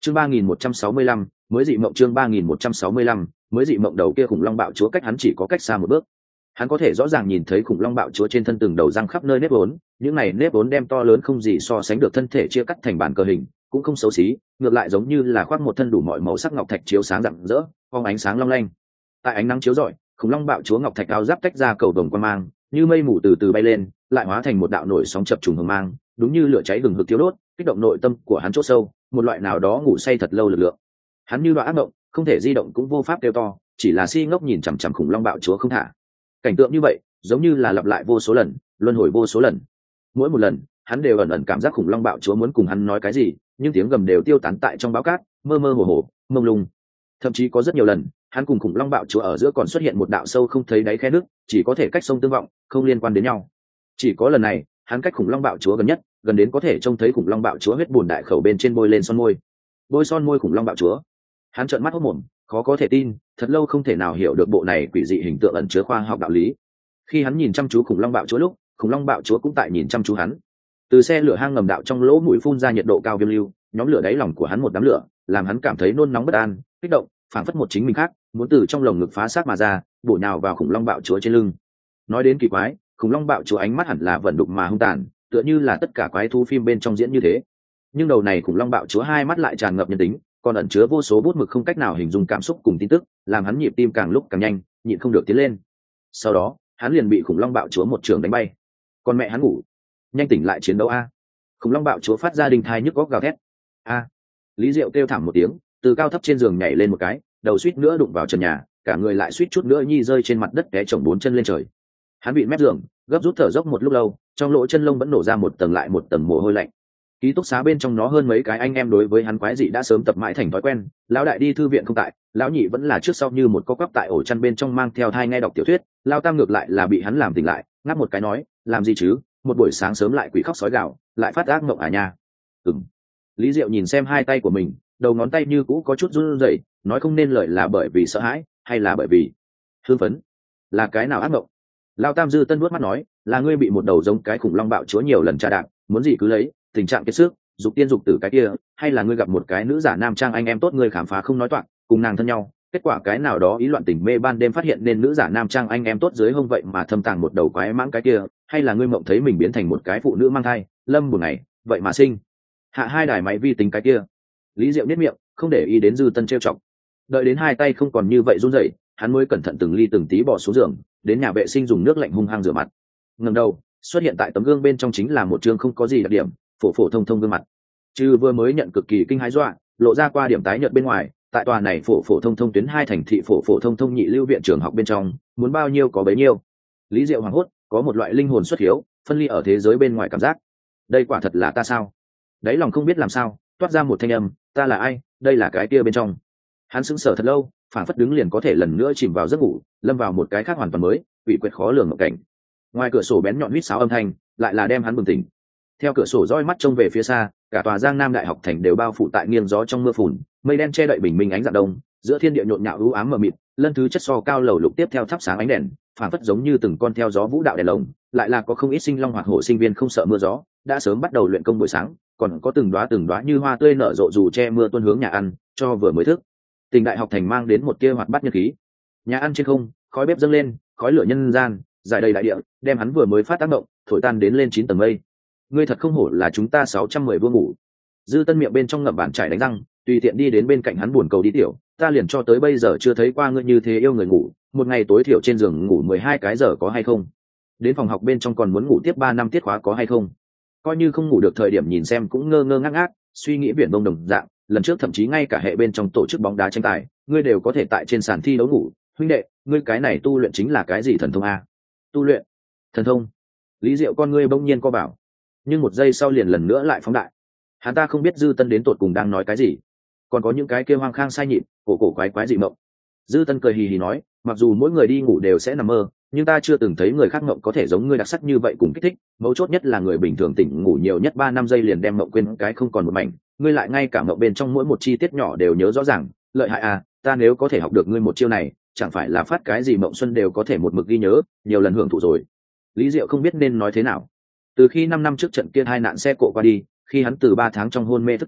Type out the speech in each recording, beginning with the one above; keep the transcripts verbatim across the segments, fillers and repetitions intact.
chương ba nghìn một trăm sáu mươi lăm mới dị mộng chương ba nghìn một trăm sáu mươi lăm mới dị mộng đầu kia khủng long bạo chúa cách hắn chỉ có cách xa một bước. Hắn có thể rõ ràng nhìn thấy khủng long bạo chúa trên thân từng đầu răng khắp nơi nếp vốn, những này nếp vốn đem to lớn không gì so sánh được thân thể chia cắt thành bản cờ hình, cũng không xấu xí, ngược lại giống như là khoác một thân đủ mọi màu sắc ngọc thạch chiếu sáng rạng rỡ, phóng ánh sáng long lanh. Tại ánh nắng chiếu rọi, khủng long bạo chúa ngọc thạch áo giáp tách ra cầu vồng quang mang, như mây mù từ từ bay lên, lại hóa thành một đạo nổi sóng chập trùng hừng mang, đúng như lửa cháy gừng hực thiêu đốt, kích động nội tâm của hắn chỗ sâu, một loại nào đó ngủ say thật lâu lực lượng. Hắn như đoạn ác mộng, không thể di động cũng vô pháp kêu to, chỉ là si ngốc nhìn chằm chằm khủng long bạo chúa không thả. Cảnh tượng như vậy, giống như là lặp lại vô số lần, luân hồi vô số lần. Mỗi một lần, hắn đều ẩn ẩn cảm giác khủng long bạo chúa muốn cùng hắn nói cái gì, nhưng tiếng gầm đều tiêu tán tại trong báo cát, mơ mơ hồ hồ, mông lung. Thậm chí có rất nhiều lần, hắn cùng khủng long bạo chúa ở giữa còn xuất hiện một đạo sâu không thấy đáy khe nước, chỉ có thể cách sông tương vọng, không liên quan đến nhau. Chỉ có lần này, hắn cách khủng long bạo chúa gần nhất, gần đến có thể trông thấy khủng long bạo chúa huyết buồn đại khẩu bên trên bôi lên son môi. Bôi son môi khủng long bạo chúa. Hắn trợn mắt hốt mồm, khó có thể tin, thật lâu không thể nào hiểu được bộ này quỷ dị hình tượng ẩn chứa khoa học đạo lý. Khi hắn nhìn chăm chú khủng long bạo chúa lúc, khủng long bạo chúa cũng tại nhìn chăm chú hắn. Từ xe lửa hang ngầm đạo trong lỗ mũi phun ra nhiệt độ cao viêm lưu, nhóm lửa đáy lòng của hắn một đám lửa, làm hắn cảm thấy nôn nóng bất an, kích động, phảng phất một chính mình khác, muốn từ trong lồng ngực phá xác mà ra, bổ nhào vào khủng long bạo chúa trên lưng. Nói đến kỳ quái, khủng long bạo chúa ánh mắt hẳn là vận đục mà hung tàn, tựa như là tất cả quái thú phim bên trong diễn như thế. Nhưng đầu này khủng long bạo chúa hai mắt lại tràn ngập nhân tính, còn ẩn chứa vô số bút mực không cách nào hình dung cảm xúc cùng tin tức, làm hắn nhịp tim càng lúc càng nhanh, nhịn không được tiến lên. Sau đó, hắn liền bị khủng long bạo chúa một trường đánh bay. Còn mẹ hắn ngủ, nhanh tỉnh lại chiến đấu a! Khủng long bạo chúa phát ra đình thai nhức góc gào thét. A! Lý Diệu kêu thảm một tiếng, từ cao thấp trên giường nhảy lên một cái, đầu suýt nữa đụng vào trần nhà, cả người lại suýt chút nữa nhi rơi trên mặt đất té chồng bốn chân lên trời. Hắn bị mép giường, gấp rút thở dốc một lúc lâu, trong lỗ chân lông vẫn nổ ra một tầng lại một tầng mồ hôi lạnh. Ký túc xá bên trong nó hơn mấy cái anh em đối với hắn quái dị đã sớm tập mãi thành thói quen, lão đại đi thư viện không tại, lão nhị vẫn là trước sau như một có quắp tại ổ chăn bên trong mang theo thai nghe đọc tiểu thuyết, lão tam ngược lại là bị hắn làm tỉnh lại, ngáp một cái nói, làm gì chứ, một buổi sáng sớm lại quỷ khóc sói gào, lại phát ác mộng à nha. Ừm. Lý Diệu nhìn xem hai tay của mình, đầu ngón tay như cũ có chút run rẩy, nói không nên lời là bởi vì sợ hãi, hay là bởi vì hưng phấn. Là cái nào ác mộng? Lão tam dư tân vuốt mắt nói, là ngươi bị một đầu giống cái khủng long bạo chúa nhiều lần tra đạp, muốn gì cứ lấy, tình trạng kiệt sức, dục tiên dục tử cái kia, hay là ngươi gặp một cái nữ giả nam trang anh em tốt ngươi khám phá không nói toạc, cùng nàng thân nhau, kết quả cái nào đó ý loạn tình mê ban đêm phát hiện nên nữ giả nam trang anh em tốt dưới hông vậy mà thâm tàng một đầu quái mãng cái kia, hay là ngươi mộng thấy mình biến thành một cái phụ nữ mang thai, lâm một ngày, vậy mà sinh hạ hai đài máy vi tính cái kia. Lý Diệu niết miệng, không để ý đến dư tân trêu chọc. Đợi đến hai tay không còn như vậy run rẩy, hắn mới cẩn thận từng ly từng tí bỏ xuống giường, đến nhà vệ sinh dùng nước lạnh hung hăng rửa mặt. Ngẩng đầu, xuất hiện tại tấm gương bên trong chính là một chương không có gì đặc điểm, phổ phổ thông thông gương mặt. Trừ vừa mới nhận cực kỳ kinh hãi dọa, lộ ra qua điểm tái nhợt bên ngoài, tại tòa này phổ phổ thông thông tuyến hai thành thị phổ phổ thông thông nhị lưu viện trường học bên trong, muốn bao nhiêu có bấy nhiêu. Lý Diệu hoảng hốt, có một loại linh hồn xuất hiếu, phân ly ở thế giới bên ngoài cảm giác. Đây quả thật là ta sao? Đấy lòng không biết làm sao, toát ra một thanh âm, ta là ai, đây là cái kia bên trong. Hắn sững sờ thật lâu, phảng phất đứng liền có thể lần nữa chìm vào giấc ngủ, lâm vào một cái khác hoàn toàn mới, quỷ quyệt khó lường ngộ cảnh. Ngoài cửa sổ bén nhọn huýt sáo âm thanh, lại là đem hắn bừng tỉnh. Theo cửa sổ roi mắt trông về phía xa, cả tòa Giang Nam Đại học thành đều bao phủ tại nghiêng gió trong mưa phùn, mây đen che đậy bình minh ánh dạng đông, giữa thiên địa nhộn nhạo u ám mờ mịt, lân thứ chất so cao lầu lục tiếp theo thắp sáng ánh đèn, phảng phất giống như từng con theo gió vũ đạo đèn lồng, lại là có không ít sinh long hoạt hổ sinh viên không sợ mưa gió, đã sớm bắt đầu luyện công buổi sáng, còn có từng đóa từng đóa như hoa tươi nở rộ dù che mưa tuôn hướng nhà ăn, cho vừa mới thức. Tình Đại học thành mang đến một tia hoạt bát nhân khí. Nhà ăn trên không, khói bếp dâng lên, khói lửa nhân gian, dài đầy đại địa, đem hắn vừa mới phát tác động, thổi tan đến lên chín tầng mây. Ngươi thật không hổ là chúng ta sáu trăm mười vương ngủ. Dư tân miệng bên trong ngậm bàn chải đánh răng, tùy tiện đi đến bên cạnh hắn buồn cầu đi tiểu, ta liền cho tới bây giờ chưa thấy qua ngươi như thế yêu người ngủ, một ngày tối thiểu trên giường ngủ mười hai cái giờ có hay không? Đến phòng học bên trong còn muốn ngủ tiếp ba năm tiết khóa có hay không? Coi như không ngủ được thời điểm nhìn xem cũng ngơ ngơ ngác ngác, suy nghĩ biển bông đồng dạng, lần trước thậm chí ngay cả hệ bên trong tổ chức bóng đá tranh tài, ngươi đều có thể tại trên sàn thi đấu ngủ, huynh đệ, ngươi cái này tu luyện chính là cái gì thần thông a? Tu luyện? Thần thông? Lý Diệu con ngươi bỗng nhiên co bảo, nhưng một giây sau liền lần nữa lại phóng đại. Hắn ta không biết Dư Tân đến tột cùng đang nói cái gì, còn có những cái kia hoang khang sai nhịn, cổ cổ quái quái dị mộng. Dư Tân cười hì hì nói, mặc dù mỗi người đi ngủ đều sẽ nằm mơ, nhưng ta chưa từng thấy người khác mộng có thể giống ngươi đặc sắc như vậy cùng kích thích, mấu chốt nhất là người bình thường tỉnh ngủ nhiều nhất ba năm giây liền đem mộng quên cái không còn một mảnh, ngươi lại ngay cả mộng bên trong mỗi một chi tiết nhỏ đều nhớ rõ ràng, lợi hại à, ta nếu có thể học được ngươi một chiêu này, chẳng phải là phát cái gì mộng xuân đều có thể một mực ghi nhớ, nhiều lần hưởng thụ rồi. Lý Diệu không biết nên nói thế nào. Từ khi năm năm trước trận kia hai nạn xe cộ qua đi, khi hắn từ ba tháng trong hôn mê thức tỉnh,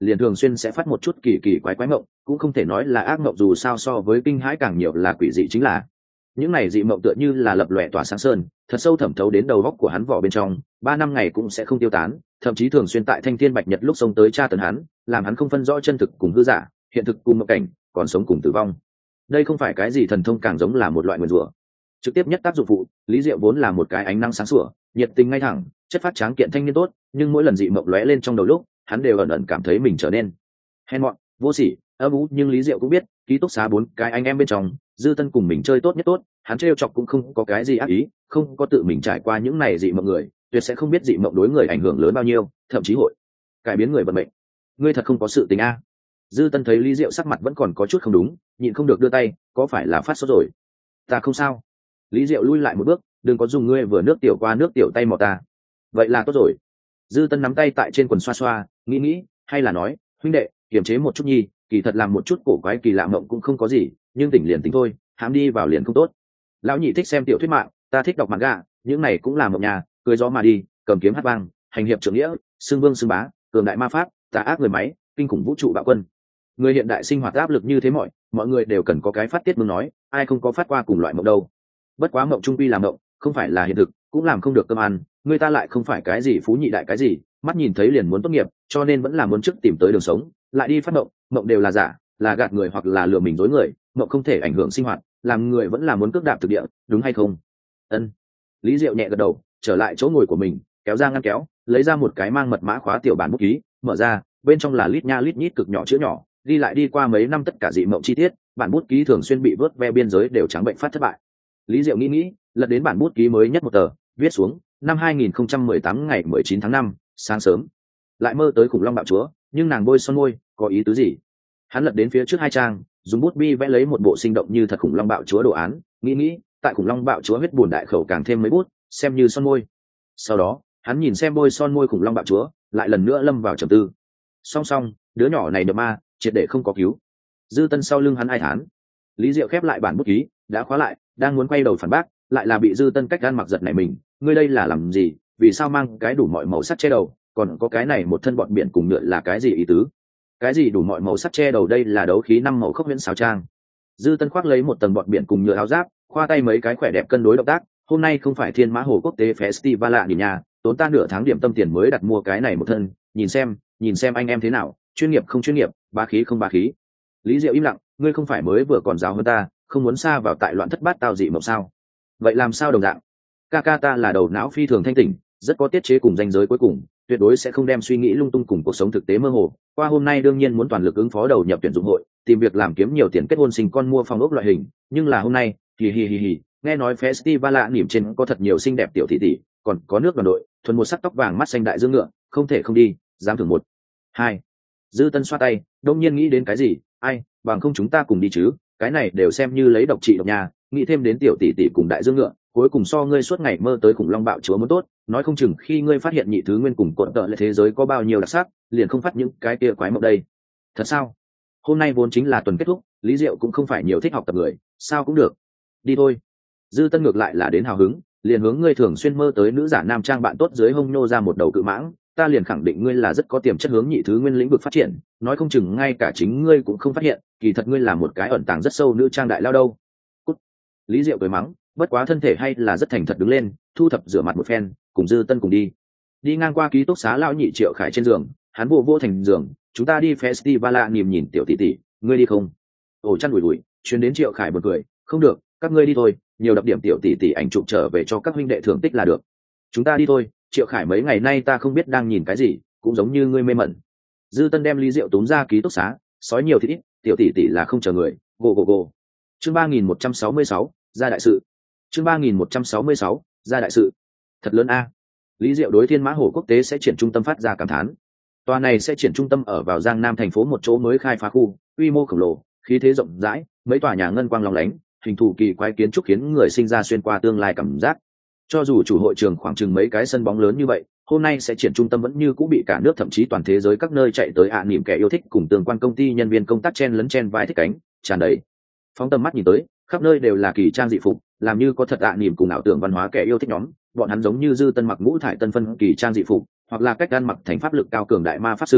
liền thường xuyên sẽ phát một chút kỳ kỳ quái quái mộng, cũng không thể nói là ác mộng, dù sao so với kinh hãi càng nhiều là quỷ dị chính là những này dị mộng tựa như là lập lòe tỏa sáng sơn, thật sâu thẩm thấu đến đầu góc của hắn vỏ bên trong, ba năm ngày cũng sẽ không tiêu tán, thậm chí thường xuyên tại thanh thiên bạch nhật lúc xông tới tra tấn hắn, làm hắn không phân rõ chân thực cùng hư giả, hiện thực cùng mộng cảnh, còn sống cùng tử vong. Đây không phải cái gì thần thông, càng giống là một loại nguyền rủa. Trực tiếp nhất tác dụng phụ, Lý Diệu vốn là một cái ánh nắng sáng sủa, nhiệt tình ngay thẳng, chất phát tráng kiện thanh niên tốt, nhưng mỗi lần dị mộng lóe lên trong đầu lúc, hắn đều ẩn ẩn cảm thấy mình trở nên hèn mọn, vô sỉ, âm u. Nhưng Lý Diệu cũng biết, ký túc xá bốn cái anh em bên trong, Dư Tân cùng mình chơi tốt nhất tốt, hắn trêu chọc cũng không có cái gì ác ý, không có tự mình trải qua những này dị mộng người, tuyệt sẽ không biết dị mộng đối người ảnh hưởng lớn bao nhiêu, thậm chí hội cải biến người vận mệnh. Ngươi thật không có sự tình a? Dư Tân thấy Lý Diệu sắc mặt vẫn còn có chút không đúng, nhịn không được đưa tay, có phải là phát sốt rồi? Ta không sao. Lý Diệu lui lại một bước, đừng có dùng ngươi vừa nước tiểu qua nước tiểu tay mò ta. Vậy là tốt rồi. Dư Tân nắm tay tại trên quần xoa xoa, nghĩ nghĩ, hay là nói, huynh đệ, kiềm chế một chút nhi, kỳ thật làm một chút cổ quái kỳ lạ mộng cũng không có gì, nhưng tỉnh liền tỉnh thôi, hãm đi vào liền không tốt. Lão nhị thích xem tiểu thuyết mạng, ta thích đọc manga, những này cũng là mộng nhà, cười gió mà đi, cầm kiếm hát vang, hành hiệp trưởng nghĩa, xưng vương xưng bá, cường đại ma pháp, tà ác người máy, kinh khủng vũ trụ bạo quân. Người hiện đại sinh hoạt áp lực như thế, mọi mọi người đều cần có cái phát tiết, mừng nói, ai không có phát qua cùng loại mộng đâu. Bất quá mộng trung quy là mộng, không phải là hiện thực, cũng làm không được cơm ăn, người ta lại không phải cái gì phú nhị đại cái gì, mắt nhìn thấy liền muốn tốt nghiệp, cho nên vẫn là muốn trước tìm tới đường sống, lại đi phát mộng, mộng đều là giả, là gạt người hoặc là lừa mình dối người, mộng không thể ảnh hưởng sinh hoạt, làm người vẫn là muốn cước đạp thực địa, đúng hay không? Ân. Lý Diệu nhẹ gật đầu, trở lại chỗ ngồi của mình, kéo ra ngăn kéo, lấy ra một cái mang mật mã khóa tiểu bản bút ký, mở ra, bên trong là lít nha lít nhít cực nhỏ chữ nhỏ, đi lại đi qua mấy năm tất cả dị mộng chi tiết, bản bút ký thường xuyên bị vớt ve biên giới đều trắng bệnh phát thất bại. Lý Diệu nghĩ nghĩ, lật đến bản bút ký mới nhất một tờ, viết xuống, năm hai nghìn không trăm mười tám ngày mười chín tháng năm, sáng sớm. Lại mơ tới khủng long bạo chúa, nhưng nàng bôi son môi, có ý tứ gì? Hắn lật đến phía trước hai trang, dùng bút bi vẽ lấy một bộ sinh động như thật khủng long bạo chúa đồ án, nghĩ nghĩ, tại khủng long bạo chúa huyết bùn đại khẩu càng thêm mấy bút, xem như son môi. Sau đó, hắn nhìn xem bôi son môi khủng long bạo chúa, lại lần nữa lâm vào trầm tư. Song song, đứa nhỏ này đập ma, triệt để không có cứu. Dư Tân sau lưng hắn ai thán. Lý Diệu khép lại bản bút ký, đã khóa lại, đang muốn quay đầu phản bác, lại là bị Dư Tân cách gan mặc giật nảy mình. Ngươi đây là làm gì? Vì sao mang cái đủ mọi màu sắc che đầu, còn có cái này một thân bọn biển cùng nhựa là cái gì ý tứ? Cái gì đủ mọi màu sắc che đầu? Đây là đấu khí năm màu khốc huyễn xáo trang. Dư Tân khoác lấy một tầng bọn biển cùng nhựa áo giáp, khoa tay mấy cái khỏe đẹp cân đối động tác. Hôm nay không phải Thiên Mã Hồ Quốc tế Festival lạ nhỉ nhà, tốn ta nửa tháng điểm tâm tiền mới đặt mua cái này một thân, nhìn xem, nhìn xem anh em thế nào, chuyên nghiệp không chuyên nghiệp, bá khí không bá khí. Lý Diệu im lặng, ngươi không phải mới vừa còn giáo hơn ta, không muốn xa vào tại loạn thất bát tao dị mộng sao? Vậy làm sao đồng dạng? Ca ca ta là đầu não phi thường thanh tỉnh, rất có tiết chế cùng ranh giới cuối cùng, tuyệt đối sẽ không đem suy nghĩ lung tung cùng cuộc sống thực tế mơ hồ. Qua hôm nay đương nhiên muốn toàn lực ứng phó đầu nhập tuyển dụng hội, tìm việc làm kiếm nhiều tiền, kết hôn sinh con, mua phòng ốc loại hình, nhưng là hôm nay, hì hì hì hì, nghe nói festival lạ nỉm trên có thật nhiều xinh đẹp tiểu thị tỷ, còn có nước đoàn đội, thuần một sắc tóc vàng mắt xanh đại dương ngựa, không thể không đi, dám thưởng một. Hai. Dư Tân xoa tay, đông nhiên nghĩ đến cái gì, ai, bằng không chúng ta cùng đi chứ, cái này đều xem như lấy độc trị độc nhà, nghĩ thêm đến tiểu tỷ tỷ cùng đại dương ngựa, cuối cùng so ngươi suốt ngày mơ tới khủng long bạo chúa muốn tốt, nói không chừng khi ngươi phát hiện nhị thứ nguyên cùng cột tợ lại thế giới có bao nhiêu đặc sắc, liền không phát những cái kia quái mộng đây. Thật sao? Hôm nay vốn chính là tuần kết thúc, Lý Diệu cũng không phải nhiều thích học tập người, sao cũng được. Đi thôi. Dư Tân ngược lại là đến hào hứng, liền hướng ngươi thường xuyên mơ tới nữ giả nam trang bạn tốt dưới hông nhô ra một đầu cự mãng, ta liền khẳng định ngươi là rất có tiềm chất hướng nhị thứ nguyên lĩnh vực phát triển, nói không chừng ngay cả chính ngươi cũng không phát hiện, kỳ thật ngươi là một cái ẩn tàng rất sâu nữ trang đại lao đâu. Cút. Lý Diệu cười mắng, bất quá thân thể hay là rất thành thật đứng lên, thu thập rửa mặt một phen, cùng Dư Tân cùng đi. Đi ngang qua ký túc xá lão nhị Triệu Khải trên giường, hắn vô vô thành giường, chúng ta đi festival lạ niềm nhìn tiểu tỷ tỷ, ngươi đi không? Ổ chăn ủi ủi, chuyến đến Triệu Khải bật cười, không được, các ngươi đi thôi, nhiều đập điểm tiểu tỷ tỷ ảnh chụp trở về cho các huynh đệ thưởng tích là được. Chúng ta đi thôi, Triệu Khải mấy ngày nay ta không biết đang nhìn cái gì, cũng giống như ngươi mê mẩn. Dư Tân đem ly rượu túm ra ký túc xá, sói nhiều thì ít, tiểu tỷ tỷ là không chờ người, gồ gồ gồ. Chương ba nghìn một trăm sáu mươi sáu, ra đại sự. Chương ba nghìn một trăm sáu mươi sáu, ra đại sự. Thật lớn a. Lý Diệu đối Thiên Mã Hồ Quốc tế sẽ triển trung tâm phát ra cảm thán. Tòa này sẽ triển trung tâm ở vào Giang Nam thành phố một chỗ mới khai phá khu, quy mô khổng lồ, khí thế rộng rãi, mấy tòa nhà ngân quang lóng lánh, hình thù kỳ quái kiến trúc khiến người sinh ra xuyên qua tương lai cảm giác. Cho dù chủ hội trường khoảng chừng mấy cái sân bóng lớn như vậy, hôm nay sẽ triển trung tâm vẫn như cũ bị cả nước thậm chí toàn thế giới các nơi chạy tới ạ niệm kẻ yêu thích cùng tương quan công ty nhân viên công tác chen lấn chen vai thích cánh, tràn đầy. Phóng tầm mắt nhìn tới, khắp nơi đều là kỳ trang dị phục, làm như có thật ạ niệm cùng ảo tưởng văn hóa kẻ yêu thích nhóm, bọn hắn giống như Dư Tân mặc ngũ thải tân phân kỳ trang dị phục, hoặc là cách ăn mặc thành pháp lực cao cường đại ma pháp sư,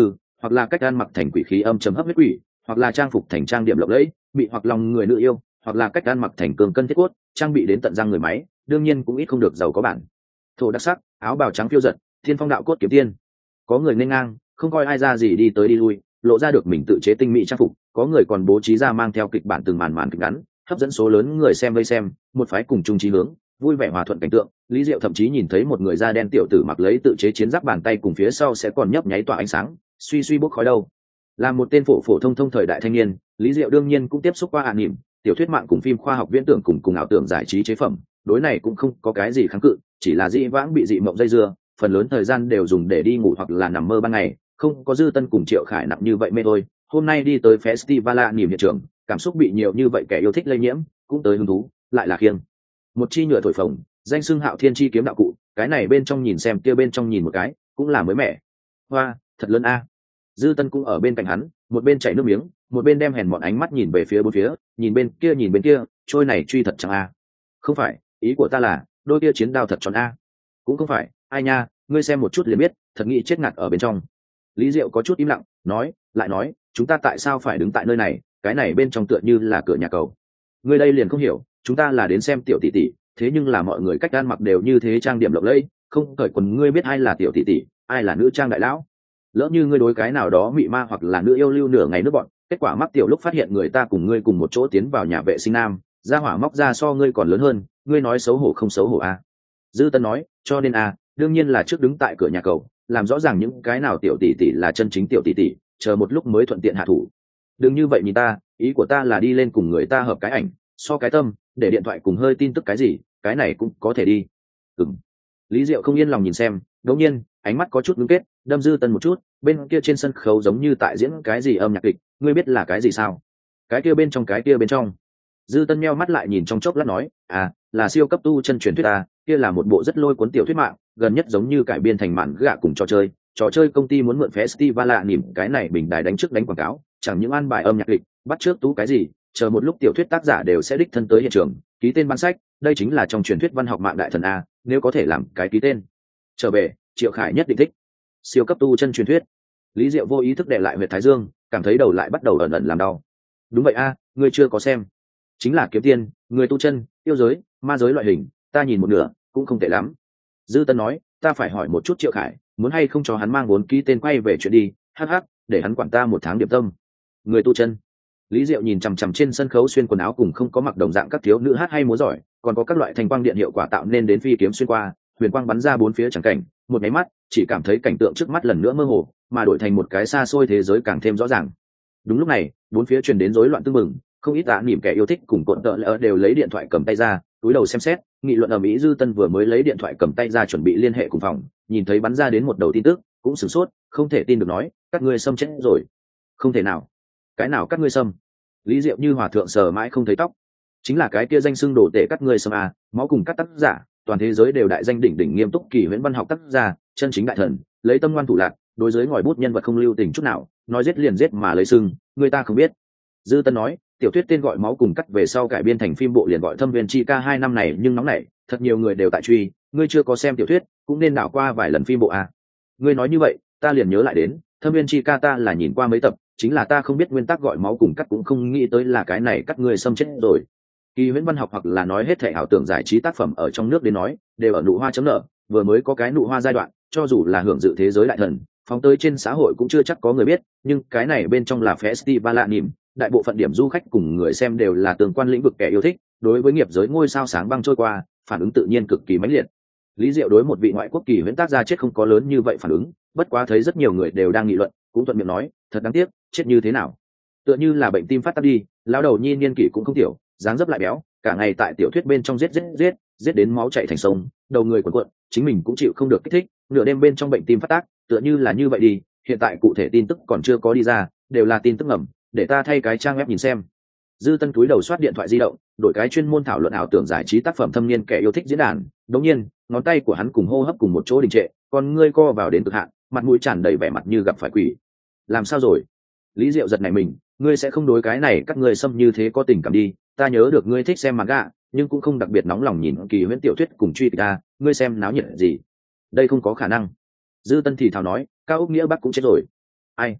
hoặc là cách ăn mặc thành quỷ khí âm chấm hấp huyết quỷ, hoặc là trang phục thành trang điểm lộng lẫy bị hoặc lòng người nữ yêu, hoặc là cách ăn mặc thành cường cân thiết cốt trang bị đến tận răng người máy, đương nhiên cũng ít không được giàu có bản thổ đặc sắc, áo bào trắng phiêu giật, thiên phong đạo cốt kiếm tiên. Có người nên ngang không coi ai ra gì đi tới đi lui, lộ ra được mình tự chế tinh mỹ trang phục, có người còn bố trí ra mang theo kịch bản từng màn màn kịch ngắn, hấp dẫn số lớn người xem vây xem, một phái cùng chung chí hướng, vui vẻ hòa thuận cảnh tượng. Lý Diệu thậm chí nhìn thấy một người da đen tiểu tử mặc lấy tự chế chiến giáp bàn tay cùng phía sau sẽ còn nhấp nháy tỏa ánh sáng, suy suy bốc khói đâu. Là một tên phổ phổ thông thông thời đại thanh niên, Lý Diệu đương nhiên cũng tiếp xúc qua anime, tiểu thuyết mạng cùng phim khoa học viễn tưởng cùng cùng ảo tưởng giải trí chế phẩm, đối này cũng không có cái gì kháng cự, chỉ là dị vãng bị dị mộng dây dưa, phần lớn thời gian đều dùng để đi ngủ hoặc là nằm mơ ban ngày, không có Dư Tân cùng Triệu Khải nặng như vậy mê thôi. Hôm nay đi tới festival anime hiện trường, cảm xúc bị nhiều như vậy kẻ yêu thích lây nhiễm, cũng tới hứng thú, lại là khiêng một chi nhựa thổi phồng, danh xưng Hạo Thiên chi kiếm đạo cụ, cái này bên trong nhìn xem kia bên trong nhìn một cái, cũng là mới mẻ. Hoa, thật lớn a. Dư Tân cũng ở bên cạnh hắn, một bên chảy nước miếng, một bên đem hèn mọn ánh mắt nhìn về phía bốn phía, nhìn bên kia nhìn bên kia, trôi này truy thật chẳng a. Không phải, ý của ta là, đôi kia chiến đao thật tròn a. Cũng không phải, ai nha, ngươi xem một chút liền biết, thật nghĩ chết ngạt ở bên trong. Lý Diệu có chút im lặng, nói, lại nói, chúng ta tại sao phải đứng tại nơi này, cái này bên trong tựa như là cửa nhà cầu. Ngươi đây liền không hiểu, chúng ta là đến xem tiểu tỷ tỷ, thế nhưng là mọi người cách ăn mặc đều như thế trang điểm lộng lẫy, không cởi quần ngươi biết ai là tiểu tỷ tỷ, ai là nữ trang đại lão. Lỡ như ngươi đối cái nào đó mị ma hoặc là nữ yêu lưu nửa ngày nước bọn, kết quả mắc tiểu lúc phát hiện người ta cùng ngươi cùng một chỗ tiến vào nhà vệ sinh nam, ra hỏa móc ra so ngươi còn lớn hơn, ngươi nói xấu hổ không xấu hổ a? Dư Tân nói, cho nên a, đương nhiên là trước đứng tại cửa nhà cầu, làm rõ ràng những cái nào tiểu tỷ tỷ là chân chính tiểu tỷ tỷ, chờ một lúc mới thuận tiện hạ thủ. Đừng như vậy nhìn ta, ý của ta là đi lên cùng người ta hợp cái ảnh, so cái tâm, để điện thoại cùng hơi tin tức cái gì, cái này cũng có thể đi. Ừm. Lý Diệu không yên lòng nhìn xem, đột nhiên, ánh mắt có chút ngưng kết, đâm Dư Tân một chút, bên kia trên sân khấu giống như tại diễn cái gì âm nhạc kịch, ngươi biết là cái gì sao? Cái kia bên trong cái kia bên trong. Dư Tân meo mắt lại nhìn trong chốc lát nói, à, là siêu cấp tu chân truyền thuyết à, kia là một bộ rất lôi cuốn tiểu thuyết mạng, gần nhất giống như cải biên thành mạn gạ cùng trò chơi, trò chơi công ty muốn mượn festival lạ nỉm cái này bình đài đánh trước đánh quảng cáo, chẳng những an bài âm nhạc kịch, bắt trước tú cái gì, chờ một lúc tiểu thuyết tác giả đều sẽ đích thân tới hiện trường, ký tên ban sách, đây chính là trong truyền thuyết văn học mạng đại thần a, nếu có thể làm cái ký tên. Trở về, Triệu Khải nhất định thích. Siêu cấp tu chân truyền thuyết. Lý Diệu vô ý thức đè lại huyệt thái dương, cảm thấy đầu lại bắt đầu ẩn ẩn làm đau. Đúng vậy a, ngươi chưa có xem. Chính là kiếm tiên, người tu chân, yêu giới, ma giới loại hình, ta nhìn một nửa, cũng không tệ lắm. Dư Tân nói, ta phải hỏi một chút Triệu Khải, muốn hay không cho hắn mang vốn ký tên quay về chuyện đi, hắc hắc, để hắn quản ta một tháng điểm tâm. Người tu chân. Lý Diệu nhìn chằm chằm trên sân khấu xuyên quần áo cùng không có mặc đồng dạng các thiếu nữ hát hay múa giỏi, còn có các loại thanh quang điện hiệu quả tạo nên đến phi kiếm xuyên qua, huyền quang bắn ra bốn phía chẳng cảnh, một cái mắt, chỉ cảm thấy cảnh tượng trước mắt lần nữa mơ hồ, mà đổi thành một cái xa xôi thế giới càng thêm rõ ràng. Đúng lúc này, bốn phía truyền đến rối loạn tương mừng, không ít tạ niệm kẻ yêu thích cùng cộn tợ lỡ đều lấy điện thoại cầm tay ra, túi đầu xem xét, nghị luận ở Mỹ. Dư Tân vừa mới lấy điện thoại cầm tay ra chuẩn bị liên hệ cùng phòng, nhìn thấy bắn ra đến một đầu tin tức, cũng sửng sốt, không thể tin được nói, các ngươi xâm chết rồi. Không thể nào. Cái nào các ngươi xâm? Lý Diệu như hòa thượng sờ mãi không thấy tóc. Chính là cái kia danh xưng đổ tể các ngươi xâm à, máu cùng các tác giả, toàn thế giới đều đại danh đỉnh đỉnh nghiêm túc kỳ huyễn văn học tác giả, chân chính đại thần, lấy tâm ngoan thủ lạc, đối giới ngòi bút nhân vật không lưu tình chút nào, nói giết liền giết mà lấy xưng, người ta không biết. Dư Tân nói, tiểu thuyết tên gọi máu cùng cắt về sau cải biên thành phim bộ liền gọi Thâm Viên Chi Ca hai năm này nhưng nóng nảy, thật nhiều người đều tại truy, ngươi chưa có xem tiểu thuyết, cũng nên đảo qua vài lần phim bộ à. Ngươi nói như vậy, ta liền nhớ lại đến, Thâm Viên Chi Ca ta là nhìn qua mấy tập, chính là ta không biết nguyên tắc gọi máu cùng cắt cũng không nghĩ tới là cái này cắt ngươi xâm chết rồi. Kỳ huyễn văn học hoặc là nói hết thể ảo tưởng giải trí tác phẩm ở trong nước đến nói, đều ở nụ hoa chấm nở, vừa mới có cái nụ hoa giai đoạn, cho dù là hưởng dự thế giới đại thần, phóng tới trên xã hội cũng chưa chắc có người biết, nhưng cái này bên trong là festival lạ nỉm, đại bộ phận điểm du khách cùng người xem đều là tương quan lĩnh vực kẻ yêu thích, đối với nghiệp giới ngôi sao sáng băng trôi qua, phản ứng tự nhiên cực kỳ mãnh liệt. Lý Diệu đối một vị ngoại quốc kỳ huyễn tác gia chết không có lớn như vậy phản ứng, bất quá thấy rất nhiều người đều đang nghị luận, cũng thuận miệng nói, thật đáng tiếc, chết như thế nào? Tựa như là bệnh tim phát tác đi, lão đầu nhi niên kỷ cũng không tiểu, dáng dấp lại béo, cả ngày tại tiểu thuyết bên trong giết giết giết, giết đến máu chảy thành sông, đầu người cuộn cuộn, chính mình cũng chịu không được kích thích, nửa đêm bên trong bệnh tim phát tác, tựa như là như vậy đi, hiện tại cụ thể tin tức còn chưa có đi ra, đều là tin tức ngầm, để ta thay cái trang web nhìn xem. Dư Tân túi đầu soát điện thoại di động, đổi cái chuyên môn thảo luận ảo tưởng giải trí tác phẩm thâm niên kẻ yêu thích diễn đàn, đống nhiên, ngón tay của hắn cùng hô hấp cùng một chỗ đình trệ, con ngươi co vào đến cực hạn, mặt mũi tràn đầy vẻ mặt như gặp phải quỷ. Làm sao rồi? Lý Diệu giật nảy mình, ngươi sẽ không đối cái này các ngươi xâm như thế có tình cảm đi, ta nhớ được ngươi thích xem manga, nhưng cũng không đặc biệt nóng lòng nhìn kỳ huyễn tiểu thuyết cùng truy ta, ngươi xem náo nhiệt gì? Đây không có khả năng. Dư Tân thì thào nói, Cao Úc Nghĩa Bắc cũng chết rồi. Ai?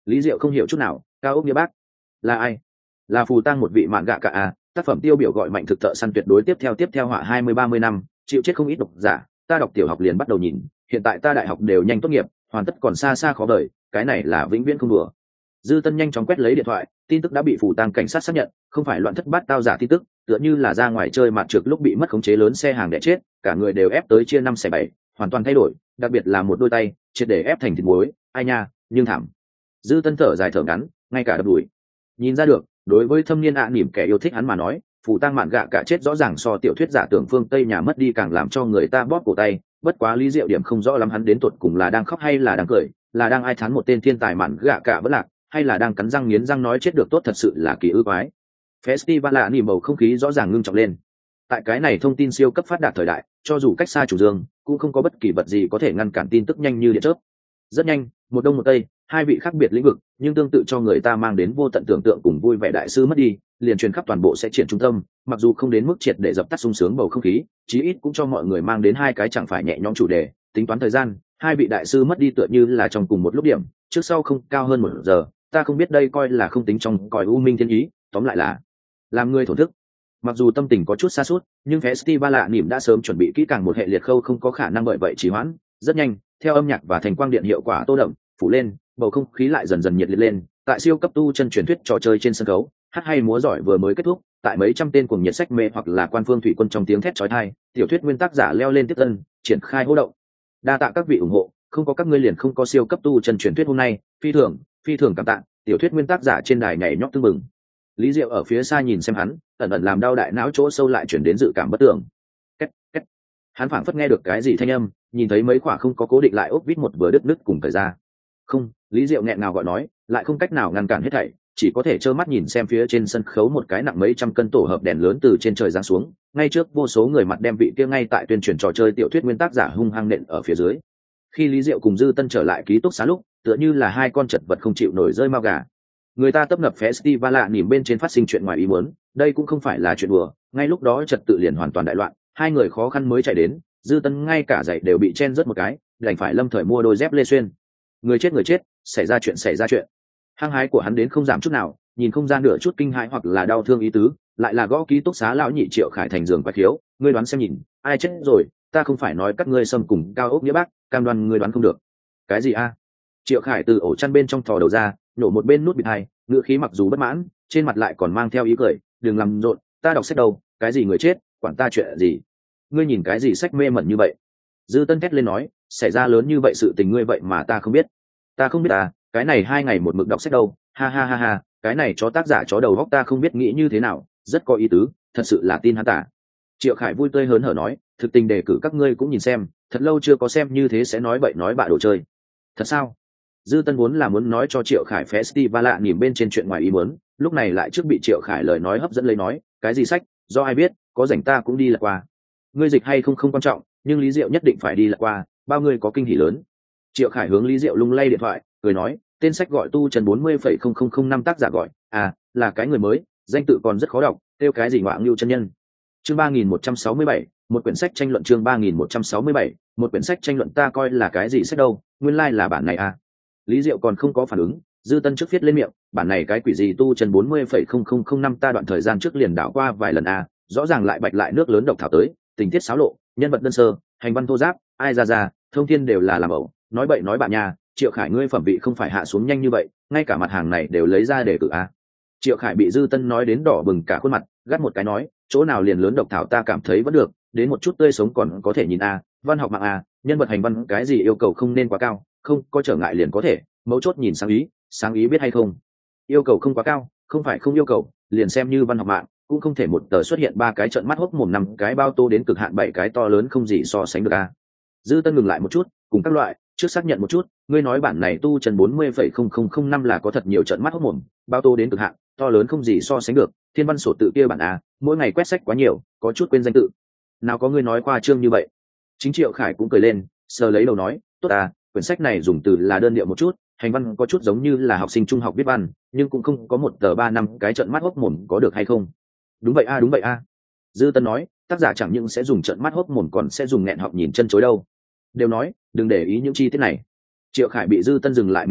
Lý Diệu không hiểu chút nào, cao ốc nghĩa bác là ai? Là phù tăng một vị mạn gạ cả à? Tác phẩm tiêu biểu gọi mạnh thực thợ săn tuyệt đối tiếp theo tiếp theo họa hai mươi ba mươi năm, chịu chết không ít độc giả, ta đọc tiểu học liền bắt đầu nhìn, hiện tại ta đại học đều nhanh tốt nghiệp, hoàn tất còn xa xa khó vời, cái này là vĩnh viễn không đùa. Dư Tân nhanh chóng quét lấy điện thoại, tin tức đã bị phù tăng cảnh sát xác nhận, không phải loạn thất bát tao giả tin tức, tựa như là ra ngoài chơi mặt trược lúc bị mất khống chế lớn xe hàng đẻ chết, cả người đều ép tới chia năm xẻ bảy, hoàn toàn thay đổi, đặc biệt là một đôi tay, triệt để ép thành thịt muối, ai nha, nhưng thảm. Dư Tân thở dài thở ngắn, ngay cả đập đùi. Nhìn ra được, đối với thâm niên ạ à nỉm kẻ yêu thích hắn mà nói, phù tăng mạn gạ cả chết rõ ràng so tiểu thuyết giả tưởng phương Tây nhà mất đi càng làm cho người ta bóp cổ tay, bất quá Lý Diệu điểm không rõ lắm hắn đến tuột cùng là đang khóc hay là đang cười, là đang ai thán một tên thiên tài mạn gạ cả vẫn lạc, hay là đang cắn răng nghiến răng nói chết được tốt thật sự là kỳ ư quái. Festival lạ nỉ bầu không khí rõ ràng ngưng trọng lên. Tại cái này thông tin siêu cấp phát đạt thời đại, cho dù cách xa chủ dương, cũng không có bất kỳ vật gì có thể ngăn cản tin tức nhanh như điện chớp. Rất nhanh, một đông một tây, hai vị khác biệt lĩnh vực, nhưng tương tự cho người ta mang đến vô tận tưởng tượng cùng vui vẻ đại sư mất đi, liền truyền khắp toàn bộ sẽ triển trung tâm, mặc dù không đến mức triệt để dập tắt sung sướng bầu không khí, chí ít cũng cho mọi người mang đến hai cái chẳng phải nhẹ nhõm chủ đề, tính toán thời gian, hai vị đại sư mất đi tựa như là trong cùng một lúc điểm, trước sau không cao hơn một giờ, ta không biết đây coi là không tính trong cõi u minh thiên ý, tóm lại là làm người thổn thức. Mặc dù tâm tình có chút xa suốt, nhưng festival lạ nỉm đã sớm chuẩn bị kỹ càng một hệ liệt khâu không có khả năng bởi vậy trì hoãn. Rất nhanh, theo âm nhạc và thành quang điện hiệu quả tô đậm phủ lên, bầu không khí lại dần dần nhiệt liệt lên. Tại siêu cấp tu chân truyền thuyết trò chơi trên sân khấu, hát hay múa giỏi vừa mới kết thúc, tại mấy trăm tên cuồng nhiệt sách mê hoặc là quan phương thủy quân trong tiếng thét chói tai, tiểu thuyết nguyên tác giả leo lên tiếp tân, triển khai hô động. Đa tạ các vị ủng hộ, không có các ngươi liền không có siêu cấp tu chân truyền thuyết hôm nay, phi thường, phi thường cảm tạ. Tiểu thuyết nguyên tác giả trên đài nhảy nhót tưng bừng. Lý Diệu ở phía xa nhìn xem hắn, ẩn ẩn làm đau đại não chỗ sâu lại chuyển đến dự cảm bất tưởng. Két, két. Hắn phảng phất nghe được cái gì thanh âm, nhìn thấy mấy quả không có cố định lại ốc vít một vừa đứt đứt cùng thời ra. Không, Lý Diệu nghẹn ngào gọi nói, lại không cách nào ngăn cản hết thảy, chỉ có thể trơ mắt nhìn xem phía trên sân khấu một cái nặng mấy trăm cân tổ hợp đèn lớn từ trên trời giáng xuống, ngay trước vô số người mặt đem vị kia ngay tại tuyên truyền trò chơi tiểu thuyết nguyên tác giả hung hăng nện ở phía dưới. Khi Lý Diệu cùng Dư Tân trở lại ký túc xá lúc, tựa như là hai con chật vật không chịu nổi rơi mao gà. Người ta tấp nập festival lạ nỉm bên trên phát sinh chuyện ngoài ý muốn, đây cũng không phải là chuyện đùa, ngay lúc đó trật tự liền hoàn toàn đại loạn, hai người khó khăn mới chạy đến, Dư Tân ngay cả giày đều bị chen rớt một cái, đành phải lâm thời mua đôi dép lê xuyên. Người chết người chết, xảy ra chuyện xảy ra chuyện. Hăng hái của hắn đến không giảm chút nào, nhìn không ra nửa chút kinh hãi hoặc là đau thương ý tứ, lại là gõ ký túc xá lão nhị Triệu Khải thành giường quái khiếu, ngươi đoán xem nhìn, ai chết rồi, ta không phải nói các ngươi xâm cùng cao ốc nghĩa bác, cam đoan ngươi đoán không được. Cái gì a? Triệu Khải từ ổ chăn bên trong thò đầu ra, nhổ một bên nút bịt hai, ngữ khí mặc dù bất mãn, trên mặt lại còn mang theo ý cười, đừng làm rộn, ta đọc sách đâu, cái gì người chết, quản ta chuyện gì? Ngươi nhìn cái gì sách mê mẩn như vậy? Dư Tân thét lên nói, xảy ra lớn như vậy sự tình ngươi vậy mà ta không biết. Ta không biết à, cái này hai ngày một mực đọc sách đâu, ha ha ha ha, cái này chó tác giả chó đầu góc ta không biết nghĩ như thế nào, rất có ý tứ, thật sự là tin hắn tả. Triệu Khải vui tươi hớn hở nói, thực tình đề cử các ngươi cũng nhìn xem, thật lâu chưa có xem như thế sẽ nói bậy nói bạ đồ chơi. Thật sao? Dư Tân vốn là muốn nói cho Triệu Khải festival lạ nỉm bên trên chuyện ngoài ý muốn, lúc này lại trước bị Triệu Khải lời nói hấp dẫn lấy nói, cái gì sách, do ai biết, có rảnh ta cũng đi lật qua. Ngươi dịch hay không không quan trọng, nhưng Lý Diệu nhất định phải đi lật qua, bao ngươi có kinh hỉ lớn. Triệu Khải hướng Lý Diệu lung lay điện thoại, cười nói, tên sách gọi tu trần bốn mươi phẩy không không không năm tác giả gọi, à, là cái người mới, danh tự còn rất khó đọc, kêu cái gì ngoạng lưu chân nhân. Chương ba nghìn một trăm sáu mươi bảy, một quyển sách tranh luận chương ba nghìn một trăm sáu mươi bảy, một quyển sách tranh luận ta coi là cái gì sách đâu, nguyên lai like là bản này à. Lý Diệu còn không có phản ứng, Dư Tân trước viết lên miệng, bản này cái quỷ gì tu trần bốn mươi phẩy không không không năm ta đoạn thời gian trước liền đảo qua vài lần à, rõ ràng lại bạch lại nước lớn độc thảo tới, tình tiết xáo lộ, nhân vật đơn sơ, hành văn thô giáp, ai ra ra, thông thiên đều là làm ẩu, nói bậy nói bạn nhà, Triệu Khải ngươi phẩm vị không phải hạ xuống nhanh như vậy, ngay cả mặt hàng này đều lấy ra để cử à. Triệu Khải bị Dư Tân nói đến đỏ bừng cả khuôn mặt, gắt một cái nói, chỗ nào liền lớn độc thảo ta cảm thấy vẫn được, đến một chút tươi sống còn có thể nhìn à, văn học mạng à, nhân vật hành văn cái gì yêu cầu không nên quá cao, không có trở ngại liền có thể, mấu chốt nhìn sáng ý, sáng ý biết hay không. Yêu cầu không quá cao, không phải không yêu cầu, liền xem như văn học mạng, cũng không thể một tờ xuất hiện ba cái trận mắt hốc mồm năm cái bao tô đến cực hạn bảy cái to lớn không gì so sánh được à. Dư Tân ngừng lại một chút, cùng các loại, trước xác nhận một chút, ngươi nói bản này tu trần bốn mươi phẩy không không không năm là có thật nhiều trận mắt hốc mồm, bao tô đến cực hạn, to lớn không gì so sánh được, thiên văn sổ tự kia bản à, mỗi ngày quét sách quá nhiều, có chút quên danh tự. Nào có ngươi nói khoa trương như vậy. Chính Triệu Khải cũng cười lên, sờ lấy đầu nói, tốt à, quyển sách này dùng từ là đơn điệu một chút, hành văn có chút giống như là học sinh trung học viết văn, nhưng cũng không có một tờ ba năm cái trận mắt hốc mồm có được hay không. Đúng vậy a, đúng vậy a. Dư Tân nói, tác giả chẳng những sẽ dùng trận mắt hốc mồm còn sẽ dùng nghẹn họng nhìn chân chối đâu. Đều nói, đừng để ý những chi tiết này. Triệu Khải bị Dư Tân dừng lại miệng ai,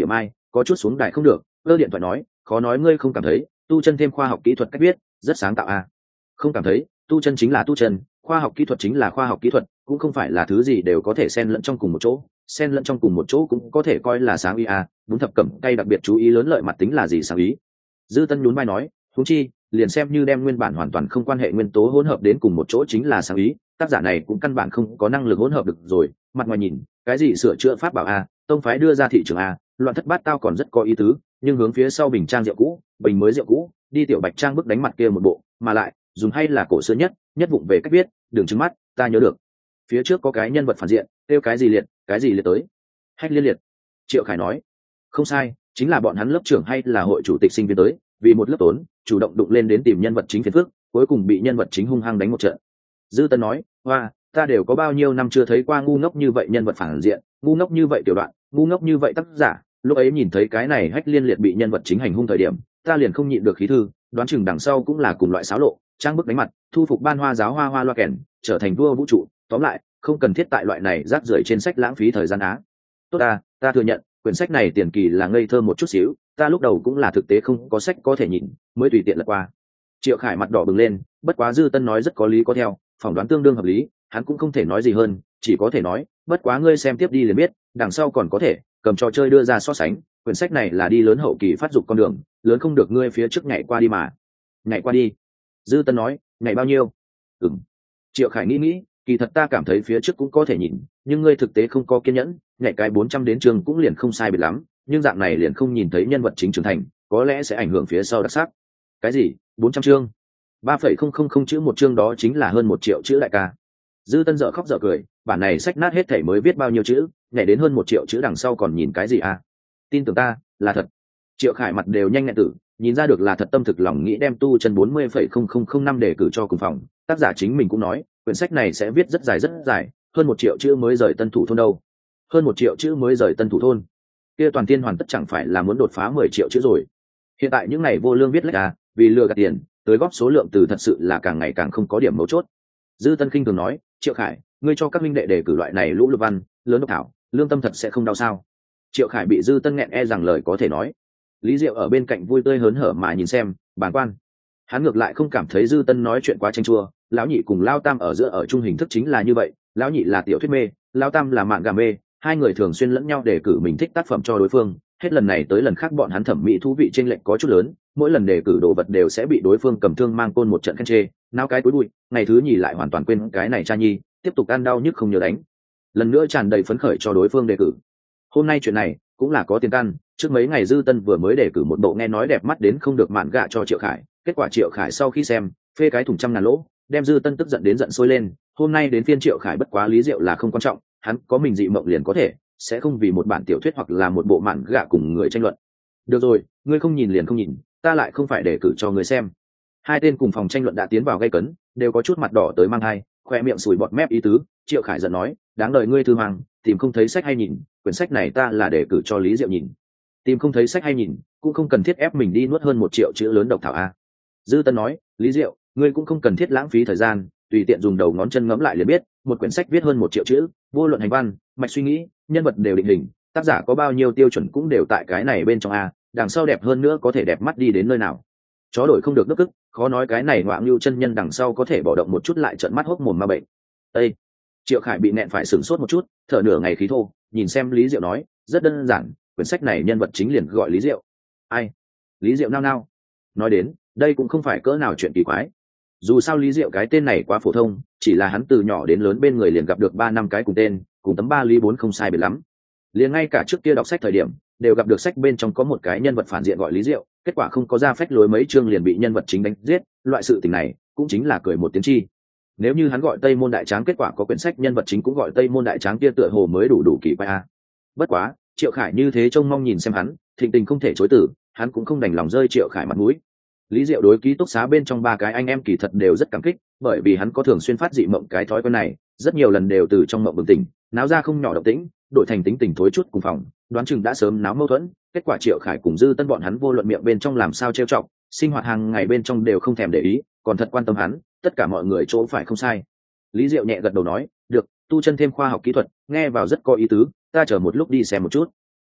có chút xuống đài không được, cơ điện thoại nói, khó nói ngươi không cảm thấy tu chân thêm khoa học kỹ thuật cách viết rất sáng tạo à? Không cảm thấy, tu chân chính là tu chân, khoa học kỹ thuật chính là khoa học kỹ thuật, cũng không phải là thứ gì đều có thể xen lẫn trong cùng một chỗ, xen lẫn trong cùng một chỗ cũng có thể coi là sáng ý à. Bún thập cẩm cay đặc biệt chú ý lớn lợi mặt tính là gì sáng ý? Dư Tân nhún vai nói, huống chi liền xem như đem nguyên bản hoàn toàn không quan hệ nguyên tố hỗn hợp đến cùng một chỗ chính là sáng ý, tác giả này cũng căn bản không có năng lực hỗn hợp được rồi. Mặt ngoài nhìn cái gì sửa chữa pháp bảo a, tông phái đưa ra thị trường a, loạn thất bát tao còn rất có ý tứ, nhưng hướng phía sau bình trang rượu cũ, bình mới rượu cũ, đi tiểu bạch trang bức đánh mặt kia một bộ, mà lại dùng hay là cổ xưa nhất nhất vụng về cách viết, đừng trừng mắt, ta nhớ được phía trước có cái nhân vật phản diện kêu cái gì liệt cái gì liệt tới, hách liên liệt. Triệu Khải nói, không sai, chính là bọn hắn lớp trưởng hay là hội chủ tịch sinh viên tới, vì một lớp tốn chủ động đụng lên đến tìm nhân vật chính phiền phức, cuối cùng bị nhân vật chính hung hăng đánh một trận. Dư Tân nói, hoa, ta đều có bao nhiêu năm chưa thấy qua ngu ngốc như vậy nhân vật phản diện, ngu ngốc như vậy tiểu đoạn, ngu ngốc như vậy tác giả. Lúc ấy nhìn thấy cái này hách liên liệt bị nhân vật chính hành hung thời điểm, ta liền không nhịn được khí thư, đoán chừng đằng sau cũng là cùng loại xáo lộ, trang bức đánh mặt, thu phục ban hoa giáo hoa hoa loa kèn, trở thành vua vũ trụ. Tóm lại, không cần thiết tại loại này rác rưởi trên sách lãng phí thời gian á. Tốt ta, ta thừa nhận, quyển sách này tiền kỳ là ngây thơ một chút xíu, ta lúc đầu cũng là thực tế không có sách có thể nhìn, mới tùy tiện lật qua. Triệu Khải mặt đỏ bừng lên, bất quá Dư Tân nói rất có lý có theo, phỏng đoán tương đương hợp lý, hắn cũng không thể nói gì hơn, chỉ có thể nói, bất quá ngươi xem tiếp đi liền biết, đằng sau còn có thể cầm trò chơi đưa ra so sánh, quyển sách này là đi lớn hậu kỳ phát dục con đường, lớn không được ngươi phía trước nhảy qua đi mà. Nhảy qua đi. Dư Tân nói, nhảy bao nhiêu? Ừm. Triệu Khải nghĩ nghĩ, kỳ thật ta cảm thấy phía trước cũng có thể nhìn, nhưng ngươi thực tế không có kiên nhẫn, nhảy cái bốn trăm đến trường cũng liền không sai biệt lắm, nhưng dạng này liền không nhìn thấy nhân vật chính trưởng thành, có lẽ sẽ ảnh hưởng phía sau đặc sắc. Cái gì? bốn trăm chương? ba phẩy không không không chữ một chương đó chính là hơn một triệu chữ đại ca. Dư Tân dở khóc dở cười, bản này sách nát hết thảy mới viết bao nhiêu chữ, nhảy đến hơn một triệu chữ đằng sau còn nhìn cái gì à? Tin tưởng ta, là thật. Triệu Khải mặt đều nhanh nghẹn tử, nhìn ra được là thật tâm thực lòng nghĩ đem tu chân bốn mươi phẩy không không không năm để cử cho cùng phòng. Tác giả chính mình cũng nói, quyển sách này sẽ viết rất dài rất dài, hơn một triệu chữ mới rời Tân Thủ thôn đâu. Hơn một triệu chữ mới rời Tân Thủ thôn. Kia toàn thiên hoàn tất chẳng phải là muốn đột phá mười triệu chữ rồi. Hiện tại những ngày vô lương viết lách à, vì lừa gạt tiền, tới góp số lượng từ thật sự là càng ngày càng không có điểm mấu chốt. Dư Tân khinh thường nói, Triệu Khải, ngươi cho các minh đệ đề cử loại này lũ lụt văn, lớn độc thảo, lương tâm thật sẽ không đau sao? Triệu Khải bị Dư Tân nghẹn e rằng lời có thể nói. Lý Diệu ở bên cạnh vui tươi hớn hở mà nhìn xem, bàng quan. Hắn ngược lại không cảm thấy Dư Tân nói chuyện quá chanh chua, lão nhị cùng Lao Tam ở giữa ở chung hình thức chính là như vậy, lão nhị là tiểu thuyết mê, Lao Tam là mạn gà mê, hai người thường xuyên lẫn nhau đề cử mình thích tác phẩm cho đối phương, hết lần này tới lần khác bọn hắn thẩm mỹ thú vị chênh lệch có chút lớn, mỗi lần đề cử đồ vật đều sẽ bị đối phương cầm thương mang côn một trận khen chê, nao cái túi bụi, ngày thứ nhì lại hoàn toàn quên cái này cha nhi, tiếp tục ăn đau nhức không nhớ đánh. Lần nữa tràn đầy phấn khởi cho đối phương đề cử. Hôm nay chuyện này cũng là có tiền căn, trước mấy ngày Dư Tân vừa mới đề cử một bộ nghe nói đẹp mắt đến không được mạn gạ cho Triệu Khải, kết quả Triệu Khải sau khi xem, phê cái thùng trăm ngàn lỗ, đem Dư Tân tức giận đến giận sôi lên, hôm nay đến phiên Triệu Khải bất quá lý diệu là không quan trọng, hắn có mình dị mộng liền có thể, sẽ không vì một bản tiểu thuyết hoặc là một bộ mạn gạ cùng người tranh luận. Được rồi, ngươi không nhìn liền không nhìn, ta lại không phải đề cử cho người xem. Hai tên cùng phòng tranh luận đã tiến vào gây cấn, đều có chút mặt đỏ tới mang hai, khoe miệng sùi bọt mép ý tứ. Triệu Khải giận nói, đáng đời ngươi thư hoàng, tìm không thấy sách hay nhìn, quyển sách này ta là đề cử cho Lý Diệu nhìn. Tìm không thấy sách hay nhìn, cũng không cần thiết ép mình đi nuốt hơn một triệu chữ lớn độc thảo a. Dư Tân nói, Lý Diệu, ngươi cũng không cần thiết lãng phí thời gian, tùy tiện dùng đầu ngón chân ngẫm lại liền biết, một quyển sách viết hơn một triệu chữ, vô luận hành văn, mạch suy nghĩ, nhân vật đều định hình, tác giả có bao nhiêu tiêu chuẩn cũng đều tại cái này bên trong a, đằng sau đẹp hơn nữa có thể đẹp mắt đi đến nơi nào. Chó đổi không được nước ức, khó nói cái này ngoạm lưu chân nhân đằng sau có thể bỏ động một chút lại trợn mắt hốc mồm ma bệnh. Ê! Triệu Khải bị nẹn phải sửng sốt một chút, thở nửa ngày khí thô, nhìn xem Lý Diệu nói, rất đơn giản, quyển sách này nhân vật chính liền gọi Lý Diệu. Ai? Lý Diệu nao nao. Nói đến, đây cũng không phải cỡ nào chuyện kỳ quái. Dù sao Lý Diệu cái tên này quá phổ thông, chỉ là hắn từ nhỏ đến lớn bên người liền gặp được ba năm cái cùng tên, cùng tấm ba lý bốn không sai biệt lắm. Liền ngay cả trước kia đọc sách thời điểm, đều gặp được sách bên trong có một cái nhân vật phản diện gọi Lý Diệu, kết quả không có ra phách lối mấy chương liền bị nhân vật chính đánh giết, loại sự tình này cũng chính là cười một tiếng chi. Nếu như hắn gọi Tây Môn Đại Tráng, kết quả có quyển sách nhân vật chính cũng gọi Tây Môn Đại Tráng kia tựa hồ mới đủ đủ kỳ quái a. Bất quá, Triệu Khải như thế trông mong nhìn xem hắn, thịnh tình không thể chối từ, hắn cũng không đành lòng rơi Triệu Khải mặt mũi. Lý Diệu đối ký túc xá bên trong ba cái anh em kỳ thật đều rất cảm kích, bởi vì hắn có thường xuyên phát dị mộng cái thói quen này, rất nhiều lần đều từ trong mộng bừng tỉnh, náo ra không nhỏ động tĩnh, đổi thành tính tình thối chút cùng phòng, đoán chừng đã sớm náo mâu thuẫn, kết quả Triệu Khải cùng Dư Tân bọn hắn vô luận miệng bên trong làm sao trêu chọc, sinh hoạt hàng ngày bên trong đều không thèm để ý, còn thật quan tâm hắn, tất cả mọi người chỗ phải không sai. Lý Diệu nhẹ gật đầu nói, được, tu chân thêm khoa học kỹ thuật, nghe vào rất có ý tứ, ta chờ một lúc đi xem một chút. Ừm,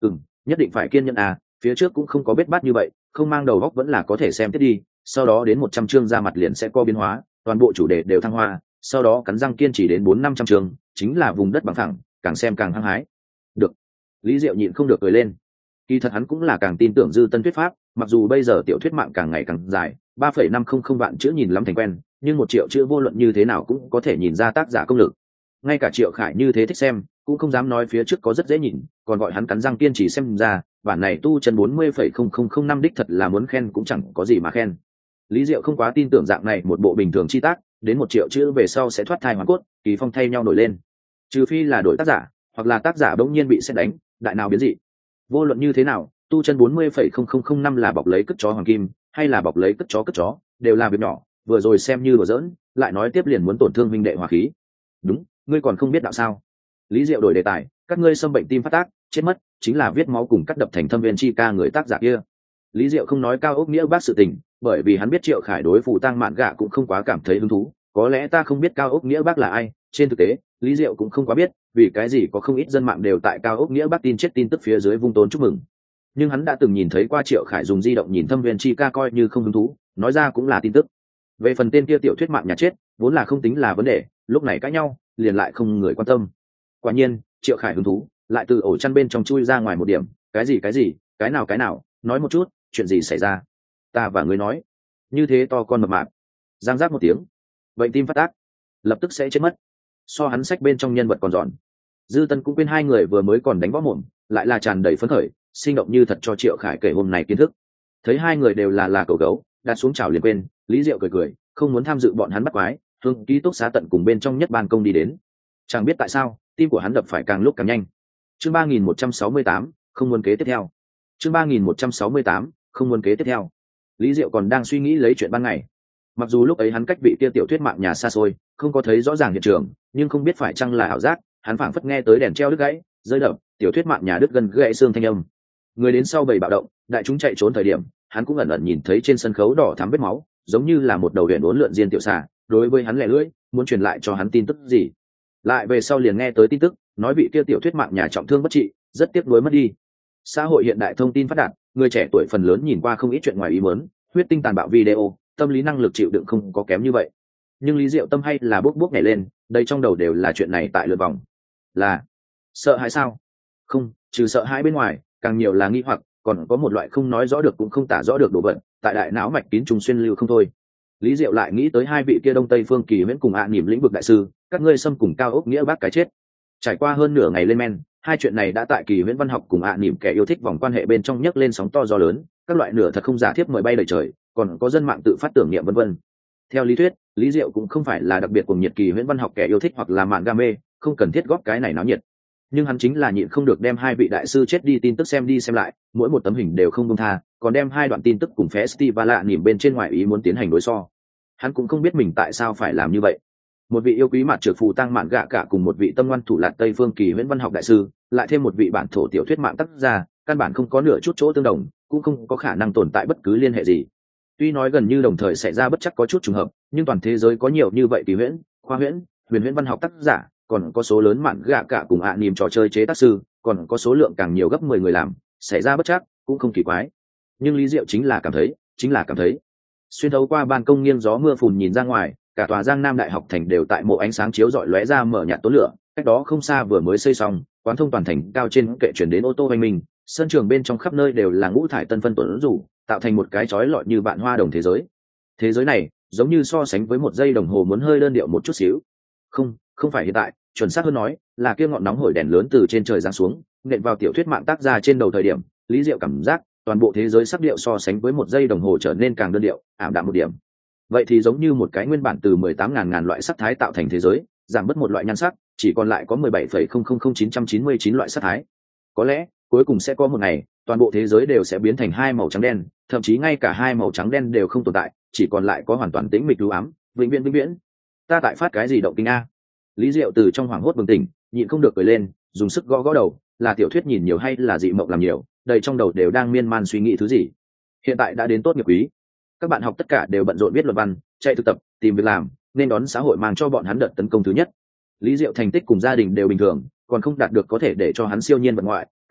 nhất định phải kiên nhẫn à, phía trước cũng không có bết bát như vậy, không mang đầu góc vẫn là có thể xem tiếp đi, sau đó đến một trăm chương ra mặt liền sẽ có biến hóa, toàn bộ chủ đề đều thăng hoa, sau đó cắn răng kiên trì đến bốn năm trăm chương, chính là vùng đất bằng phẳng, càng xem càng hăng hái. Được. Lý Diệu nhịn không được cười lên. Kỳ thật hắn cũng là càng tin tưởng Dư Tân thuyết pháp, mặc dù bây giờ tiểu thuyết mạng càng ngày càng dài, ba phẩy năm không không vạn chữ nhìn lắm thành quen, nhưng một triệu chữ vô luận như thế nào cũng có thể nhìn ra tác giả công lực. Ngay cả Triệu Khải như thế thích xem, cũng không dám nói phía trước có rất dễ nhìn, còn gọi hắn cắn răng kiên trì xem ra, bản này tu chân bốn mươi phẩy không không không năm đích thật là muốn khen cũng chẳng có gì mà khen. Lý Diệu không quá tin tưởng dạng này một bộ bình thường chi tác, đến một triệu chữ về sau sẽ thoát thai hoàn cốt, kỳ phong thay nhau nổi lên. Trừ phi là đổi tác giả, hoặc là tác giả bỗng nhiên bị sét đánh, đại nào biến dị. Vô luận như thế nào, tu chân bốn mươi phẩy không không không năm là bọc lấy cất chó hoàng kim, hay là bọc lấy cất chó cất chó, đều là việc nhỏ, vừa rồi xem như đùa giỡn, lại nói tiếp liền muốn tổn thương huynh đệ hòa khí. Đúng, ngươi còn không biết đạo sao? Lý Diệu đổi đề tài, các ngươi xâm bệnh tim phát tác, chết mất, chính là viết máu cùng cắt đập thành Thâm Viên chi ca người tác giả kia. Lý Diệu không nói Cao Ốc Nghĩa Bác sự tình, bởi vì hắn biết Triệu Khải đối phụ tang mạn gạ cũng không quá cảm thấy hứng thú, có lẽ ta không biết Cao Ốc Nghĩa Bác là ai, trên thực tế, Lý Diệu cũng không quá biết, vì cái gì có không ít dân mạng đều tại Cao Ốc Nghĩa Bác tin chết tin tức phía dưới vung tốn chúc mừng. Nhưng hắn đã từng nhìn thấy qua Triệu Khải dùng di động nhìn Thâm Viên chi ca coi như không hứng thú, nói ra cũng là tin tức. Về phần tên kia tiểu thuyết mạng nhà chết, vốn là không tính là vấn đề, lúc này cãi nhau, liền lại không người quan tâm. Quả nhiên, Triệu Khải hứng thú, lại từ ổ chăn bên trong chui ra ngoài một điểm, cái gì cái gì, cái nào cái nào, nói một chút, chuyện gì xảy ra? Ta và ngươi nói, như thế to con mập mạp. Giang giác một tiếng, bệnh tim phát tác, lập tức sẽ chết mất. So hắn sách bên trong nhân vật còn giòn. Dư Tân cũng quên hai người vừa mới còn đánh võ mồm, lại là tràn đầy phấn khởi, sinh động như thật cho Triệu Khải kể hôm nay kiến thức. Thấy hai người đều là là cẩu gấu, đặt xuống chảo liền quên, Lý Diệu cười cười, không muốn tham dự bọn hắn bắt quái, hướng ký túc xá tận cùng bên trong nhất ban công đi đến. Chẳng biết tại sao, tim của hắn đập phải càng lúc càng nhanh. Chương ba nghìn một trăm sáu mươi tám, không muốn kế tiếp theo. Chương ba nghìn một trăm sáu mươi tám, không muốn kế tiếp theo. Lý Diệu còn đang suy nghĩ lấy chuyện ban ngày. Mặc dù lúc ấy hắn cách vị kia tiểu thuyết mạng nhà xa xôi, không có thấy rõ ràng hiện trường, nhưng không biết phải chăng là ảo giác, hắn phảng phất nghe tới đèn treo đứt gãy, rơi đập, tiểu thuyết mạng nhà đứt gần gãy xương thanh âm. Người đến sau bầy bạo động, đại chúng chạy trốn thời điểm, hắn cũng ẩn ẩn nhìn thấy trên sân khấu đỏ thắm vết máu, giống như là một đầu huyền uốn lượn diên tiểu xà, đối với hắn lẻ lưỡi, muốn truyền lại cho hắn tin tức gì. Lại về sau liền nghe tới tin tức, nói vị kia tiểu thuyết mạng nhà trọng thương bất trị, rất tiếc nuối mất đi. Xã hội hiện đại thông tin phát đạt, người trẻ tuổi phần lớn nhìn qua không ít chuyện ngoài ý muốn, huyết tinh tàn bạo video, tâm lý năng lực chịu đựng không có kém như vậy. Nhưng Lý Diệu tâm hay là bốc bốc nhảy lên, đây trong đầu đều là chuyện này tại lượt vòng. Là sợ hãi sao? Không, trừ sợ hãi bên ngoài, càng nhiều là nghi hoặc, còn có một loại không nói rõ được cũng không tả rõ được đồ vật, tại đại não mạch kín trùng xuyên lưu không thôi. Lý Diệu lại nghĩ tới hai vị kia Đông Tây Phương Kỳ Huyễn cùng ạ à niệm lĩnh vực đại sư, các ngươi xâm cùng Cao Ốc Nghĩa Bác cái chết. Trải qua hơn nửa ngày lên men, hai chuyện này đã tại Kỳ Huyễn văn học cùng ạ à niệm kẻ yêu thích vòng quan hệ bên trong nhấc lên sóng to gió lớn, các loại nửa thật không giả thiếp mời bay đầy trời, còn có dân mạng tự phát tưởng niệm vân vân. Theo lý thuyết, Lý Diệu cũng không phải là đặc biệt cuồng nhiệt Kỳ Huyễn văn học kẻ yêu thích hoặc là mạn ga mê, không cần thiết góp cái này náo nhiệt. Nhưng hắn chính là nhịn không được đem hai vị đại sư chết đi tin tức xem đi xem lại, mỗi một tấm hình đều không buông tha, còn đem hai đoạn tin tức cùng festival lạ niệm bên trên ngoài ý muốn tiến hành đối so. Hắn cũng không biết mình tại sao phải làm như vậy. Một vị yêu quý mặt trược phù tăng mạn gạ cả cùng một vị tâm ngoan thủ lạt Tây Phương Kỳ Huyễn văn học đại sư, lại thêm một vị bản thổ tiểu thuyết mạng tác gia, căn bản không có nửa chút chỗ tương đồng, cũng không có khả năng tồn tại bất cứ liên hệ gì. Tuy nói gần như đồng thời xảy ra bất chắc có chút trùng hợp, nhưng toàn thế giới có nhiều như vậy kỳ huyễn, khoa huyễn, huyền huyễn văn học tác giả, còn có số lớn mạn gạ cả cùng ạ à niềm trò chơi chế tác sư, còn có số lượng càng nhiều gấp mười người làm, xảy ra bất chắc cũng không kỳ quái. Nhưng Lý Diệu chính là cảm thấy, chính là cảm thấy. Xuyên thấu qua ban công nghiêng gió mưa phùn nhìn ra ngoài, cả tòa Giang Nam Đại học thành đều tại mộ ánh sáng chiếu rọi lóe ra mở nhạt tốn lửa, cách đó không xa vừa mới xây xong, quán thông toàn thành cao trên kệ chuyển đến ô tô hoành minh, sân trường bên trong khắp nơi đều là ngũ thải tân phân tuấn rủ, tạo thành một cái chói lọi như vạn hoa đồng thế giới. Thế giới này, giống như so sánh với một giây đồng hồ muốn hơi đơn điệu một chút xíu. Không, không phải hiện tại, chuẩn xác hơn nói, là kia ngọn nóng hổi đèn lớn từ trên trời giáng xuống, nện vào tiểu thuyết mạng tác ra trên đầu thời điểm, Lý Diệu cảm giác toàn bộ thế giới sắc điệu so sánh với một giây đồng hồ trở nên càng đơn điệu, ảm đạm một điểm. Vậy thì giống như một cái nguyên bản từ mười tám ngàn ngàn loại sắc thái tạo thành thế giới, giảm bớt một loại nhan sắc, chỉ còn lại có mười bảy phẩy không không không chín chín chín loại sắc thái. Có lẽ, cuối cùng sẽ có một ngày, toàn bộ thế giới đều sẽ biến thành hai màu trắng đen, thậm chí ngay cả hai màu trắng đen đều không tồn tại, chỉ còn lại có hoàn toàn tĩnh mịch u ám, vĩnh viễn vĩnh viễn. Ta tại phát cái gì động kinh a? Lý Diệu từ trong hoảng hốt bừng tỉnh, nhịn không được cười lên, dùng sức gõ gõ đầu, là tiểu thuyết nhìn nhiều hay là dị mộng làm nhiều, đầy trong đầu đều đang miên man suy nghĩ thứ gì. Hiện tại đã đến tốt nghiệp quý, các bạn học tất cả đều bận rộn viết luận văn, chạy thực tập, tìm việc làm, nên đón xã hội mang cho bọn hắn đợt tấn công thứ nhất. Lý Diệu thành tích cùng gia đình đều bình thường, còn không đạt được có thể để cho hắn siêu nhiên vật ngoại,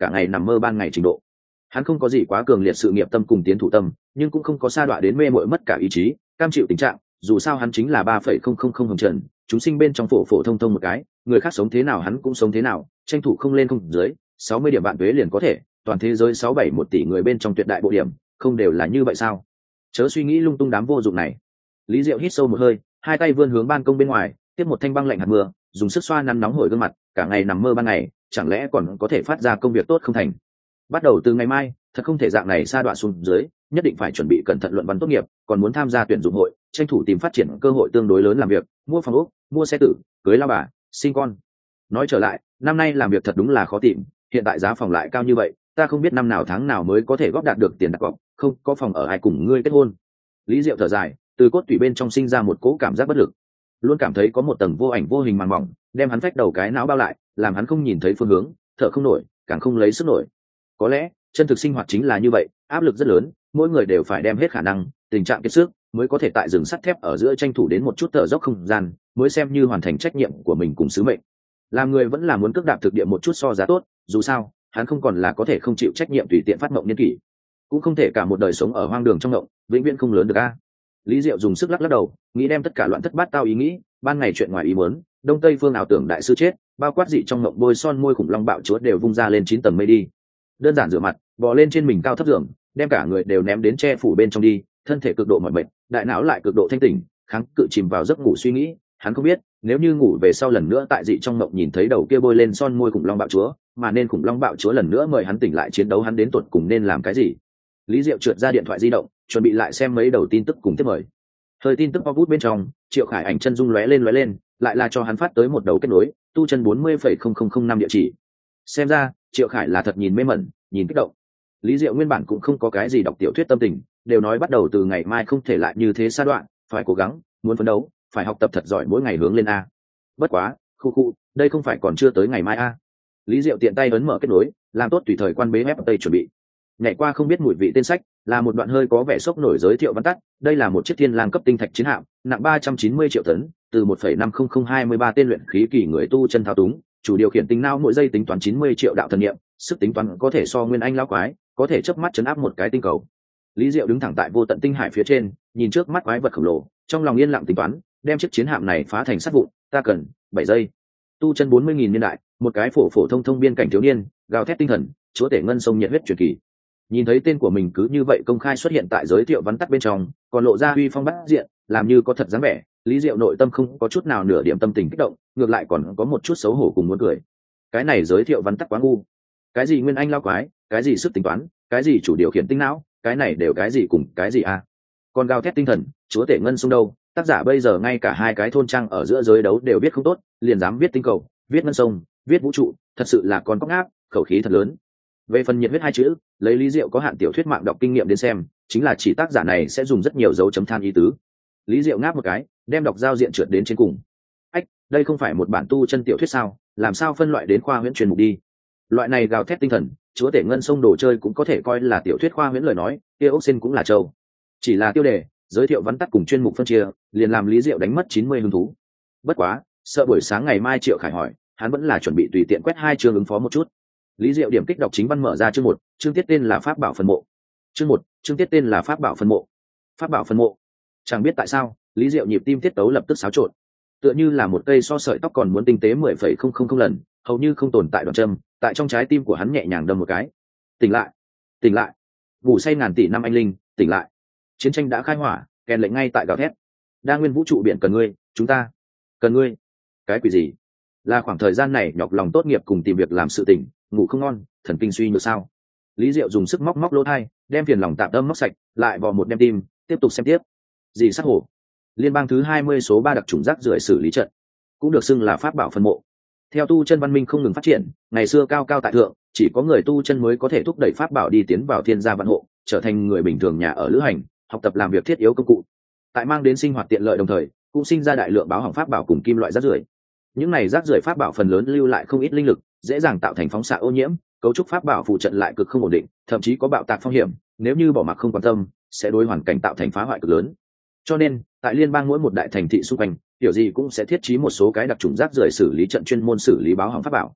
cả ngày nằm mơ ban ngày trình độ. Hắn không có gì quá cường liệt sự nghiệp tâm cùng tiến thủ tâm, nhưng cũng không có sa đọa đến mê muội mất cả ý chí, cam chịu tình trạng, dù sao hắn chính là ba phẩy không không không hồng trần, chúng sinh bên trong phổ phổ thông thông một cái, người khác sống thế nào hắn cũng sống thế nào, tranh thủ không lên không dưới, sáu mươi điểm bạn tuế liền có thể, toàn thế giới sáu bảy một tỷ người bên trong tuyệt đại bộ điểm, không đều là như vậy sao? Chớ suy nghĩ lung tung đám vô dụng này. Lý Diệu hít sâu một hơi, hai tay vươn hướng ban công bên ngoài, tiếp một thanh băng lạnh hạt mưa, dùng sức xoa nắn nóng hổi gương mặt, cả ngày nằm mơ ban ngày, chẳng lẽ còn có thể phát ra công việc tốt không thành? Bắt đầu từ ngày mai, thật không thể dạng này sa đọa xuống dưới, nhất định phải chuẩn bị cẩn thận luận văn tốt nghiệp, còn muốn tham gia tuyển dụng hội, tranh thủ tìm phát triển cơ hội tương đối lớn làm việc, mua phòng ốc, mua xe tử, cưới lao bà, sinh con. Nói trở lại, năm nay làm việc thật đúng là khó tìm, hiện tại giá phòng lại cao như vậy, ta không biết năm nào tháng nào mới có thể góp đạt được tiền đặt cọc, không có phòng ở ai cùng ngươi kết hôn. Lý Diệu thở dài, từ cốt tủy bên trong sinh ra một cỗ cảm giác bất lực, luôn cảm thấy có một tầng vô ảnh vô hình màn mỏng đem hắn vách đầu cái não bao lại, làm hắn không nhìn thấy phương hướng, thở không nổi, càng không lấy sức nổi. Có lẽ chân thực sinh hoạt chính là như vậy, áp lực rất lớn, mỗi người đều phải đem hết khả năng, tình trạng kiệt sức mới có thể tại rừng sắt thép ở giữa tranh thủ đến một chút thở dốc không gian, mới xem như hoàn thành trách nhiệm của mình cùng sứ mệnh. Làm người vẫn là muốn cước đạp thực địa một chút so giá tốt, dù sao hắn không còn là có thể không chịu trách nhiệm tùy tiện phát mộng niên kỷ, cũng không thể cả một đời sống ở hoang đường trong mộng, vĩnh viễn không lớn được a. Lý Diệu dùng sức lắc lắc đầu, nghĩ đem tất cả loạn thất bát tao ý nghĩ, ban ngày chuyện ngoài ý muốn, đông tây phương ảo tưởng đại sư chết, bao quát dị trong mộng bôi son môi khủng long bạo chúa đều vung ra lên chín tầng mây đi. Đơn giản rửa mặt, bò lên trên mình cao thấp giường, đem cả người đều ném đến che phủ bên trong đi, thân thể cực độ mỏi mệt, đại não lại cực độ thanh tỉnh, kháng cự chìm vào giấc ngủ suy nghĩ. Hắn không biết, nếu như ngủ về sau lần nữa tại dị trong mộng nhìn thấy đầu kia bôi lên son môi khủng long bạo chúa, mà nên khủng long bạo chúa lần nữa mời hắn tỉnh lại chiến đấu, hắn đến tuột cùng nên làm cái gì? Lý Diệu trượt ra điện thoại di động, chuẩn bị lại xem mấy đầu tin tức cùng tiếp mời. Thời tin tức bút bên trong, Triệu Khải ảnh chân dung lóe lên lóe lên, lại là cho hắn phát tới một đầu kết nối, tu chân bốn mươi phẩy không không không năm địa chỉ. Xem ra, Triệu Khải là thật nhìn mê mẩn, nhìn kích động. Lý Diệu nguyên bản cũng không có cái gì đọc tiểu thuyết tâm tình, đều nói bắt đầu từ ngày mai không thể lại như thế sa đoạn, phải cố gắng, muốn phấn đấu, phải học tập thật giỏi mỗi ngày hướng lên a. Bất quá, khu khu, đây không phải còn chưa tới ngày mai a. Lý Diệu tiện tay ấn mở kết nối, làm tốt tùy thời quan bế ép tây chuẩn bị. Nhảy qua không biết mùi vị tên sách, là một đoạn hơi có vẻ sốc nổi giới thiệu văn tắt. Đây là một chiếc thiên lang cấp tinh thạch chiến hạm, nặng ba trăm chín mươi triệu tấn, từ một phẩy năm không không hai mươi ba tên luyện khí kỳ người tu chân thao túng, chủ điều khiển tính não mỗi giây tính toán chín mươi triệu đạo thần niệm, sức tính toán có thể so nguyên anh lão quái, có thể chớp mắt chấn áp một cái tinh cầu. Lý Diệu đứng thẳng tại vô tận tinh hải phía trên, nhìn trước mắt quái vật khổng lồ, trong lòng yên lặng tính toán, đem chiếc chiến hạm này phá thành sắt vụn, ta cần bảy giây. Tu chân bốn mươi nghìn niên đại, một cái phổ phổ thông thông biên cảnh thiếu niên, gào thét tinh thần, chúa tể ngân sông nhiệt huyết truyền kỳ. Nhìn thấy tên của mình cứ như vậy công khai xuất hiện tại giới thiệu vắn tắt bên trong, còn lộ ra uy phong bát diện, làm như có thật dáng vẻ, Lý Diệu nội tâm không có chút nào nửa điểm tâm tình kích động, ngược lại còn có một chút xấu hổ cùng muốn cười. Cái này giới thiệu vắn tắt quá ngu. Cái gì nguyên anh lao quái, cái gì sức tính toán, cái gì chủ điều khiển tinh não, cái này đều cái gì cùng cái gì à? Còn gào thét tinh thần, chúa tể ngân sông đâu? Tác giả bây giờ ngay cả hai cái thôn trang ở giữa giới đấu đều biết không tốt, liền dám viết tinh cầu, viết ngân sông, viết vũ trụ, thật sự là con cóc áp, khẩu khí thật lớn. Về phần nhiệt huyết hai chữ, lấy Lý Diệu có hạn tiểu thuyết mạng đọc kinh nghiệm đến xem, chính là chỉ tác giả này sẽ dùng rất nhiều dấu chấm than ý tứ. Lý Diệu ngáp một cái, đem đọc giao diện trượt đến trên cùng. Ách, đây không phải một bản tu chân tiểu thuyết sao, làm sao phân loại đến khoa huyễn truyền mục đi? Loại này gào thét tinh thần, chúa tể ngân sông đồ chơi cũng có thể coi là tiểu thuyết khoa huyễn lời nói, kia ốc xin cũng là châu. Chỉ là tiêu đề, giới thiệu vắn tắt cùng chuyên mục phân chia, liền làm Lý Diệu đánh mất chín mươi hứng thú. Bất quá, sợ buổi sáng ngày mai Triệu Khải hỏi, hắn vẫn là chuẩn bị tùy tiện quét hai chương ứng phó một chút. Lý Diệu điểm kích đọc chính văn mở ra chương một, chương tiết tên là pháp bảo phần mộ. Chương một, chương tiết tên là pháp bảo phần mộ. Pháp bảo phần mộ. Chẳng biết tại sao, Lý Diệu nhịp tim tiết tấu lập tức xáo trộn, tựa như là một cây so sợi tóc còn muốn tinh tế mười phẩy không không không lần, hầu như không tồn tại đoạn châm, tại trong trái tim của hắn nhẹ nhàng đâm một cái. Tỉnh lại, tỉnh lại, ngủ say ngàn tỷ năm anh linh, tỉnh lại. Chiến tranh đã khai hỏa, kèn lệnh ngay tại gào thét. Đa nguyên vũ trụ biển cần ngươi, chúng ta cần ngươi. Cái quỷ gì? Là khoảng thời gian này nhọc lòng tốt nghiệp cùng tìm việc làm sự tình, ngủ không ngon, thần kinh suy nhược sao? Lý Diệu dùng sức móc móc lỗ tai, đem phiền lòng tạm tâm móc sạch, lại vò một đem tim, tiếp tục xem tiếp. Gì sát hổ? Liên bang thứ hai mươi số ba đặc trùng rác rưởi xử lý trận, cũng được xưng là pháp bảo phân mộ. Theo tu chân văn minh không ngừng phát triển, ngày xưa cao cao tại thượng, chỉ có người tu chân mới có thể thúc đẩy pháp bảo đi tiến vào thiên gia vạn hộ, trở thành người bình thường nhà ở lữ hành, học tập làm việc thiết yếu công cụ. Tại mang đến sinh hoạt tiện lợi đồng thời, cũng sinh ra đại lượng báo hỏng pháp bảo cùng kim loại rác rưởi. Những này rác rưởi pháp bảo phần lớn lưu lại không ít linh lực, dễ dàng tạo thành phóng xạ ô nhiễm, cấu trúc pháp bảo phụ trận lại cực không ổn định, thậm chí có bạo tạc phong hiểm, nếu như bỏ mặc không quan tâm, sẽ đối hoàn cảnh tạo thành phá hoại cực lớn. Cho nên, tại liên bang mỗi một đại thành thị xung quanh, kiểu gì cũng sẽ thiết trí một số cái đặc trùng rác rưởi xử lý trận chuyên môn xử lý báo hỏng pháp bảo.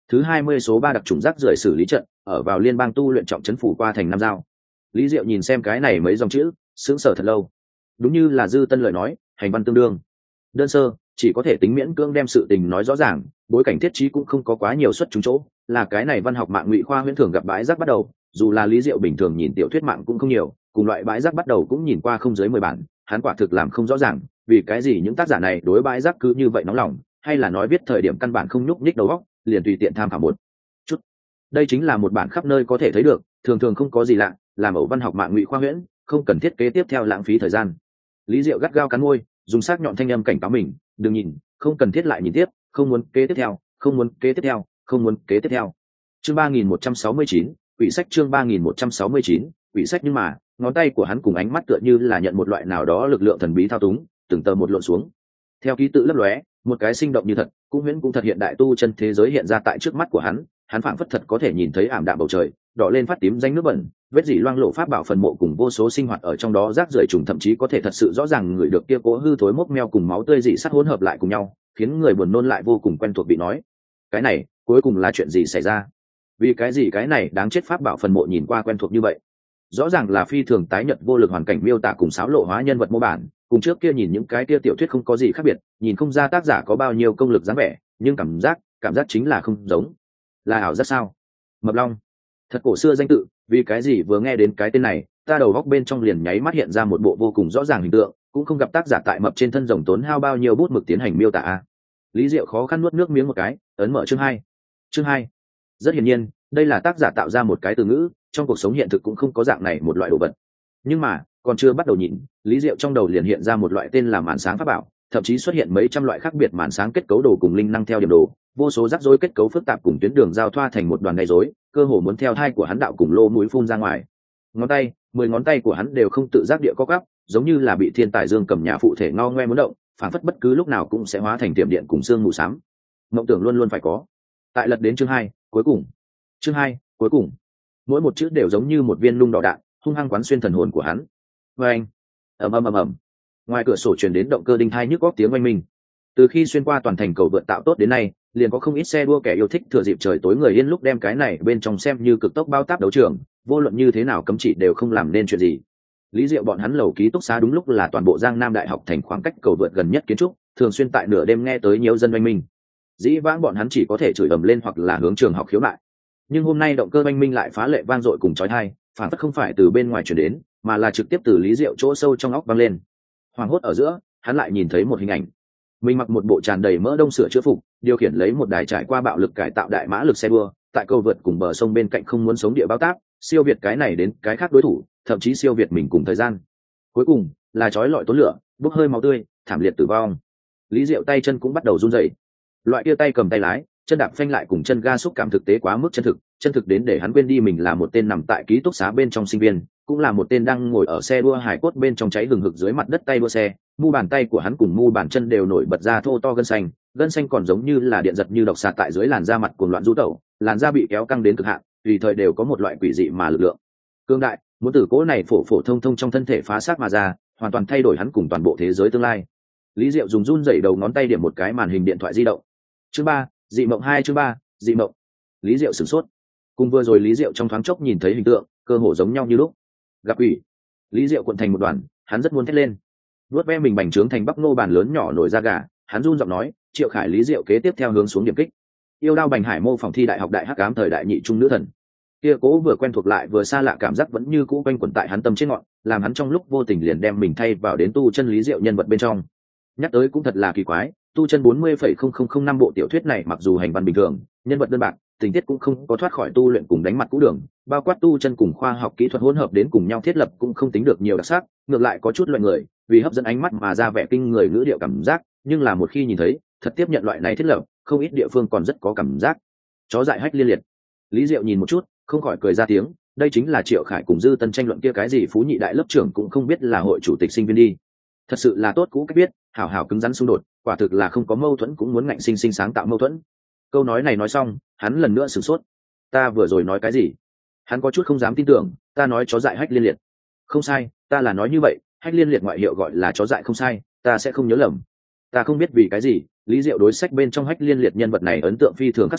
Thứ hai mươi số ba đặc trùng rác rưởi xử lý trận, ở vào liên bang tu luyện trọng trấn phủ qua thành Nam Giao. Lý Diệu nhìn xem cái này mấy dòng chữ, sững sờ thật lâu. Đúng như là Dư Tân lời nói, hành văn tương đương. Đơn sơ, chỉ có thể tính miễn cưỡng đem sự tình nói rõ ràng, bối cảnh thiết trí cũng không có quá nhiều xuất chúng chỗ, là cái này văn học mạng ngụy khoa huyễn thường gặp bãi rác bắt đầu, dù là Lý Diệu bình thường nhìn tiểu thuyết mạng cũng không nhiều, cùng loại bãi rác bắt đầu cũng nhìn qua không dưới mười bản, hắn quả thực làm không rõ ràng, vì cái gì những tác giả này đối bãi rác cứ như vậy nóng lòng, hay là nói viết thời điểm căn bản không nhúc nhích đầu óc, liền tùy tiện tham khảo một chút. Đây chính là một bản khắp nơi có thể thấy được, thường thường không có gì lạ, làm ẩu văn học mạng ngụy khoa huyễn, không cần thiết kế tiếp theo lãng phí thời gian. Lý Diệu gắt gao cắn môi, dùng sắc nhọn thanh âm cảnh cáo mình, đừng nhìn, không cần thiết lại nhìn tiếp, không muốn kế tiếp theo, không muốn kế tiếp theo, không muốn kế tiếp theo. Chương ba nghìn một trăm sáu mươi chín, quỷ sách chương ba nghìn một trăm sáu mươi chín, quỷ sách nhưng mà, ngón tay của hắn cùng ánh mắt tựa như là nhận một loại nào đó lực lượng thần bí thao túng, từng tờ một lộn xuống. Theo ký tự lấp lóe, một cái sinh động như thật, cũng huyễn cũng thật hiện đại tu chân thế giới hiện ra tại trước mắt của hắn, hắn phảng phất thật có thể nhìn thấy ảm đạm bầu trời, đỏ lên phát tím danh nước bẩn, vết dỉ loang lộ pháp bảo phần mộ cùng vô số sinh hoạt ở trong đó rác rưởi trùng, thậm chí có thể thật sự rõ ràng người được kia cố hư thối mốc meo cùng máu tươi dị sắt hỗn hợp lại cùng nhau, khiến người buồn nôn lại vô cùng quen thuộc bị nói. Cái này, cuối cùng là chuyện gì xảy ra? Vì cái gì cái này đáng chết pháp bảo phần mộ nhìn qua quen thuộc như vậy? Rõ ràng là phi thường tái nhật vô lực hoàn cảnh miêu tả cùng xáo lộ hóa nhân vật mô bản, cùng trước kia nhìn những cái kia tiểu thuyết không có gì khác biệt, nhìn không ra tác giả có bao nhiêu công lực dáng vẻ, nhưng cảm giác, cảm giác chính là không giống. Là ảo giác sao? Mập Long, thật cổ xưa danh tự, vì cái gì vừa nghe đến cái tên này, ta đầu góc bên trong liền nháy mắt hiện ra một bộ vô cùng rõ ràng hình tượng, cũng không gặp tác giả tại mập trên thân rồng tốn hao bao nhiêu bút mực tiến hành miêu tả. Lý Diệu khó khăn nuốt nước miếng một cái, ấn mở chương hai. Chương hai. Rất hiển nhiên, đây là tác giả tạo ra một cái từ ngữ, trong cuộc sống hiện thực cũng không có dạng này một loại đồ vật. Nhưng mà, còn chưa bắt đầu nhìn, Lý Diệu trong đầu liền hiện ra một loại tên là màn sáng pháp bảo, thậm chí xuất hiện mấy trăm loại khác biệt màn sáng kết cấu đồ cùng linh năng theo điểm đồ, vô số rắc rối kết cấu phức tạp cùng tuyến đường giao thoa thành một đoàn gây rối, cơ hồ muốn theo thai của hắn đạo cùng lô mũi phun ra ngoài. Ngón tay, mười ngón tay của hắn đều không tự giác địa co quắp, giống như là bị thiên tài dương cầm nhà phụ thể ngao ngoe muốn động, phản phất bất cứ lúc nào cũng sẽ hóa thành tiệm điện cùng xương mù xám. Mộng tưởng luôn luôn phải có. Tại lật đến chương hai, cuối cùng. Chương hai, cuối cùng. Mỗi một chữ đều giống như một viên lung đỏ đạn, hung hăng quán xuyên thần hồn của hắn. Oeng, ầm ầm ầm ầm. Ngoài cửa sổ truyền đến động cơ đinh thai nhức góc tiếng oanh minh. Từ khi xuyên qua toàn thành cầu vượt tạo tốt đến nay, liền có không ít xe đua kẻ yêu thích thừa dịp trời tối người yên lúc đem cái này bên trong xem như cực tốc bao táp đấu trường, vô luận như thế nào cấm chỉ đều không làm nên chuyện gì. Lý Diệu bọn hắn lầu ký túc xá đúng lúc là toàn bộ Giang Nam Đại học thành khoảng cách cầu vượt gần nhất kiến trúc, thường xuyên tại nửa đêm nghe tới nhiều dân oanh minh. Dĩ vãng bọn hắn chỉ có thể chửi ầm lên hoặc là hướng trường học khiếu nại, nhưng hôm nay động cơ oanh minh lại phá lệ vang dội cùng chói tai, phản phất không phải từ bên ngoài truyền đến, mà là trực tiếp từ Lý Diệu chỗ sâu trong óc vang lên. Hoàng hốt ở giữa, hắn lại nhìn thấy một hình ảnh. Mình mặc một bộ tràn đầy mỡ đông sửa chữa phục, điều khiển lấy một đài trải qua bạo lực cải tạo đại mã lực xe đua, tại cầu vượt cùng bờ sông bên cạnh không muốn sống địa bao tác, siêu việt cái này đến cái khác đối thủ, thậm chí siêu việt mình cùng thời gian. Cuối cùng, là chói lọi tốn lửa, bốc hơi máu tươi, thảm liệt tử vong. Lý Diệu tay chân cũng bắt đầu run rẩy. Loại kia tay cầm tay lái, chân đạp phanh lại cùng chân ga xúc cảm thực tế quá mức chân thực, chân thực đến để hắn quên đi mình là một tên nằm tại ký túc xá bên trong sinh viên, cũng là một tên đang ngồi ở xe đua hài cốt bên trong cháy hừng hực dưới mặt đất tay đua xe. Mu bàn tay của hắn cùng mu bàn chân đều nổi bật ra thô to gân xanh, gân xanh còn giống như là điện giật như độc xà tại dưới làn da mặt cuồng loạn du tẩu, làn da bị kéo căng đến cực hạn, tùy thời đều có một loại quỷ dị mà lực lượng cương đại, muốn từ cỗ này phổ phổ thông thông trong thân thể phá xác mà ra, hoàn toàn thay đổi hắn cùng toàn bộ thế giới tương lai. Lý Diệu dùng run rẩy đầu ngón tay điểm một cái màn hình điện thoại di động. Chương ba, dị mộng hai chương ba, dị mộng. Lý Diệu sửng sốt. Cùng vừa rồi Lý Diệu trong thoáng chốc nhìn thấy hình tượng, cơ hồ giống nhau như lúc. Gặp quỷ. Lý Diệu cuộn thành một đoàn, hắn rất muốn thét lên. Vuốt ve mình bành trướng thành bắp nô bàn lớn nhỏ nổi da gà, hắn run giọng nói, Triệu Khải. Lý Diệu kế tiếp theo hướng xuống điểm kích. Yêu đao bành hải mô phỏng thi đại học đại hắc ám thời đại nhị trung nữ thần. Kia cố vừa quen thuộc lại vừa xa lạ cảm giác vẫn như cũ quanh quẩn tại hắn tâm trên ngọn, làm hắn trong lúc vô tình liền đem mình thay vào đến tu chân Lý Diệu nhân vật bên trong. Nhắc tới cũng thật là kỳ quái, tu chân bốn mươi phẩy không không không năm bộ tiểu thuyết này mặc dù hành văn bình thường, nhân vật đơn bạc, tình tiết cũng không có thoát khỏi tu luyện cùng đánh mặt cũ đường, bao quát tu chân cùng khoa học kỹ thuật hỗn hợp đến cùng nhau thiết lập cũng không tính được nhiều đặc sắc, ngược lại có chút loại người vì hấp dẫn ánh mắt mà ra vẻ kinh người ngữ điệu cảm giác, nhưng là một khi nhìn thấy, thật tiếp nhận loại này thiết lập, không ít địa phương còn rất có cảm giác. Chó dại hách liên liệt. Lý Diệu nhìn một chút, không khỏi cười ra tiếng, đây chính là Triệu Khải cùng Dư Tân tranh luận kia cái gì phú nhị đại lớp trưởng cũng không biết là hội chủ tịch sinh viên đi. Thật sự là tốt cũ cách biết, hảo hảo cứng rắn xung đột, quả thực là không có mâu thuẫn cũng muốn ngạnh sinh sinh sáng tạo mâu thuẫn. Câu nói này nói xong, hắn lần nữa sửng sốt. Ta vừa rồi nói cái gì? Hắn có chút không dám tin tưởng, ta nói chó dại hách liên liệt. Không sai, ta là nói như vậy, hách liên liệt ngoại hiệu gọi là chó dại không sai, ta sẽ không nhớ lầm. Ta không biết vì cái gì, Lý Diệu đối sách bên trong hách liên liệt nhân vật này ấn tượng phi thường khắc sâu,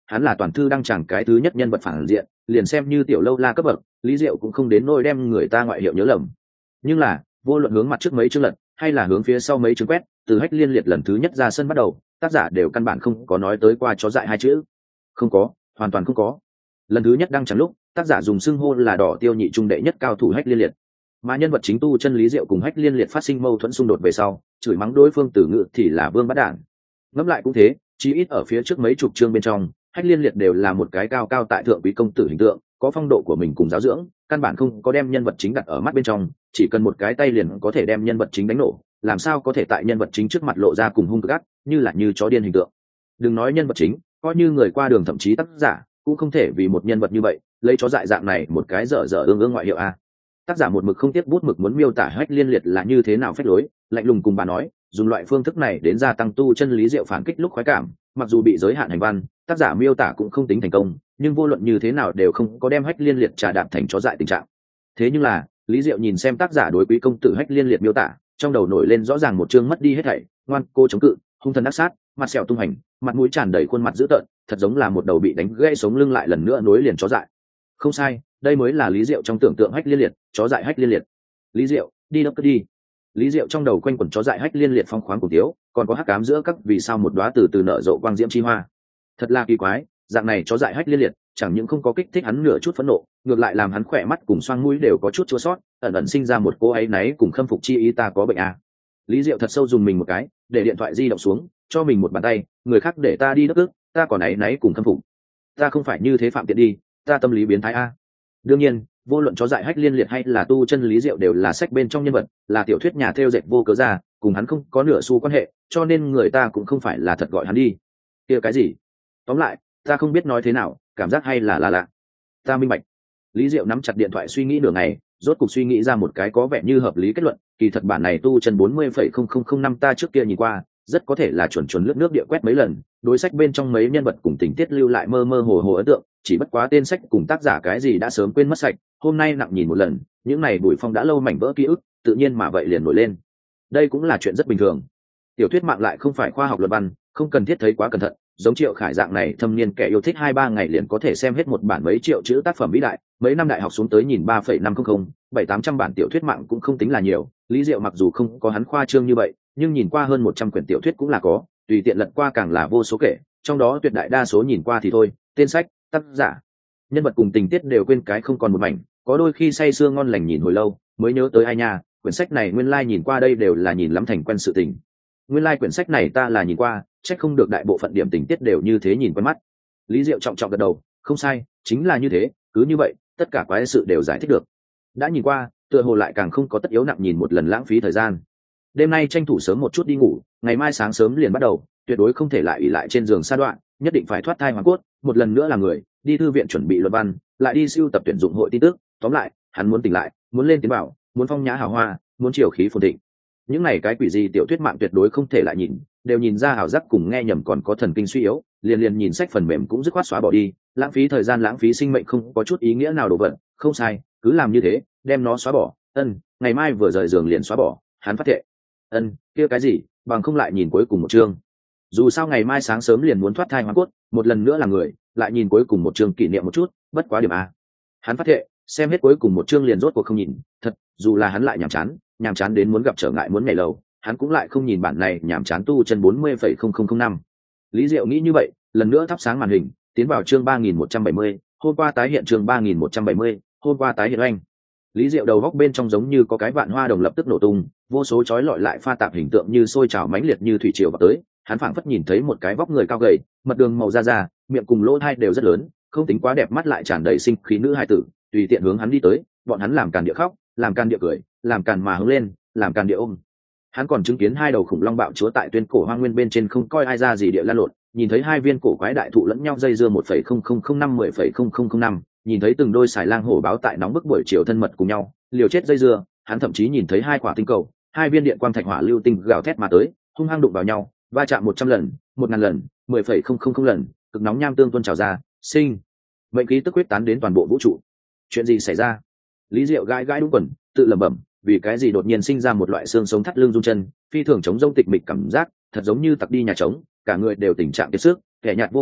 hắn là toàn thư đăng tràng cái thứ nhất nhân vật phản diện, liền xem như tiểu lâu la cấp bậc, Lý Diệu cũng không đến nỗi đem người ta ngoại hiệu nhớ lầm. Nhưng là vô luận hướng mặt trước mấy chương lật hay là hướng phía sau mấy chương quét, từ Hách Liên Liệt lần thứ nhất ra sân bắt đầu, tác giả đều căn bản không có nói tới qua chó dại hai chữ. Không có, hoàn toàn không có. Lần thứ nhất đăng tràng lúc, tác giả dùng xưng hô là đỏ tiêu nhị trung đệ nhất cao thủ Hách Liên Liệt, mà nhân vật chính Tu Chân Lý Diệu cùng Hách Liên Liệt phát sinh mâu thuẫn xung đột về sau, chửi mắng đối phương từ ngữ thì là vương bắt đản. Ngẫm lại cũng thế, chí ít ở phía trước mấy chục chương bên trong, Hách Liên Liệt đều là một cái cao cao tại thượng quý công tử hình tượng, có phong độ của mình cùng giáo dưỡng, căn bản không có đem nhân vật chính đặt ở mắt bên trong, chỉ cần một cái tay liền có thể đem nhân vật chính đánh nổ, làm sao có thể tại nhân vật chính trước mặt lộ ra cùng hung cực ác, như là như chó điên hình tượng. Đừng nói nhân vật chính, coi như người qua đường thậm chí tác giả cũng không thể vì một nhân vật như vậy lấy chó dại dạng này một cái dở dở ương ương ngoại hiệu a. Tác giả một mực không tiếc bút mực muốn miêu tả Hách Liên Liệt là như thế nào phách lối, lạnh lùng cùng bà nói, dùng loại phương thức này đến gia tăng Tu Chân Lý Diệu phản kích lúc khoái cảm, mặc dù bị giới hạn hành văn, tác giả miêu tả cũng không tính thành công, nhưng vô luận như thế nào đều không có đem Hách Liên Liệt trà đạp thành chó dại tình trạng. Thế nhưng là, Lý Diệu nhìn xem tác giả đối quý công tử Hách Liên Liệt miêu tả, trong đầu nổi lên rõ ràng một chương mất đi hết thảy, ngoan cô chống cự, hung thần ác sát, mặt sẹo tung hành, mặt mũi tràn đầy khuôn mặt dữ tợn, thật giống là một đầu bị đánh gãy sống lưng lại lần nữa nối liền chó dại. Không sai, đây mới là Lý Diệu trong tưởng tượng Hách Liên Liệt, chó dại Hách Liên Liệt. Lý Diệu, đi đâu cứ đi. Lý Diệu trong đầu quanh quẩn chó dại Hách Liên Liệt phong khoáng cùng tiếu, còn có hắc ám giữa các vì sao một đóa từ từ nở rộ quang diễm chi hoa. Thật là kỳ quái, dạng này chó dại Hách Liên Liệt, chẳng những không có kích thích hắn nửa chút phẫn nộ, ngược lại làm hắn khỏe mắt cùng xoang mũi đều có chút chua xót, ẩn ẩn sinh ra một cô ấy náy cùng khâm phục chi ý ta có bệnh à. Lý Diệu thật sâu dùng mình một cái, để điện thoại di động xuống, cho mình một bàn tay, người khác để ta đi đất ức, ta còn ấy náy cùng khâm phục. Ta không phải như thế phạm tiện đi, ta tâm lý biến thái a. Đương nhiên, vô luận chó dại Hách Liên Liệt hay là Tu Chân Lý Diệu đều là sách bên trong nhân vật, là tiểu thuyết nhà thêu dệt vô cớ ra, cùng hắn không có nửa xu quan hệ, cho nên người ta cũng không phải là thật gọi hắn đi. Kia cái gì? Tóm lại, ta không biết nói thế nào, cảm giác hay là là lạ. Ta minh bạch. Lý Diệu nắm chặt điện thoại suy nghĩ nửa ngày, rốt cục suy nghĩ ra một cái có vẻ như hợp lý kết luận, kỳ thật bản này Tu Chân bốn mươi phẩy không không không năm ta trước kia nhìn qua, rất có thể là chuẩn chuẩn lướt nước địa quét mấy lần, đối sách bên trong mấy nhân vật cùng tình tiết lưu lại mơ mơ hồ hồ ấn tượng, chỉ bất quá tên sách cùng tác giả cái gì đã sớm quên mất sạch, hôm nay nặng nhìn một lần, những này Bùi Phong đã lâu mảnh vỡ ký ức, tự nhiên mà vậy liền nổi lên. Đây cũng là chuyện rất bình thường. Tiểu thuyết mạng lại không phải khoa học luận văn, không cần thiết thấy quá cẩn thận, giống Triệu Khải dạng này thâm niên kẻ yêu thích hai ba ngày liền có thể xem hết một bản mấy triệu chữ tác phẩm vĩ đại, mấy năm đại học xuống tới nhìn ba phẩy năm không không, bảy tám trăm bản tiểu thuyết mạng cũng không tính là nhiều, Lý Diệu mặc dù không có hắn khoa trương như vậy, nhưng nhìn qua hơn một trăm quyển tiểu thuyết cũng là có, tùy tiện lật qua càng là vô số kể, trong đó tuyệt đại đa số nhìn qua thì thôi, tên sách, tác giả, nhân vật cùng tình tiết đều quên cái không còn một mảnh, có đôi khi say sưa ngon lành nhìn hồi lâu, mới nhớ tới ai nha, quyển sách này nguyên lai like nhìn qua đây đều là nhìn lắm thành quen sự tình. Nguyên lai like quyển sách này ta là nhìn qua, chắc không được đại bộ phận điểm tình tiết đều như thế nhìn quen mắt. Lý Diệu trọng trọng gật đầu, không sai, chính là như thế, cứ như vậy, tất cả quái sự đều giải thích được. Đã nhìn qua, tựa hồ lại càng không có tất yếu nặng nhìn một lần lãng phí thời gian. Đêm nay tranh thủ sớm một chút đi ngủ, ngày mai sáng sớm liền bắt đầu, tuyệt đối không thể lại ỷ lại trên giường sa đoạn, nhất định phải thoát thai hoàn cốt, một lần nữa là người, đi thư viện chuẩn bị luận văn, lại đi siêu tập tuyển dụng hội tin tức, tóm lại, hắn muốn tỉnh lại, muốn lên tiến bảo, muốn phong nhã hào hoa, muốn triều khí phồn thịnh. Những này cái quỷ gì tiểu thuyết mạng tuyệt đối không thể lại nhìn, đều nhìn ra hào giác cùng nghe nhầm còn có thần kinh suy yếu, liền liền nhìn sách phần mềm cũng dứt khoát xóa bỏ đi, lãng phí thời gian lãng phí sinh mệnh không có chút ý nghĩa nào đồ vật, không sai, cứ làm như thế, đem nó xóa bỏ. Ân, ngày mai vừa rời giường liền xóa bỏ, hắn phát thệ. Ân, kia cái gì, bằng không lại nhìn cuối cùng một chương. Dù sao ngày mai sáng sớm liền muốn thoát thai hóa cốt, một lần nữa là người, lại nhìn cuối cùng một chương kỷ niệm một chút, bất quá điểm a. Hắn phát thệ, xem hết cuối cùng một chương liền rốt cuộc không nhìn, thật, dù là hắn lại nhàm chán, nhàm chán đến muốn gặp trở ngại muốn nhảy lầu, hắn cũng lại không nhìn bản này nhàm chán Tu Chân bốn mươi phẩy không không không năm. Lý Diệu nghĩ như vậy, lần nữa thắp sáng màn hình, tiến vào chương ba nghìn một trăm bảy mươi, hôm qua tái hiện chương ba nghìn một trăm bảy mươi, hôm qua tái hiện anh. Lý Diệu đầu góc bên trong giống như có cái vạn hoa đồng lập tức nổ tung, vô số chói lọi lại pha tạp hình tượng như sôi trào mãnh liệt như thủy triều vào tới, hắn phảng phất nhìn thấy một cái vóc người cao gầy, mật đường màu da da, miệng cùng lỗ tai đều rất lớn, không tính quá đẹp mắt lại tràn đầy sinh khí nữ hài tử, tùy tiện hướng hắn đi tới, bọn hắn làm càn địa khóc, làm càn địa cười, làm càn mà hướng lên, làm càn địa ôm. Hắn còn chứng kiến hai đầu khủng long bạo chúa tại tuyên cổ hoang nguyên bên trên không coi ai ra gì địa la lộn, nhìn thấy hai viên cổ quái đại thụ lẫn nhau dây dưa một phẩy không không không năm mười phẩy không không không năm, nhìn thấy từng đôi xài lang hổ báo tại nóng bức buổi chiều thân mật cùng nhau, liều chết dây dưa, hắn thậm chí nhìn thấy hai quả tinh cầu, hai viên điện quang thạch hỏa lưu tinh gào thét mà tới, hung hăng đụng vào nhau, va chạm một trăm lần, một ngàn lần, mười phẩy không không không lần, cực nóng nham tương tuôn trào ra, sinh mệnh khí tức quyết tán đến toàn bộ vũ trụ. Chuyện gì xảy ra? Lý Diệu gãi gãi đúng quần, tự lẩm bẩm, vì cái gì đột nhiên sinh ra một loại xương sống thắt lưng run chân, phi thường chống rông tịch mịch cảm giác, thật giống như tặc đi nhà trống, cả người đều tình trạng kiệt sức, kẻ nhạt vô vị,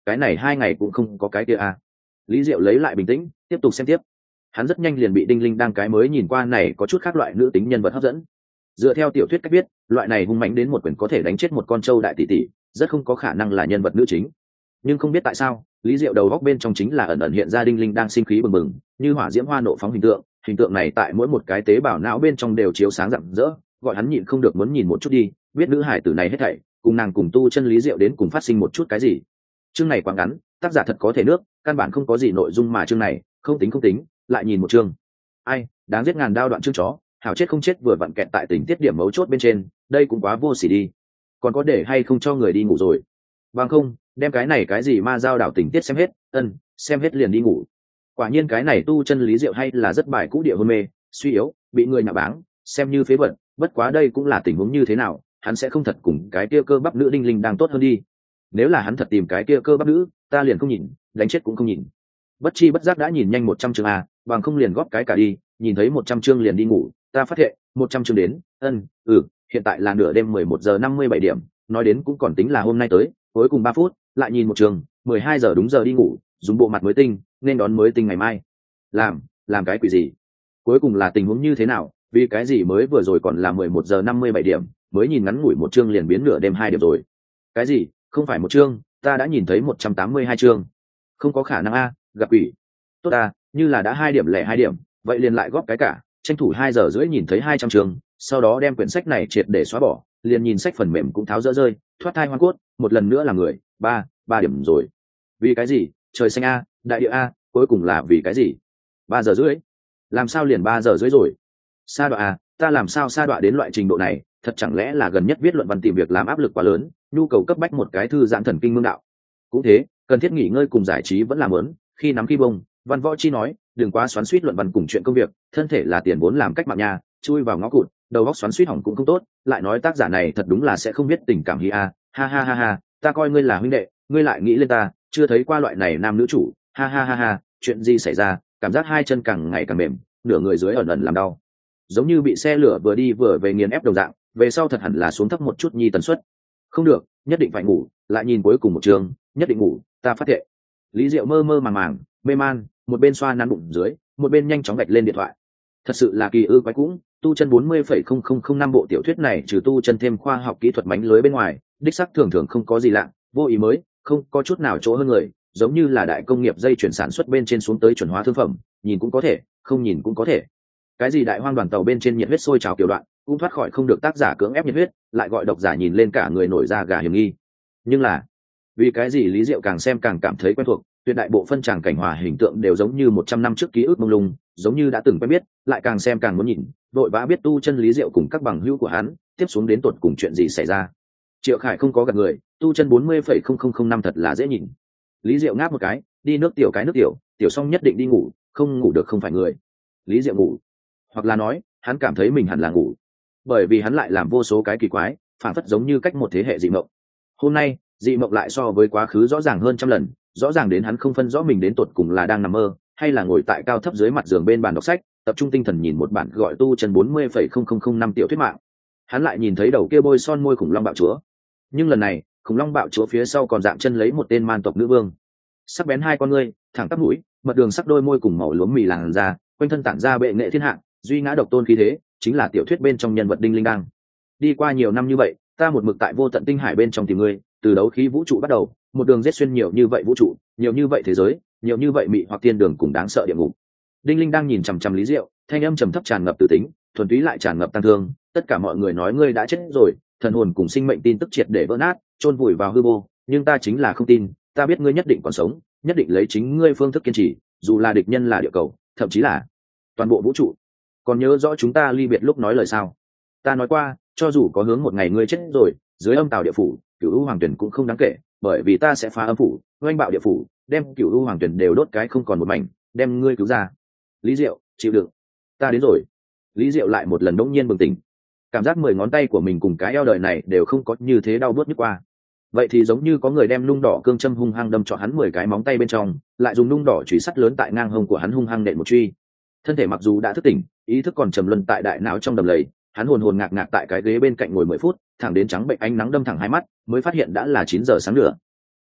cái này hai ngày cũng không có cái kia à. Lý Diệu lấy lại bình tĩnh tiếp tục xem tiếp. Hắn rất nhanh liền bị đinh linh đang cái mới nhìn qua này có chút khác loại nữ tính nhân vật hấp dẫn. Dựa theo tiểu thuyết cách viết, loại này hung mạnh đến một quyền có thể đánh chết một con trâu đại tỷ tỷ, rất không có khả năng là nhân vật nữ chính. Nhưng không biết tại sao, Lý Diệu đầu góc bên trong chính là ẩn ẩn hiện ra đinh linh đang sinh khí bừng bừng, như hỏa diễm hoa nộ phóng hình tượng, hình tượng này tại mỗi một cái tế bào não bên trong đều chiếu sáng rạng rỡ, gọi hắn nhịn không được muốn nhìn một chút đi, biết nữ hải tử này hết thảy, cùng nàng cùng tu chân Lý Diệu đến cùng phát sinh một chút cái gì. Chương này quá ngắn, tác giả thật có thể nước, căn bản không có gì nội dung mà chương này, không tính không tính, lại nhìn một chương. Ai, đáng giết ngàn đao đoạn chương chó, hảo chết không chết vừa vặn kẹt tại tình tiết điểm mấu chốt bên trên, đây cũng quá vô sỉ đi. Còn có để hay không cho người đi ngủ rồi? Bằng không, đem cái này cái gì ma giao đảo tình tiết xem hết, ân, xem hết liền đi ngủ. Quả nhiên cái này tu chân Lý Diệu hay là rất bài cũ địa hôn mê, suy yếu, bị người nhạ báng, xem như phế vật, bất quá đây cũng là tình huống như thế nào, hắn sẽ không thật cùng cái kia cơ bắp nữ đinh linh đang tốt hơn đi. Nếu là hắn thật tìm cái kia cơ bắp nữ, ta liền không nhìn, đánh chết cũng không nhìn. Bất chi bất giác đã nhìn nhanh một trăm chương a, bằng không liền góp cái cả đi, nhìn thấy một trăm chương liền đi ngủ, ta phát hiện, một trăm chương đến, ân, ừ, hiện tại là nửa đêm mười một giờ năm mươi bảy điểm, nói đến cũng còn tính là hôm nay tới, cuối cùng ba phút, lại nhìn một trường, mười hai giờ đúng giờ đi ngủ, dùng bộ mặt mới tinh, nên đón mới tinh ngày mai. Làm, làm cái quỷ gì? Cuối cùng là tình huống như thế nào? Vì cái gì mới vừa rồi còn là mười một giờ năm mươi bảy điểm, mới nhìn ngắn ngủi một chương liền biến nửa đêm hai điểm rồi. Cái gì? Không phải một chương, ta đã nhìn thấy một trăm tám mươi hai chương. Không có khả năng a, gặp quỷ. Tốt a, như là đã hai điểm lẻ hai điểm, vậy liền lại góp cái cả, tranh thủ hai giờ rưỡi nhìn thấy hai trăm chương, sau đó đem quyển sách này triệt để xóa bỏ, liền nhìn sách phần mềm cũng tháo dỡ rơi, thoát thai hoang cốt, một lần nữa là người, ba, ba điểm rồi. Vì cái gì? Trời xanh a, đại địa a, cuối cùng là vì cái gì? Ba giờ rưỡi. Làm sao liền ba giờ rưỡi rồi? Sa đọa à, ta làm sao sa đọa đến loại trình độ này, thật chẳng lẽ là gần nhất viết luận văn tìm việc làm áp lực quá lớn, nhu cầu cấp bách một cái thư giãn thần kinh mương đạo. Cũng thế, cần thiết nghỉ ngơi cùng giải trí vẫn là muốn, khi nắm khi bông, Văn Võ Chi nói, đừng quá xoắn xuýt luận văn cùng chuyện công việc, thân thể là tiền vốn làm cách mạng nhà, chui vào ngõ cụt, đầu óc xoắn xuýt hỏng cũng không tốt, lại nói tác giả này thật đúng là sẽ không biết tình cảm hi a, ha ha ha ha, ta coi ngươi là huynh đệ, ngươi lại nghĩ lên ta, chưa thấy qua loại này nam nữ chủ, ha ha ha ha, chuyện gì xảy ra, cảm giác hai chân càng ngày càng mềm, nửa người dưới ẩn ẩn làm đau. Giống như bị xe lửa vừa đi vừa về nghiền ép đồng dạng, về sau thật hẳn là xuống thấp một chút nhi tần suất. Không được, nhất định phải ngủ, lại nhìn cuối cùng một trường, nhất định ngủ, ta phát thệ. Lý Diệu mơ mơ màng màng, mê man, một bên xoa nắn bụng dưới, một bên nhanh chóng gạch lên điện thoại. Thật sự là kỳ ư quái cũng, tu chân bốn mươi phẩy không không không năm bộ tiểu thuyết này trừ tu chân thêm khoa học kỹ thuật mánh lưới bên ngoài, đích xác thường thường không có gì lạ, vô ý mới, không có chút nào chỗ hơn người, giống như là đại công nghiệp dây chuyển sản xuất bên trên xuống tới chuẩn hóa thương phẩm, nhìn cũng có thể, không nhìn cũng có thể. Cái gì đại hoang đoàn tàu bên trên nhiệt huyết sôi trào kiểu đoạn, cũng thoát khỏi không được tác giả cưỡng ép nhiệt huyết, lại gọi độc giả nhìn lên cả người nổi da gà hiểm nghi. Nhưng là, vì cái gì Lý Diệu càng xem càng cảm thấy quen thuộc, tuyệt đại bộ phân tràng cảnh hòa hình tượng đều giống như một trăm năm trước ký ức mông lung, giống như đã từng quen biết, lại càng xem càng muốn nhìn, vội vã biết tu chân Lý Diệu cùng các bằng hữu của hắn, tiếp xuống đến tột cùng chuyện gì xảy ra. Triệu Khải không có gặp người, tu chân bốn mươi phẩy không không không năm thật là dễ nhìn. Lý Diệu ngáp một cái, đi nước tiểu cái nước tiểu, tiểu xong nhất định đi ngủ, không ngủ được không phải người. Lý Diệu ngủ, hoặc là nói, hắn cảm thấy mình hẳn là ngủ, bởi vì hắn lại làm vô số cái kỳ quái, phản phất giống như cách một thế hệ dị mộng. Hôm nay, dị mộng lại so với quá khứ rõ ràng hơn trăm lần, rõ ràng đến hắn không phân rõ mình đến tột cùng là đang nằm mơ, hay là ngồi tại cao thấp dưới mặt giường bên bàn đọc sách, tập trung tinh thần nhìn một bản gọi tu chân bốn mươi phẩy không không không năm tiểu thuyết mạng. Hắn lại nhìn thấy đầu kia bôi son môi khủng long bạo chúa, nhưng lần này, khủng long bạo chúa phía sau còn dạng chân lấy một tên man tộc nữ vương, sắc bén hai con ngươi, thẳng tắp mũi, mật đường sắc đôi môi cùng màu lúa mì làn da, quanh thân tản ra bệ nghệ thiên hạ, duy ngã độc tôn khí thế, chính là tiểu thuyết bên trong nhân vật đinh linh đang. Đi qua nhiều năm như vậy, ta một mực tại vô tận tinh hải bên trong tìm ngươi, từ đấu khí vũ trụ bắt đầu, một đường giết xuyên nhiều như vậy vũ trụ, nhiều như vậy thế giới, nhiều như vậy mị hoặc thiên đường cùng đáng sợ địa ngục. Đinh linh đang nhìn chằm chằm Lý Diệu, thanh âm trầm thấp tràn ngập từ tính, thuần túy lại tràn ngập tăng thương. Tất cả mọi người nói ngươi đã chết rồi, thần hồn cùng sinh mệnh tin tức triệt để vỡ nát, chôn vùi vào hư vô, nhưng ta chính là không tin, ta biết ngươi nhất định còn sống, nhất định lấy chính ngươi phương thức kiên trì, dù là địch nhân là địa cầu, thậm chí là toàn bộ vũ trụ. Còn nhớ rõ chúng ta ly biệt lúc nói lời sao? Ta nói qua, cho dù có hướng một ngày ngươi chết rồi, dưới âm tào địa phủ, cửu u hoàng tuyển cũng không đáng kể, bởi vì ta sẽ phá âm phủ, oanh bạo địa phủ, đem cửu u hoàng tuyển đều đốt cái không còn một mảnh, đem ngươi cứu ra. Lý Diệu, chịu đựng, ta đến rồi. Lý Diệu lại một lần đống nhiên bừng tỉnh, cảm giác mười ngón tay của mình cùng cái eo đời này đều không có như thế đau bớt nhức qua. Vậy thì giống như có người đem nung đỏ cương châm hung hăng đâm cho hắn mười cái móng tay bên trong, lại dùng nung đỏ chùy sắt lớn tại ngang hông của hắn hung hăng nện một truy. Thân thể mặc dù đã thức tỉnh, ý thức còn trầm luân tại đại não trong đầm lầy, hắn hồn hồn ngạc ngạc tại cái ghế bên cạnh ngồi mười phút, thẳng đến trắng bệnh ánh nắng đâm thẳng hai mắt, mới phát hiện đã là chín giờ sáng nữa.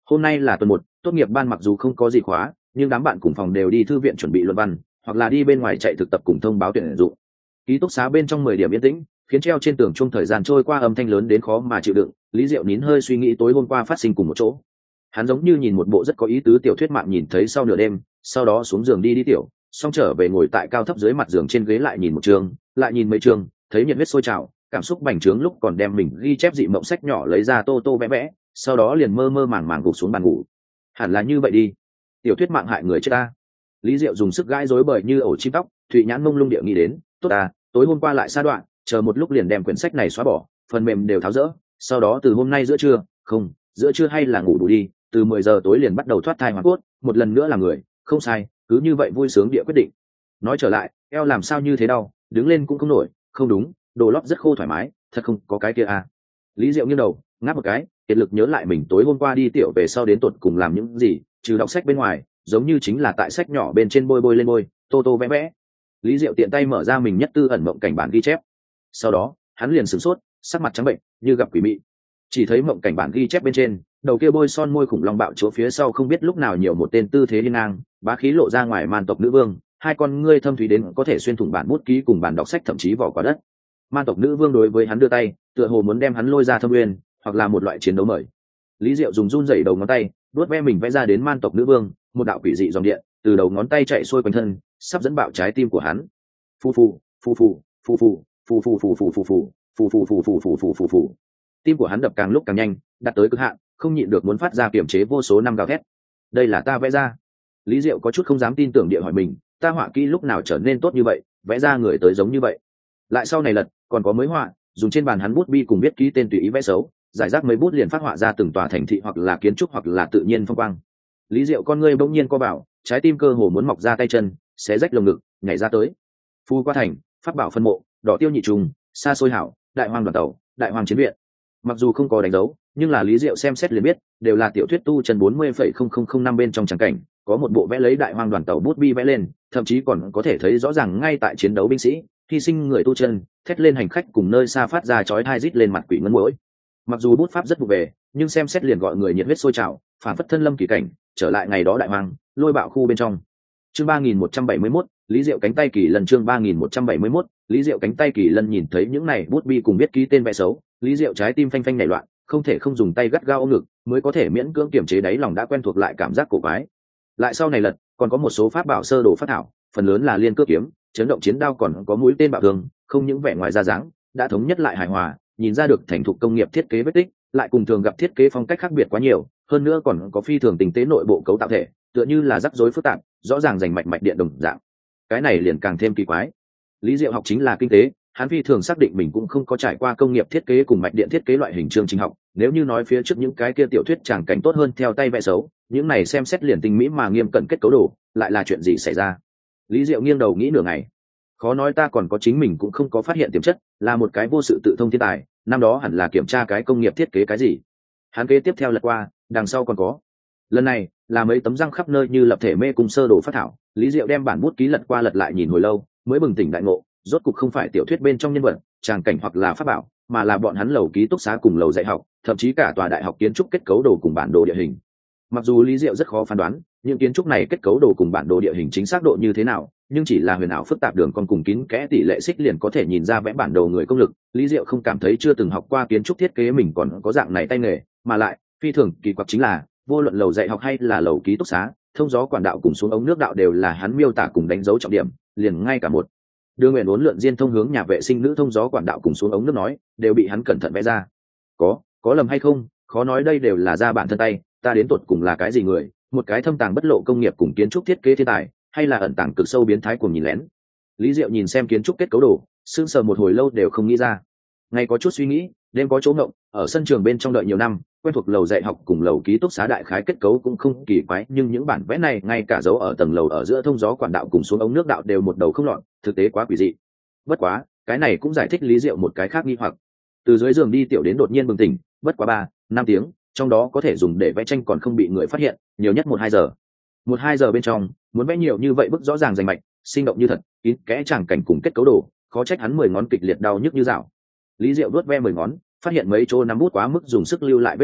Hôm nay là tuần một, tốt nghiệp ban mặc dù không có gì khóa, nhưng đám bạn cùng phòng đều đi thư viện chuẩn bị luận văn, hoặc là đi bên ngoài chạy thực tập cùng thông báo tuyển dụng. Ký túc xá bên trong mười điểm yên tĩnh, khiến treo trên tường chung thời gian trôi qua âm thanh lớn đến khó mà chịu đựng. Lý Diệu nín hơi suy nghĩ tối hôm qua phát sinh cùng một chỗ. Hắn giống như nhìn một bộ rất có ý tứ tiểu thuyết mạng nhìn thấy sau nửa đêm, sau đó xuống giường đi đi tiểu, xong trở về ngồi tại cao thấp dưới mặt giường trên ghế lại nhìn một chương, lại nhìn mấy chương, thấy nhiệt huyết sôi trào, cảm xúc bành trướng lúc còn đem mình ghi chép dị mộng sách nhỏ lấy ra tô tô vẽ vẽ, sau đó liền mơ mơ màng màng gục xuống bàn ngủ. Hẳn là như vậy đi, tiểu thuyết mạng hại người chết ta. Lý Diệu dùng sức gãi rối bời như ổ chim tóc, thụy nhãn mông lung địa nghĩ đến, tốt à, tối hôm qua lại sa đoạn, chờ một lúc liền đem quyển sách này xóa bỏ, phần mềm đều tháo rỡ, sau đó từ hôm nay giữa trưa, không, giữa trưa hay là ngủ đủ đi, từ mười giờ tối liền bắt đầu thoát thai hoàn cốt, một lần nữa là người, không sai, cứ như vậy vui sướng địa quyết định. Nói trở lại, eo làm sao như thế đau, đứng lên cũng không nổi, không đúng, đồ lót rất khô thoải mái, thật không có cái kia à. Lý Diệu nghiêng đầu, ngáp một cái, kiệt lực nhớ lại mình tối hôm qua đi tiểu về sau đến tuột cùng làm những gì, trừ đọc sách bên ngoài, giống như chính là tại sách nhỏ bên trên bôi bôi lên bôi, tô tô vẽ vẽ. Lý Diệu tiện tay mở ra mình nhất tư ẩn mộng cảnh bản ghi chép, sau đó hắn liền sửng sốt, sắc mặt trắng bệnh như gặp quỷ mị. Chỉ thấy mộng cảnh bản ghi chép bên trên, đầu kia bôi son môi khủng long bạo chúa phía sau không biết lúc nào nhiều một tên tư thế hiên ngang, bá khí lộ ra ngoài man tộc nữ vương, hai con ngươi thâm thúy đến có thể xuyên thủng bản bút ký cùng bản đọc sách thậm chí vỏ quả đất. Man tộc nữ vương đối với hắn đưa tay, tựa hồ muốn đem hắn lôi ra thâm nguyên, hoặc là một loại chiến đấu mời. Lý Diệu dùng run rẩy đầu ngón tay, đuốt ve mình vẽ ra đến man tộc nữ vương, một đạo quỷ dị dòng điện từ đầu ngón tay chạy xuôi quanh thân, sắp dẫn bạo trái tim của hắn. Phù phù, phù phù, phù phù, phù phù phù phù phù phù, phù phù phù phù phù phù phù phù. Tim của hắn đập càng lúc càng nhanh, đạt tới cực hạn, không nhịn được muốn phát ra kiểm chế vô số năm gào thét. Đây là ta vẽ ra. Lý Diệu có chút không dám tin tưởng địa hỏi mình, ta họa kỹ lúc nào trở nên tốt như vậy, vẽ ra người tới giống như vậy. Lại sau này lật, còn có mới họa, dùng trên bàn hắn bút bi cùng viết ký tên tùy ý vẽ xấu, giải rác mấy bút liền phát họa ra từng tòa thành thị hoặc là kiến trúc hoặc là tự nhiên phong quang. Lý Diệu con ngươi bỗng nhiên co bảo, trái tim cơ hồ muốn mọc ra tay chân, xé rách lồng ngực, nhảy ra tới. Phu qua thành, pháp bảo phân mộ, đỏ tiêu nhị trùng, xa xôi hảo, đại hoàng đoàn tàu, đại hoàng chiến viện. Mặc dù không có đánh dấu, nhưng là Lý Diệu xem xét liền biết, đều là tiểu thuyết tu chân bốn mươi phẩy không không không năm bên trong tràng cảnh, có một bộ vẽ lấy đại hoàng đoàn tàu bút bi vẽ lên, thậm chí còn có thể thấy rõ ràng ngay tại chiến đấu binh sĩ, hy sinh người tu chân, thét lên hành khách cùng nơi xa phát ra chói tai rít lên mặt quỷ ngân muỗi. Mặc dù bút pháp rất vụ về, nhưng xem xét liền gọi người nhiệt huyết sôi trào, phản phất thân lâm kỳ cảnh, trở lại ngày đó đại hoàng, lôi bạo khu bên trong. Chương ba nghìn một trăm bảy mươi mốt, Lý Diệu cánh tay kỳ lân chương ba nghìn một trăm bảy mươi mốt, Lý Diệu cánh tay kỳ lân nhìn thấy những này bút bi cùng viết ký tên vẽ xấu, Lý Diệu trái tim phanh phanh nảy loạn, không thể không dùng tay gắt gao ôm ngực, mới có thể miễn cưỡng kiềm chế đáy lòng đã quen thuộc lại cảm giác cổ quái. Lại sau này lật, còn có một số pháp bảo sơ đồ phát thảo, phần lớn là liên cước kiếm, chấn động chiến đao còn có mũi tên bạo thường, không những vẻ ngoài ra dáng, đã thống nhất lại hài hòa, nhìn ra được thành thục công nghiệp thiết kế vết tích, lại cùng thường gặp thiết kế phong cách khác biệt quá nhiều, hơn nữa còn có phi thường tinh tế nội bộ cấu tạo thể, tựa như là rắc rối phức tạp, rõ ràng rành mạch mạch điện đồng dạng. Cái này liền càng thêm kỳ quái. Lý Diệu học chính là kinh tế, hắn phi thường xác định mình cũng không có trải qua công nghiệp thiết kế cùng mạch điện thiết kế loại hình chương trình học, nếu như nói phía trước những cái kia tiểu thuyết tràng cảnh tốt hơn theo tay vẽ xấu, những này xem xét liền tinh mỹ mà nghiêm cẩn kết cấu đồ, lại là chuyện gì xảy ra? Lý Diệu nghiêng đầu nghĩ nửa ngày, khó nói ta còn có chính mình cũng không có phát hiện tiềm chất, là một cái vô sự tự thông thiên tài, năm đó hẳn là kiểm tra cái công nghiệp thiết kế cái gì. Hắn kế tiếp theo lật qua, đằng sau còn có. Lần này là mấy tấm răng khắp nơi như lập thể mê cùng sơ đồ phát thảo. Lý Diệu đem bản bút ký lật qua lật lại nhìn hồi lâu, mới bừng tỉnh đại ngộ, rốt cục không phải tiểu thuyết bên trong nhân vật, tràng cảnh hoặc là pháp bảo, mà là bọn hắn lầu ký túc xá cùng lầu dạy học, thậm chí cả tòa đại học kiến trúc kết cấu đồ cùng bản đồ địa hình. Mặc dù Lý Diệu rất khó phán đoán những kiến trúc này kết cấu đồ cùng bản đồ địa hình chính xác độ như thế nào, nhưng chỉ là huyền ảo phức tạp đường con cùng kín kẽ tỷ lệ xích liền có thể nhìn ra vẽ bản đồ người công lực. Lý Diệu không cảm thấy chưa từng học qua kiến trúc thiết kế mình còn có dạng này tay nghề, mà lại phi thường kỳ quặc chính là vô luận lầu dạy học hay là lầu ký túc xá, thông gió quản đạo cùng xuống ống nước đạo đều là hắn miêu tả cùng đánh dấu trọng điểm, liền ngay cả một đường nguyện uốn lượn diên thông hướng nhà vệ sinh nữ thông gió quản đạo cùng xuống ống nước nói đều bị hắn cẩn thận vẽ ra. Có có lầm hay không, khó nói, đây đều là ra bản thân tay, ta đến tột cùng là cái gì người, một cái thâm tàng bất lộ công nghiệp cùng kiến trúc thiết kế thiên tài, hay là ẩn tàng cực sâu biến thái cùng nhìn lén? Lý Diệu nhìn xem kiến trúc kết cấu đồ, sững sờ một hồi lâu đều không nghĩ ra. Ngay có chút suy nghĩ, đêm có chỗ ngộng, ở sân trường bên trong đợi nhiều năm, quen thuộc lầu dạy học cùng lầu ký túc xá đại khái kết cấu cũng không kỳ quái, nhưng những bản vẽ này ngay cả dấu ở tầng lầu ở giữa thông gió quản đạo cùng xuống ống nước đạo đều một đầu không lọt, thực tế quá quỷ dị. Bất quá, cái này cũng giải thích Lý Diệu một cái khác nghi hoặc. Từ dưới giường đi tiểu đến đột nhiên bừng tỉnh, bất quá ba, năm tiếng, trong đó có thể dùng để vẽ tranh còn không bị người phát hiện, nhiều nhất một hai giờ. Một hai giờ bên trong, muốn vẽ nhiều như vậy bức rõ ràng rành mạch, sinh động như thật, kín kẽ tràng cảnh cùng kết cấu đồ, khó trách hắn mười ngón kịch liệt đau nhức như dạo. Lý Diệu đuốt ve mười ngón, phát hiện mấy chỗ nắm bút quá mức dùng sức lưu lại vết lõm,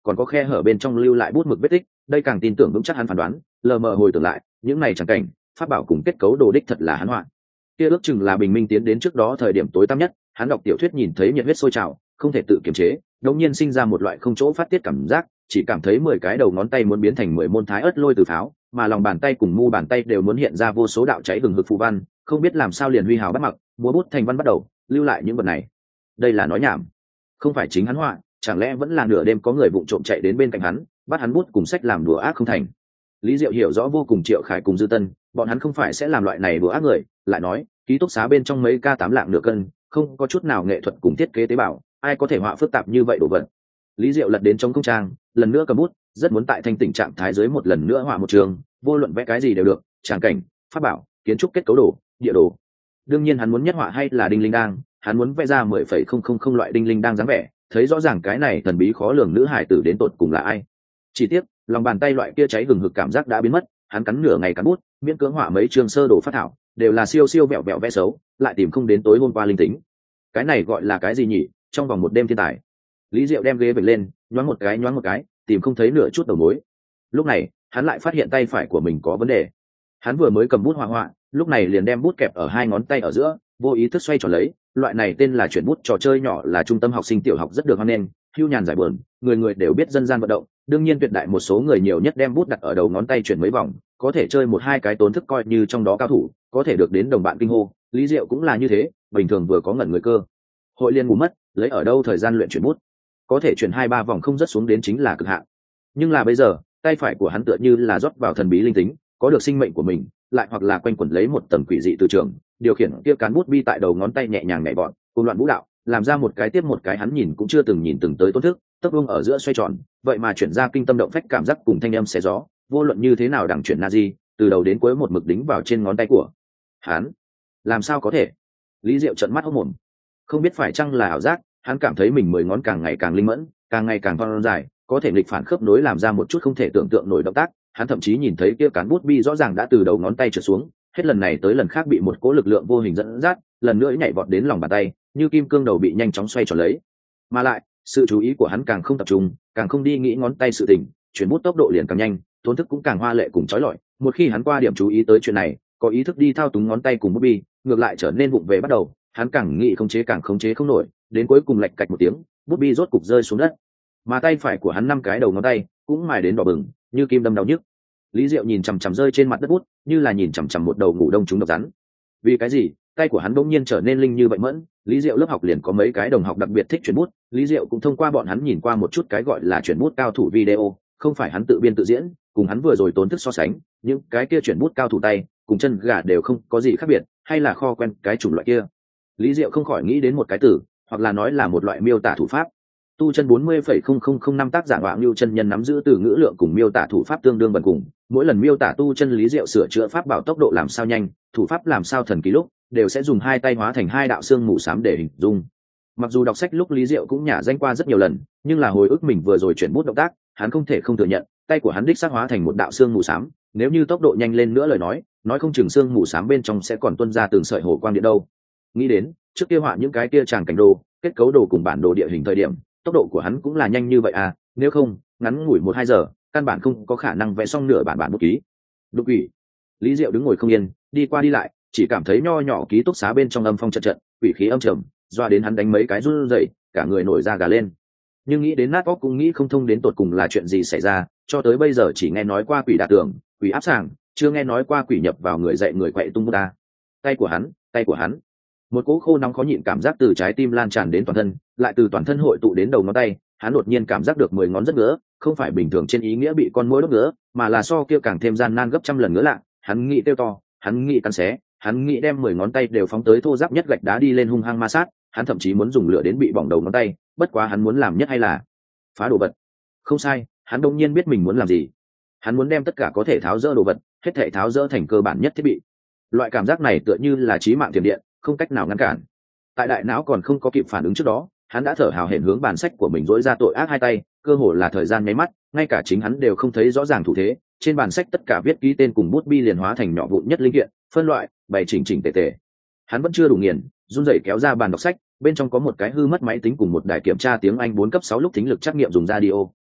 còn có khe hở bên trong lưu lại bút mực vết tích, đây càng tin tưởng vững chắc hắn phán đoán. Lờ mờ hồi tưởng lại những này chẳng cảnh pháp bảo cùng kết cấu đồ đích thật là hắn họa. Kia ước chừng là bình minh tiến đến trước đó thời điểm tối tăm nhất, hắn đọc tiểu thuyết nhìn thấy nhiệt huyết sôi trào, không thể tự kiềm chế, đột nhiên sinh ra một loại không chỗ phát tiết cảm giác, chỉ cảm thấy mười cái đầu ngón tay muốn biến thành mười môn thái ớt lôi từ pháo, mà lòng bàn tay cùng mu bàn tay đều muốn hiện ra vô số đạo cháy hừng hực phù văn, không biết làm sao liền huy hào bắt mặc, múa bút thành văn bắt đầu, lưu lại những vật này. Đây là nói nhảm, không phải chính hắn họa, chẳng lẽ vẫn là nửa đêm có người vụng trộm chạy đến bên cạnh hắn, bắt hắn bút cùng sách làm đùa ác không thành. Lý Diệu hiểu rõ vô cùng Triệu Khải cùng Dư Tân, bọn hắn không phải sẽ làm loại này đùa ác người, lại nói, ký túc xá bên trong mấy ca tám lạng nửa cân, không có chút nào nghệ thuật cùng thiết kế tế bào, ai có thể họa phức tạp như vậy đồ vật. Lý Diệu lật đến trong công trang, lần nữa cầm bút, rất muốn tại thanh tỉnh trạng thái dưới một lần nữa họa một trường, vô luận vẽ cái gì đều được, tràng cảnh, pháp bảo, kiến trúc kết cấu đồ, địa đồ. Đương nhiên hắn muốn nhất họa hay là đinh linh đang, hắn muốn vẽ ra mười phẩy không không không loại đinh linh đang dáng vẻ, thấy rõ ràng cái này thần bí khó lường nữ hải tử đến tột cùng là ai. Chỉ tiếc, lòng bàn tay loại kia cháy hừng hực cảm giác đã biến mất, hắn cắn nửa ngày cắn bút, miễn cưỡng họa mấy chương sơ đồ phát thảo, đều là siêu siêu vẹo vẹo vẽ xấu, lại tìm không đến tối hôm qua linh tính. Cái này gọi là cái gì nhỉ? Trong vòng một đêm thiên tài. Lý Diệu đem ghế vểnh lên, nhoáng một cái nhoáng một cái, tìm không thấy nửa chút đầu mối. Lúc này, hắn lại phát hiện tay phải của mình có vấn đề. Hắn vừa mới cầm bút họa họa, lúc này liền đem bút kẹp ở hai ngón tay ở giữa, vô ý thức xoay tròn lấy. Loại này tên là chuyển bút trò chơi nhỏ, là trung tâm học sinh tiểu học rất được hoan nghênh, hưu nhàn giải buồn, người người đều biết dân gian vận động. Đương nhiên tuyệt đại một số người nhiều nhất đem bút đặt ở đầu ngón tay chuyển mấy vòng, có thể chơi một hai cái tốn thức coi như trong đó cao thủ, có thể được đến đồng bạn kinh hô. Lý Diệu cũng là như thế, bình thường vừa có ngẩn người cơ hội liên ngủ mất, lấy ở đâu thời gian luyện chuyển bút, có thể chuyển hai ba vòng không rớt xuống đến chính là cực hạn. Nhưng là bây giờ, tay phải của hắn tựa như là rót vào thần bí linh tính, có được sinh mệnh của mình, lại hoặc là quanh quẩn lấy một tầng quỷ dị từ trường, điều khiển kia cán bút bi tại đầu ngón tay nhẹ nhàng nhảy vọt, cùng loạn vũ đạo, làm ra một cái tiếp một cái hắn nhìn cũng chưa từng nhìn từng tới tốn thức, tốc vuông ở giữa xoay tròn, vậy mà chuyển ra kinh tâm động phách cảm giác cùng thanh âm xé gió, vô luận như thế nào đằng chuyển na di, từ đầu đến cuối một mực đính vào trên ngón tay của hắn. Làm sao có thể? Lý Diệu trợn mắt hốt mồm, không biết phải chăng là ảo giác, hắn cảm thấy mình mười ngón càng ngày càng linh mẫn, càng ngày càng thon dài, có thể nghịch phản khớp nối làm ra một chút không thể tưởng tượng nổi động tác. Hắn thậm chí nhìn thấy kia cán bút bi rõ ràng đã từ đầu ngón tay trượt xuống, hết lần này tới lần khác bị một cỗ lực lượng vô hình dẫn dắt, lần nữa nhảy vọt đến lòng bàn tay, như kim cương đầu bị nhanh chóng xoay tròn lấy. Mà lại, sự chú ý của hắn càng không tập trung, càng không đi nghĩ ngón tay sự tình, chuyển bút tốc độ liền càng nhanh, tốn thức cũng càng hoa lệ cùng chói lọi. Một khi hắn qua điểm chú ý tới chuyện này, có ý thức đi thao túng ngón tay cùng bút bi, ngược lại trở nên vụng về bắt đầu. Hắn càng nghĩ khống chế càng khống chế không nổi, đến cuối cùng lạch cạch một tiếng, bút bi rốt cục rơi xuống đất. Mà tay phải của hắn năm cái đầu ngón tay cũng mài đến đỏ bừng, như kim đâm đau nhức. Lý Diệu nhìn chằm chằm rơi trên mặt đất bút, như là nhìn chằm chằm một đầu ngủ đông trúng độc rắn. Vì cái gì? Tay của hắn bỗng nhiên trở nên linh như vậy mẫn. Lý Diệu lớp học liền có mấy cái đồng học đặc biệt thích chuyển bút, Lý Diệu cũng thông qua bọn hắn nhìn qua một chút cái gọi là chuyển bút cao thủ video, không phải hắn tự biên tự diễn, cùng hắn vừa rồi tốn thức so sánh, những cái kia chuyển bút cao thủ tay cùng chân gà đều không có gì khác biệt, hay là kho quen cái chủng loại kia. Lý Diệu không khỏi nghĩ đến một cái từ, hoặc là nói là một loại miêu tả thủ pháp. Tu chân bốn mươi phẩy không không không năm tác giả Hoàng Lưu chân nhân nắm giữ từ ngữ lượng cùng miêu tả thủ pháp tương đương bằng cùng, mỗi lần miêu tả tu chân Lý Diệu sửa chữa pháp bảo tốc độ làm sao nhanh, thủ pháp làm sao thần kỳ lúc, đều sẽ dùng hai tay hóa thành hai đạo xương mù xám để hình dung. Mặc dù đọc sách lúc Lý Diệu cũng nhả danh qua rất nhiều lần, nhưng là hồi ức mình vừa rồi chuyển bút động tác, hắn không thể không thừa nhận, tay của hắn đích xác hóa thành một đạo xương mù xám, nếu như tốc độ nhanh lên nữa lời nói, nói không chừng xương mù xám bên trong sẽ còn tuôn ra từng sợi hồ quang điện đâu. Nghĩ đến, trước kia họa những cái kia tràng cảnh đồ, kết cấu đồ cùng bản đồ địa hình thời điểm, tốc độ của hắn cũng là nhanh như vậy à, nếu không, ngắn ngủi một hai giờ, căn bản không có khả năng vẽ xong nửa bản bản bút ký. Đục quỷ. Lý Diệu đứng ngồi không yên, đi qua đi lại, chỉ cảm thấy nho nhỏ ký túc xá bên trong âm phong trận trận, quỷ khí âm trầm, doa đến hắn đánh mấy cái run rẩy, cả người nổi da gà lên. Nhưng nghĩ đến nát óc cũng nghĩ không thông đến tột cùng là chuyện gì xảy ra, cho tới bây giờ chỉ nghe nói qua quỷ đả tường, quỷ áp sàng, chưa nghe nói qua quỷ nhập vào người dạy người quậy tung ta. Tay của hắn, tay của hắn. Một cỗ khô nóng khó nhịn cảm giác từ trái tim lan tràn đến toàn thân, lại từ toàn thân hội tụ đến đầu ngón tay, hắn đột nhiên cảm giác được mười ngón rất ngứa, không phải bình thường trên ý nghĩa bị con muỗi đốt ngứa, mà là so kia càng thêm gian nan gấp trăm lần ngứa lạ. Hắn nghĩ tiêu to, hắn nghĩ cắn xé, hắn nghĩ đem mười ngón tay đều phóng tới thô ráp nhất gạch đá đi lên hung hăng ma sát, hắn thậm chí muốn dùng lửa đến bị bỏng đầu ngón tay, bất quá hắn muốn làm nhất hay là phá đồ vật. Không sai, hắn đột nhiên biết mình muốn làm gì. Hắn muốn đem tất cả có thể tháo dỡ đồ vật, hết thảy tháo dỡ thành cơ bản nhất thiết bị. Loại cảm giác này tựa như là chí mạng tiềm điện, không cách nào ngăn cản. Tại đại não còn không có kịp phản ứng trước đó, hắn đã thở hào hển hướng bàn sách của mình dỗi ra tội ác hai tay, cơ hồ là thời gian nháy mắt, ngay cả chính hắn đều không thấy rõ ràng thủ thế. Trên bàn sách tất cả viết ký tên cùng bút bi liền hóa thành nhỏ vụn nhất linh kiện, phân loại, bày chỉnh chỉnh tề tề. Hắn vẫn chưa đủ nghiền, run rẩy kéo ra bàn đọc sách, bên trong có một cái hư mất máy tính cùng một đài kiểm tra tiếng Anh bốn cấp sáu lúc thính lực trắc nghiệm dùng radio.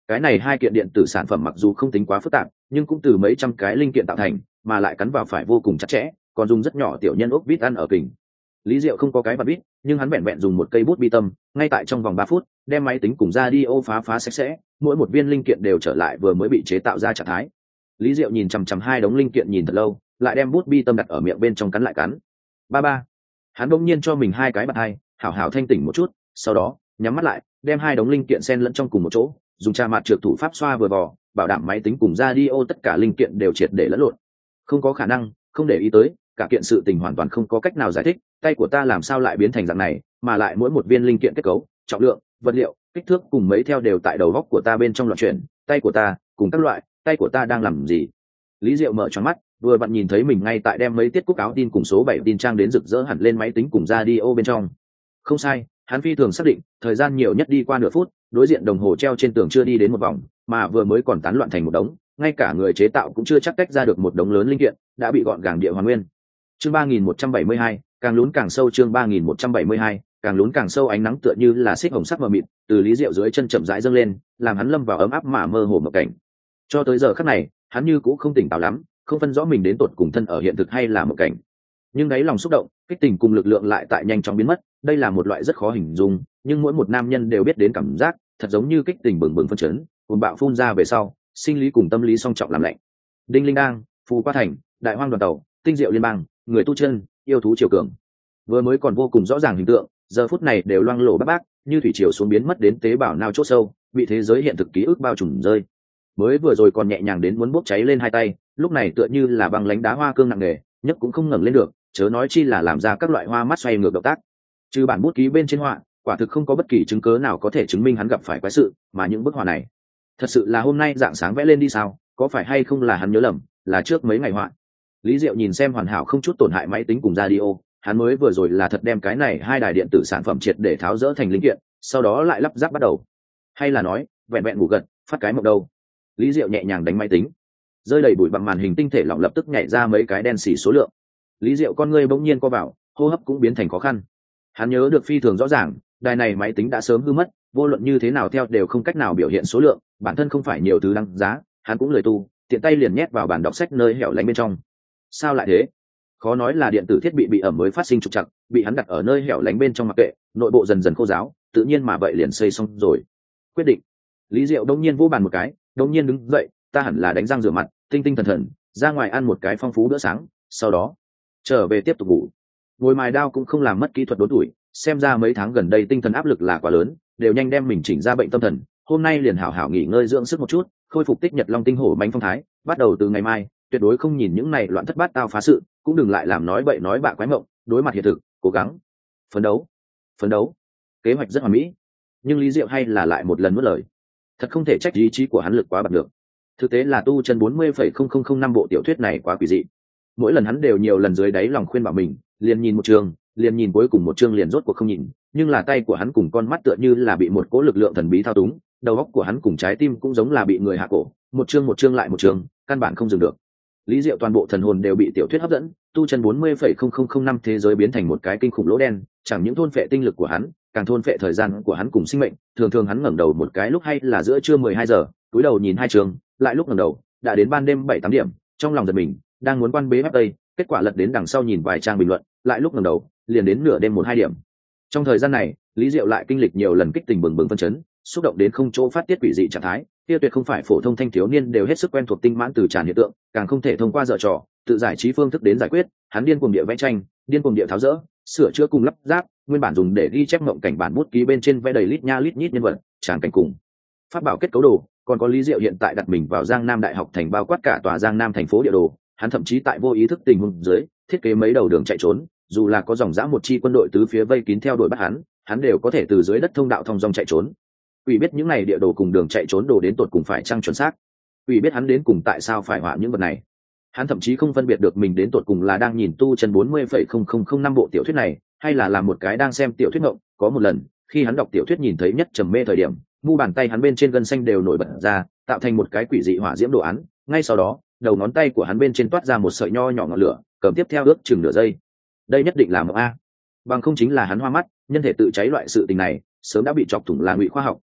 Cái này hai kiện điện tử sản phẩm mặc dù không tính quá phức tạp, nhưng cũng từ mấy trăm cái linh kiện tạo thành, mà lại cắn vào phải vô cùng chặt chẽ, còn dùng rất nhỏ tiểu nhân ốc vít ăn ở kình. Lý Diệu không có cái vật vít, nhưng hắn vẹn vẹn dùng một cây bút bi tâm, ngay tại trong vòng ba phút, đem máy tính cùng radio phá phá sạch sẽ, mỗi một viên linh kiện đều trở lại vừa mới bị chế tạo ra trạng thái. Lý Diệu nhìn chằm chằm hai đống linh kiện nhìn thật lâu, lại đem bút bi tâm đặt ở miệng bên trong cắn lại cắn. Ba ba. Hắn đột nhiên cho mình hai cái bật hai, hảo hảo thanh tỉnh một chút, sau đó, nhắm mắt lại, đem hai đống linh kiện xen lẫn trong cùng một chỗ, dùng tra mặt trượt thủ pháp xoa vừa vò, bảo đảm máy tính cùng radio tất cả linh kiện đều triệt để lẫn lộn. Không có khả năng, không để ý tới, cả kiện sự tình hoàn toàn không có cách nào giải thích, tay của ta làm sao lại biến thành dạng này, mà lại mỗi một viên linh kiện kết cấu, trọng lượng, vật liệu, kích thước cùng mấy theo đều tại đầu góc của ta bên trong loạn chuyển, tay của ta, cùng các loại, tay của ta đang làm gì? Lý Diệu mở choáng mắt, vừa vặn nhìn thấy mình ngay tại đem mấy tiết cúc áo tin cùng số bảy tin trang đến rực rỡ hẳn lên máy tính cùng radio bên trong. Không sai, hắn phi thường xác định, thời gian nhiều nhất đi qua nửa phút, đối diện đồng hồ treo trên tường chưa đi đến một vòng, mà vừa mới còn tán loạn thành một đống, ngay cả người chế tạo cũng chưa chắc tách ra được một đống lớn linh kiện, đã bị gọn gàng địa hoàn nguyên. Chương ba nghìn một trăm bảy mươi hai, càng lún càng sâu. Chương ba nghìn một trăm bảy mươi hai, càng lún càng sâu. Ánh nắng tựa như là xích hồng sắc mờ mịt, từ Lý Diệu dưới chân chậm rãi dâng lên, làm hắn lâm vào ấm áp mà mơ hồ một cảnh. Cho tới giờ khắc này, hắn như cũng không tỉnh táo lắm, không phân rõ mình đến tột cùng thân ở hiện thực hay là một cảnh. Nhưng đáy lòng xúc động, kích tình cùng lực lượng lại tại nhanh chóng biến mất, đây là một loại rất khó hình dung, nhưng mỗi một nam nhân đều biết đến cảm giác, thật giống như kích tình bừng bừng phân chấn, cuồng bạo phun ra về sau, sinh lý cùng tâm lý song trọng làm lạnh. Đinh linh đang, phù qua thành, đại hoang đoàn tàu, tinh diệu liên bang, người tu chân, yêu thú triều cường, vừa mới còn vô cùng rõ ràng hình tượng, giờ phút này đều loang lổ bác bác, như thủy triều xuống biến mất đến tế bào nao chốt sâu, bị thế giới hiện thực ký ức bao trùm rơi. Mới vừa rồi còn nhẹ nhàng đến muốn bốc cháy lên hai tay, lúc này tựa như là băng lánh đá hoa cương nặng nề, nhấc cũng không ngẩng lên được, chớ nói chi là làm ra các loại hoa mắt xoay ngược động tác. Trừ bản bút ký bên trên họa, quả thực không có bất kỳ chứng cớ nào có thể chứng minh hắn gặp phải quái sự, mà những bức họa này, thật sự là hôm nay dạng sáng vẽ lên đi sao? Có phải hay không là hắn nhớ lầm, là trước mấy ngày họa? Lý Diệu nhìn xem hoàn hảo không chút tổn hại máy tính cùng radio, hắn mới vừa rồi là thật đem cái này hai đài điện tử sản phẩm triệt để tháo rỡ thành linh kiện, sau đó lại lắp ráp bắt đầu. Hay là nói, vẹn vẹn ngủ gật, phát cái mộng đâu? Lý Diệu nhẹ nhàng đánh máy tính, rơi đầy bụi bằng màn hình tinh thể lỏng lập tức nhảy ra mấy cái đen xì số lượng. Lý Diệu con ngươi bỗng nhiên co vào, hô hấp cũng biến thành khó khăn. Hắn nhớ được phi thường rõ ràng, đài này máy tính đã sớm hư mất, vô luận như thế nào theo đều không cách nào biểu hiện số lượng, bản thân không phải nhiều thứ đáng giá, hắn cũng lười tu, tiện tay liền nhét vào bàn đọc sách nơi hẻo lánh bên trong. Sao lại thế? Khó nói là điện tử thiết bị bị ẩm mới phát sinh trục trặc, bị hắn đặt ở nơi hẻo lánh bên trong mặc kệ, nội bộ dần dần khô ráo, tự nhiên mà vậy liền xây xong rồi. Quyết định. Lý Diệu đông nhiên vô bàn một cái, đông nhiên đứng dậy, ta hẳn là đánh răng rửa mặt, tinh tinh thần thần, ra ngoài ăn một cái phong phú bữa sáng, sau đó trở về tiếp tục ngủ. Ngồi mài đao cũng không làm mất kỹ thuật đốn tuổi, xem ra mấy tháng gần đây tinh thần áp lực là quá lớn, đều nhanh đem mình chỉnh ra bệnh tâm thần. Hôm nay liền hảo hảo nghỉ ngơi dưỡng sức một chút, khôi phục tích nhật long tinh hổ manh phong thái, bắt đầu từ ngày mai, tuyệt đối không nhìn những này loạn thất bát tao phá sự, cũng đừng lại làm nói bậy nói bạ quái mộng, đối mặt hiện thực, cố gắng, phấn đấu, phấn đấu. Kế hoạch rất hoàn mỹ, nhưng Lý Diệu hay là lại một lần nuốt lời. Thật không thể trách ý chí của hắn lực quá bật được. Thực tế là tu chân bốn mươi phẩy không không không năm bộ tiểu thuyết này quá quỷ dị. Mỗi lần hắn đều nhiều lần dưới đáy lòng khuyên bảo mình, liền nhìn một chương, liền nhìn cuối cùng một chương liền rốt cuộc không nhìn, nhưng là tay của hắn cùng con mắt tựa như là bị một cỗ lực lượng thần bí thao túng, đầu óc của hắn cùng trái tim cũng giống là bị người hạ cổ, một chương một chương lại một chương, căn bản không dừng được. Lý Diệu toàn bộ thần hồn đều bị tiểu thuyết hấp dẫn, tu chân bốn mươi phẩy không không không năm thế giới biến thành một cái kinh khủng lỗ đen, chẳng những thôn phệ tinh lực của hắn, càng thôn phệ thời gian của hắn cùng sinh mệnh. Thường thường hắn ngẩng đầu một cái lúc hay là giữa trưa mười hai giờ, cúi đầu nhìn hai trường, lại lúc ngẩng đầu, đã đến ban đêm bảy tám điểm, trong lòng giật mình, đang muốn quan bế web đây, kết quả lật đến đằng sau nhìn vài trang bình luận, lại lúc ngẩng đầu, liền đến nửa đêm một hai điểm. Trong thời gian này, Lý Diệu lại kinh lịch nhiều lần kích tình bừng bừng phân chấn, xúc động đến không chỗ phát tiết quỷ dị trạng thái, kia tuyệt không phải phổ thông thanh thiếu niên đều hết sức quen thuộc tinh mãn từ tràn hiện tượng, càng không thể thông qua dở trò, tự giải trí phương thức đến giải quyết. Hắn điên cuồng địa vẽ tranh, điên cuồng địa tháo dỡ, sửa chữa cùng lắp ráp, nguyên bản dùng để ghi chép mộng cảnh bản bút ký bên trên vẽ đầy lít nha lít nhít nhân vật, tràng cảnh cùng phát bảo kết cấu đồ, còn có Lý Diệu hiện tại đặt mình vào Giang Nam Đại học thành bao quát cả tòa Giang Nam thành phố địa đồ, hắn thậm chí tại vô ý thức tình huống dưới, thiết kế mấy đầu đường chạy trốn, dù là có dòng dã một chi quân đội tứ phía vây kín theo đuổi bắt hắn, hắn đều có thể từ dưới đất thông đạo thông dong chạy trốn. Ủy biết những này địa đồ cùng đường chạy trốn đồ đến tột cùng phải chăng chuẩn xác. Ủy biết hắn đến cùng tại sao phải họa những vật này. Hắn thậm chí không phân biệt được mình đến tột cùng là đang nhìn tu chân bốn mươi phẩy không không không năm bộ tiểu thuyết này, hay là làm một cái đang xem tiểu thuyết ngộng. Có một lần, khi hắn đọc tiểu thuyết nhìn thấy nhất trầm mê thời điểm, mu bàn tay hắn bên trên gân xanh đều nổi bật ra, tạo thành một cái quỷ dị hỏa diễm đồ án. Ngay sau đó, đầu ngón tay của hắn bên trên toát ra một sợi nho nhỏ ngọn lửa, cầm tiếp theo ước chừng nửa giây. Đây nhất định là mộng a. Bằng không chính là hắn hoa mắt, nhân thể tự cháy loại sự tình này, sớm đã bị chọc thủng là ngụy khoa học,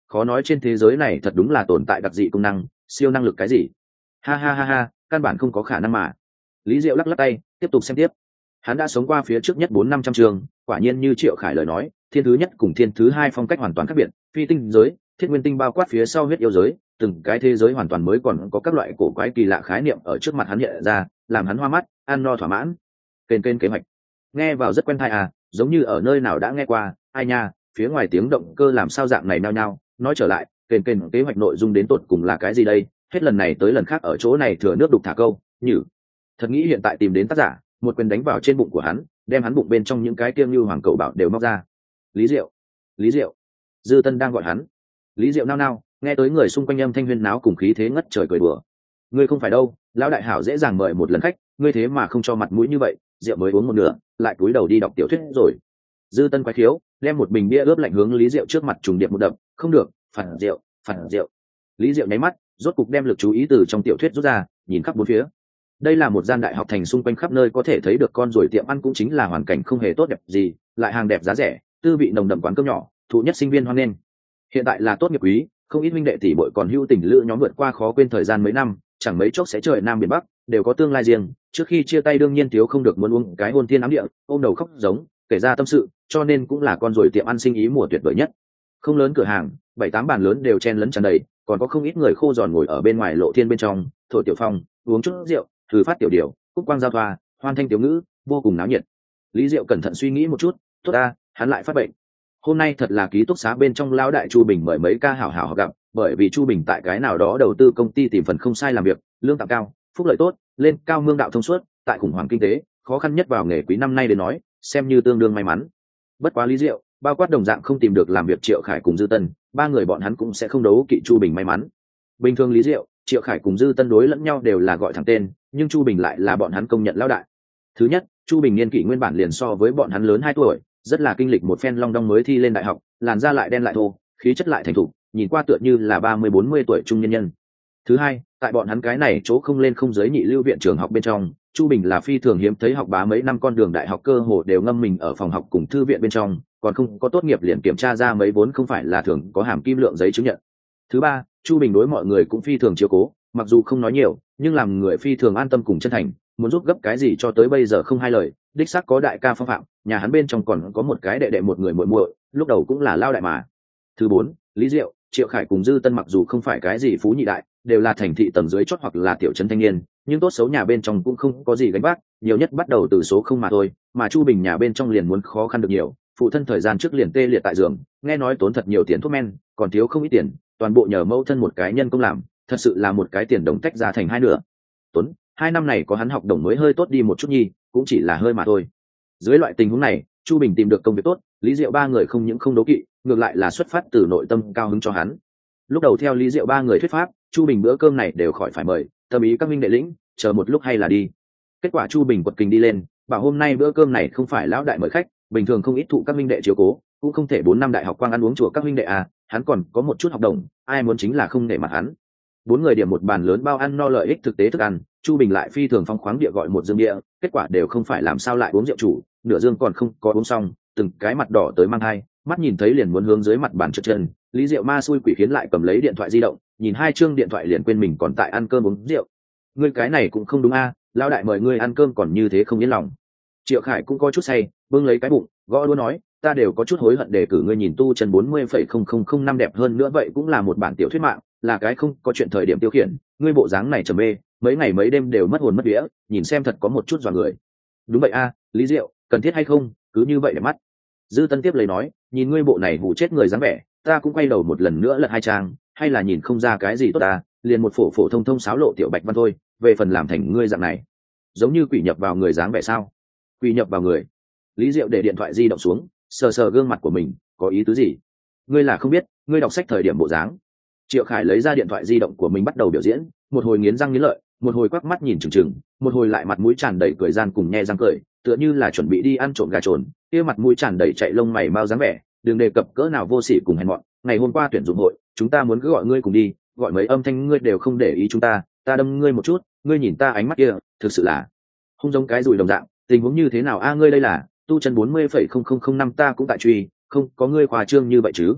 khó nói trên thế giới này thật đúng là tồn tại đặc dị công năng, siêu năng lực cái gì. Ha ha ha ha, căn bản không có khả năng mà. Lý Diệu lắc lắc tay, tiếp tục xem tiếp. Hắn đã sống qua phía trước nhất bốn năm trăm trường, quả nhiên như Triệu Khải lời nói, thiên thứ nhất cùng thiên thứ hai phong cách hoàn toàn khác biệt, phi tinh giới, thiết nguyên tinh bao quát phía sau huyết yêu giới, từng cái thế giới hoàn toàn mới, còn có các loại cổ quái kỳ lạ khái niệm ở trước mặt hắn hiện ra, làm hắn hoa mắt, ăn no thỏa mãn. Kênh kênh kế hoạch, nghe vào rất quen tai à, giống như ở nơi nào đã nghe qua. Ai nha, phía ngoài tiếng động cơ làm sao dạng này nao nhao. Nói trở lại, kênh kênh kế hoạch nội dung đến tột cùng là cái gì đây? Hết lần này tới lần khác ở chỗ này thừa nước đục thả câu, nhử. Thật nghĩ hiện tại tìm đến tác giả, một quyền đánh vào trên bụng của hắn, đem hắn bụng bên trong những cái tiêm như hoàng cậu bảo đều móc ra. Lý Diệu, Lý Diệu, Dư Tân đang gọi hắn. Lý Diệu nao nao, nghe tới người xung quanh âm thanh huyên náo cùng khí thế ngất trời cười đùa. Ngươi không phải đâu, lão đại hảo dễ dàng mời một lần khách, ngươi thế mà không cho mặt mũi như vậy, rượu mới uống một nửa, lại cúi đầu đi đọc tiểu thuyết rồi. Dư Tân quái khiếu, đem một bình bia ướp lạnh hướng Lý Diệu trước mặt trùng điệp một đập, không được, phản rượu, phản rượu. Lý Diệu nháy mắt, rốt cục đem lực chú ý từ trong tiểu thuyết rút ra, nhìn khắp bốn phía. Đây là một gian đại học thành, xung quanh khắp nơi có thể thấy được con ruồi tiệm ăn, cũng chính là hoàn cảnh không hề tốt đẹp gì, lại hàng đẹp giá rẻ, tư vị nồng đậm quán cơm nhỏ, thụ nhất sinh viên hoan nghênh. Hiện tại là tốt nghiệp quý, không ít minh đệ tỷ muội còn hưu tình lữ nhóm vượt qua khó quên thời gian mấy năm, chẳng mấy chốc sẽ trời nam biển bắc, đều có tương lai riêng. Trước khi chia tay đương nhiên thiếu không được muốn uống cái hôn thiên ám địa, ôm đầu khóc giống, kể ra tâm sự, cho nên cũng là con ruồi tiệm ăn sinh ý mùa tuyệt vời nhất. Không lớn cửa hàng, bảy tám bàn lớn đều chen lấn tràn đầy, còn có không ít người khô giòn ngồi ở bên ngoài lộ thiên bên trong, thổi tiểu phong, uống chút rượu, thử phát tiểu điều, cúc quang giao thoa, hoan thanh tiểu ngữ, vô cùng náo nhiệt. Lý Diệu cẩn thận suy nghĩ một chút, tốt ta, hắn lại phát bệnh. Hôm nay thật là ký túc xá bên trong lão đại Chu Bình mời mấy ca hảo hảo gặp, bởi vì Chu Bình tại cái nào đó đầu tư công ty tìm phần không sai làm việc, lương tạm cao, phúc lợi tốt, lên cao mương đạo thông suốt, tại khủng hoảng kinh tế, khó khăn nhất vào nghề quý năm nay đến nói, xem như tương đương may mắn. Bất quá Lý Diệu, bao quát đồng dạng không tìm được làm việc Triệu Khải cùng Dư Tân, ba người bọn hắn cũng sẽ không đấu kỵ Chu Bình may mắn. Bình thường Lý Diệu, Triệu Khải cùng Dư Tân đối lẫn nhau đều là gọi thẳng tên, nhưng Chu Bình lại là bọn hắn công nhận lão đại. Thứ nhất, Chu Bình niên kỷ nguyên bản liền so với bọn hắn lớn hai tuổi, rất là kinh lịch một phen long đong mới thi lên đại học, làn da lại đen lại thô, khí chất lại thành thục, nhìn qua tựa như là ba mươi bốn mươi tuổi trung nhân nhân. Thứ hai, tại bọn hắn cái này chỗ không lên không giới nhị lưu viện trường học bên trong, Chu Bình là phi thường hiếm thấy học bá, mấy năm con đường đại học cơ hồ đều ngâm mình ở phòng học cùng thư viện bên trong, còn không có tốt nghiệp liền kiểm tra ra mấy vốn không phải là thường có hàm kim lượng giấy chứng nhận. Thứ ba, Chu Bình đối mọi người cũng phi thường chiếu cố, mặc dù không nói nhiều, nhưng làm người phi thường an tâm cùng chân thành, muốn giúp gấp cái gì cho tới bây giờ không hai lời, đích xác có đại ca phong phạm, nhà hắn bên trong còn có một cái đệ đệ một người muội muội, lúc đầu cũng là lao đại mà. Thứ bốn, Lý Diệu, Triệu Khải cùng Dư Tân mặc dù không phải cái gì phú nhị đại, đều là thành thị tầng dưới chót hoặc là tiểu trấn thanh niên, nhưng tốt xấu nhà bên trong cũng không có gì gánh vác, nhiều nhất bắt đầu từ số không mà thôi, mà Chu Bình nhà bên trong liền muốn khó khăn được nhiều, phụ thân thời gian trước liền tê liệt tại giường, nghe nói tốn thật nhiều tiền thuốc men, còn thiếu không ít tiền, toàn bộ nhờ mẫu thân một cái nhân công làm, thật sự là một cái tiền đồng tách ra thành hai nửa. Tuấn, hai năm này có hắn học đồng mới hơi tốt đi một chút nhi, cũng chỉ là hơi mà thôi. Dưới loại tình huống này, Chu Bình tìm được công việc tốt, Lý Diệu ba người không những không đố kỵ, ngược lại là xuất phát từ nội tâm cao hứng cho hắn. Lúc đầu theo Lý Diệu ba người thuyết pháp, Chu Bình bữa cơm này đều khỏi phải mời, tâm ý các minh đệ lĩnh, chờ một lúc hay là đi. Kết quả Chu Bình quật kình đi lên, bảo hôm nay bữa cơm này không phải lão đại mời khách, bình thường không ít thụ các minh đệ chiếu cố, cũng không thể bốn năm đại học quang ăn uống chùa các minh đệ à, hắn còn có một chút học đồng, ai muốn chính là không để mặt hắn. Bốn người điểm một bàn lớn bao ăn no lợi ích thực tế thức ăn, Chu Bình lại phi thường phong khoáng địa gọi một dương bia, kết quả đều không phải làm sao lại uống rượu chủ, nửa dương còn không có uống xong, từng cái mặt đỏ tới mang hai, mắt nhìn thấy liền muốn hướng dưới mặt bàn trượt chân. Lý Diệu ma xui quỷ khiến lại cầm lấy điện thoại di động, nhìn hai chương điện thoại liền quên mình còn tại ăn cơm uống rượu. Ngươi cái này cũng không đúng a, à, lão đại mời ngươi ăn cơm còn như thế không yên lòng. Triệu Khải cũng có chút say, bưng lấy cái bụng, gõ đũa nói, ta đều có chút hối hận để cử ngươi, nhìn tu chân bốn mươi phẩy không không không năm đẹp hơn nữa vậy cũng là một bản tiểu thuyết mạng, là cái không có chuyện thời điểm tiêu khiển, ngươi bộ dáng này trầm mê, mấy ngày mấy đêm đều mất hồn mất vía, nhìn xem thật có một chút dọa người. Đúng vậy a, à, Lý Diệu, cần thiết hay không, cứ như vậy để mắt. Dư Tân tiếp lấy nói, nhìn ngươi bộ này hù chết người dáng vẻ, ta cũng quay đầu một lần nữa lật hai trang, hay là nhìn không ra cái gì tốt ta, liền một phổ phổ thông thông sáo lộ tiểu bạch văn thôi, về phần làm thành ngươi dạng này, giống như quỷ nhập vào người dáng vẻ sao? Quỷ nhập vào người? Lý Diệu để điện thoại di động xuống, sờ sờ gương mặt của mình, có ý tứ gì? Ngươi là không biết, ngươi đọc sách thời điểm bộ dáng. Triệu Khải lấy ra điện thoại di động của mình bắt đầu biểu diễn, một hồi nghiến răng nghiến lợi, một hồi quắc mắt nhìn chừng chừng, một hồi lại mặt mũi tràn đầy cười gian cùng nhe răng cười, tựa như là chuẩn bị đi ăn trộm gà trồn, kia mặt mũi tràn đầy chạy lông mày mau dáng vẻ, đừng đề cập cỡ nào vô sỉ cùng hèn mọn. Ngày hôm qua tuyển dụng hội, chúng ta muốn cứ gọi ngươi cùng đi, gọi mấy âm thanh ngươi đều không để ý chúng ta, ta đâm ngươi một chút, ngươi nhìn ta ánh mắt kia, thực sự là không giống cái rùi đồng dạng. Tình huống như thế nào a, ngươi đây là tu chân bốn mươi phẩy không không không năm, ta cũng tại truy, không có ngươi khoa trương như vậy chứ.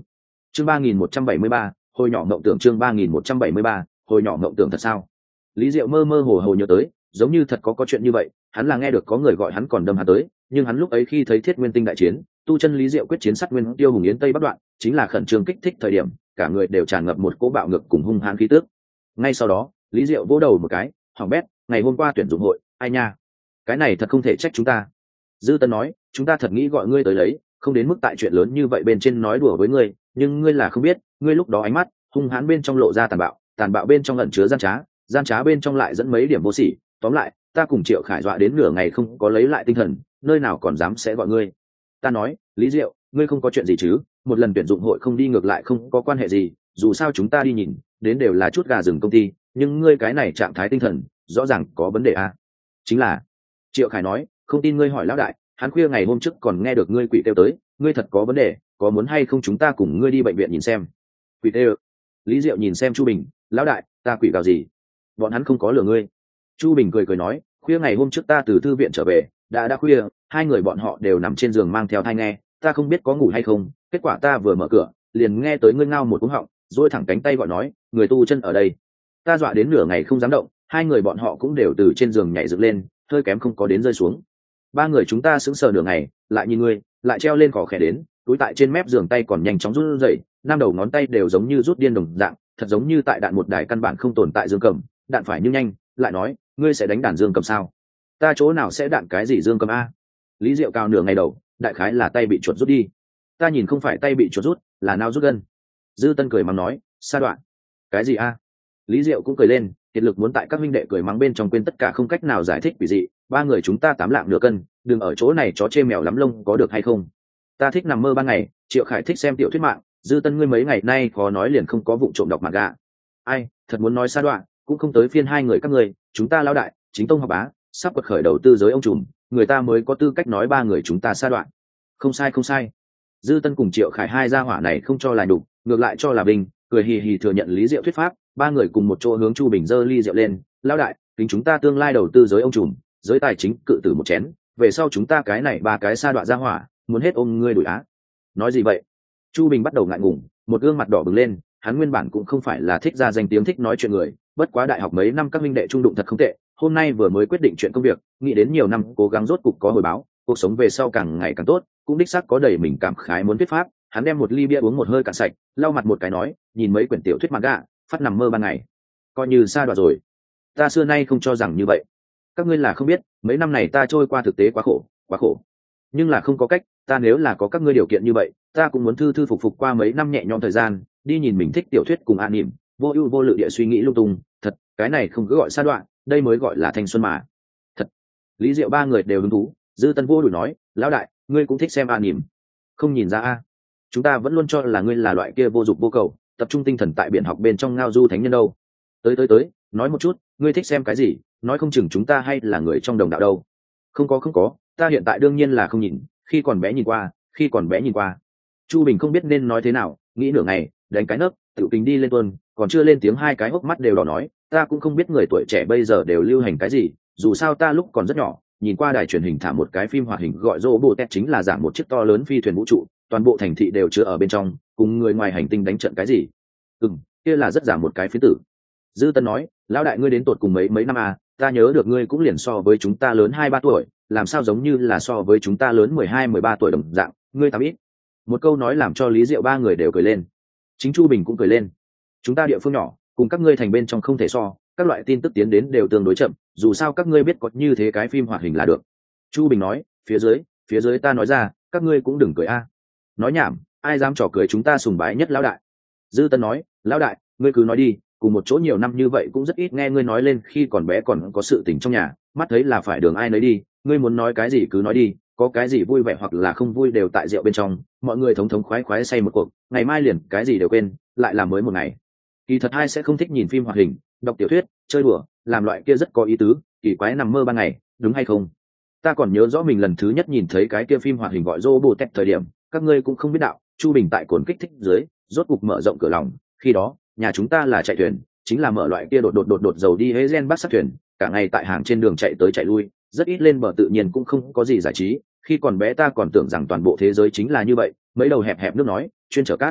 chương ba nghìn một trăm bảy mươi ba, hồi nhỏ mộng tưởng. chương ba nghìn một trăm bảy mươi ba, hồi nhỏ mộng tưởng thật sao? Lý Diệu mơ mơ hồ hồ nhớ tới, giống như thật có có chuyện như vậy, hắn là nghe được có người gọi hắn còn đâm hắn tới, nhưng hắn lúc ấy khi thấy Thiết Nguyên Tinh đại chiến, tu chân Lý Diệu quyết chiến sát nguyên tiêu hùng yến tây bắc đoạn, chính là khẩn trương kích thích thời điểm, cả người đều tràn ngập một cỗ bạo ngược cùng hung hãn khí tức. Ngay sau đó, Lý Diệu vỗ đầu một cái, hỏng bét, ngày hôm qua tuyển dụng hội, ai nha, cái này thật không thể trách chúng ta. Dư Tân nói, chúng ta thật nghĩ gọi ngươi tới lấy, không đến mức tại chuyện lớn như vậy bên trên nói đùa với ngươi, nhưng ngươi là không biết, ngươi lúc đó ánh mắt hung hãn bên trong lộ ra tàn bạo, tàn bạo bên trong ẩn chứa gian trá, gian trá bên trong lại dẫn mấy điểm vô sỉ. Tóm lại, ta cùng Triệu Khải dọa đến nửa ngày không có lấy lại tinh thần, nơi nào còn dám sẽ gọi ngươi. Ta nói, Lý Diệu, ngươi không có chuyện gì chứ? Một lần tuyển dụng hội không đi ngược lại không có quan hệ gì, dù sao chúng ta đi nhìn, đến đều là chút gà rừng công ty, nhưng ngươi cái này trạng thái tinh thần, rõ ràng có vấn đề à? Chính là, Triệu Khải nói, không tin ngươi hỏi lão đại, hắn khuya ngày hôm trước còn nghe được ngươi quỷ kêu tới, ngươi thật có vấn đề, có muốn hay không chúng ta cùng ngươi đi bệnh viện nhìn xem. Quỷ kêu? Lý Diệu nhìn xem Chu Bình, lão đại, ta quỷ gào gì? Bọn hắn không có lừa ngươi. Chu Bình cười cười nói, khuya ngày hôm trước ta từ thư viện trở về, đã đã khuya, hai người bọn họ đều nằm trên giường mang theo thai nghe, ta không biết có ngủ hay không, kết quả ta vừa mở cửa, liền nghe tới ngươi ngao một cú họng, rồi thẳng cánh tay gọi nói, người tu chân ở đây. Ta dọa đến nửa ngày không dám động, hai người bọn họ cũng đều từ trên giường nhảy dựng lên, hơi kém không có đến rơi xuống. Ba người chúng ta sững sờ nửa ngày, lại nhìn ngươi, lại treo lên cỏ khẽ đến, túi tại trên mép giường tay còn nhanh chóng rút rẩy, năm đầu ngón tay đều giống như rút điên đồng dạng, thật giống như tại đạn một đài căn bản không tồn tại dương cầm, đạn phải nhưng nhanh, lại nói, ngươi sẽ đánh đàn dương cầm sao? Ta chỗ nào sẽ đạn cái gì dương cầm a? Lý Diệu cao nửa ngày đầu, đại khái là tay bị chuột rút đi. Ta nhìn không phải tay bị chuột rút, là nào rút gân. Dư Tân cười mắng nói, sa đoạn. Cái gì a? Lý Diệu cũng cười lên, kiệt lực muốn tại các huynh đệ cười mắng bên trong quên tất cả không cách nào giải thích quỷ dị. Ba người chúng ta tám lạng nửa cân, đừng ở chỗ này chó chê mèo lắm lông có được hay không? Ta thích nằm mơ ban ngày, Triệu Khải thích xem tiểu thuyết mạng, Dư Tân ngươi mấy ngày nay khó nói liền không có vụ trộm đọc mạn gà. Ai, thật muốn nói sa đoạn, cũng không tới phiên hai người các ngươi, chúng ta lão đại, chính tông học bá, sắp quật khởi đầu tư giới ông trùm, người ta mới có tư cách nói ba người chúng ta sa đoạn. Không sai không sai. Dư Tân cùng Triệu Khải hai gia hỏa này không cho là đủ, ngược lại cho là bình, cười hì hì thừa nhận Lý Diệu thuyết pháp, ba người cùng một chỗ hướng Chu Bình giơ ly rượu lên, lão đại, kính chúng ta tương lai đầu tư giới ông trùm, giới tài chính cự tử một chén, về sau chúng ta cái này ba cái sa đoạn gia hỏa, muốn hết ôm ngươi đuổi á. Nói gì vậy? Chu Bình bắt đầu ngại ngùng, một gương mặt đỏ bừng lên, hắn nguyên bản cũng không phải là thích ra danh tiếng thích nói chuyện người, bất quá đại học mấy năm các minh đệ trung đụng thật không tệ, hôm nay vừa mới quyết định chuyện công việc, nghĩ đến nhiều năm cố gắng rốt cục có hồi báo, cuộc sống về sau càng ngày càng tốt, cũng đích xác có đầy mình cảm khái muốn viết pháp. Hắn đem một ly bia uống một hơi cạn sạch, lau mặt một cái nói, nhìn mấy quyển tiểu thuyết manga, phát nằm mơ ban ngày, coi như xa đoạn rồi. Ta xưa nay không cho rằng như vậy. Các ngươi là không biết, mấy năm này ta trôi qua thực tế quá khổ, quá khổ. Nhưng là không có cách, ta nếu là có các ngươi điều kiện như vậy, ta cũng muốn thư thư phục phục qua mấy năm nhẹ nhõm thời gian, đi nhìn mình thích tiểu thuyết cùng an niệm, vô ưu vô lự địa suy nghĩ lung tung. Thật, cái này không cứ gọi sa đoạn, đây mới gọi là thanh xuân mà. Thật. Lý Diệu ba người đều hứng thú, Dư Tân vô đuổi nói, lão đại, ngươi cũng thích xem an niệm. Không nhìn ra a? Chúng ta vẫn luôn cho là ngươi là loại kia vô dụng vô cầu, tập trung tinh thần tại biển học bên trong ngao du thánh nhân đâu. Tới tới tới, nói một chút, ngươi thích xem cái gì, nói không chừng chúng ta hay là người trong đồng đạo đâu. Không có không có, ta hiện tại đương nhiên là không nhìn, khi còn bé nhìn qua, khi còn bé nhìn qua. Chu Bình không biết nên nói thế nào, nghĩ nửa ngày, đánh cái nấc, tự tính đi lên tuần, còn chưa lên tiếng hai cái hốc mắt đều đỏ nói, ta cũng không biết người tuổi trẻ bây giờ đều lưu hành cái gì, dù sao ta lúc còn rất nhỏ, nhìn qua đài truyền hình thả một cái phim hoạt hình gọi Robotech, chính là giảng một chiếc to lớn phi thuyền vũ trụ, toàn bộ thành thị đều chứa ở bên trong, cùng người ngoài hành tinh đánh trận cái gì. Ừm, kia là rất giả một cái phiến tử. Dư Tân nói, lão đại ngươi đến tột cùng mấy mấy năm à, ta nhớ được ngươi cũng liền so với chúng ta lớn hai ba tuổi, làm sao giống như là so với chúng ta lớn mười hai mười ba tuổi đồng dạng, ngươi tám ít. Một câu nói làm cho Lý Diệu ba người đều cười lên. Chính Chu Bình cũng cười lên. Chúng ta địa phương nhỏ, cùng các ngươi thành bên trong không thể so, các loại tin tức tiến đến đều tương đối chậm, dù sao các ngươi biết có như thế cái phim hoạt hình là được. Chu Bình nói, phía dưới, phía dưới ta nói ra, các ngươi cũng đừng cười a. Nói nhảm, ai dám trò cười chúng ta sùng bái nhất lão đại. Dư Tân nói, lão đại, ngươi cứ nói đi, cùng một chỗ nhiều năm như vậy cũng rất ít nghe ngươi nói lên khi còn bé còn có sự tình trong nhà, mắt thấy là phải đường ai nấy đi, ngươi muốn nói cái gì cứ nói đi, có cái gì vui vẻ hoặc là không vui đều tại rượu bên trong, mọi người thống thống khoái khoái say một cuộc, ngày mai liền cái gì đều quên, lại làm mới một ngày. Kỳ thật ai sẽ không thích nhìn phim hoạt hình, đọc tiểu thuyết, chơi đùa, làm loại kia rất có ý tứ, kỳ quái nằm mơ ban ngày, đúng hay không? Ta còn nhớ rõ mình lần thứ nhất nhìn thấy cái kia phim hoạt hình gọi Robotech thời điểm, các ngươi cũng không biết đạo, Chu Bình tại cồn kích thích dưới, rốt cục mở rộng cửa lòng, khi đó, nhà chúng ta là chạy thuyền, chính là mở loại kia đột đột đột đột dầu đi hế gen bắt sát thuyền, cả ngày tại hàng trên đường chạy tới chạy lui, rất ít lên bờ, tự nhiên cũng không có gì giải trí. Khi còn bé ta còn tưởng rằng toàn bộ thế giới chính là như vậy, mấy đầu hẹp hẹp nước nói, chuyên chở cát.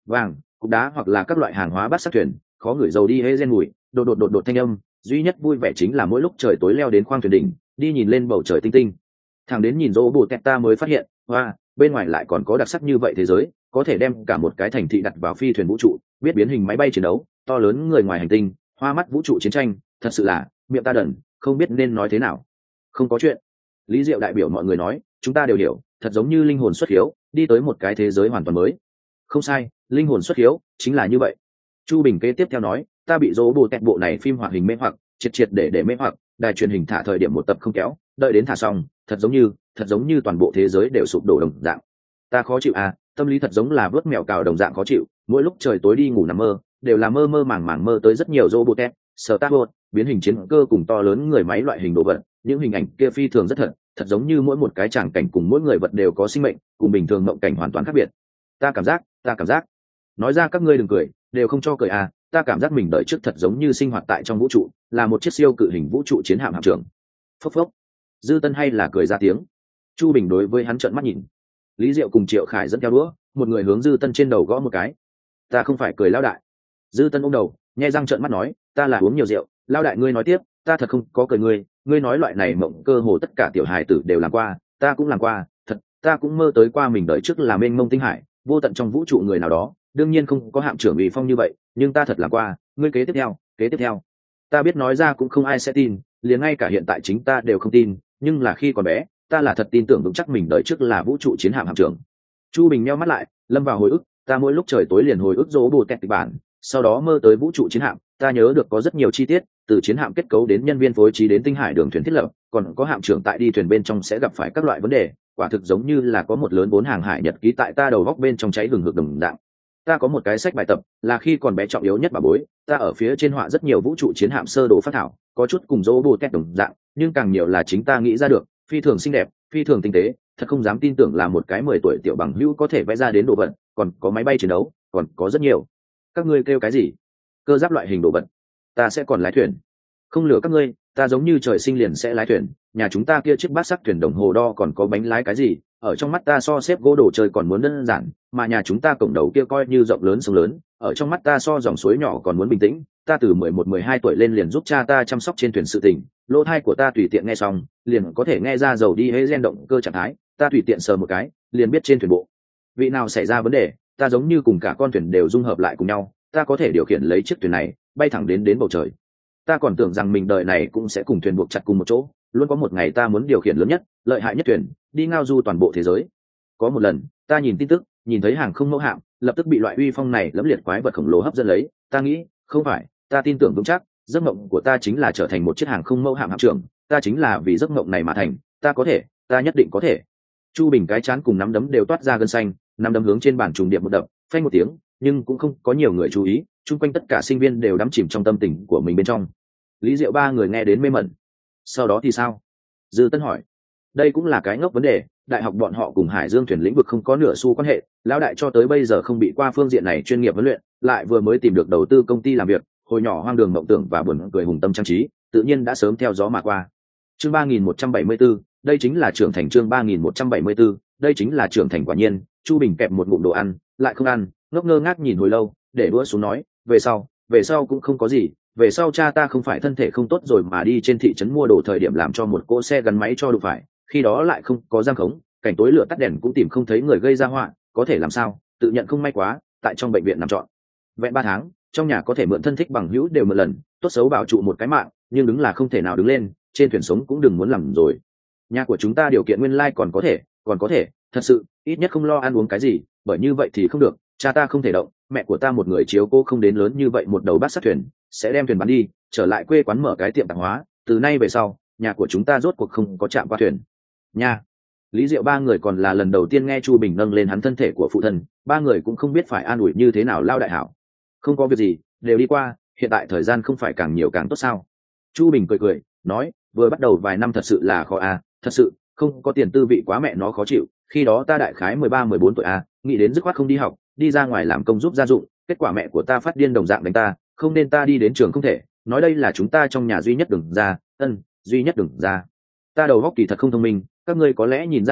vàng, cục đá hoặc là các loại hàng hóa bát sắc thuyền, khó gửi dầu đi hê gen mùi, đột đột đột đột thanh âm, duy nhất vui vẻ chính là mỗi lúc trời tối leo đến khoang thuyền đỉnh, đi nhìn lên bầu trời tinh tinh. Thằng đến nhìn rỗ bộ tẹt ta mới phát hiện, hoa, bên ngoài lại còn có đặc sắc như vậy thế giới, có thể đem cả một cái thành thị đặt vào phi thuyền vũ trụ, biết biến hình máy bay chiến đấu, to lớn người ngoài hành tinh, hoa mắt vũ trụ chiến tranh, thật sự là miệng ta đần, không biết nên nói thế nào. Không có chuyện. Lý Diệu đại biểu mọi người nói, chúng ta đều hiểu, thật giống như linh hồn xuất hiếu, đi tới một cái thế giới hoàn toàn mới. Không sai, linh hồn xuất hiếu chính là như vậy. Chu Bình kế tiếp theo nói, ta bị dỗ bộ tẹt bộ này phim hoạt hình mê hoặc, triệt triệt để để mê hoặc, đài truyền hình thả thời điểm một tập không kéo, đợi đến thả xong, thật giống như, thật giống như toàn bộ thế giới đều sụp đổ đồng dạng. Ta khó chịu à, tâm lý thật giống là vớt mèo cào đồng dạng khó chịu, mỗi lúc trời tối đi ngủ nằm mơ, đều là mơ mơ màng màng mơ tới rất nhiều dỗ bộ tẹt, Star Wars, biến hình chiến cơ cùng to lớn người máy loại hình đồ vật, những hình ảnh kia phi thường rất thật, thật giống như mỗi một cái tràng cảnh cùng mỗi người vật đều có sinh mệnh, cùng bình thường mộng cảnh hoàn toàn khác biệt. Ta cảm giác, ta cảm giác. Nói ra các ngươi đừng cười, đều không cho cười à, ta cảm giác mình đợi trước thật giống như sinh hoạt tại trong vũ trụ, là một chiếc siêu cự hình vũ trụ chiến hạm hạm trưởng. Phốc phốc. Dư Tân hay là cười ra tiếng. Chu Bình đối với hắn trợn mắt nhìn. Lý Diệu cùng Triệu Khải dẫn theo đũa, một người hướng Dư Tân trên đầu gõ một cái. Ta không phải cười lão đại. Dư Tân ôm đầu, nhe răng trợn mắt nói, ta là uống nhiều rượu, lão đại ngươi nói tiếp, ta thật không có cười ngươi, ngươi nói loại này mộng cơ hồ tất cả tiểu hài tử đều làm qua, ta cũng làm qua, thật, ta cũng mơ tới qua mình đợi trước là mênh mông tinh hải, vô tận trong vũ trụ người nào đó, đương nhiên không có hạm trưởng uy phong như vậy, nhưng ta thật làm qua, ngươi kế tiếp theo, kế tiếp theo. Ta biết nói ra cũng không ai sẽ tin, liền ngay cả hiện tại chính ta đều không tin, nhưng là khi còn bé, ta là thật tin tưởng vững chắc mình đợi trước là vũ trụ chiến hạm hạm trưởng. Chu Bình nheo mắt lại, lâm vào hồi ức, ta mỗi lúc trời tối liền hồi ức dỗ bù kẹt kịch bản, sau đó mơ tới vũ trụ chiến hạm, ta nhớ được có rất nhiều chi tiết, từ chiến hạm kết cấu đến nhân viên phối trí đến tinh hải đường thuyền thiết lập, còn có hạm trưởng tại đi thuyền bên trong sẽ gặp phải các loại vấn đề, quả thực giống như là có một lớn bốn hàng hải nhật ký tại ta đầu góc bên trong cháy hừng hực đồng dạng. Ta có một cái sách bài tập, là khi còn bé trọng yếu nhất bà bối, ta ở phía trên họa rất nhiều vũ trụ chiến hạm sơ đồ phát thảo, có chút cùng dỗ bù kẹt đồng dạng, nhưng càng nhiều là chính ta nghĩ ra được, phi thường xinh đẹp, phi thường tinh tế, thật không dám tin tưởng là một cái mười tuổi tiểu bằng hữu có thể vẽ ra đến đồ vật, còn có máy bay chiến đấu, còn có rất nhiều. Các ngươi kêu cái gì? Cơ giáp loại hình đồ vật. Ta sẽ còn lái thuyền. Không lừa các ngươi, ta giống như trời sinh liền sẽ lái thuyền, nhà chúng ta kia chiếc bát sắc thuyền đồng hồ đo còn có bánh lái cái gì, ở trong mắt ta so xếp gỗ đồ chơi còn muốn đơn giản, mà nhà chúng ta cổng đầu kia coi như rộng lớn sông lớn, ở trong mắt ta so dòng suối nhỏ còn muốn bình tĩnh. Ta từ mười một mười hai tuổi lên liền giúp cha ta chăm sóc trên thuyền sự tình, lỗ thai của ta tùy tiện nghe xong liền có thể nghe ra dầu đi hay gen động cơ trạng thái, ta tùy tiện sờ một cái liền biết trên thuyền bộ vị nào xảy ra vấn đề, ta giống như cùng cả con thuyền đều dung hợp lại cùng nhau, ta có thể điều khiển lấy chiếc thuyền này bay thẳng đến đến bầu trời. Ta còn tưởng rằng mình đời này cũng sẽ cùng thuyền buộc chặt cùng một chỗ, luôn có một ngày ta muốn điều khiển lớn nhất lợi hại nhất thuyền đi ngao du toàn bộ thế giới. Có một lần ta nhìn tin tức, nhìn thấy hàng không mẫu hạm, lập tức bị loại uy phong này lẫm liệt quái vật khổng lồ hấp dẫn lấy, ta nghĩ không phải, ta tin tưởng vững chắc giấc mộng của ta chính là trở thành một chiếc hàng không mẫu hạm hạm trưởng, ta chính là vì giấc mộng này mà thành, ta có thể, ta nhất định có thể. Chu Bình cái chán cùng nắm đấm đều toát ra gân xanh, nắm đấm hướng trên bàn trùng điệp một đập, phanh một tiếng, nhưng cũng không có nhiều người chú ý, chung quanh tất cả sinh viên đều đắm chìm trong tâm tình của mình bên trong. Lý Diệu ba người nghe đến mê mẩn. Sau đó thì sao? Dư Tân hỏi. Đây cũng là cái ngốc vấn đề, đại học bọn họ cùng Hải Dương thuyền lĩnh vực không có nửa xu quan hệ, lão đại cho tới bây giờ không bị qua phương diện này chuyên nghiệp huấn luyện, lại vừa mới tìm được đầu tư công ty làm việc, hồi nhỏ hoang đường mộng tưởng và buồn cười hùng tâm trang trí, tự nhiên đã sớm theo gió mà qua. Chương ba nghìn một trăm bảy mươi 174, đây chính là trưởng thành. Chương ba nghìn một trăm bảy mươi 174, đây chính là trưởng thành. Quả nhiên, Chu Bình kẹp một ngụm đồ ăn, lại không ăn, ngốc ngơ ngác nhìn hồi lâu, để đũa xuống nói, về sau, về sau cũng không có gì, về sau cha ta không phải thân thể không tốt rồi mà đi trên thị trấn mua đồ thời điểm làm cho một cỗ xe gắn máy cho đụng phải, khi đó lại không có giam khống, cảnh tối lửa tắt đèn cũng tìm không thấy người gây ra họa, có thể làm sao, tự nhận không may quá, tại trong bệnh viện nằm trọn vẹn ba tháng, trong nhà có thể mượn thân thích bằng hữu đều một lần, tốt xấu bảo trụ một cái mạng, nhưng đứng là không thể nào đứng lên, trên thuyền sống cũng đừng muốn làm rồi. Nhà của chúng ta điều kiện nguyên lai like còn có thể, còn có thể, thật sự, ít nhất không lo ăn uống cái gì, bởi như vậy thì không được, cha ta không thể động, mẹ của ta một người chiếu cô không đến lớn như vậy một đầu bát sát thuyền, sẽ đem thuyền bán đi, trở lại quê quán mở cái tiệm tạp hóa, từ nay về sau, nhà của chúng ta rốt cuộc không có chạm qua thuyền. Nha. Lý Diệu ba người còn là lần đầu tiên nghe Chu Bình nâng lên hắn thân thể của phụ thân, ba người cũng không biết phải an ủi như thế nào lao đại hảo. Không có việc gì, đều đi qua, hiện tại thời gian không phải càng nhiều càng tốt sao? Chu Bình cười cười, nói, vừa bắt đầu vài năm thật sự là khó à, thật sự, không có tiền tư vị quá mẹ nó khó chịu, khi đó ta đại khái mười ba mười bốn tuổi à, nghĩ đến dứt khoát không đi học, đi ra ngoài làm công giúp gia dụng, kết quả mẹ của ta phát điên đồng dạng đánh ta, không nên ta đi đến trường không thể, nói đây là chúng ta trong nhà duy nhất đừng ra, ân, duy nhất đừng ra. Ta đầu óc kỳ thật không thông minh, các ngươi có lẽ nhìn ra được,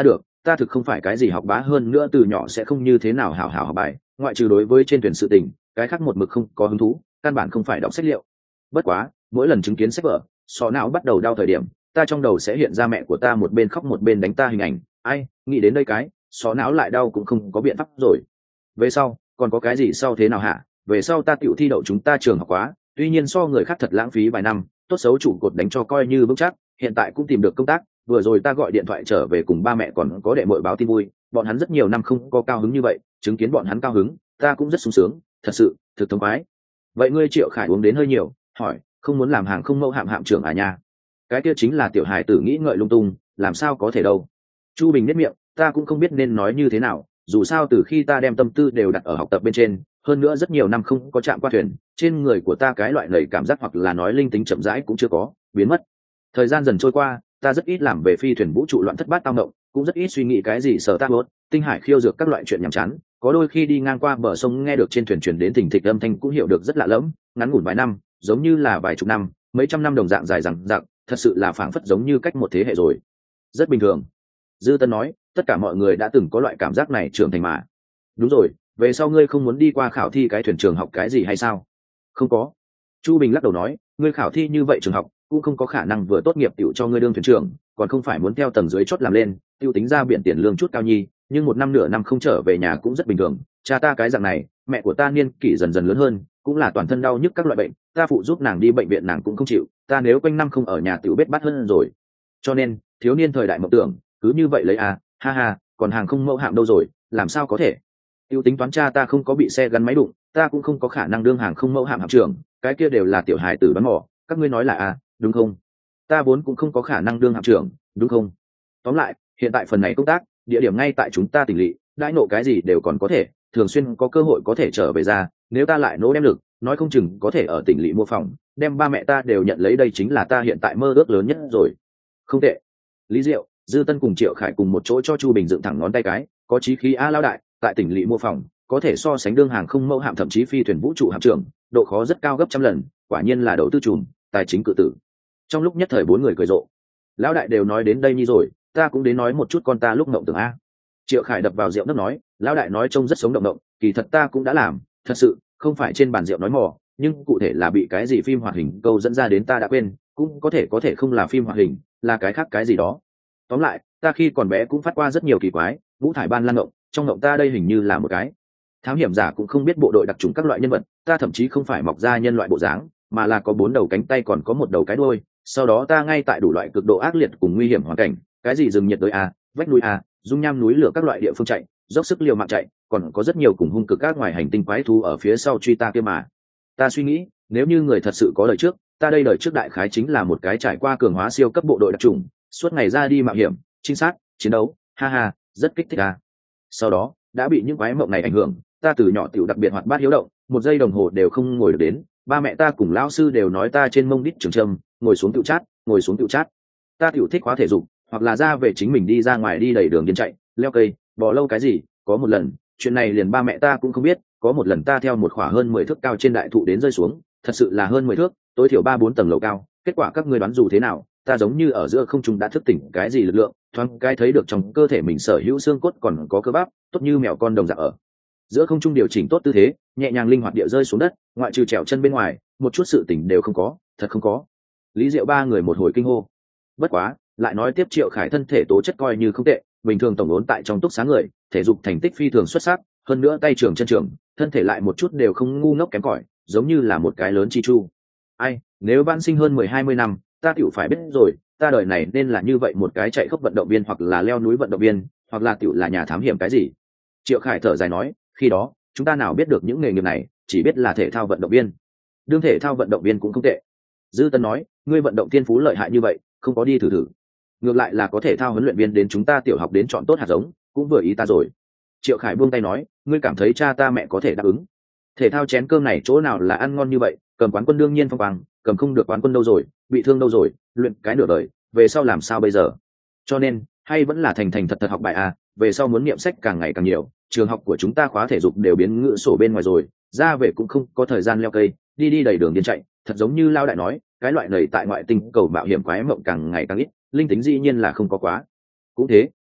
ta thực không phải cái gì học bá, hơn nữa từ nhỏ sẽ không như thế nào hảo hảo học bài, ngoại trừ đối với trên thuyền sự tình, cái khác một mực không có hứng thú, căn bản không phải đọc sách liệu. Bất quá mỗi lần chứng kiến sách vở, sọ não bắt đầu đau thời điểm, ta trong đầu sẽ hiện ra mẹ của ta một bên khóc một bên đánh ta hình ảnh. Ai nghĩ đến đây cái sọ não lại đau cũng không có biện pháp rồi. Về sau còn có cái gì sau thế nào hả? Về sau ta tiểu thi đậu chúng ta trường học quá, tuy nhiên so người khác thật lãng phí vài năm, tốt xấu trụ cột đánh cho coi như vững chắc, hiện tại cũng tìm được công tác. Vừa rồi ta gọi điện thoại trở về cùng ba mẹ còn có đệ muội báo tin vui, bọn hắn rất nhiều năm không có cao hứng như vậy, chứng kiến bọn hắn cao hứng, ta cũng rất sung sướng, thật sự thực thông khoái. Vậy ngươi Triệu Khải uống đến hơi nhiều, hỏi không muốn làm hàng không mẫu hạm hạm trưởng à nha? Cái kia chính là tiểu hài tử nghĩ ngợi lung tung, làm sao có thể đâu. Chu Bình nếp miệng, ta cũng không biết nên nói như thế nào, dù sao từ khi ta đem tâm tư đều đặt ở học tập bên trên, hơn nữa rất nhiều năm không có chạm qua thuyền, trên người của ta cái loại lầy cảm giác hoặc là nói linh tính chậm rãi cũng chưa có biến mất. Thời gian dần trôi qua, ta rất ít làm về phi thuyền vũ trụ loạn thất bát tao động, cũng rất ít suy nghĩ cái gì sở tác hốt tinh hải khiêu dược các loại chuyện nhàm chán. Có đôi khi đi ngang qua bờ sông nghe được trên thuyền truyền đến thình thịch âm thanh cũng hiểu được rất lạ lẫm, ngắn ngủn vài năm giống như là vài chục năm, mấy trăm năm đồng dạng dài dằng dặc, thật sự là phảng phất giống như cách một thế hệ rồi. Rất bình thường. Dư Tân nói, tất cả mọi người đã từng có loại cảm giác này trưởng thành mà. Đúng rồi, về sau ngươi không muốn đi qua khảo thi cái thuyền trường học cái gì hay sao? Không có. Chu Bình lắc đầu nói, ngươi khảo thi như vậy trường học cũng không có khả năng vừa tốt nghiệp tiểu cho ngươi đương thuyền trưởng, còn không phải muốn theo tầng dưới chốt làm lên, tiêu tính ra biển tiền lương chút cao nhi, nhưng một năm nửa năm không trở về nhà cũng rất bình thường. Cha ta cái dạng này, mẹ của ta niên kỷ dần dần lớn hơn, cũng là toàn thân đau nhức các loại bệnh, ta phụ giúp nàng đi bệnh viện nàng cũng không chịu, ta nếu quanh năm không ở nhà tiểu bết bát hơn rồi. Cho nên, thiếu niên thời đại mộng tưởng, cứ như vậy lấy à, ha ha, còn hàng không mẫu hạm đâu rồi, làm sao có thể? Tiêu tính toán cha ta không có bị xe gắn máy đụng, ta cũng không có khả năng đương hàng không mẫu hạm hạm trưởng, cái kia đều là tiểu hài tử bắn mỏ, các ngươi nói là à, đúng không? Ta vốn cũng không có khả năng đương hạm trưởng, đúng không? Tóm lại, hiện tại phần này công tác, địa điểm ngay tại chúng ta tỉnh lỵ, đãi nộ cái gì đều còn có thể, thường xuyên có cơ hội có thể trở về ra, nếu ta lại nỗ đem lực, nói không chừng có thể ở tỉnh lỵ mua phòng, đem ba mẹ ta đều nhận lấy, đây chính là ta hiện tại mơ ước lớn nhất rồi. Không tệ. Lý Diệu, Dư Tân cùng Triệu Khải cùng một chỗ cho Chu Bình dựng thẳng ngón tay cái, có chí khí a lao đại, tại tỉnh lỵ mua phòng, có thể so sánh đương hàng không mẫu hạm thậm chí phi thuyền vũ trụ hạm trưởng, độ khó rất cao gấp trăm lần, quả nhiên là đầu tư trùm, tài chính cự tử. Trong lúc nhất thời bốn người cười rộ. Lão đại đều nói đến đây nhi rồi, ta cũng đến nói một chút con ta lúc mộng tưởng a. Triệu Khải đập vào rượu nước nói, lão đại nói trông rất sống động động, kỳ thật ta cũng đã làm, thật sự, không phải trên bàn rượu nói mò, nhưng cụ thể là bị cái gì phim hoạt hình câu dẫn ra đến ta đã quên, cũng có thể có thể không là phim hoạt hình, là cái khác cái gì đó. Tóm lại, ta khi còn bé cũng phát qua rất nhiều kỳ quái, vũ thải ban lan ngộng, trong ngộng ta đây hình như là một cái thám hiểm giả, cũng không biết bộ đội đặc trùng các loại nhân vật, ta thậm chí không phải mọc ra nhân loại bộ dáng, mà là có bốn đầu cánh tay còn có một đầu cái đuôi. Sau đó ta ngay tại đủ loại cực độ ác liệt cùng nguy hiểm hoàn cảnh, cái gì rừng nhiệt đới a, vách núi a, dung nham núi lửa các loại địa phương chạy, dốc sức liều mạng chạy, còn có rất nhiều cùng hung cực các ngoài hành tinh quái thú ở phía sau truy ta kia mà. Ta suy nghĩ, nếu như người thật sự có đời trước, ta đây đời trước đại khái chính là một cái trải qua cường hóa siêu cấp bộ đội đặc trùng, suốt ngày ra đi mạo hiểm, trinh sát, chiến đấu, ha ha, rất kích thích a. Sau đó đã bị những quái mộng này ảnh hưởng, ta từ nhỏ tiểu đặc biệt hoạt bát hiếu động, một giây đồng hồ đều không ngồi được đến, ba mẹ ta cùng lão sư đều nói ta trên mông đít trường trâm, ngồi xuống tiểu chát, ngồi xuống tiểu chát. Ta tiểu thích khóa thể dục, hoặc là ra về chính mình đi ra ngoài đi đầy đường điên chạy, leo cây, bò lâu cái gì. Có một lần, chuyện này liền ba mẹ ta cũng không biết, có một lần ta theo một khỏa hơn mười thước cao trên đại thụ đến rơi xuống, thật sự là hơn mười thước, tối thiểu ba bốn tầng lầu cao. Kết quả các ngươi đoán dù thế nào, ta giống như ở giữa không trung đã thức tỉnh cái gì lực lượng, thoáng cái thấy được trong cơ thể mình sở hữu xương cốt còn có cơ bắp, tốt như mèo con đồng dạng ở giữa không trung điều chỉnh tốt tư thế, nhẹ nhàng linh hoạt địa rơi xuống đất, ngoại trừ trèo chân bên ngoài, một chút sự tỉnh đều không có, thật không có. Lý Diệu ba người một hồi kinh hô. Bất quá, lại nói tiếp, Triệu Khải thân thể tố chất coi như không tệ, bình thường tổng ốn tại trong túc xá người, thể dục thành tích phi thường xuất sắc, hơn nữa tay trường chân trường, thân thể lại một chút đều không ngu ngốc kém cỏi, giống như là một cái lớn chi chu. Ai, nếu ban sinh hơn mười hai mươi năm, ta tiểu phải biết rồi, ta đời này nên là như vậy một cái chạy khốc vận động viên, hoặc là leo núi vận động viên, hoặc là tiểu là nhà thám hiểm cái gì. Triệu Khải thở dài nói, khi đó chúng ta nào biết được những nghề nghiệp này, chỉ biết là thể thao vận động viên. Đương thể thao vận động viên cũng không tệ. Dư Tân nói, ngươi vận động thiên phú lợi hại như vậy, không có đi thử thử? Ngược lại là có thể thao huấn luyện viên đến chúng ta tiểu học đến chọn tốt hạt giống, cũng vừa ý ta rồi. Triệu Khải buông tay nói, ngươi cảm thấy cha ta mẹ có thể đáp ứng? Thể thao chén cơm này chỗ nào là ăn ngon như vậy, cầm quán quân đương nhiên phong quang, cầm không được quán quân đâu rồi, bị thương đâu rồi, luyện cái nửa đời, về sau làm sao bây giờ? Cho nên, hay vẫn là thành thành thật thật học bài à, về sau muốn niệm sách càng ngày càng nhiều, trường học của chúng ta khóa thể dục đều biến ngữ sổ bên ngoài rồi, ra về cũng không có thời gian leo cây, đi đi đầy đường điên chạy, thật giống như Lao đại nói, cái loại này tại ngoại tinh cầu mạo hiểm quái mộng càng ngày càng ít, linh tính dĩ nhiên là không có quá. Cũng thế,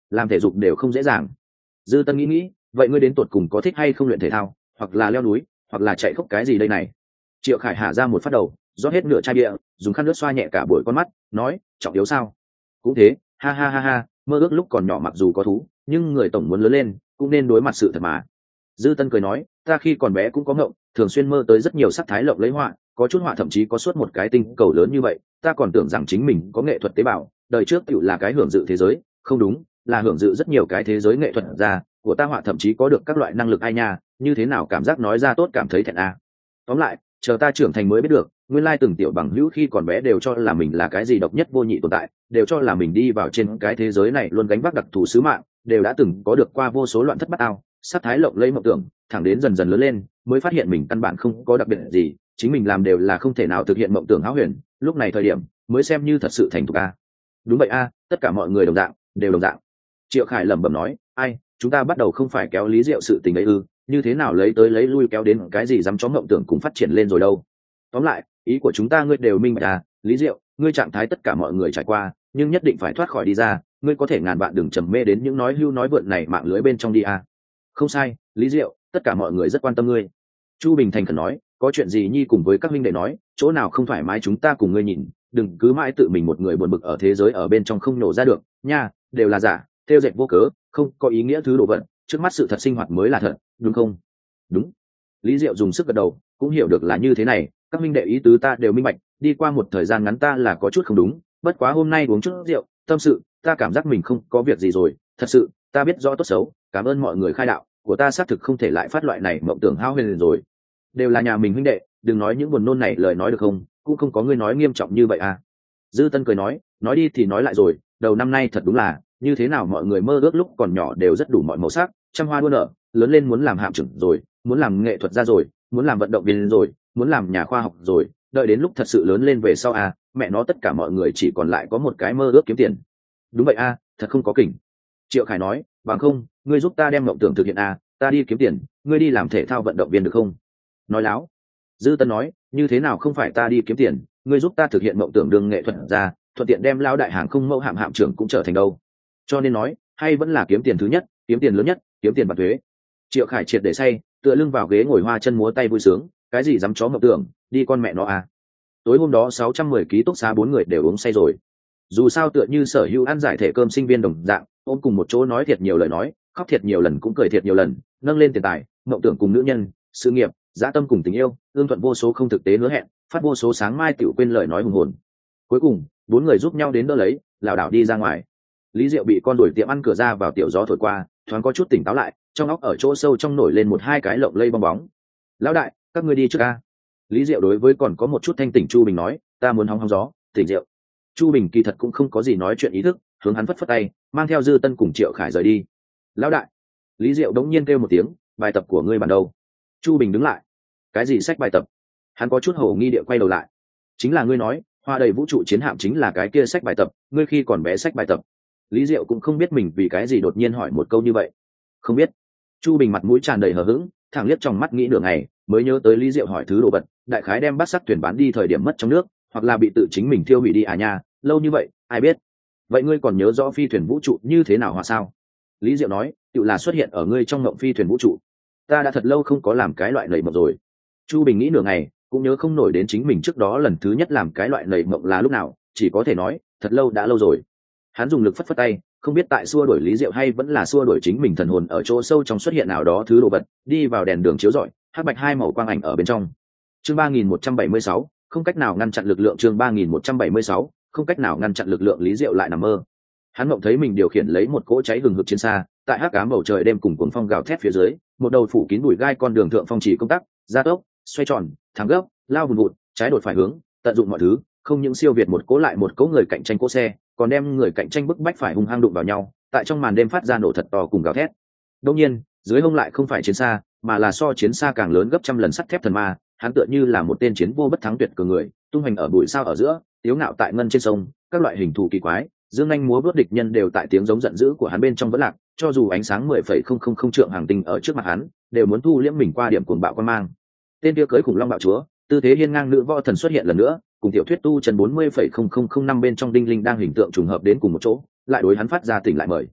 làm thể dục đều không dễ dàng. Dư Tân nghĩ nghĩ, vậy ngươi đến tuột cùng có thích hay không luyện thể thao, hoặc là leo núi, hoặc là chạy khốc cái gì đây này? Triệu Khải hạ ra một phát đầu, rót hết nửa chai bia, dùng khăn nước xoa nhẹ cả buổi con mắt, nói, trọng yếu sao? Cũng thế, ha ha ha ha, mơ ước lúc còn nhỏ mặc dù có thú, nhưng người tổng muốn lớn lên, cũng nên đối mặt sự thật mà. Dư Tân cười nói, ta khi còn bé cũng có ngộng, thường xuyên mơ tới rất nhiều sắc thái lộng lấy họa, có chút họa thậm chí có suốt một cái tinh cầu lớn như vậy, ta còn tưởng rằng chính mình có nghệ thuật tế bào, đời trước tựu là cái hưởng dự thế giới, không đúng, là hưởng dự rất nhiều cái thế giới nghệ thuật ra, của ta họa thậm chí có được các loại năng lực ai nha, như thế nào cảm giác nói ra tốt cảm thấy thẹn a. À. Tóm lại, chờ ta trưởng thành mới biết được, nguyên lai từng tiểu bằng hữu khi còn bé đều cho là mình là cái gì độc nhất vô nhị tồn tại, đều cho là mình đi vào trên cái thế giới này luôn gánh vác đặc thù sứ mạng, đều đã từng có được qua vô số loạn thất bát ao, sát thái lộng lẫy mộng tưởng, thẳng đến dần dần lớn lên, mới phát hiện mình căn bản không có đặc biệt gì, chính mình làm đều là không thể nào thực hiện mộng tưởng hão huyền, lúc này thời điểm mới xem như thật sự thành thục a. Đúng vậy a, tất cả mọi người đồng dạng, đều đồng dạng. Triệu Khải lẩm bẩm nói, ai, chúng ta bắt đầu không phải kéo Lý Diệu sự tình ấy ư, như thế nào lấy tới lấy lui kéo đến cái gì dám chó mộng tưởng cùng phát triển lên rồi đâu. Tóm lại, ý của chúng ta ngươi đều minh bạch à, Lý Diệu, ngươi trạng thái tất cả mọi người trải qua, nhưng nhất định phải thoát khỏi đi ra, ngươi có thể ngàn vạn đừng trầm mê đến những nói hưu nói vượn này mạng lưới bên trong đi à. Không sai, Lý Diệu, tất cả mọi người rất quan tâm ngươi. Chu Bình thành khẩn nói, có chuyện gì nhi cùng với các huynh đệ nói, chỗ nào không thoải mái chúng ta cùng ngươi nhìn, đừng cứ mãi tự mình một người buồn bực ở thế giới ở bên trong không nổ ra được, nha, đều là giả, theo dệt vô cớ, không có ý nghĩa thứ đồ vật, trước mắt sự thật sinh hoạt mới là thật, đúng không? Đúng. Lý Diệu dùng sức gật đầu, cũng hiểu được là như thế này, các huynh đệ ý tứ ta đều minh bạch, đi qua một thời gian ngắn ta là có chút không đúng, bất quá hôm nay uống chút rượu, tâm sự, ta cảm giác mình không có việc gì rồi, thật sự, ta biết rõ tốt xấu, cảm ơn mọi người khai đạo, của ta xác thực không thể lại phát loại này mộng tưởng hao huyền rồi. Đều là nhà mình huynh đệ, đừng nói những buồn nôn này lời nói được không, cũng không có ngươi nói nghiêm trọng như vậy à. Dư Tân cười nói, nói đi thì nói lại rồi, đầu năm nay thật đúng là, như thế nào mọi người mơ ước lúc còn nhỏ đều rất đủ mọi màu sắc, trăm hoa đua nở, lớn lên muốn làm hạm trưởng rồi, muốn làm nghệ thuật gia rồi, muốn làm vận động viên rồi, muốn làm nhà khoa học rồi, đợi đến lúc thật sự lớn lên về sau à, mẹ nó tất cả mọi người chỉ còn lại có một cái mơ ước kiếm tiền. Đúng vậy à, thật không có kỉnh. Triệu Khải nói, bằng không, ngươi giúp ta đem mộng tưởng thực hiện à, ta đi kiếm tiền, ngươi đi làm thể thao vận động viên được không? Nói láo. Dư Tân nói, như thế nào không phải ta đi kiếm tiền, ngươi giúp ta thực hiện mộng tưởng đường nghệ thuật ra, thuận tiện đem lao đại hàng không mẫu hạm hạm trưởng cũng trở thành đâu. Cho nên nói, hay vẫn là kiếm tiền thứ nhất, kiếm tiền lớn nhất, kiếm tiền bạc thuế. Triệu Khải triệt để say, tựa lưng vào ghế ngồi hoa chân múa tay vui sướng, cái gì dám chó mộng tưởng, đi con mẹ nó à. Tối hôm đó sáu trăm mười ký túc xá bốn người đều uống say rồi. Dù sao tựa như sở hữu ăn giải thể cơm sinh viên đồng dạng, ôm cùng một chỗ nói thiệt nhiều lời nói, khóc thiệt nhiều lần cũng cười thiệt nhiều lần, nâng lên tiền tài, mộng tưởng cùng nữ nhân, sự nghiệp, dã tâm cùng tình yêu, ương thuận vô số không thực tế hứa hẹn, phát vô số sáng mai tiểu quên lời nói hùng hồn. Cuối cùng, bốn người giúp nhau đến đỡ lấy, lảo đảo đi ra ngoài. Lý Diệu bị con đuổi tiệm ăn cửa ra vào tiểu gió thổi qua, thoáng có chút tỉnh táo lại, trong óc ở chỗ sâu trong nổi lên một hai cái lộng lây bong bóng. Lão đại, các ngươi đi trước a. Lý Diệu đối với còn có một chút thanh tỉnh Chu Bình nói, ta muốn hóng hóng gió, tỉnh rượu. Chu Bình kỳ thật cũng không có gì nói chuyện ý thức, hướng hắn phất phất tay, mang theo Dư Tân cùng Triệu Khải rời đi. Lão đại. Lý Diệu đống nhiên kêu một tiếng, bài tập của ngươi bản đâu? Chu Bình đứng lại. Cái gì sách bài tập? Hắn có chút hồ nghi địa quay đầu lại. Chính là ngươi nói, hoa đầy vũ trụ chiến hạm chính là cái kia sách bài tập, ngươi khi còn bé sách bài tập. Lý Diệu cũng không biết mình vì cái gì đột nhiên hỏi một câu như vậy. Không biết. Chu Bình mặt mũi tràn đầy hờ hững, thẳng liếc trong mắt nghĩ nửa ngày, mới nhớ tới Lý Diệu hỏi thứ đồ vật, đại khái đem bát sắc thuyền bán đi thời điểm mất trong nước, hoặc là bị tự chính mình thiêu hủy đi à nha, lâu như vậy, ai biết. Vậy ngươi còn nhớ rõ phi thuyền vũ trụ như thế nào hòa sao? Lý Diệu nói, tự là xuất hiện ở ngươi trong ngộng phi thuyền vũ trụ. Ta đã thật lâu không có làm cái loại lầy mộng rồi. Chu Bình nghĩ nửa ngày, cũng nhớ không nổi đến chính mình trước đó lần thứ nhất làm cái loại lầy mộng là lúc nào, chỉ có thể nói, thật lâu đã lâu rồi. Hắn dùng lực phất phất tay, không biết tại xua đuổi Lý Diệu hay vẫn là xua đuổi chính mình thần hồn ở chỗ sâu trong xuất hiện nào đó thứ đồ vật, đi vào đèn đường chiếu rọi, hắc bạch hai màu quang ảnh ở bên trong. Chương ba nghìn một trăm bảy mươi sáu, không cách nào ngăn chặn lực lượng. Chương ba nghìn một trăm bảy mươi sáu, không cách nào ngăn chặn lực lượng. Lý Diệu lại nằm mơ. Hắn mộng thấy mình điều khiển lấy một cỗ cháy hừng hực trên xa, tại hắc ám bầu trời đêm cùng cuồng phong gào thét phía dưới, một đầu phủ kín bụi gai con đường thượng phong chỉ công tác, gia tốc, xoay tròn, thắng gấp, lao vùn vụt, trái đột phải hướng, tận dụng mọi thứ, không những siêu việt một cố lại một cố người cạnh tranh cỗ xe, còn đem người cạnh tranh bức bách phải hung hăng đụng vào nhau, tại trong màn đêm phát ra nổ thật to cùng gào thét. Đương nhiên, dưới hông lại không phải chiến xa, mà là so chiến xa càng lớn gấp trăm lần sắt thép thần ma, hắn tựa như là một tên chiến vô bất thắng tuyệt cường người, tung hành ở bụi sao ở giữa, tiếu ngạo tại ngân trên sông, các loại hình thù kỳ quái, dương anh múa bước địch nhân đều tại tiếng giống giận dữ của hắn bên trong vẫn lạc, cho dù ánh sáng mười phẩy không không không trượng hàng tinh ở trước mặt hắn, đều muốn thu liễm mình qua điểm cuồng bạo quan mang. Tên kia cưới khủng long bạo chúa, tư thế hiên ngang nữ võ thần xuất hiện lần nữa, cùng tiểu thuyết tu chân bốn mươi phẩy không không không năm bên trong đinh linh đang hình tượng trùng hợp đến cùng một chỗ, lại đối hắn phát ra tỉnh lại mời.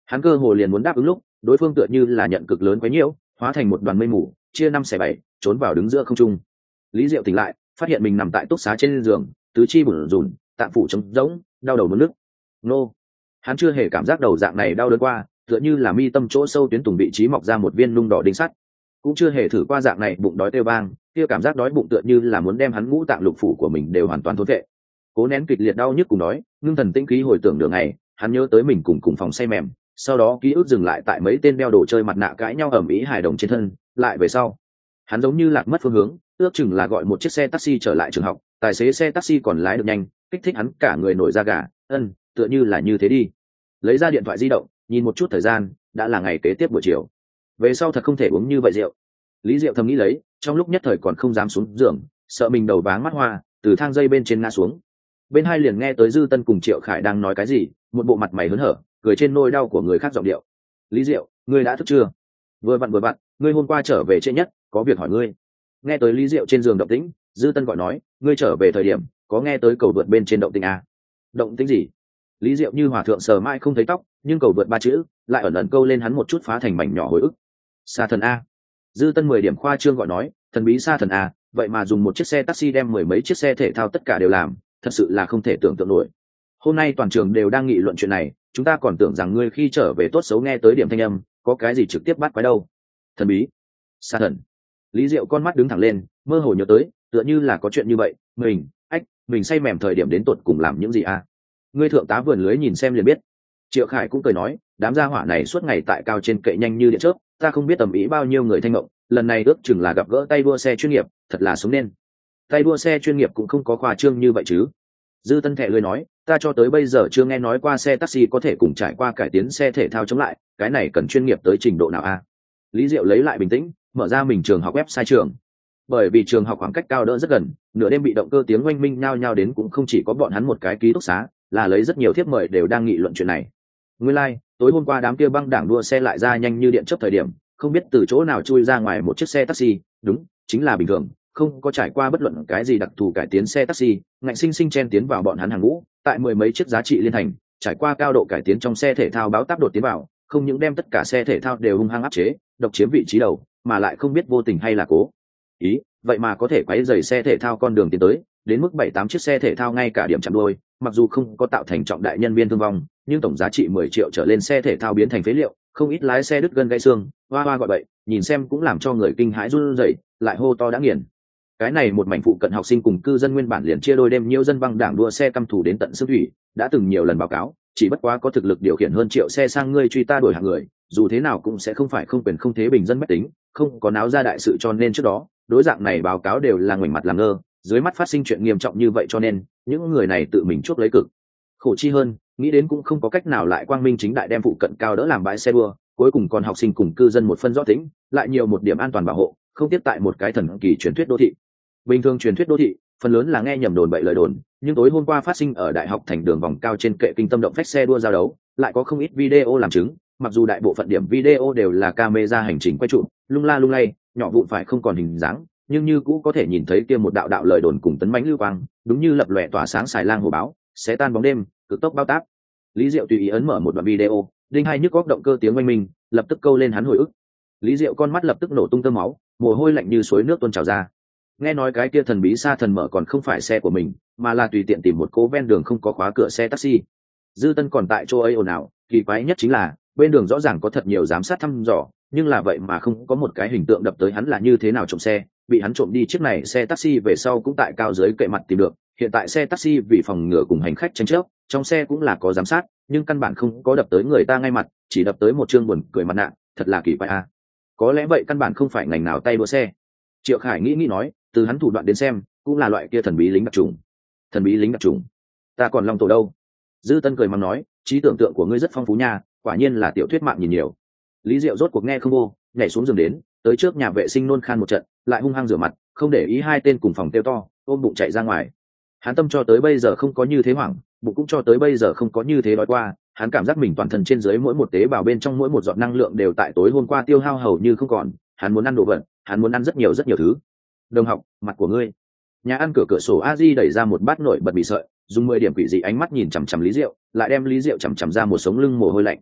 Hắn cơ hồ liền muốn đáp ứng lúc, đối phương tựa như là nhận cực lớn quấy nhiễu, hóa thành một đoàn mây mù, chia năm xẻ bảy, trốn vào đứng giữa không trung. Lý Diệu tỉnh lại, phát hiện mình nằm tại túc xá trên giường, tứ chi bủn rủn, tạng phủ trống rỗng, đau đầu muốn nức. Nô, hắn chưa hề cảm giác đầu dạng này đau đớn qua, tựa như là mi tâm chỗ sâu tuyến tùng vị trí mọc ra một viên nung đỏ đinh sắt. Cũng chưa hề thử qua dạng này bụng đói kêu vang, kia cảm giác đói bụng tựa như là muốn đem hắn ngũ tạng lục phủ của mình đều hoàn toàn thôn vệ. Cố nén kịch liệt đau nhức cùng đói, ngưng thần tĩnh khí hồi tưởng đường này, hắn nhớ tới mình cùng cùng phòng say mềm, sau đó ký ức dừng lại tại mấy tên đeo đồ chơi mặt nạ cãi nhau ầm ĩ hài đồng trên thân, lại về sau, hắn giống như lạc mất phương hướng, ước chừng là gọi một chiếc xe taxi trở lại trường học, tài xế xe taxi còn lái được nhanh, kích thích hắn cả người nổi da gà, ân, tựa như là như thế đi. Lấy ra điện thoại di động, nhìn một chút thời gian, đã là ngày kế tiếp buổi chiều. Về sau thật không thể uống như vậy rượu. Lý Diệu thầm nghĩ lấy, trong lúc nhất thời còn không dám xuống giường, sợ mình đầu váng mắt hoa, từ thang dây bên trên ngã xuống. Bên hai liền nghe tới Dư Tân cùng Triệu Khải đang nói cái gì, một bộ mặt mày hớn hở, cười trên nỗi đau của người khác giọng điệu. Lý Diệu, ngươi đã thức chưa? Vừa vặn vừa vặn, ngươi hôm qua trở về trễ nhất, có việc hỏi ngươi. Nghe tới Lý Diệu trên giường động tĩnh, Dư Tân gọi nói, ngươi trở về thời điểm, có nghe tới cầu vượt bên trên động tĩnh à? Động tĩnh gì? Lý Diệu như hòa thượng sờ mãi không thấy tóc, nhưng cầu vượt ba chữ lại ẩn ẩn câu lên hắn một chút phá thành mảnh nhỏ hồi ức. Sa thần a. Dư Tân mười điểm khoa trương gọi nói, thần bí sa thần a, vậy mà dùng một chiếc xe taxi đem mười mấy chiếc xe thể thao tất cả đều làm, thật sự là không thể tưởng tượng nổi. Hôm nay toàn trường đều đang nghị luận chuyện này, chúng ta còn tưởng rằng ngươi khi trở về tốt xấu nghe tới điểm thanh âm, có cái gì trực tiếp bắt quái đâu. Thần bí, sa thần. Lý Diệu con mắt đứng thẳng lên, mơ hồ nhớ tới, tựa như là có chuyện như vậy, mình, ách, mình say mềm thời điểm đến tột cùng làm những gì a? Ngươi thượng tá vườn lưới nhìn xem liền biết. Triệu Khải cũng cười nói, đám gia hỏa này suốt ngày tại cao trên kệ nhanh như điện chớp, ta không biết tầm ý bao nhiêu người thanh ngộng, lần này ước chừng là gặp gỡ tay đua xe chuyên nghiệp, thật là sống nên. Tay đua xe chuyên nghiệp cũng không có khoa trương như vậy chứ. Dư Tân thẹ lưỡi nói, ta cho tới bây giờ chưa nghe nói qua xe taxi có thể cùng trải qua cải tiến xe thể thao chống lại, cái này cần chuyên nghiệp tới trình độ nào a? Lý Diệu lấy lại bình tĩnh, mở ra mình trường học website trường. Bởi vì trường học khoảng cách cao đỡ rất gần, nửa đêm bị động cơ tiếng oanh minh nhao nhao đến cũng không chỉ có bọn hắn một cái ký túc xá, là lấy rất nhiều thiếp mời đều đang nghị luận chuyện này. Nguyên lai, like, tối hôm qua đám kia băng đảng đua xe lại ra nhanh như điện chớp thời điểm, không biết từ chỗ nào chui ra ngoài một chiếc xe taxi, đúng, chính là bình thường, không có trải qua bất luận cái gì đặc thù cải tiến xe taxi, ngạnh sinh sinh chen tiến vào bọn hắn hàng ngũ, tại mười mấy chiếc giá trị liên thành, trải qua cao độ cải tiến trong xe thể thao báo táp đột tiến vào, không những đem tất cả xe thể thao đều hung hăng áp chế, độc chiếm vị trí đầu, mà lại không biết vô tình hay là cố ý, vậy mà có thể quấy rầy xe thể thao con đường tiến tới, đến mức bảy tám chiếc xe thể thao ngay cả điểm chạm đôi, mặc dù không có tạo thành trọng đại nhân viên thương vong, nhưng tổng giá trị mười triệu trở lên xe thể thao biến thành phế liệu, không ít lái xe đứt gân gãy xương, hoa hoa gọi bậy, nhìn xem cũng làm cho người kinh hãi run rẩy, lại hô to đã nghiền. Cái này một mảnh phụ cận học sinh cùng cư dân nguyên bản liền chia đôi đêm nhiêu dân băng đảng đua xe căm thù đến tận xương thủy, đã từng nhiều lần báo cáo, chỉ bất quá có thực lực điều khiển hơn triệu xe sang ngươi truy ta đuổi hàng người, dù thế nào cũng sẽ không phải không quyền không thế bình dân bách tính, không có náo ra đại sự cho nên trước đó, đối dạng này báo cáo đều là ngoảnh mặt làm ngơ, dưới mắt phát sinh chuyện nghiêm trọng như vậy cho nên, những người này tự mình chuốc lấy cực khổ chi hơn, nghĩ đến cũng không có cách nào lại quang minh chính đại đem phụ cận cao đỡ làm bãi xe đua, cuối cùng còn học sinh cùng cư dân một phân rõ tĩnh, lại nhiều một điểm an toàn bảo hộ, không tiếp tại một cái thần kỳ truyền thuyết đô thị. Bình thường truyền thuyết đô thị, phần lớn là nghe nhầm đồn bậy lời đồn, nhưng tối hôm qua phát sinh ở đại học thành đường vòng cao trên kệ kinh tâm động phách xe đua giao đấu, lại có không ít video làm chứng, mặc dù đại bộ phận điểm video đều là camera hành trình quay trụ, lung la lung lay, nhỏ vụn phải không còn hình dáng, nhưng như cũ có thể nhìn thấy kia một đạo đạo lời đồn cùng tấn mãnh lưu quang, đúng như lập lòe tỏa sáng xài lang hồ báo, sẽ tan bóng đêm, cực tốc bao táp. Lý Diệu tùy ý ấn mở một đoạn video, đinh hai nhức góc động cơ tiếng oanh minh, lập tức câu lên hắn hồi ức. Lý Diệu con mắt lập tức nổ tung tơ máu, mồ hôi lạnh như suối nước tuôn trào ra. Nghe nói cái kia thần bí sa thần mở còn không phải xe của mình, mà là tùy tiện tìm một cố ven đường không có khóa cửa xe taxi. Dư Tân còn tại chỗ ấy ồn ào, kỳ quái nhất chính là bên đường rõ ràng có thật nhiều giám sát thăm dò, nhưng là vậy mà không có một cái hình tượng đập tới hắn là như thế nào trộm xe, bị hắn trộm đi chiếc này xe taxi về sau cũng tại cao dưới kệ mặt tìm được. Hiện tại xe taxi vì phòng ngừa cùng hành khách tranh chấp, trong xe cũng là có giám sát, nhưng căn bản không có đập tới người ta ngay mặt, chỉ đập tới một chương buồn cười mặt nạ, thật là kỳ quái a. À. Có lẽ vậy căn bản không phải ngành nào tay đua xe. Triệu Khải nghĩ nghĩ nói, từ hắn thủ đoạn đến xem, cũng là loại kia thần bí lính đặc trùng. Thần bí lính đặc trùng? Ta còn long tổ đâu? Dư Tân cười mắng nói, trí tưởng tượng của ngươi rất phong phú nha, quả nhiên là tiểu thuyết mạng nhìn nhiều. Lý Diệu rốt cuộc nghe không vô, nhảy xuống giường đến, tới trước nhà vệ sinh nôn khan một trận, lại hung hăng rửa mặt, không để ý hai tên cùng phòng tiêu to, ôm bụng chạy ra ngoài. Hắn tâm cho tới bây giờ không có như thế hoảng, bụng cũng cho tới bây giờ không có như thế đói qua, hắn cảm giác mình toàn thân trên dưới mỗi một tế bào bên trong mỗi một giọt năng lượng đều tại tối hôm qua tiêu hao hầu như không còn, hắn muốn ăn đồ vật, hắn muốn ăn rất nhiều rất nhiều thứ. Đồng học, mặt của ngươi. Nhà ăn cửa cửa sổ a di đẩy ra một bát nổi bật mì sợi, dùng mười điểm quỷ dị ánh mắt nhìn chằm chằm Lý Diệu, lại đem Lý Diệu chằm chằm ra một sống lưng mồ hôi lạnh.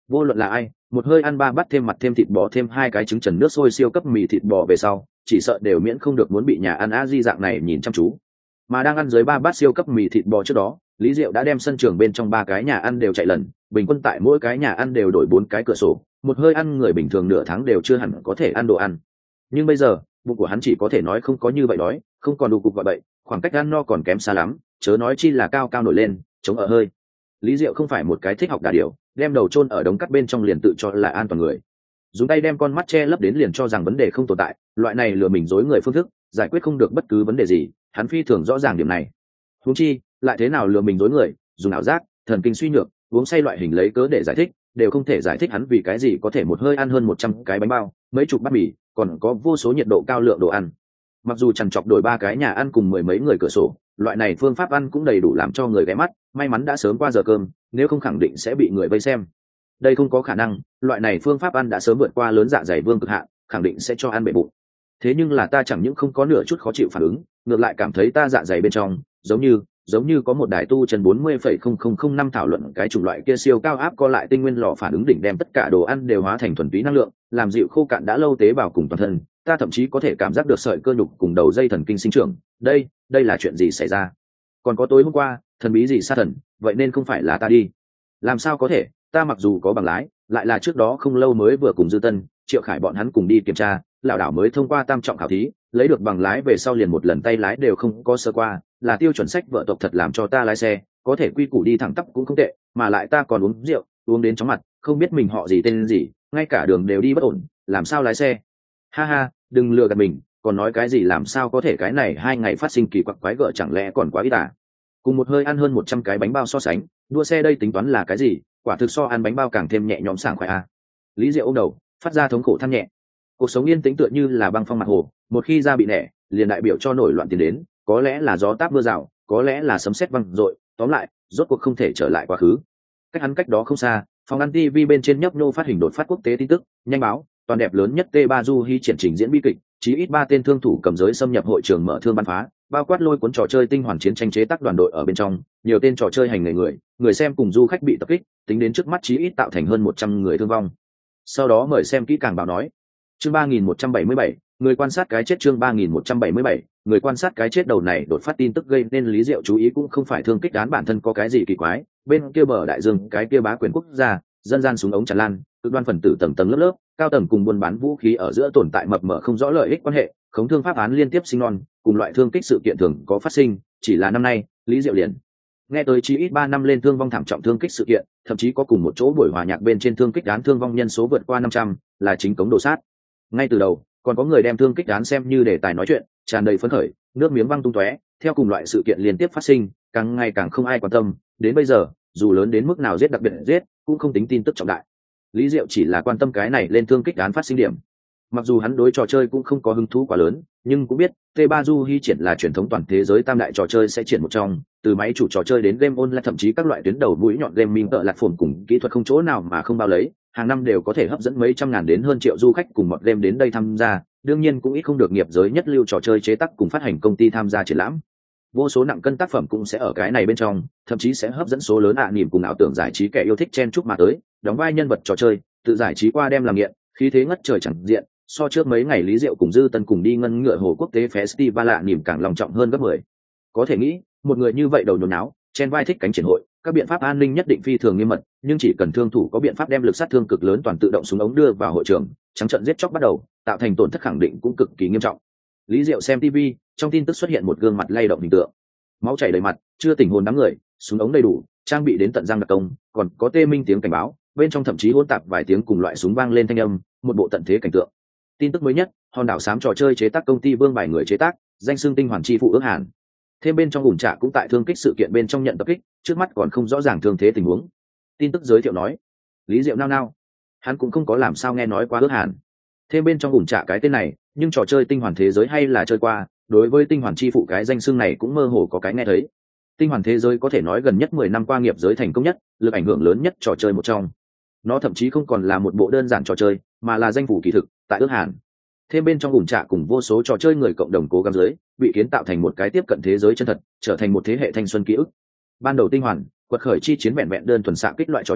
Vô luận là ai, một hơi ăn ba bát thêm mặt thêm thịt bò thêm hai cái trứng trần nước sôi siêu cấp mì thịt bò về sau, chỉ sợ đều miễn không được muốn bị nhà ăn a di dạng này nhìn chăm chú. Mà đang ăn dưới ba bát siêu cấp mì thịt bò trước đó, Lý Diệu đã đem sân trường bên trong ba cái nhà ăn đều chạy lần, bình quân tại mỗi cái nhà ăn đều đổi bốn cái cửa sổ, một hơi ăn người bình thường nửa tháng đều chưa hẳn có thể ăn đồ ăn. Nhưng bây giờ, bụng của hắn chỉ có thể nói không có như vậy đói, không còn đủ cục gọi bậy, khoảng cách ăn no còn kém xa lắm, chớ nói chi là cao cao nổi lên, chống ở hơi. Lý Diệu không phải một cái thích học đà điểu, đem đầu chôn ở đống cắt bên trong liền tự cho là an toàn người. Dùng tay đem con mắt che lấp đến liền cho rằng vấn đề không tồn tại, loại này lừa mình dối người phương thức, giải quyết không được bất cứ vấn đề gì, hắn phi thường rõ ràng điểm này. Huống chi, lại thế nào lừa mình dối người, dùng ảo giác, thần kinh suy nhược, uống say loại hình lấy cớ để giải thích, đều không thể giải thích hắn vì cái gì có thể một hơi ăn hơn một trăm cái bánh bao, mấy chục bát mì, còn có vô số nhiệt độ cao lượng đồ ăn. Mặc dù chằn chọc đổi ba cái nhà ăn cùng mười mấy người cửa sổ, loại này phương pháp ăn cũng đầy đủ làm cho người ghé mắt, may mắn đã sớm qua giờ cơm, nếu không khẳng định sẽ bị người vây xem. Đây không có khả năng, loại này phương pháp ăn đã sớm vượt qua lớn dạ dày vương cực hạn, khẳng định sẽ cho ăn bể bụng. Thế nhưng là ta chẳng những không có nửa chút khó chịu phản ứng, ngược lại cảm thấy ta dạ dày bên trong giống như giống như có một đài tu chân bốn mươi phẩy không không không năm thảo luận cái chủng loại kia siêu cao áp co lại tinh nguyên lò phản ứng đỉnh đem tất cả đồ ăn đều hóa thành thuần túy năng lượng, làm dịu khô cạn đã lâu tế bào cùng toàn thân, ta thậm chí có thể cảm giác được sợi cơ nhục cùng đầu dây thần kinh sinh trưởng. Đây, đây là chuyện gì xảy ra? Còn có tối hôm qua, thần bí gì sa thần, vậy nên không phải là ta đi. Làm sao có thể, ta mặc dù có bằng lái, lại là trước đó không lâu mới vừa cùng Dư Tân, Triệu Khải bọn hắn cùng đi kiểm tra, lão đảo mới thông qua tam trọng khảo thí, lấy được bằng lái về sau liền một lần tay lái đều không có sơ qua, là tiêu chuẩn sách vợ tộc thật làm cho ta lái xe, có thể quy củ đi thẳng tắp cũng không tệ, mà lại ta còn uống rượu, uống đến chóng mặt, không biết mình họ gì tên gì, ngay cả đường đều đi bất ổn, làm sao lái xe? Ha ha, đừng lừa gạt mình, còn nói cái gì làm sao có thể cái này hai ngày phát sinh kỳ quặc quái gở chẳng lẽ còn quá ít à? Cùng một hơi ăn hơn một trăm cái bánh bao so sánh, đua xe đây tính toán là cái gì, quả thực so ăn bánh bao càng thêm nhẹ nhõm sảng khoái à. Lý Diệu ôm đầu, phát ra thống khổ than nhẹ. Cuộc sống yên tĩnh tựa như là băng phong mặt hồ, một khi ra bị nẻ, liền đại biểu cho nổi loạn tiến đến, có lẽ là gió táp mưa rào, có lẽ là sấm sét vang dội, tóm lại, rốt cuộc không thể trở lại quá khứ. Cách hắn cách đó không xa, phòng ăn ti vi bên trên nhấp nhô phát hình đột phát quốc tế tin tức, nhanh báo, toàn đẹp lớn nhất T ba Du Hi triển trình diễn bi kịch, chí ít ba tên thương thủ cầm giới xâm nhập hội trường mở thương bắn phá, bao quát lôi cuốn trò chơi tinh hoàn chiến tranh chế tác đoàn đội ở bên trong, nhiều tên trò chơi hành nghề người, người xem cùng du khách bị tập kích, tính đến trước mắt chí ít tạo thành hơn một trăm người thương vong. Sau đó mời xem kỹ càng báo nói. Chương ba nghìn một trăm bảy mươi bảy, người quan sát cái chết chương ba nghìn một trăm bảy mươi bảy, người quan sát cái chết đầu này đột phát tin tức gây nên Lý Diệu chú ý cũng không phải thương kích án bản thân có cái gì kỳ quái, bên kia bờ đại dương cái kia bá quyền quốc gia, dân gian súng ống tràn lan, cực đoan phần tử tầng tầng lớp lớp, cao tầng cùng buôn bán vũ khí ở giữa tồn tại mập mờ không rõ lợi ích quan hệ, khống thương pháp án liên tiếp sinh non, cùng loại thương kích sự kiện thường có phát sinh, chỉ là năm nay, Lý Diệu liền nghe tới chí ít ba năm lên thương vong thảm trọng thương kích sự kiện, thậm chí có cùng một chỗ buổi hòa nhạc bên trên thương kích án thương vong nhân số vượt qua năm trăm, là chính cống đồ sát. Ngay từ đầu, còn có người đem thương kích án xem như đề tài nói chuyện, tràn đầy phấn khởi, nước miếng văng tung tóe, theo cùng loại sự kiện liên tiếp phát sinh, càng ngày càng không ai quan tâm, đến bây giờ, dù lớn đến mức nào giết đặc biệt giết, cũng không tính tin tức trọng đại. Lý Diệu chỉ là quan tâm cái này lên thương kích án phát sinh điểm. Mặc dù hắn đối trò chơi cũng không có hứng thú quá lớn, nhưng cũng biết T ba Du Hi triển là truyền thống toàn thế giới tam đại trò chơi sẽ triển một trong, từ máy chủ trò chơi đến game online thậm chí các loại tuyến đầu mũi nhọn game minh tợ lạc phồn cùng kỹ thuật không chỗ nào mà không bao lấy, hàng năm đều có thể hấp dẫn mấy trăm ngàn đến hơn triệu du khách cùng một game đến đây tham gia, đương nhiên cũng ít không được nghiệp giới nhất lưu trò chơi chế tác cùng phát hành công ty tham gia triển lãm. Vô số nặng cân tác phẩm cũng sẽ ở cái này bên trong, thậm chí sẽ hấp dẫn số lớn ạ à niềm cùng ảo tưởng giải trí kẻ yêu thích chen chúc mà tới, đóng vai nhân vật trò chơi, tự giải trí qua đem làm nghiện, khí thế ngất trời chẳng diện, so trước mấy ngày Lý Diệu cùng Dư Tân cùng đi ngân ngựa hồ quốc tế festival lạ niềm càng lòng trọng hơn gấp mười. Có thể nghĩ, một người như vậy đầu nhốn náo, chen vai thích cánh triển hội, các biện pháp an ninh nhất định phi thường nghiêm mật, nhưng chỉ cần thương thủ có biện pháp đem lực sát thương cực lớn toàn tự động súng ống đưa vào hội trường, trắng trận giết chóc bắt đầu, tạo thành tổn thất khẳng định cũng cực kỳ nghiêm trọng. Lý Diệu xem ti vi, trong tin tức xuất hiện một gương mặt lay động hình tượng, máu chảy đầy mặt, chưa tỉnh hồn đám người, súng ống đầy đủ, trang bị đến tận răng đặc công, còn có tê minh tiếng cảnh báo, bên trong thậm chí hỗn tạp vài tiếng cùng loại súng vang lên thanh âm, một bộ tận thế cảnh tượng. Tin tức mới nhất, hòn đảo xám trò chơi chế tác công ty Vương Bài người chế tác, danh xưng tinh hoàn chi phụ ước hàn. Thêm bên trong ủng trạ cũng tại thương kích sự kiện bên trong nhận tập kích, trước mắt còn không rõ ràng thương thế tình huống. Tin tức giới thiệu nói, Lý Diệu nao nao, hắn cũng không có làm sao nghe nói qua ước hàn. Thêm bên trong ủng trạ cái tên này, nhưng trò chơi tinh hoàn thế giới hay là chơi qua, đối với tinh hoàn chi phụ cái danh xưng này cũng mơ hồ có cái nghe thấy. Tinh hoàn thế giới có thể nói gần nhất mười năm qua nghiệp giới thành công nhất, lực ảnh hưởng lớn nhất trò chơi một trong. Nó thậm chí không còn là một bộ đơn giản trò chơi, mà là danh phủ kỳ thực tại ước hàn. Thêm bên trong ủng trạ cùng vô số trò chơi người cộng đồng cố gắng dưới, bị kiến tạo thành một cái tiếp cận thế giới chân thật, trở thành một thế hệ thanh xuân ký ức. Ban đầu tinh hoàn, quật khởi chi chiến vẹn vẹn đơn thuần xạ kích loại trò chơi,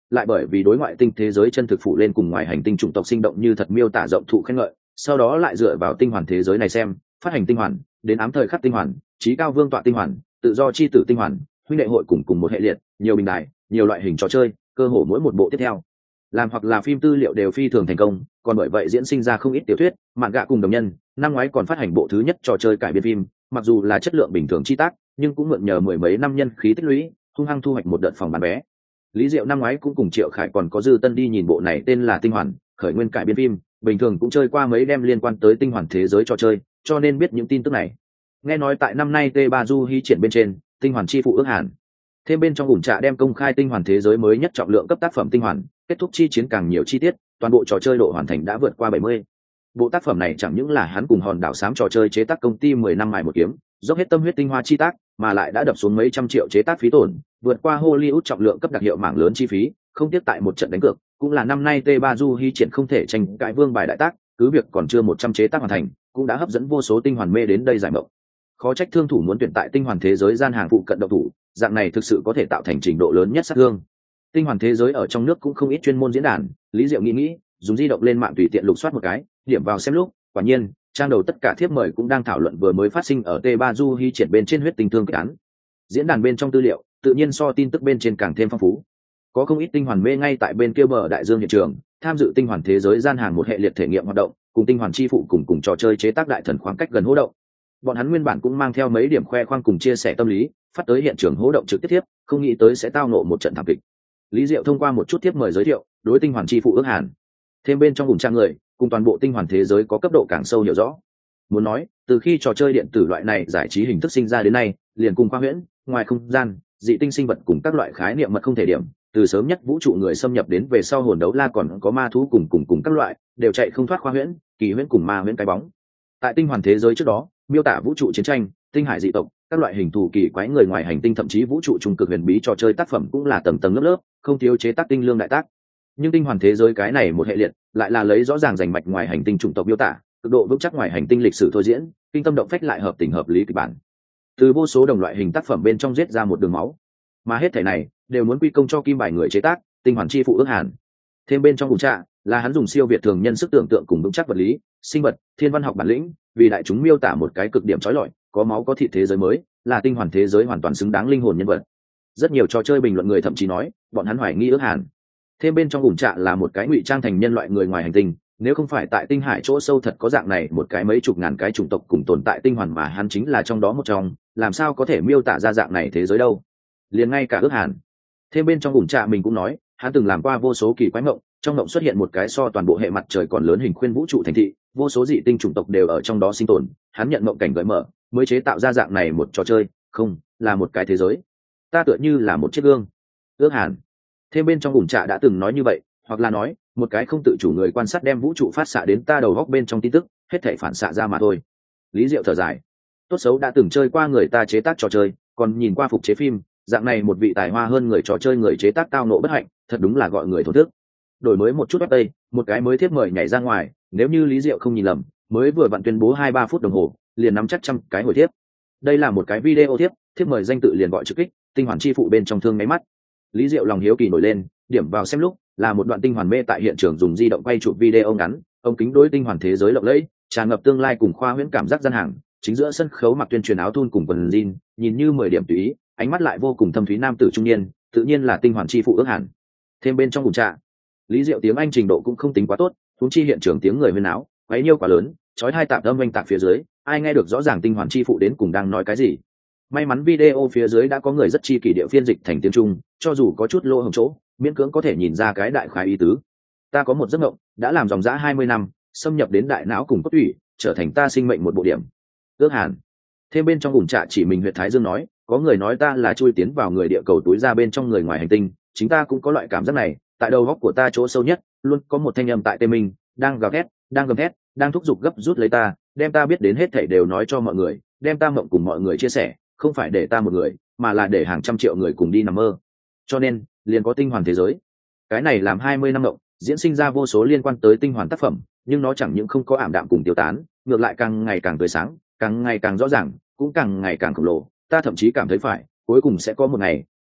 lại bởi vì đối ngoại tinh thế giới chân thực phủ lên cùng ngoài hành tinh chủng tộc sinh động như thật miêu tả rộng thụ khen ngợi, sau đó lại dựa vào tinh hoàn thế giới này xem phát hành tinh hoàn, đến ám thời khắc tinh hoàn, trí cao vương tọa tinh hoàn, tự do chi tử tinh hoàn, huynh đệ hội cùng cùng một hệ liệt, nhiều bình đài, nhiều loại hình trò chơi, cơ hồ mỗi một bộ tiếp theo làm hoặc là phim tư liệu đều phi thường thành công, còn bởi vậy diễn sinh ra không ít tiểu thuyết, mạn gạ cùng đồng nhân. Năm ngoái còn phát hành bộ thứ nhất trò chơi cải biên phim, mặc dù là chất lượng bình thường chi tác, nhưng cũng mượn nhờ mười mấy năm nhân khí tích lũy, hung hăng thu hoạch một đợt phòng bán vé. Lý Diệu năm ngoái cũng cùng Triệu Khải còn có dư tân đi nhìn bộ này tên là Tinh Hoàn, khởi nguyên cải biên phim, bình thường cũng chơi qua mấy đem liên quan tới tinh hoàn thế giới trò chơi, cho nên biết những tin tức này. Nghe nói tại năm nay T ba Du Hy triển bên trên, Tinh Hoàn chi phụ ước hàn. Thêm bên trong ủng trạ đem công khai tinh hoàn thế giới mới nhất trọng lượng cấp tác phẩm tinh hoàn, kết thúc chi chiến càng nhiều chi tiết, toàn bộ trò chơi độ hoàn thành đã vượt qua bảy mươi. Bộ tác phẩm này chẳng những là hắn cùng hòn đảo xám trò chơi chế tác công ty mười năm mài một kiếm, dốc hết tâm huyết tinh hoa chi tác, mà lại đã đập xuống mấy trăm triệu chế tác phí tổn, vượt qua Hollywood trọng lượng cấp đặc hiệu mảng lớn chi phí, không tiếc tại một trận đánh cược, cũng là năm nay T ba Du Hy triển không thể tranh cãi vương bài đại tác, cứ việc còn chưa một trăm chế tác hoàn thành, cũng đã hấp dẫn vô số tinh hoàn mê đến đây giải mộng. Khó trách thương thủ muốn tuyển tại tinh hoàn thế giới gian hàng phụ cận độc thủ, dạng này thực sự có thể tạo thành trình độ lớn nhất sát thương. Tinh hoàn thế giới ở trong nước cũng không ít chuyên môn diễn đàn, Lý Diệu nghĩ nghĩ, dùng di động lên mạng tùy tiện lục soát một cái, điểm vào xem lúc, quả nhiên, trang đầu tất cả thiếp mời cũng đang thảo luận vừa mới phát sinh ở T ba Du Hy triển bên trên huyết tinh thương kịch án. Diễn đàn bên trong tư liệu, tự nhiên so tin tức bên trên càng thêm phong phú. Có không ít tinh hoàn mê ngay tại bên kia bờ đại dương hiện trường, tham dự tinh hoàn thế giới gian hàng một hệ liệt thể nghiệm hoạt động, cùng tinh hoàn chi phụ cùng cùng trò chơi chế tác đại thần khoảng cách gần hỗ động. Bọn hắn nguyên bản cũng mang theo mấy điểm khoe khoang cùng chia sẻ tâm lý, phát tới hiện trường hỗ động trực tiếp tiếp, không nghĩ tới sẽ tao nộ một trận thảm kịch. Lý Diệu thông qua một chút tiếp mời giới thiệu, đối tinh hoàn chi phụ ước hàn. Thêm bên trong cùng trang người, cùng toàn bộ tinh hoàn thế giới có cấp độ càng sâu hiểu rõ. Muốn nói, từ khi trò chơi điện tử loại này giải trí hình thức sinh ra đến nay, liền cùng khoa huyễn, ngoài không gian, dị tinh sinh vật cùng các loại khái niệm mật không thể điểm, từ sớm nhất vũ trụ người xâm nhập đến về sau hồn đấu la còn có ma thú cùng cùng cùng các loại, đều chạy không thoát khoa huyễn, kỳ huyễn cùng ma huyễn cái bóng. Tại tinh hoàn thế giới trước đó, miêu tả vũ trụ chiến tranh, tinh hải dị tộc, các loại hình thù kỳ quái người ngoài hành tinh thậm chí vũ trụ trung cực huyền bí trò chơi tác phẩm cũng là tầng tầng lớp lớp, không thiếu chế tác tinh lương đại tác. Nhưng tinh hoàn thế giới cái này một hệ liệt, lại là lấy rõ ràng rành mạch ngoài hành tinh chủng tộc miêu tả, cực độ vững chắc ngoài hành tinh lịch sử thôi diễn, kinh tâm động phách lại hợp tình hợp lý kịch bản. Từ vô số đồng loại hình tác phẩm bên trong giết ra một đường máu, mà hết thảy này đều muốn quy công cho kim bài người chế tác, tinh hoàn chi phụ ước hàn. Thêm bên trong cùng trạ là hắn dùng siêu việt thường nhân sức tưởng tượng cùng vững chắc vật lý, sinh vật, thiên văn học bản lĩnh, vì đại chúng miêu tả một cái cực điểm chói lọi, có máu có thịt thế giới mới, là tinh hoàn thế giới hoàn toàn xứng đáng linh hồn nhân vật. Rất nhiều trò chơi bình luận người thậm chí nói, bọn hắn hoài nghi ước hàn. Thêm bên trong cùng trạ là một cái ngụy trang thành nhân loại người ngoài hành tinh, nếu không phải tại tinh hải chỗ sâu thật có dạng này một cái mấy chục ngàn cái chủng tộc cùng tồn tại tinh hoàn mà hắn chính là trong đó một trong, làm sao có thể miêu tả ra dạng này thế giới đâu. Liền ngay cả ước hàn. Thêm bên trong cùng trạ mình cũng nói, hắn từng làm qua vô số kỳ quái mộng, trong mộng xuất hiện một cái so toàn bộ hệ mặt trời còn lớn hình khuyên vũ trụ thành thị, vô số dị tinh chủng tộc đều ở trong đó sinh tồn, hắn nhận mộng cảnh gợi mở, mới chế tạo ra dạng này một trò chơi, không, là một cái thế giới. Ta tựa như là một chiếc gương. Ước hàn. Thêm bên trong cùng trạ đã từng nói như vậy, hoặc là nói, một cái không tự chủ người quan sát đem vũ trụ phát xạ đến ta đầu góc bên trong tin tức, hết thảy phản xạ ra mà thôi. Lý Diệu thở dài. Tốt xấu đã từng chơi qua người ta chế tác trò chơi, còn nhìn qua phục chế phim, dạng này một vị tài hoa hơn người trò chơi người chế tác tao nộ bất hạnh, thật đúng là gọi người thổn thức. Đổi mới một chút web tây, một cái mới thiếp mời nhảy ra ngoài, nếu như Lý Diệu không nhìn lầm, mới vừa vặn tuyên bố hai ba phút đồng hồ, liền nắm chắc trăm cái hồi thiếp. Đây là một cái video thiếp, thiếp mời danh tự liền gọi trực kích, tinh hoàn chi phụ bên trong thương máy mắt. Lý Diệu lòng hiếu kỳ nổi lên, điểm vào xem lúc, là một đoạn tinh hoàn mê tại hiện trường dùng di động quay chụp video ngắn, ống kính đối tinh hoàn thế giới lộng lẫy, tràn ngập tương lai cùng khoa huyễn cảm giác gian hàng, chính giữa sân khấu mặc tuyên truyền áo thun cùng quần jean, nhìn như mười điểm tùy ý, ánh mắt lại vô cùng thâm thúy nam tử trung niên, tự nhiên là tinh hoàn chi phụ ước hàn. Thêm bên trong cùng trạ, Lý Diệu tiếng Anh trình độ cũng không tính quá tốt, huống chi hiện trường tiếng người huyên náo, quấy nhiêu quá lớn, chói hai tạm âm oanh tạc phía dưới, ai nghe được rõ ràng tinh hoàn chi phụ đến cùng đang nói cái gì. May mắn video phía dưới đã có người rất chi kỷ địa phiên dịch thành tiếng Trung, cho dù có chút lỗ hổng chỗ, miễn cưỡng có thể nhìn ra cái đại khái ý tứ. Ta có một giấc mộng, đã làm dòng dã hai mươi năm, xâm nhập đến đại não cùng cốt tủy, trở thành ta sinh mệnh một bộ điểm. Ước hàn. Thêm bên trong ủng trạ chỉ mình huyện Thái Dương nói, có người nói ta là chui tiến vào người địa cầu túi ra bên trong người ngoài hành tinh, chính ta cũng có loại cảm giác này, tại đầu góc của ta chỗ sâu nhất, luôn có một thanh âm tại tê mình, đang gào thét, đang gầm thét, đang thúc giục gấp rút lấy ta, đem ta biết đến hết thảy đều nói cho mọi người, đem ta mộng cùng mọi người chia sẻ, không phải để ta một người, mà là để hàng trăm triệu người cùng đi nằm mơ. Cho nên, liền có tinh hoàn thế giới. Cái này làm hai mươi năm mộng, diễn sinh ra vô số liên quan tới tinh hoàn tác phẩm, nhưng nó chẳng những không có ảm đạm cùng tiêu tán, ngược lại càng ngày càng tươi sáng, càng ngày càng rõ ràng, cũng càng ngày càng khổng lồ. Ta thậm chí cảm thấy phải, cuối cùng sẽ có một ngày,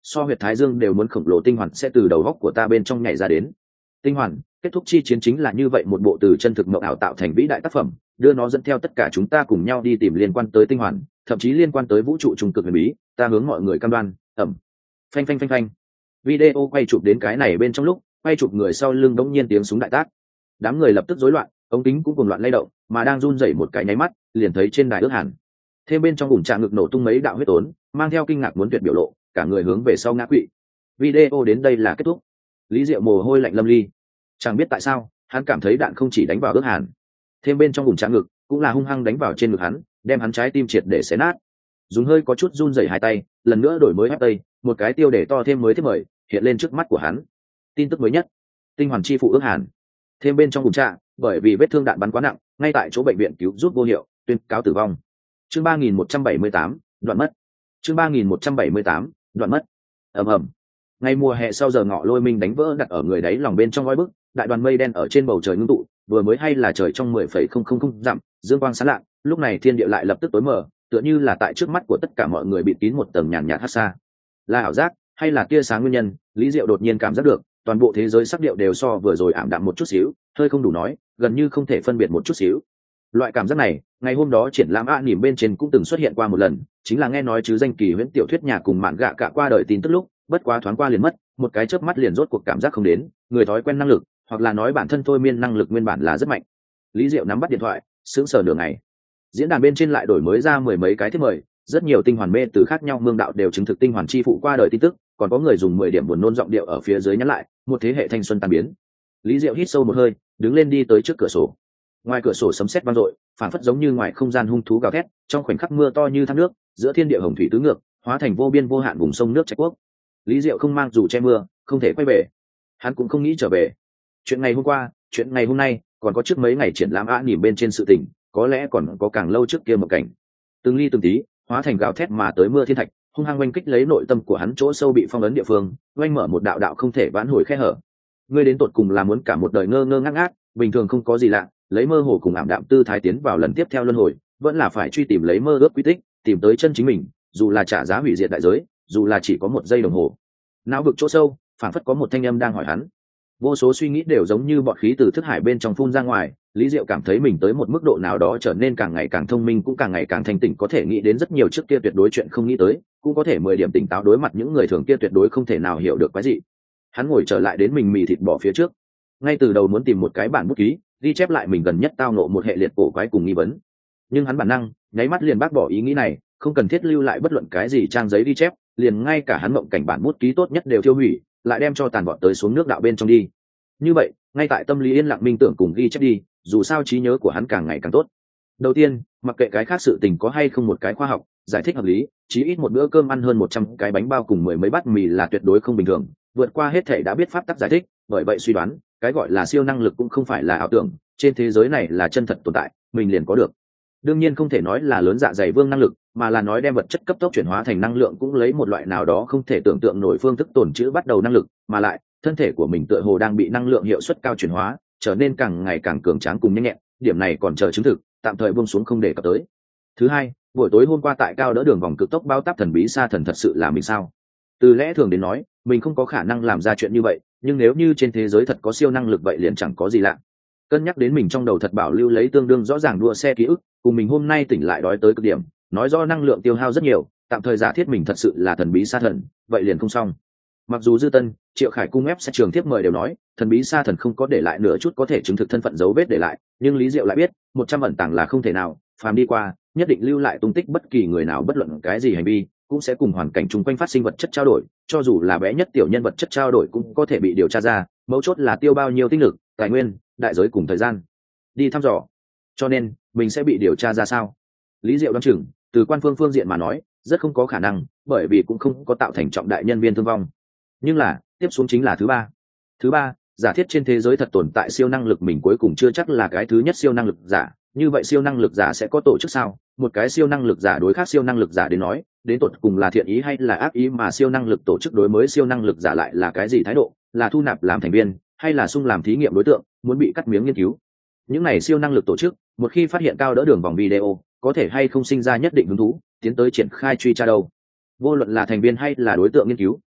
so huyệt thái dương đều muốn khổng lồ tinh hoàn sẽ từ đầu góc của ta bên trong nhảy ra đến. Tinh hoàn kết thúc chi chiến chính là như vậy một bộ từ chân thực mộng ảo tạo thành vĩ đại tác phẩm, đưa nó dẫn theo tất cả chúng ta cùng nhau đi tìm liên quan tới tinh hoàn, thậm chí liên quan tới vũ trụ trung cực huyền bí. Ta hướng mọi người cam đoan. Ẩm. Phanh phanh phanh phanh. Video quay chụp đến cái này bên trong lúc quay chụp người sau lưng đống nhiên tiếng súng đại tác, đám người lập tức rối loạn, ống kính cũng cùng loạn lay động, mà đang run rẩy một cái nháy mắt liền thấy trên đài ước hàn thêm bên trong ủng trà ngực nổ tung mấy đạo huyết tốn, mang theo kinh ngạc muốn tuyệt biểu lộ, cả người hướng về sau ngã quỵ. Video đến đây là kết thúc. Lý Diệu mồ hôi lạnh lâm ly, chẳng biết tại sao hắn cảm thấy đạn không chỉ đánh vào ước hàn, thêm bên trong ủng trà ngực cũng là hung hăng đánh vào trên ngực hắn, đem hắn trái tim triệt để xé nát. Dùng hơi có chút run rẩy hai tay lần nữa đổi mới ép tay, một cái tiêu đề to thêm mới thiết mời hiện lên trước mắt của hắn. Tin tức mới nhất: tinh hoàn chi phụ ước hàn thêm bên trong ủng trà bởi vì vết thương đạn bắn quá nặng, ngay tại chỗ bệnh viện cứu giúp vô hiệu, tuyên cáo tử vong. Chương ba nghìn một trăm bảy mươi tám, đoạn mất. Chương ba nghìn một trăm bảy mươi tám, đoạn mất. Ầm ầm. Ngày mùa hè sau giờ ngọ lôi minh đánh vỡ đặt ở người đáy lòng bên trong gói bức, đại đoàn mây đen ở trên bầu trời ngưng tụ, vừa mới hay là trời trong mười phẩy không không không dặm, dương quang sáng lạ, lúc này thiên địa lại lập tức tối mờ, tựa như là tại trước mắt của tất cả mọi người bị kín một tầng nhàn nhạt hắc xa. Là ảo giác hay là tia sáng nguyên nhân, Lý Diệu đột nhiên cảm giác được, toàn bộ thế giới sắc điệu đều so vừa rồi ảm đạm một chút xíu, hơi không đủ nói, gần như không thể phân biệt một chút xíu. Loại cảm giác này ngày hôm đó triển lãm a nỉm bên trên cũng từng xuất hiện qua một lần, chính là nghe nói chứ danh kỳ huyễn tiểu thuyết nhà cùng mạn gạ cả qua đời tin tức lúc, bất quá thoáng qua liền mất, một cái chớp mắt liền rốt cuộc cảm giác không đến, người thói quen năng lực hoặc là nói bản thân thôi miên năng lực nguyên bản là rất mạnh. Lý Diệu nắm bắt điện thoại sững sờ nửa ngày. Diễn đàn bên trên lại đổi mới ra mười mấy cái thiết mời, rất nhiều tinh hoàn mê từ khác nhau mương đạo đều chứng thực tinh hoàn chi phụ qua đời tin tức, còn có người dùng mười điểm buồn nôn giọng điệu ở phía dưới nhắn lại, một thế hệ thanh xuân tan biến. Lý Diệu hít sâu một hơi, đứng lên đi tới trước cửa sổ. Ngoài cửa sổ sấm sét vang dội, phản phất giống như ngoài không gian hung thú gào thét, trong khoảnh khắc mưa to như thác nước, giữa thiên địa hồng thủy tứ ngược, hóa thành vô biên vô hạn vùng sông nước trạch quốc. Lý Diệu không mang dù che mưa, không thể quay về. Hắn cũng không nghĩ trở về. Chuyện ngày hôm qua, chuyện ngày hôm nay, còn có trước mấy ngày triển lãm á nỉm bên trên sự tình, có lẽ còn có càng lâu trước kia một cảnh. Từng ly từng tí, hóa thành gào thét mà tới mưa thiên thạch, hung hăng oanh kích lấy nội tâm của hắn chỗ sâu bị phong ấn địa phương, oanh mở một đạo đạo không thể vãn hồi khe hở. Ngươi đến tột cùng là muốn cả một đời ngơ ngơ ngác ngác, bình thường không có gì lạ, lấy mơ hồ cùng ảm đạm tư thái tiến vào lần tiếp theo luân hồi, vẫn là phải truy tìm lấy mơ ước quy tích, tìm tới chân chính mình, dù là trả giá hủy diệt đại giới, dù là chỉ có một giây đồng hồ. Não vực chỗ sâu, phản phất có một thanh âm đang hỏi hắn. Vô số suy nghĩ đều giống như bọt khí từ thức hải bên trong phun ra ngoài, Lý Diệu cảm thấy mình tới một mức độ nào đó trở nên càng ngày càng thông minh, cũng càng ngày càng thanh tỉnh, có thể nghĩ đến rất nhiều trước kia tuyệt đối chuyện không nghĩ tới, cũng có thể mười điểm tỉnh táo đối mặt những người thường kia tuyệt đối không thể nào hiểu được cái gì. Hắn ngồi trở lại đến mình mì thịt bò phía trước, ngay từ đầu muốn tìm một cái bản bút ký ghi chép lại mình gần nhất tao nộ một hệ liệt cổ quái cùng nghi vấn, nhưng hắn bản năng nháy mắt liền bác bỏ ý nghĩ này, không cần thiết lưu lại bất luận cái gì trang giấy ghi chép, liền ngay cả hắn mộng cảnh bản bút ký tốt nhất đều tiêu hủy, lại đem cho tàn bọn tới xuống nước đạo bên trong đi. Như vậy ngay tại tâm lý yên lặng minh tưởng cùng ghi chép đi, dù sao trí nhớ của hắn càng ngày càng tốt. Đầu tiên, mặc kệ cái khác sự tình có hay không một cái khoa học giải thích hợp lý, chí ít một bữa cơm ăn hơn một trăm cái bánh bao cùng mười mấy bát mì là tuyệt đối không bình thường, vượt qua hết thể đã biết pháp tắc giải thích. Bởi vậy suy đoán, cái gọi là siêu năng lực cũng không phải là ảo tưởng, trên thế giới này là chân thật tồn tại, mình liền có được. Đương nhiên không thể nói là lớn dạ dày vương năng lực, mà là nói đem vật chất cấp tốc chuyển hóa thành năng lượng, cũng lấy một loại nào đó không thể tưởng tượng nổi phương thức tồn trữ bắt đầu năng lực, mà lại thân thể của mình tựa hồ đang bị năng lượng hiệu suất cao chuyển hóa, trở nên càng ngày càng cường tráng cùng nhanh nhẹn, điểm này còn chờ chứng thực, tạm thời buông xuống không để cập tới. Thứ hai, buổi tối hôm qua tại cao đỡ đường vòng cực tốc bao táp thần bí sa thần thật sự là mình sao? Từ lẽ thường đến nói, mình không có khả năng làm ra chuyện như vậy, nhưng nếu như trên thế giới thật có siêu năng lực vậy liền chẳng có gì lạ. Cân nhắc đến mình trong đầu thật bảo lưu lấy tương đương rõ ràng đua xe ký ức, cùng mình hôm nay tỉnh lại đói tới cực điểm, nói do năng lượng tiêu hao rất nhiều, tạm thời giả thiết mình thật sự là thần bí sa thần, vậy liền không xong. Mặc dù Dư Tân, Triệu Khải cung ép sẽ trường tiếp mời đều nói thần bí sa thần không có để lại nửa chút có thể chứng thực thân phận dấu vết để lại, nhưng Lý Diệu lại biết một trăm ẩn tàng là không thể nào, phàm đi qua nhất định lưu lại tung tích bất kỳ người nào bất luận cái gì hành vi cũng sẽ cùng hoàn cảnh chung quanh phát sinh vật chất trao đổi, cho dù là bé nhất tiểu nhân vật chất trao đổi cũng có thể bị điều tra ra, mấu chốt là tiêu bao nhiêu tinh lực, tài nguyên, đại giới cùng thời gian đi thăm dò. Cho nên mình sẽ bị điều tra ra sao? Lý Diệu đoán chừng từ quan phương phương diện mà nói rất không có khả năng, bởi vì cũng không có tạo thành trọng đại nhân viên thương vong. Nhưng là tiếp xuống chính là thứ ba. Thứ ba, giả thiết trên thế giới thật tồn tại siêu năng lực, mình cuối cùng chưa chắc là cái thứ nhất siêu năng lực giả, như vậy siêu năng lực giả sẽ có tổ chức sao? Một cái siêu năng lực giả đối khác siêu năng lực giả đến nói, đến tột cùng là thiện ý hay là ác ý, mà siêu năng lực tổ chức đối mới siêu năng lực giả lại là cái gì thái độ, là thu nạp làm thành viên hay là sung làm thí nghiệm đối tượng, muốn bị cắt miếng nghiên cứu. Những này siêu năng lực tổ chức một khi phát hiện cao đỡ đường vòng video, có thể hay không sinh ra nhất định hứng thú tiến tới triển khai truy tra đâu. Vô luận là thành viên hay là đối tượng nghiên cứu,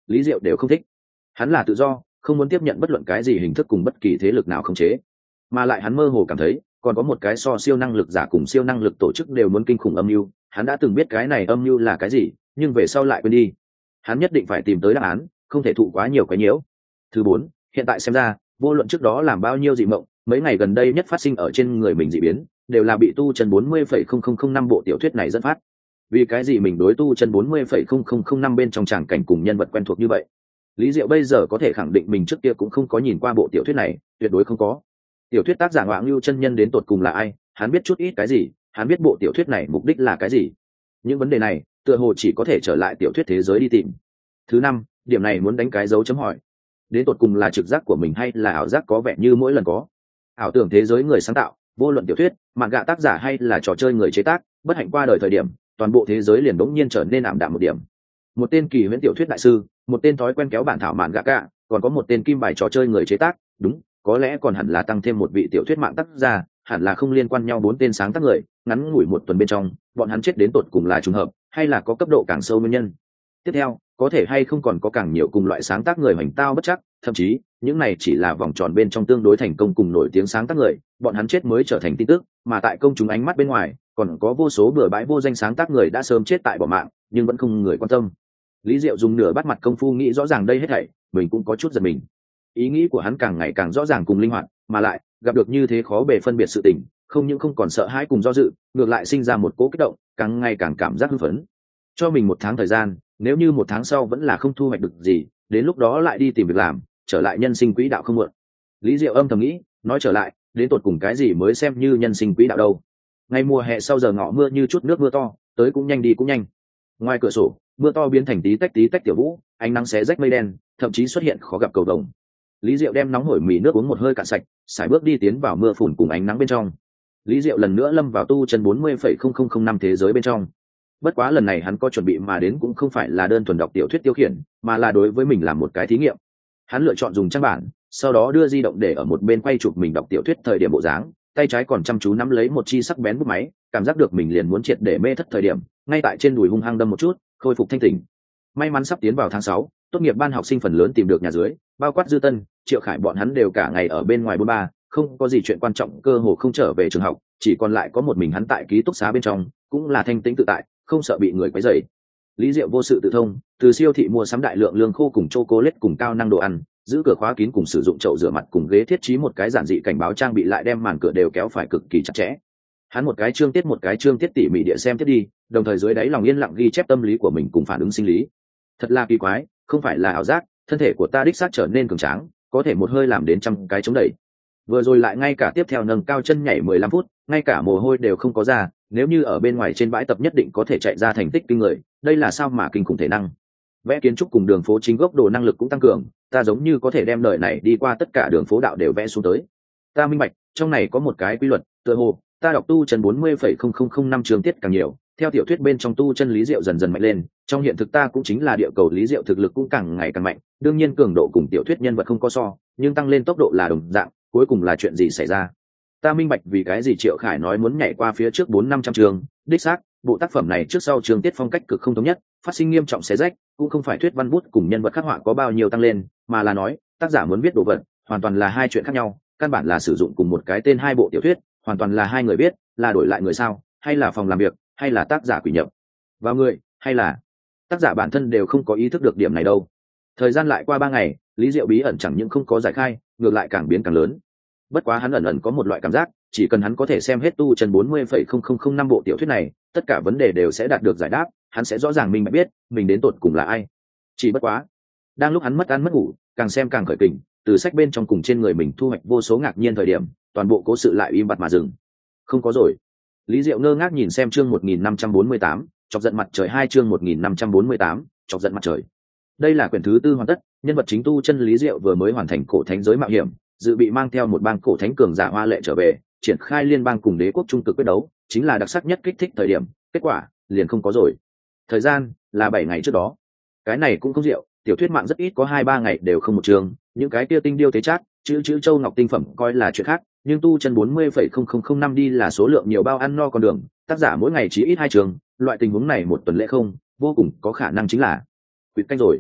Lý Diệu đều không thích. Hắn là tự do, không muốn tiếp nhận bất luận cái gì hình thức cùng bất kỳ thế lực nào khống chế, mà lại hắn mơ hồ cảm thấy còn có một cái so siêu năng lực giả cùng siêu năng lực tổ chức đều muốn kinh khủng âm mưu. Hắn đã từng biết cái này âm mưu là cái gì, nhưng về sau lại quên đi. Hắn nhất định phải tìm tới đáp án, không thể thụ quá nhiều cái nhiễu. Thứ bốn, hiện tại xem ra, vô luận trước đó làm bao nhiêu dị mộng, mấy ngày gần đây nhất phát sinh ở trên người mình dị biến, đều là bị tu chân bốn mươi phẩy không không không năm bộ tiểu thuyết này dẫn phát. Vì cái gì mình đối tu chân bốn mươi phẩy không không không năm bên trong tràng cảnh cùng nhân vật quen thuộc như vậy? Lý Diệu bây giờ có thể khẳng định mình trước kia cũng không có nhìn qua bộ tiểu thuyết này, tuyệt đối không có. Tiểu thuyết tác giả Ngoạn Lưu chân nhân đến tột cùng là ai? Hắn biết chút ít cái gì? Hắn biết bộ tiểu thuyết này mục đích là cái gì? Những vấn đề này, tựa hồ chỉ có thể trở lại tiểu thuyết thế giới đi tìm. Thứ năm, điểm này muốn đánh cái dấu chấm hỏi. Đến tột cùng là trực giác của mình hay là ảo giác có vẻ như mỗi lần có? Ảo tưởng thế giới người sáng tạo, vô luận tiểu thuyết, mạn gạ tác giả hay là trò chơi người chế tác, bất hạnh qua đời thời điểm, toàn bộ thế giới liền đống nhiên trở nên ảm đạm một điểm. Một tên kỳ huyễn tiểu thuyết đại sư, một tên thói quen kéo bản thảo mạn gạ cả, còn có một tên kim bài trò chơi người chế tác, đúng, có lẽ còn hẳn là tăng thêm một vị tiểu thuyết mạng tác giả, hẳn là không liên quan nhau bốn tên sáng tác người, ngắn ngủi một tuần bên trong, bọn hắn chết đến tột cùng là trùng hợp, hay là có cấp độ càng sâu nguyên nhân. Tiếp theo, có thể hay không còn có càng nhiều cùng loại sáng tác người hoành tao bất chắc, thậm chí những này chỉ là vòng tròn bên trong tương đối thành công cùng nổi tiếng sáng tác người, bọn hắn chết mới trở thành tin tức, mà tại công chúng ánh mắt bên ngoài còn có vô số bừa bãi vô danh sáng tác người đã sớm chết tại bỏ mạng, nhưng vẫn không người quan tâm. Lý Diệu dùng nửa bắt mặt công phu nghĩ rõ ràng đây hết thảy, mình cũng có chút giật mình. Ý nghĩ của hắn càng ngày càng rõ ràng cùng linh hoạt, mà lại gặp được như thế khó bề phân biệt sự tình, không những không còn sợ hãi cùng do dự, ngược lại sinh ra một cỗ kích động, càng ngày càng cảm giác hưng phấn. Cho mình một tháng thời gian, nếu như một tháng sau vẫn là không thu hoạch được gì, đến lúc đó lại đi tìm việc làm, trở lại nhân sinh quỹ đạo không muộn. Lý Diệu âm thầm nghĩ, nói trở lại, đến tột cùng cái gì mới xem như nhân sinh quỹ đạo đâu? Ngày mùa hè sau giờ ngọ mưa như chút nước mưa to, tới cũng nhanh đi cũng nhanh. Ngoài cửa sổ, mưa to biến thành tí tách tí tách tiểu vũ, ánh nắng xé rách mây đen, thậm chí xuất hiện khó gặp cầu vồng. Lý Diệu đem nóng hổi mì nước uống một hơi cạn sạch, sải bước đi tiến vào mưa phùn cùng ánh nắng bên trong. Lý Diệu lần nữa lâm vào tu chân bốn mươi phẩy không không không năm thế giới bên trong. Bất quá lần này hắn có chuẩn bị mà đến cũng không phải là đơn thuần đọc tiểu thuyết tiêu khiển, mà là đối với mình làm một cái thí nghiệm. Hắn lựa chọn dùng trang bản, sau đó đưa di động để ở một bên quay chụp mình đọc tiểu thuyết thời điểm bộ dáng, tay trái còn chăm chú nắm lấy một chi sắc bén bút máy, cảm giác được mình liền muốn triệt để mê thất thời điểm, ngay tại trên đùi hung hăng đâm một chút, khôi phục thanh tỉnh. May mắn sắp tiến vào tháng sáu, tốt nghiệp ban học sinh phần lớn tìm được nhà dưới, bao quát Dư Tân, Triệu Khải bọn hắn đều cả ngày ở bên ngoài bôn ba, không có gì chuyện quan trọng, cơ hồ không trở về trường học, chỉ còn lại có một mình hắn tại ký túc xá bên trong, cũng là thanh tĩnh tự tại, không sợ bị người quấy rầy. Lý Diệu vô sự tự thông, từ siêu thị mua sắm đại lượng lương khô cùng chocolate cùng cao năng đồ ăn, giữ cửa khóa kín cùng sử dụng chậu rửa mặt cùng ghế thiết trí một cái giản dị cảnh báo trang bị lại đem màn cửa đều kéo phải cực kỳ chặt chẽ. Hắn một cái chương tiết một cái chương tiết tỉ mỉ địa xem tiếp đi, đồng thời dưới đáy lòng yên lặng ghi chép tâm lý của mình cùng phản ứng sinh lý. Thật là kỳ quái, không phải là ảo giác, thân thể của ta đích xác trở nên cường tráng, có thể một hơi làm đến trăm cái chống đẩy. Vừa rồi lại ngay cả tiếp theo nâng cao chân nhảy mười lăm phút, ngay cả mồ hôi đều không có ra, nếu như ở bên ngoài trên bãi tập nhất định có thể chạy ra thành tích kinh người, đây là sao mà kinh khủng thể năng. Vẽ kiến trúc cùng đường phố chính gốc đồ năng lực cũng tăng cường, ta giống như có thể đem đời này đi qua tất cả đường phố đạo đều vẽ xuống tới. Ta minh bạch, trong này có một cái quy luật, tựa hồ ta đọc tu chân bốn mươi phẩy không không không năm trường tiết càng nhiều, theo tiểu thuyết bên trong tu chân Lý Diệu dần dần mạnh lên, trong hiện thực ta cũng chính là địa cầu Lý Diệu thực lực cũng càng ngày càng mạnh, đương nhiên cường độ cùng tiểu thuyết nhân vật không có so, nhưng tăng lên tốc độ là đồng dạng, cuối cùng là chuyện gì xảy ra? Ta minh bạch vì cái gì Triệu Khải nói muốn nhảy qua phía trước bốn năm trăm trường, đích xác, bộ tác phẩm này trước sau trường tiết phong cách cực không thống nhất, phát sinh nghiêm trọng xé rách, cũng không phải thuyết văn bút cùng nhân vật khắc họa có bao nhiêu tăng lên, mà là nói, tác giả muốn viết đồ vật, hoàn toàn là hai chuyện khác nhau, căn bản là sử dụng cùng một cái tên hai bộ tiểu thuyết, hoàn toàn là hai người viết, là đổi lại người sao, hay là phòng làm việc, hay là tác giả quỷ nhập vào người, hay là tác giả bản thân đều không có ý thức được điểm này đâu. Thời gian lại qua ba ngày, Lý Diệu bí ẩn chẳng những không có giải khai, ngược lại càng biến càng lớn. Bất quá hắn ẩn ẩn có một loại cảm giác, chỉ cần hắn có thể xem hết tu chân bốn mươi phẩy không không không năm bộ tiểu thuyết này, tất cả vấn đề đều sẽ đạt được giải đáp, hắn sẽ rõ ràng mình biết mình đến tột cùng là ai. Chỉ bất quá, đang lúc hắn mất ăn mất ngủ, càng xem càng khởi kình, từ sách bên trong cùng trên người mình thu hoạch vô số ngạc nhiên thời điểm, toàn bộ cố sự lại im bặt mà dừng. Không có rồi. Lý Diệu ngơ ngác nhìn xem chương một nghìn năm trăm bốn mươi tám, chọc giận mặt trời hai chương một nghìn năm trăm bốn mươi tám, chọc giận mặt trời. Đây là quyển thứ tư hoàn tất, nhân vật chính tu chân Lý Diệu vừa mới hoàn thành cổ thánh giới mạo hiểm, dự bị mang theo một bang cổ thánh cường giả hoa lệ trở về, triển khai liên bang cùng đế quốc trung cực quyết đấu, chính là đặc sắc nhất kích thích thời điểm, kết quả liền không có rồi. Thời gian là bảy ngày trước đó. Cái này cũng không diệu, tiểu thuyết mạng rất ít có hai ba ngày đều không một chương, những cái kia tinh điêu tế chát, chữ chữ châu ngọc tinh phẩm coi là chuyện khác, nhưng tu chân bốn mươi phẩy không không không năm đi là số lượng nhiều bao ăn no con đường, tác giả mỗi ngày chỉ ít hai chương, loại tình huống này một tuần lễ không, vô cùng có khả năng chính là quỵt canh rồi.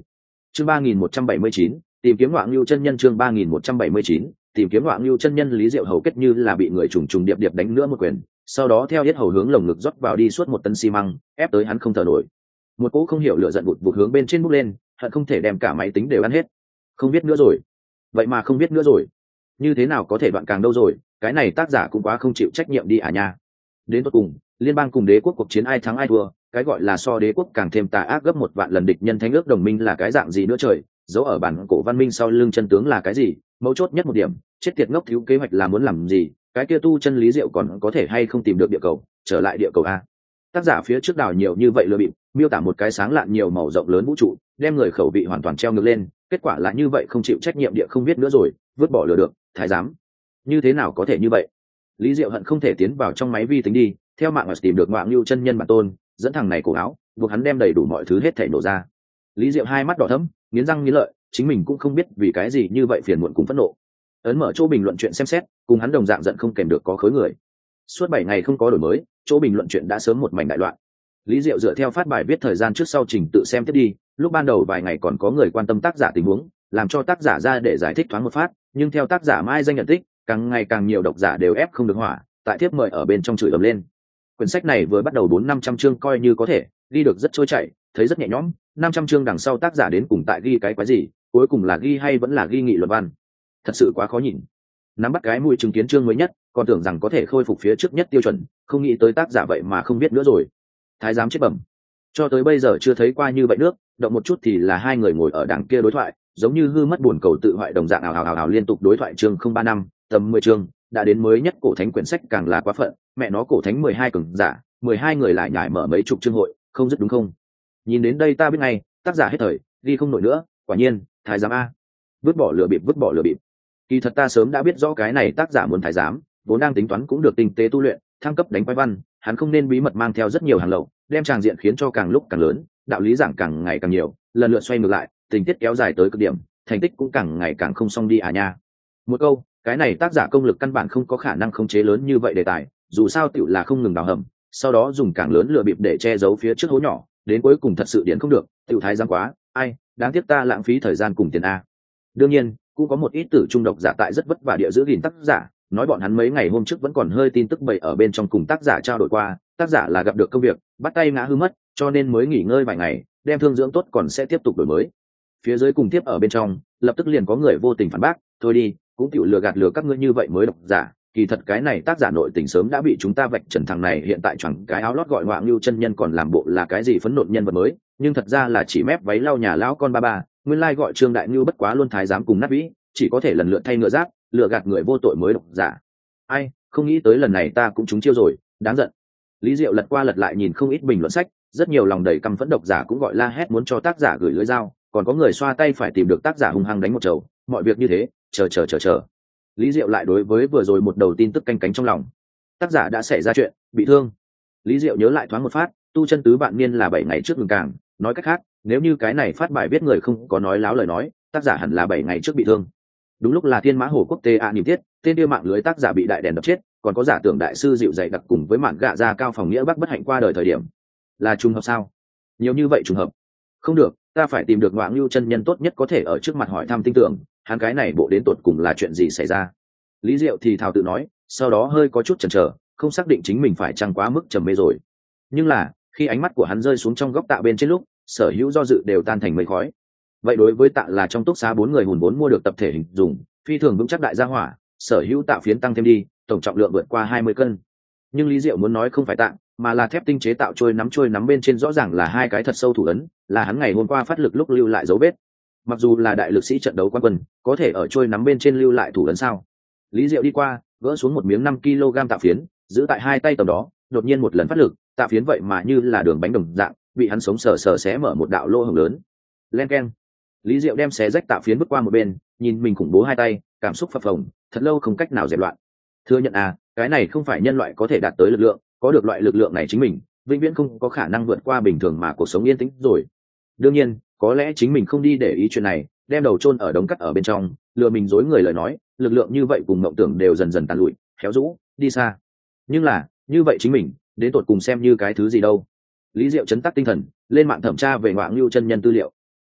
chương ba nghìn một trăm bảy mươi chín tìm kiếm Ngoạn Nưu chân nhân. Chương ba nghìn một trăm bảy mươi chín tìm kiếm Ngoạn Nưu chân nhân. Lý Diệu hầu kết như là bị người trùng trùng điệp điệp đánh nữa một quyền, sau đó theo yết hầu hướng lồng ngực rót vào đi suốt một tấn xi măng, ép tới hắn không thở nổi. Một cỗ không hiểu lửa giận vụt vụt hướng bên trên bốc lên, hận không thể đem cả máy tính đều ăn hết. Không biết nữa rồi. Vậy mà không biết nữa rồi. Như thế nào có thể đoạn càng đâu rồi, cái này tác giả cũng quá không chịu trách nhiệm đi à nha. Đến cuối cùng, liên bang cùng đế quốc cuộc chiến ai thắng ai thua, cái gọi là so đế quốc càng thêm tà ác gấp một vạn lần địch nhân thánh ước đồng minh là cái dạng gì nữa trời, dấu ở bản cổ văn minh sau lưng chân tướng là cái gì, mấu chốt nhất một điểm, chết tiệt ngốc thiếu kế hoạch là muốn làm gì, cái kia tu chân Lý Diệu còn có thể hay không tìm được địa cầu, trở lại địa cầu a. Tác giả phía trước đào nhiều như vậy lừa bịp, miêu tả một cái sáng lạn nhiều màu rộng lớn vũ trụ, đem người khẩu vị hoàn toàn treo ngược lên, kết quả là như vậy không chịu trách nhiệm địa không biết nữa rồi, vứt bỏ lừa được, thái giám. Như thế nào có thể như vậy? Lý Diệu hận không thể tiến vào trong máy vi tính đi, theo mạng mà tìm được Ngoạn Nưu chân nhân bản tôn, dẫn thằng này cổ áo, buộc hắn đem đầy đủ mọi thứ hết thảy nổ ra. Lý Diệu hai mắt đỏ thẫm, nghiến răng nghiến lợi, chính mình cũng không biết vì cái gì như vậy phiền muộn cùng phẫn nộ. Ấn mở chỗ bình luận chuyện xem xét, cùng hắn đồng dạng giận không kèm được có khối người. Suốt bảy ngày không có đổi mới, chỗ bình luận chuyện đã sớm một mảnh đại loạn. Lý Diệu dựa theo phát bài viết thời gian trước sau trình tự xem tiếp đi, lúc ban đầu vài ngày còn có người quan tâm tác giả tình huống, làm cho tác giả ra để giải thích thoáng một phát, nhưng theo tác giả mai danh nhận tích, càng ngày càng nhiều độc giả đều ép không được hỏa, tại thiếp mời ở bên trong chửi ầm lên. Quyển sách này vừa bắt đầu bốn năm trăm chương coi như có thể, ghi được rất trôi chảy, thấy rất nhẹ nhõm, năm trăm chương đằng sau tác giả đến cùng tại ghi cái quái gì, cuối cùng là ghi hay vẫn là ghi nghị luận văn. Thật sự quá khó nhìn. Nắm bắt cái mũi chứng kiến chương mới nhất, còn tưởng rằng có thể khôi phục phía trước nhất tiêu chuẩn, không nghĩ tới tác giả vậy mà không biết nữa rồi. Thái giám chết bẩm. Cho tới bây giờ chưa thấy qua như vậy nước, động một chút thì là hai người ngồi ở đằng kia đối thoại, giống như hư mất buồn cầu tự hoại đồng dạng ào ào ào ào liên tục đối thoại chương không ba năm, tầm mười chương, đã đến mới nhất cổ thánh quyển sách càng là quá phận, mẹ nó cổ thánh mười hai cường giả, mười hai người lại nhảy mở mấy chục chương hội, không dứt đúng không? Nhìn đến đây ta biết ngay, tác giả hết thời, đi không nổi nữa, quả nhiên, thái giám a. Vứt bỏ lửa bịp vứt bỏ lửa bịp. Kỳ thật ta sớm đã biết rõ cái này tác giả muốn thái giám, vốn đang tính toán cũng được tinh tế tu luyện, thăng cấp đánh quái văn, hắn không nên bí mật mang theo rất nhiều hàng lậu, đem tràng diện khiến cho càng lúc càng lớn, đạo lý giảng càng ngày càng nhiều, lần lượt xoay ngược lại, tình tiết kéo dài tới cực điểm, thành tích cũng càng ngày càng không xong đi à nha. Một câu, cái này tác giả công lực căn bản không có khả năng khống chế lớn như vậy đề tài, dù sao tiểu là không ngừng đào hầm, sau đó dùng càng lớn lừa bịp để che giấu phía trước hố nhỏ, đến cuối cùng thật sự điển không được, tiểu thái giám quá, ai, đáng tiếc ta lãng phí thời gian cùng tiền a. Đương nhiên, cũng có một ít tử trung độc giả tại rất vất vả địa giữ gìn tác giả, nói bọn hắn mấy ngày hôm trước vẫn còn hơi tin tức bậy ở bên trong cùng tác giả trao đổi qua, tác giả là gặp được công việc, bắt tay ngã hư mất, cho nên mới nghỉ ngơi vài ngày, đem thương dưỡng tốt còn sẽ tiếp tục đổi mới. Phía dưới cùng tiếp ở bên trong, lập tức liền có người vô tình phản bác, thôi đi, cũng tiểu lừa gạt lừa các ngươi như vậy mới độc giả, kỳ thật cái này tác giả nội tình sớm đã bị chúng ta vạch trần, thằng này hiện tại chẳng cái áo lót gọi Ngoạn Nưu chân nhân còn làm bộ là cái gì phấn nộ nhân vật mới, nhưng thật ra là chỉ mép váy lau nhà lão con ba ba, nguyên lai gọi Trương Đại Nưu bất quá luôn thái giám cùng nát vĩ, chỉ có thể lần lượt thay ngựa giáp, lừa gạt người vô tội mới độc giả. Ai, không nghĩ tới lần này ta cũng trúng chiêu rồi, đáng giận. Lý Diệu lật qua lật lại nhìn không ít bình luận sách, rất nhiều lòng đầy căm phẫn độc giả cũng gọi la hét muốn cho tác giả gửi lưỡi dao, còn có người xoa tay phải tìm được tác giả hung hăng đánh một chầu, mọi việc như thế, chờ chờ chờ chờ. Lý Diệu lại đối với vừa rồi một đầu tin tức canh cánh trong lòng. Tác giả đã xảy ra chuyện, bị thương. Lý Diệu nhớ lại thoáng một phát, tu chân tứ vạn niên là bảy ngày trước ngừng càng, nói cách khác, nếu như cái này phát bài viết người không có nói láo lời nói, tác giả hẳn là bảy ngày trước bị thương. Đúng lúc là Thiên Mã Hồ Quốc tế a niệm tiết, tên đưa mạng lưới tác giả bị đại đèn đập chết, còn có giả tưởng đại sư dịu dày đặc cùng với mạn gạ ra cao phòng nghĩa bắc bất hạnh qua đời thời điểm. Là trùng hợp sao? Nhiều như vậy trùng hợp. Không được, ta phải tìm được Ngoạn Nưu chân nhân tốt nhất có thể ở trước mặt hỏi thăm tin tưởng, hắn cái này bộ đến tột cùng là chuyện gì xảy ra. Lý Diệu thì thào tự nói, sau đó hơi có chút chần chờ, không xác định chính mình phải chăng quá mức trầm mê rồi. Nhưng là, khi ánh mắt của hắn rơi xuống trong góc tạ bên trên lúc, sở hữu do dự đều tan thành mây khói. Vậy đối với tạ là trong túc xá bốn người hùn vốn mua được tập thể hình dùng, phi thường vững chắc đại gia hỏa, sở hữu tạ phiến tăng thêm đi, tổng trọng lượng vượt qua hai mươi cân. Nhưng Lý Diệu muốn nói không phải tạ, mà là thép tinh chế tạo trôi nắm trôi nắm bên trên rõ ràng là hai cái thật sâu thủ ấn, là hắn ngày hôm qua phát lực lúc lưu lại dấu vết. Mặc dù là đại lực sĩ trận đấu quan quân, có thể ở trôi nắm bên trên lưu lại thủ ấn sao? Lý Diệu đi qua, gỡ xuống một miếng năm ki lô gam tạ phiến, giữ tại hai tay tầm đó, đột nhiên một lần phát lực, tạ phiến vậy mà như là đường bánh đồng dạng, bị hắn sống sờ sờ xé mở một đạo lỗ hổng lớn. Len keng. Lý Diệu đem xé rách tạ phiến bước qua một bên, nhìn mình khủng bố hai tay, cảm xúc phập phồng, thật lâu không cách nào dẹp loạn. Thừa nhận à, cái này không phải nhân loại có thể đạt tới lực lượng, có được loại lực lượng này chính mình, vĩnh viễn không có khả năng vượt qua bình thường mà cuộc sống yên tĩnh rồi. Đương nhiên, có lẽ chính mình không đi để ý chuyện này, đem đầu chôn ở đống cắt ở bên trong, lừa mình dối người lời nói, lực lượng như vậy cùng mộng tưởng đều dần dần tàn lụi, khéo rũ, đi xa. Nhưng là, như vậy chính mình, đến tột cùng xem như cái thứ gì đâu. Lý Diệu chấn tác tinh thần, lên mạng thẩm tra về Ngoạn Nưu chân nhân tư liệu.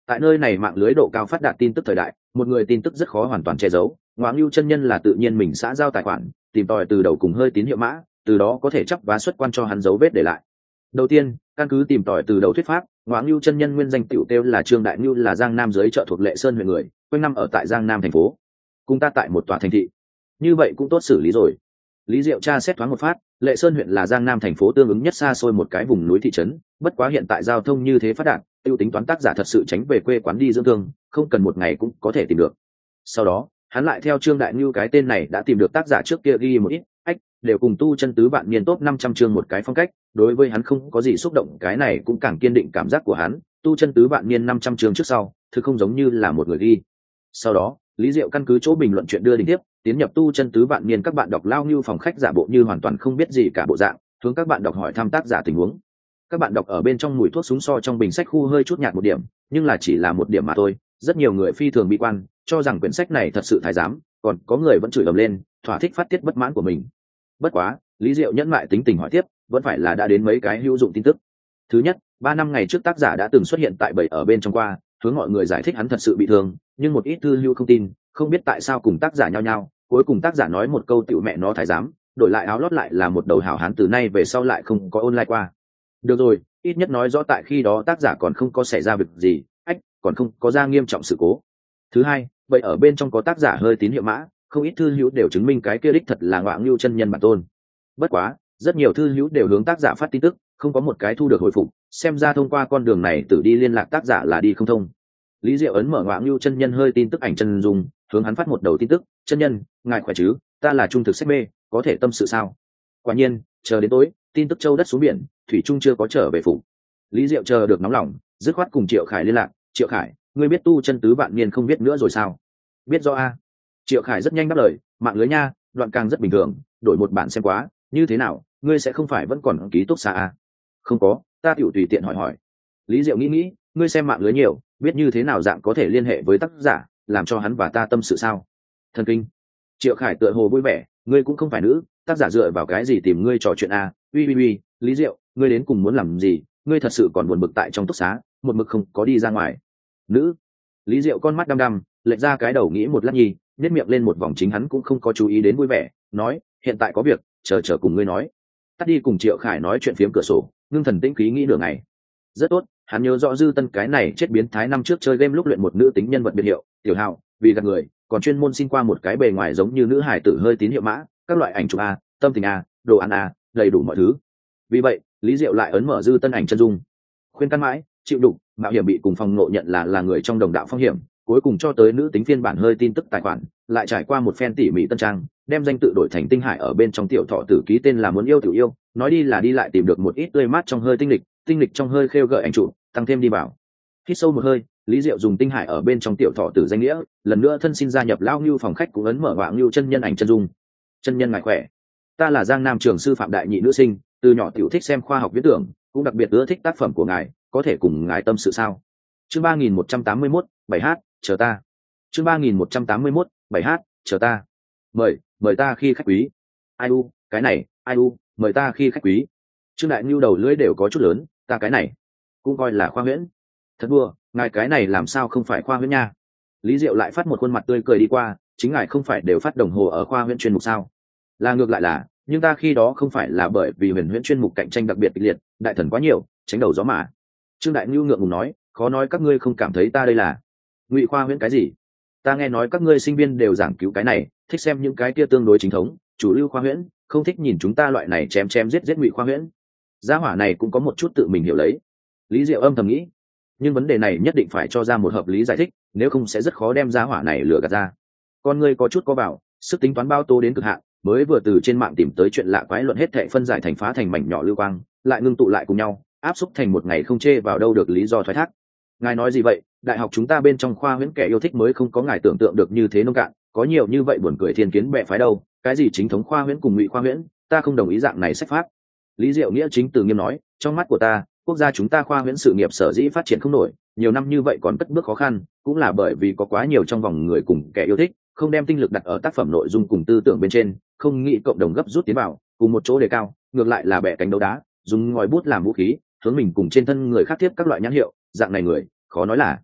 Tại nơi này mạng lưới độ cao phát đạt tin tức thời đại, một người tin tức rất khó hoàn toàn che giấu. Ngoại Lưu chân nhân là tự nhiên mình xã giao tài khoản, tìm tòi từ đầu cùng hơi tín hiệu mã, từ đó có thể chấp vá xuất quan cho hắn dấu vết để lại. Đầu tiên, căn cứ tìm tòi từ đầu thuyết pháp, Ngoại Lưu chân nhân nguyên danh tiểu tiêu là Trương Đại Nưu, là Giang Nam dưới chợ thuộc Lệ Sơn huyện người, quanh năm ở tại Giang Nam thành phố. Cùng ta tại một tòa thành thị. Như vậy cũng tốt xử lý rồi. Lý Diệu tra xét thoáng một phát, Lệ Sơn huyện là Giang Nam thành phố tương ứng nhất xa xôi một cái vùng núi thị trấn, bất quá hiện tại giao thông như thế phát đạt, tiêu tính toán tác giả thật sự tránh về quê quán đi dưỡng thương, không cần một ngày cũng có thể tìm được. Sau đó, hắn lại theo Trương Đại Nưu cái tên này đã tìm được tác giả trước kia ghi một ít, ách, đều cùng tu chân tứ vạn niên top năm trăm chương một cái phong cách, đối với hắn không có gì xúc động, cái này cũng càng kiên định cảm giác của hắn, tu chân tứ vạn niên năm trăm chương trước sau, thực không giống như là một người ghi. Sau đó, Lý Diệu căn cứ chỗ bình luận chuyện đưa đến tiếp, tiến nhập tu chân tứ vạn niên, các bạn đọc lao như phòng khách giả bộ như hoàn toàn không biết gì cả bộ dạng, hướng các bạn đọc hỏi thăm tác giả tình huống. Các bạn đọc ở bên trong mùi thuốc súng so trong bình sách khu hơi chút nhạt một điểm, nhưng là chỉ là một điểm mà thôi. Rất nhiều người phi thường bi quan, cho rằng quyển sách này thật sự thái giám, còn có người vẫn chửi ầm lên, thỏa thích phát tiết bất mãn của mình. Bất quá, Lý Diệu nhẫn mại tính tình hỏi tiếp, vẫn phải là đã đến mấy cái hữu dụng tin tức. Thứ nhất, ba năm ngày trước tác giả đã từng xuất hiện tại bầy ở bên trong qua, hướng mọi người giải thích hắn thật sự bị thương, nhưng một ít thư hữu không tin, không biết tại sao cùng tác giả nhau nhau, cuối cùng tác giả nói một câu tiểu mẹ nó thái giám, đổi lại áo lót lại là một đầu hảo hán, từ nay về sau lại không có online qua. Được rồi, ít nhất nói rõ tại khi đó tác giả còn không có xảy ra việc gì, ách, còn không có ra nghiêm trọng sự cố. Thứ hai, vậy ở bên trong có tác giả hơi tín hiệu mã, không ít thư hữu đều chứng minh cái kia đích thật là Ngoại Lưu chân nhân bản tôn. Bất quá, rất nhiều thư hữu đều hướng tác giả phát tin tức, không có một cái thu được hồi phục, xem ra thông qua con đường này tự đi liên lạc tác giả là đi không thông. Lý Diệu ấn mở Ngoại Lưu chân nhân hơi tin tức ảnh chân dung, hướng hắn phát một đầu tin tức, chân nhân, ngài khỏe chứ, ta là trung thực sách mê, có thể tâm sự sao? Quả nhiên, chờ đến tối, tin tức châu đất xuống biển, thủy trung chưa có trở về phủ. Lý Diệu chờ được nóng lòng, dứt khoát cùng Triệu Khải liên lạc, Triệu Khải, ngươi biết tu chân tứ vạn niên không biết nữa rồi sao? Biết do a. Triệu Khải rất nhanh đáp lời, mạng lưới nha, đoạn càng rất bình thường, đổi một bản xem quá, như thế nào, ngươi sẽ không phải vẫn còn ký túc xá a? Không có, ta tiểu tùy tiện hỏi hỏi. Lý Diệu nghĩ nghĩ, ngươi xem mạng lưới nhiều, biết như thế nào dạng có thể liên hệ với tác giả, làm cho hắn và ta tâm sự sao? Thần kinh. Triệu Khải tựa hồ vui vẻ, ngươi cũng không phải nữ, tác giả dựa vào cái gì tìm ngươi trò chuyện a? Uy uy uy, Lý Diệu, ngươi đến cùng muốn làm gì? Ngươi thật sự còn buồn bực tại trong túc xá, một mực không có đi ra ngoài. Nữ. Lý Diệu con mắt đăm đăm, lệch ra cái đầu nghĩ một lát nhi, nhếch miệng lên một vòng, chính hắn cũng không có chú ý đến vui vẻ, nói, hiện tại có việc, chờ chờ cùng ngươi nói. Tắt đi cùng Triệu Khải nói chuyện phiếm cửa sổ, ngưng thần tĩnh khí nghĩ nửa ngày. Rất tốt, hắn nhớ rõ Dư Tân cái này chết biến thái năm trước chơi game lúc luyện một nữ tính nhân vật biệt hiệu, Tiểu Hạo, vì gạt người, còn chuyên môn xin qua một cái bề ngoài giống như nữ hài tử hơi tín hiệu mã, các loại ảnh chụp a, tâm tình a, đồ ăn a, đầy đủ mọi thứ. Vì vậy, Lý Diệu lại ấn mở Dư Tân ảnh chân dung. Khuyên căn mãi, chịu đục, mạo hiểm bị cùng phòng ngộ nhận là là người trong đồng đạo phong hiểm, cuối cùng cho tới nữ tính phiên bản hơi tin tức tài khoản, lại trải qua một phen tỉ mỉ tân trang, đem danh tự đổi thành Tinh Hải, ở bên trong tiểu thọ tử ký tên là muốn yêu tiểu yêu, nói đi là đi lại tìm được một ít tươi mát trong hơi tinh lịch, tinh lịch trong hơi khêu gợi ảnh chụp, tăng thêm đi vào. Hít sâu một hơi, Lý Diệu dùng Tinh Hải ở bên trong tiểu thọ tử danh nghĩa, lần nữa thân xin gia nhập Lão Nưu phòng khách, cũng ấn mở Ngoại Lưu chân nhân ảnh chân dung. Chân nhân ngài khỏe, ta là Giang Nam trường sư phạm đại nhị nữ sinh, từ nhỏ tiểu thích xem khoa học viễn tưởng, cũng đặc biệt ưa thích tác phẩm của ngài, có thể cùng ngài tâm sự sao? Chương ba nghìn một trăm tám mươi mốt, bảy h, chờ ta. Chương ba nghìn một trăm tám mươi mốt, bảy h, chờ ta. Mời, mời ta khi khách quý. Ai u, cái này, ai u, mời ta khi khách quý. Trương Đại Nưu đầu lưỡi đều có chút lớn, ta cái này cũng coi là khoa huyễn. Thật đùa, ngài cái này làm sao không phải khoa huyễn nha? Lý Diệu lại phát một khuôn mặt tươi cười đi qua, chính ngài không phải đều phát đồng hồ ở khoa huyễn chuyên mục sao? Là ngược lại là, nhưng ta khi đó không phải là bởi vì huyền huyễn chuyên mục cạnh tranh đặc biệt kịch liệt, đại thần quá nhiều, tránh đầu gió mà. Trương Đại Nưu ngượng ngùng nói, khó nói các ngươi không cảm thấy ta đây là ngụy khoa huyễn cái gì? Ta nghe nói các ngươi sinh viên đều giảng cứu cái này, thích xem những cái kia tương đối chính thống, chủ lưu khoa huyễn, không thích nhìn chúng ta loại này chém chém giết giết ngụy khoa huyễn. Gia hỏa này cũng có một chút tự mình hiểu lấy. Lý Diệu âm thầm nghĩ, nhưng vấn đề này nhất định phải cho ra một hợp lý giải thích, nếu không sẽ rất khó đem gia hỏa này lừa gạt ra. Con ngươi có chút có bảo, sức tính toán bao tô đến cực hạn, mới vừa từ trên mạng tìm tới chuyện lạ quái luận hết thệ phân giải thành phá thành mảnh nhỏ lưu quang, lại ngưng tụ lại cùng nhau, áp xúc thành một ngày không chê vào đâu được lý do thoái thác. Ngài nói gì vậy? Đại học chúng ta bên trong khoa huyễn kẻ yêu thích mới không có ngài tưởng tượng được như thế nông cạn, có nhiều như vậy buồn cười thiên kiến bệ phái đâu, cái gì chính thống khoa huyễn cùng ngụy khoa huyễn, ta không đồng ý dạng này sách pháp. Lý Diệu nghĩa chính từ nghiêm nói, trong mắt của ta, quốc gia chúng ta khoa huyễn sự nghiệp sở dĩ phát triển không nổi, nhiều năm như vậy còn cất bước khó khăn, cũng là bởi vì có quá nhiều trong vòng người cùng kẻ yêu thích, không đem tinh lực đặt ở tác phẩm nội dung cùng tư tưởng bên trên, không nghĩ cộng đồng gấp rút tiến vào, cùng một chỗ đề cao, ngược lại là bẻ cánh đấu đá, dùng ngòi bút làm vũ khí, hướng mình cùng trên thân người khác tiếp các loại nhãn hiệu, dạng này người, khó nói là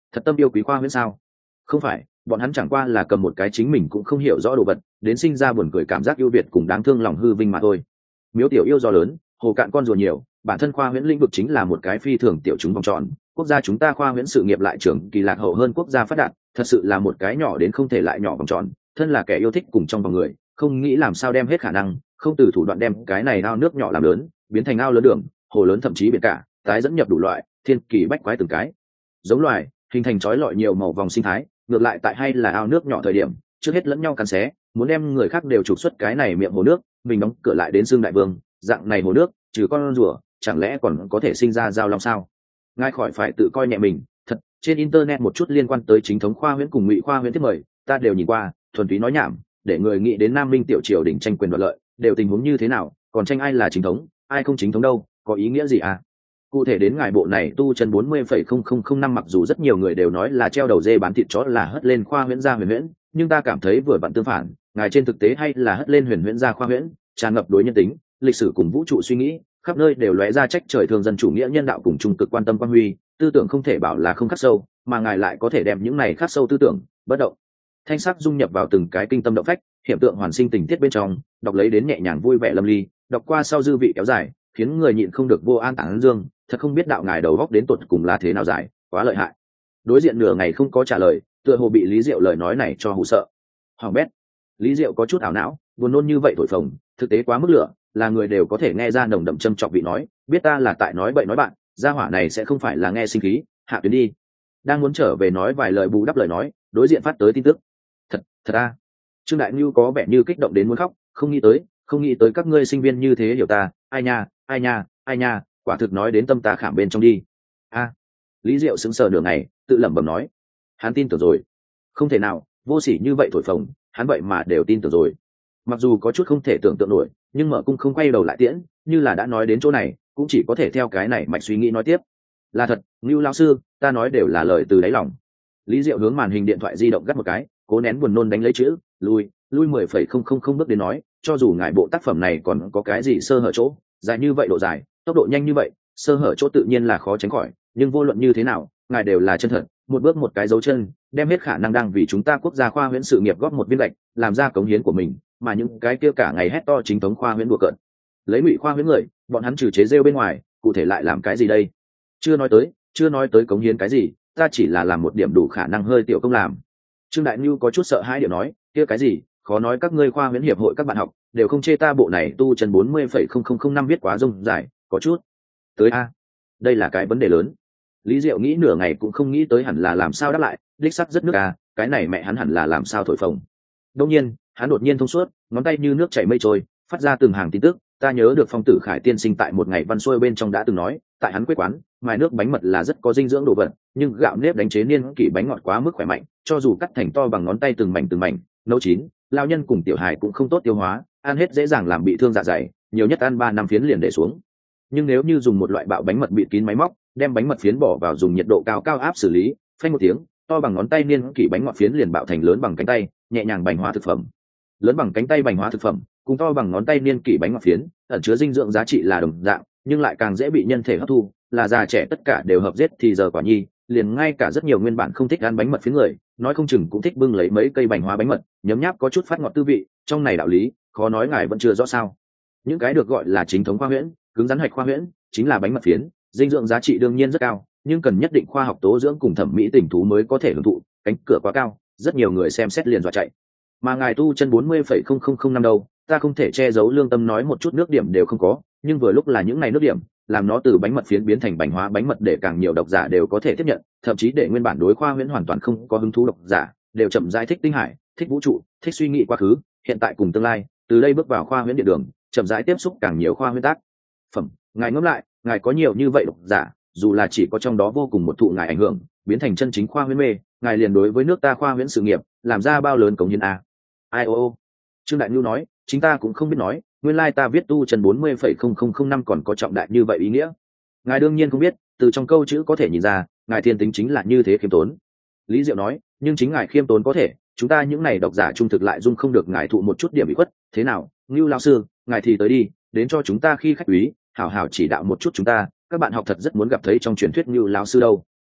thật tâm yêu quý khoa huyễn sao? Không phải, bọn hắn chẳng qua là cầm một cái chính mình cũng không hiểu rõ đồ vật đến sinh ra buồn cười cảm giác ưu việt cùng đáng thương lòng hư vinh mà thôi. Miếu tiểu yêu do lớn, hồ cạn con rùa nhiều, bản thân khoa huyễn lĩnh vực chính là một cái phi thường tiểu chúng vòng tròn, quốc gia chúng ta khoa huyễn sự nghiệp lại trưởng kỳ lạc hậu hơn quốc gia phát đạt, thật sự là một cái nhỏ đến không thể lại nhỏ vòng tròn. Thân là kẻ yêu thích cùng trong vòng người, không nghĩ làm sao đem hết khả năng, không từ thủ đoạn đem cái này ao nước nhỏ làm lớn, biến thành ao lớn đường, hồ lớn thậm chí biển cả, tái dẫn nhập đủ loại, thiên kỳ bách quái từng cái giống loài, hình thành trói lọi nhiều màu vòng sinh thái. Ngược lại tại hay là ao nước nhỏ thời điểm, trước hết lẫn nhau cắn xé, muốn đem người khác đều trục xuất cái này miệng hồ nước, mình đóng cửa lại đến xương đại vương, dạng này hồ nước, trừ con rùa, chẳng lẽ còn có thể sinh ra giao long sao? Ngài khỏi phải tự coi nhẹ mình, thật, trên internet một chút liên quan tới chính thống khoa huyễn cùng ngụy khoa huyễn thiết mời, ta đều nhìn qua, thuần túy nói nhảm, để người nghĩ đến Nam Minh tiểu triều đỉnh tranh quyền đoạt lợi, đều tình huống như thế nào, còn tranh ai là chính thống, ai không chính thống đâu, có ý nghĩa gì à? Cụ thể đến ngài bộ này tu chân bốn mươi phẩy không không không năm, mặc dù rất nhiều người đều nói là treo đầu dê bán thịt chó là hất lên khoa huyễn gia huyền huyễn, nhưng ta cảm thấy vừa vặn tương phản, ngài trên thực tế hay là hất lên huyền huyễn gia khoa huyễn, tràn ngập đối nhân tính, lịch sử cùng vũ trụ suy nghĩ, khắp nơi đều lóe ra trách trời thường dân chủ nghĩa nhân đạo cùng trung cực quan tâm quan huy, tư tưởng không thể bảo là không khắc sâu, mà ngài lại có thể đem những này khắc sâu tư tưởng bất động thanh sắc dung nhập vào từng cái kinh tâm động phách, hiện tượng hoàn sinh tình tiết bên trong, đọc lấy đến nhẹ nhàng vui vẻ lâm ly, đọc qua sau dư vị kéo dài, khiến người nhịn không được vô an tán dương, thật không biết đạo ngài đầu góc đến tột cùng là thế nào giải, quá lợi hại. Đối diện nửa ngày không có trả lời, tựa hồ bị Lý Diệu lời nói này cho hù sợ. Hoàng bét. Lý Diệu có chút ảo não, buồn nôn như vậy thổi phồng, thực tế quá mức lửa, là người đều có thể nghe ra nồng đậm châm chọc vị nói, biết ta là tại nói bậy nói bạn, gia hỏa này sẽ không phải là nghe sinh khí, hạ tuyến đi. Đang muốn trở về nói vài lời bù đắp lời nói, đối diện phát tới tin tức. Thật, thật a. À. Trương Đại Nhu có vẻ như kích động đến muốn khóc, không nghĩ tới, không nghĩ tới các ngươi sinh viên như thế hiểu ta, ai nha, ai nha, ai nha, quả thực nói đến tâm ta khảm bên trong đi. A. À. Lý Diệu sững sờ nửa ngày, tự lẩm bẩm nói, hắn tin tưởng rồi. Không thể nào, vô sỉ như vậy thổi phồng, hắn vậy mà đều tin tưởng rồi. Mặc dù có chút không thể tưởng tượng nổi, nhưng mở cung không quay đầu lại tiễn, như là đã nói đến chỗ này, cũng chỉ có thể theo cái này mạch suy nghĩ nói tiếp. Là thật, Ngưu lão sư, ta nói đều là lời từ đáy lòng. Lý Diệu hướng màn hình điện thoại di động gắt một cái, cố nén buồn nôn đánh lấy chữ, lui, lui mười phẩy không không không bước đến nói, cho dù ngài bộ tác phẩm này còn có cái gì sơ hở chỗ, dài như vậy độ dài, tốc độ nhanh như vậy, sơ hở chỗ tự nhiên là khó tránh khỏi, nhưng vô luận như thế nào, ngài đều là chân thật, một bước một cái dấu chân, đem hết khả năng đang vì chúng ta quốc gia khoa huyễn sự nghiệp góp một viên gạch, làm ra cống hiến của mình, mà những cái kia cả ngày hét to chính thống khoa huyễn đùa cợt. Lấy ngụy khoa huyễn người, bọn hắn trừ chế rêu bên ngoài, cụ thể lại làm cái gì đây? Chưa nói tới, chưa nói tới cống hiến cái gì, ta chỉ là làm một điểm đủ khả năng hơi tiểu công làm. Trương Đại Nhu có chút sợ hãi điệu nói, kia cái gì, khó nói các ngươi khoa huyễn hiệp hội các bạn học đều không chê ta bộ này tu chân bốn mươi phẩy không không không năm viết quá rông dài, có chút. Tới a, đây là cái vấn đề lớn. Lý Diệu nghĩ nửa ngày cũng không nghĩ tới hẳn là làm sao đáp lại, đích sắc rất nước a, cái này mẹ hắn hẳn là làm sao thổi phồng. Đương nhiên, hắn đột nhiên thông suốt, ngón tay như nước chảy mây trôi, phát ra từng hàng tin tức. Ta nhớ được Phong Tử Khải tiên sinh tại một ngày văn xuôi bên trong đã từng nói, tại hắn quê quán, mài nước bánh mật là rất có dinh dưỡng đồ vật, nhưng gạo nếp đánh chế niên kỷ bánh ngọt quá mức khỏe mạnh, cho dù cắt thành to bằng ngón tay từng mảnh từng mảnh, nấu chín, lao nhân cùng tiểu hài cũng không tốt tiêu hóa, ăn hết dễ dàng làm bị thương dạ dày, nhiều nhất ăn ba năm phiến liền để xuống. Nhưng nếu như dùng một loại bạo bánh mật bịt kín máy móc, đem bánh mật phiến bỏ vào dùng nhiệt độ cao cao áp xử lý, phanh một tiếng, to bằng ngón tay niên kỷ bánh ngọt phiến liền bạo thành lớn bằng cánh tay, nhẹ nhàng bành hóa thực phẩm. Lớn bằng cánh tay bành hóa thực phẩm, cùng to bằng ngón tay niên kỷ bánh ngọt phiến, ẩn chứa dinh dưỡng giá trị là đồng dạng, nhưng lại càng dễ bị nhân thể hấp thu, là già trẻ tất cả đều hợp giết thì giờ quả nhi, liền ngay cả rất nhiều nguyên bản không thích ăn bánh mật phiến người, nói không chừng cũng thích bưng lấy mấy cây bành hóa bánh mật, nhấm nháp có chút phát ngọt tư vị, trong này đạo lý, khó nói ngài vẫn chưa rõ sao. Những cái được gọi là chính thống khoa huyễn, cứng rắn hạch khoa huyễn, chính là bánh mật phiến, dinh dưỡng giá trị đương nhiên rất cao, nhưng cần nhất định khoa học tố dưỡng cùng thẩm mỹ tình thú mới có thể hưởng thụ, cánh cửa quá cao, rất nhiều người xem xét liền dọa chạy. Mà ngài tu chân bốn mươi phẩy không không không năm đâu, ta không thể che giấu lương tâm nói một chút nước điểm đều không có, nhưng vừa lúc là những ngày nước điểm, làm nó từ bánh mật phiến biến thành bánh hóa bánh mật để càng nhiều độc giả đều có thể tiếp nhận, thậm chí để nguyên bản đối khoa huyễn hoàn toàn không có hứng thú độc giả, đều chậm rãi thích tinh hải, thích vũ trụ, thích suy nghĩ quá khứ, hiện tại cùng tương lai, từ đây bước vào khoa huyễn địa đường, chậm rãi tiếp xúc càng nhiều khoa huyễn tác phẩm. Ngài ngẫm lại, ngài có nhiều như vậy độc giả, dù là chỉ có trong đó vô cùng một thụ ngài ảnh hưởng, biến thành chân chính khoa huyễn mê, ngài liền đối với nước ta khoa huyễn sự nghiệp, làm ra bao lớn cống hiến a. Ai ô ô. Trương Đại Nhu nói, chính ta cũng không biết nói, nguyên lai ta viết tu chân bốn mươi phẩy không không không năm còn có trọng đại như vậy ý nghĩa. Ngài đương nhiên không biết, từ trong câu chữ có thể nhìn ra, ngài thiên tính chính là như thế khiêm tốn. Lý Diệu nói, nhưng chính ngài khiêm tốn có thể, chúng ta những này độc giả trung thực lại dung không được ngài thụ một chút điểm bị khuất, thế nào, Ngưu lão sư, ngài thì tới đi, đến cho chúng ta khi khách quý, hảo hảo chỉ đạo một chút chúng ta, các bạn học thật rất muốn gặp thấy trong truyền thuyết Ngưu lão sư đâu.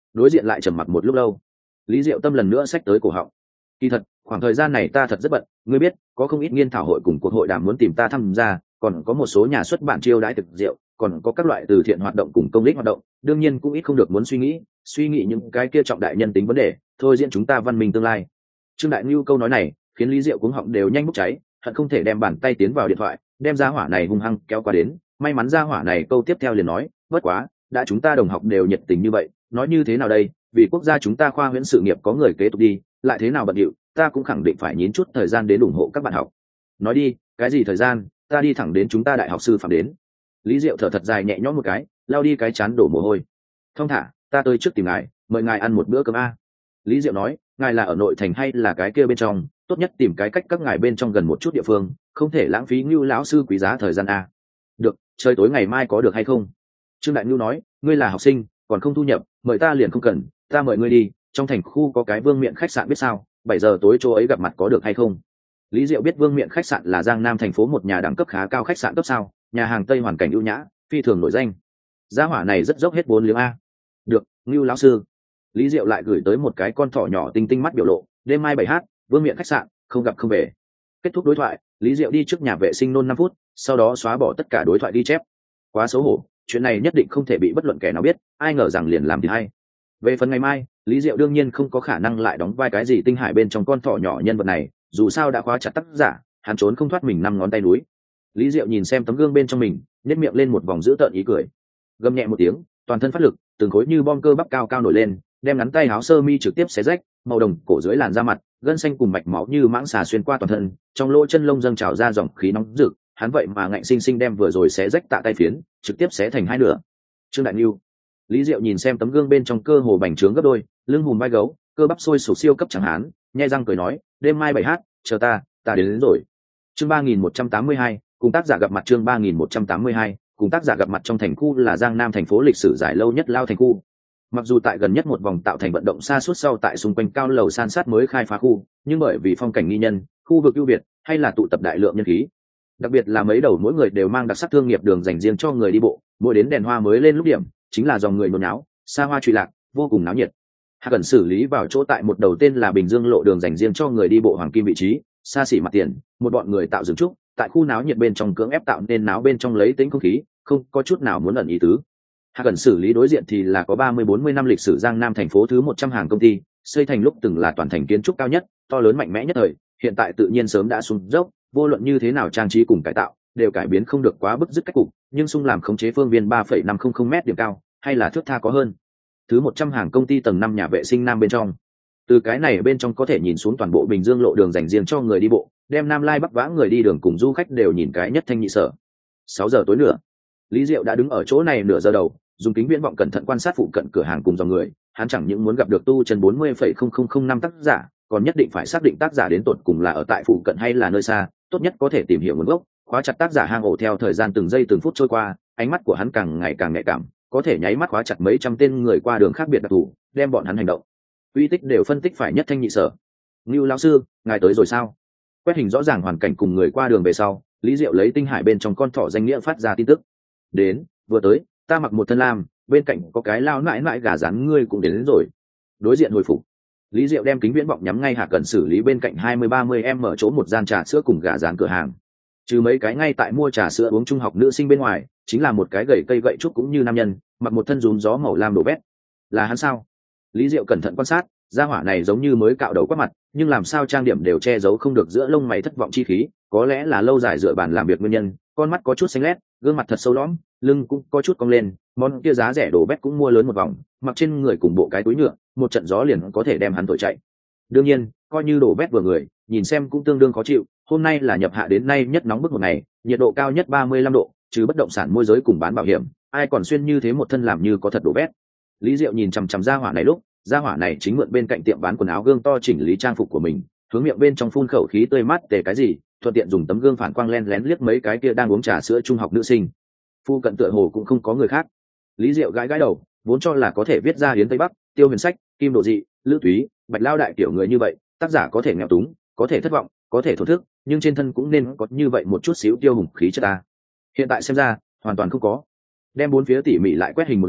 đối diện lại trầm mặc một lúc lâu. Lý Diệu Tâm lần nữa xách tới cổ họng. Kỳ thật khoảng thời gian này ta thật rất bận, ngươi biết có không ít nghiên thảo hội cùng cuộc hội đàm muốn tìm ta tham gia, còn có một số nhà xuất bản chiêu đãi thực rượu, còn có các loại từ thiện hoạt động cùng công lý hoạt động, đương nhiên cũng ít không được muốn suy nghĩ suy nghĩ những cái kia trọng đại nhân tính vấn đề, thôi diễn chúng ta văn minh tương lai. Trương Đại Nưu câu nói này khiến Lý Diệu cuống họng đều nhanh bốc cháy, hận không thể đem bàn tay tiến vào điện thoại, đem ra hỏa này hung hăng kéo qua đến. May mắn ra hỏa này câu tiếp theo liền nói, bất quá đã chúng ta đồng học đều nhiệt tình như vậy, nói như thế nào đây, vì quốc gia chúng ta khoa huyễn sự nghiệp có người kế tục đi, lại thế nào bận điệu, ta cũng khẳng định phải nhín chút thời gian đến ủng hộ các bạn học. Nói đi, cái gì thời gian, ta đi thẳng đến chúng ta đại học sư phạm đến. Lý Diệu thở thật dài nhẹ nhõm một cái, lao đi cái chán đổ mồ hôi. Thông thả, ta tới trước tìm ngài, mời ngài ăn một bữa cơm a. Lý Diệu nói, ngài là ở nội thành hay là cái kia bên trong, tốt nhất tìm cái cách các ngài bên trong gần một chút địa phương, không thể lãng phí Ngưu lão sư quý giá thời gian a. Được, trời tối ngày mai có được hay không? Trương Đại Ngưu nói, ngươi là học sinh, còn không thu nhập, mời ta liền không cần, ta mời ngươi đi, trong thành khu có cái Vương Miện khách sạn biết sao, bảy giờ tối chỗ ấy gặp mặt có được hay không? Lý Diệu biết Vương Miện khách sạn là Giang Nam thành phố một nhà đẳng cấp khá cao khách sạn cấp sao, nhà hàng Tây hoàn cảnh ưu nhã, phi thường nổi danh. Gia hỏa này rất dốc hết vốn liếng a. Được, Ngưu lão sư. Lý Diệu lại gửi tới một cái con thỏ nhỏ tinh tinh mắt biểu lộ, đêm mai bảy h, Vương Miện khách sạn, không gặp không về. Kết thúc đối thoại, Lý Diệu đi trước nhà vệ sinh nôn năm phút, sau đó xóa bỏ tất cả đối thoại ghi chép. Quá xấu hổ, chuyện này nhất định không thể bị bất luận kẻ nào biết, ai ngờ rằng liền làm thì hay. Về phần ngày mai, Lý Diệu đương nhiên không có khả năng lại đóng vai cái gì tinh hải bên trong con thỏ nhỏ nhân vật này, dù sao đã khóa chặt tác giả, hắn trốn không thoát mình năm ngón tay núi. Lý Diệu nhìn xem tấm gương bên trong mình, nhếch miệng lên một vòng dữ tợn ý cười, gầm nhẹ một tiếng, toàn thân phát lực, từng khối như bom cơ bắp cao cao nổi lên, đem ngắn tay áo sơ mi trực tiếp xé rách, màu đồng cổ dưới làn da mặt, gân xanh cùng mạch máu như mãng xà xuyên qua toàn thân, trong lỗ chân lông dâng trào ra dòng khí nóng rực, hắn vậy mà ngạnh sinh sinh đem vừa rồi xé rách tạ tay phiến, trực tiếp xé thành hai nửa. Trương Đại Nưu. Lý Diệu nhìn xem tấm gương bên trong cơ hồ bành trướng gấp đôi, lưng hùm vai gấu, cơ bắp sôi sục siêu cấp chẳng hán, nhe răng cười nói, đêm mai bảy h, chờ ta, ta đến, đến rồi. Chương ba nghìn một trăm tám mươi hai, cùng tác giả gặp mặt chương ba nghìn một trăm tám mươi hai, cùng tác giả gặp mặt trong thành khu là Giang Nam thành phố lịch sử dài lâu nhất lao thành khu. Mặc dù tại gần nhất một vòng tạo thành vận động xa suốt sau tại xung quanh cao lầu san sát mới khai phá khu, nhưng bởi vì phong cảnh nghi nhân, khu vực ưu việt, hay là tụ tập đại lượng nhân khí. Đặc biệt là mấy đầu mỗi người đều mang đặc sắc thương nghiệp đường dành riêng cho người đi bộ, mỗi đến đèn hoa mới lên lúc điểm, chính là dòng người nôn náo, xa hoa trụy lạc, vô cùng náo nhiệt. Hạ cần xử lý vào chỗ tại một đầu tên là Bình Dương lộ đường dành riêng cho người đi bộ hoàng kim vị trí, xa xỉ mặt tiền, một bọn người tạo dừng trúc, tại khu náo nhiệt bên trong cưỡng ép tạo nên náo bên trong lấy tính không khí, không có chút nào muốn ẩn ý tứ. Hạ cần xử lý đối diện thì là có ba mươi bốn mươi năm lịch sử Giang Nam thành phố thứ một trăm hàng công ty, xây thành lúc từng là toàn thành kiến trúc cao nhất, to lớn mạnh mẽ nhất thời, hiện tại tự nhiên sớm đã xuống dốc, vô luận như thế nào trang trí cùng cải tạo, đều cải biến không được quá bức dứt cách cục, nhưng sung làm khống chế phương viên ba phẩy năm không không mét điểm cao, hay là thước tha có hơn. Thứ một trăm hàng công ty tầng năm nhà vệ sinh nam bên trong. Từ cái này bên trong có thể nhìn xuống toàn bộ Bình Dương lộ đường dành riêng cho người đi bộ, đem Nam Lai Bắc Vãng người đi đường cùng du khách đều nhìn cái nhất thanh nhị sở. sáu giờ tối nữa, Lý Diệu đã đứng ở chỗ này nửa giờ đầu, dùng kính viễn vọng cẩn thận quan sát phụ cận cửa hàng cùng dòng người, hắn chẳng những muốn gặp được tu chân bốn mươi phẩy không không không năm tác giả, còn nhất định phải xác định tác giả đến tột cùng là ở tại phụ cận hay là nơi xa, tốt nhất có thể tìm hiểu nguồn gốc, khóa chặt tác giả hang ổ. Theo thời gian từng giây từng phút trôi qua, ánh mắt của hắn càng ngày càng nhạy cảm, có thể nháy mắt khóa chặt mấy trăm tên người qua đường khác biệt đặc thù, đem bọn hắn hành động uy tích đều phân tích phải nhất thanh nhị sở. Ngưu lão sư, ngài tới rồi sao? Quét hình rõ ràng hoàn cảnh cùng người qua đường về sau, Lý Diệu lấy tinh hải bên trong con thỏ danh nghĩa phát ra tin tức. Đến, vừa tới, ta mặc một thân lam, bên cạnh có cái lao nãi nãi gà rán, ngươi cũng đến, đến rồi. Đối diện hồi phục. Lý Diệu đem kính viễn vọng nhắm ngay Hạ Cẩn xử lý bên cạnh hai mươi ba mươi em mở chỗ một gian trà sữa cùng gà rán cửa hàng. Trừ mấy cái ngay tại mua trà sữa uống trung học nữ sinh bên ngoài, chính là một cái gậy cây gậy trúc cũng như nam nhân, mặc một thân rúm gió màu lam đổ bét. Là hắn sao? Lý Diệu cẩn thận quan sát, gia hỏa này giống như mới cạo đầu quát mặt, nhưng làm sao trang điểm đều che giấu không được giữa lông mày thất vọng chi khí, có lẽ là lâu dài dựa bàn làm việc nguyên nhân, con mắt có chút xanh lét, gương mặt thật sâu lõm, lưng cũng có chút cong lên, món kia giá rẻ đổ bét cũng mua lớn một vòng, mặc trên người cùng bộ cái túi nhựa, một trận gió liền có thể đem hắn thổi chạy. Đương nhiên, coi như đổ bét vừa người, nhìn xem cũng tương đương khó chịu, hôm nay là nhập hạ đến nay nhất nóng bức một ngày, nhiệt độ cao nhất ba mươi lăm độ, chứ bất động sản môi giới cùng bán bảo hiểm, ai còn xuyên như thế một thân làm như có thật đổ bét. Lý Diệu nhìn chằm chằm gia hỏa này lúc, gia hỏa này chính mượn bên cạnh tiệm bán quần áo gương to chỉnh lý trang phục của mình, hướng miệng bên trong phun khẩu khí tươi mát tề cái gì, thuận tiện dùng tấm gương phản quang len lén liếc mấy cái kia đang uống trà sữa trung học nữ sinh. Phu cận tựa hồ cũng không có người khác. Lý Diệu gãi gãi đầu, vốn cho là có thể viết ra Yến Tây Bắc, Tiêu Huyền Sách, Kim Độ Dị, Lữ Thúy, Bạch Lao đại tiểu người như vậy, tác giả có thể nghèo túng, có thể thất vọng, có thể thổ thức, nhưng trên thân cũng nên có như vậy một chút xíu tiêu hùng khí cho ta. Hiện tại xem ra, hoàn toàn không có. Đem bốn phía tỉ mỉ lại quét hình một lần,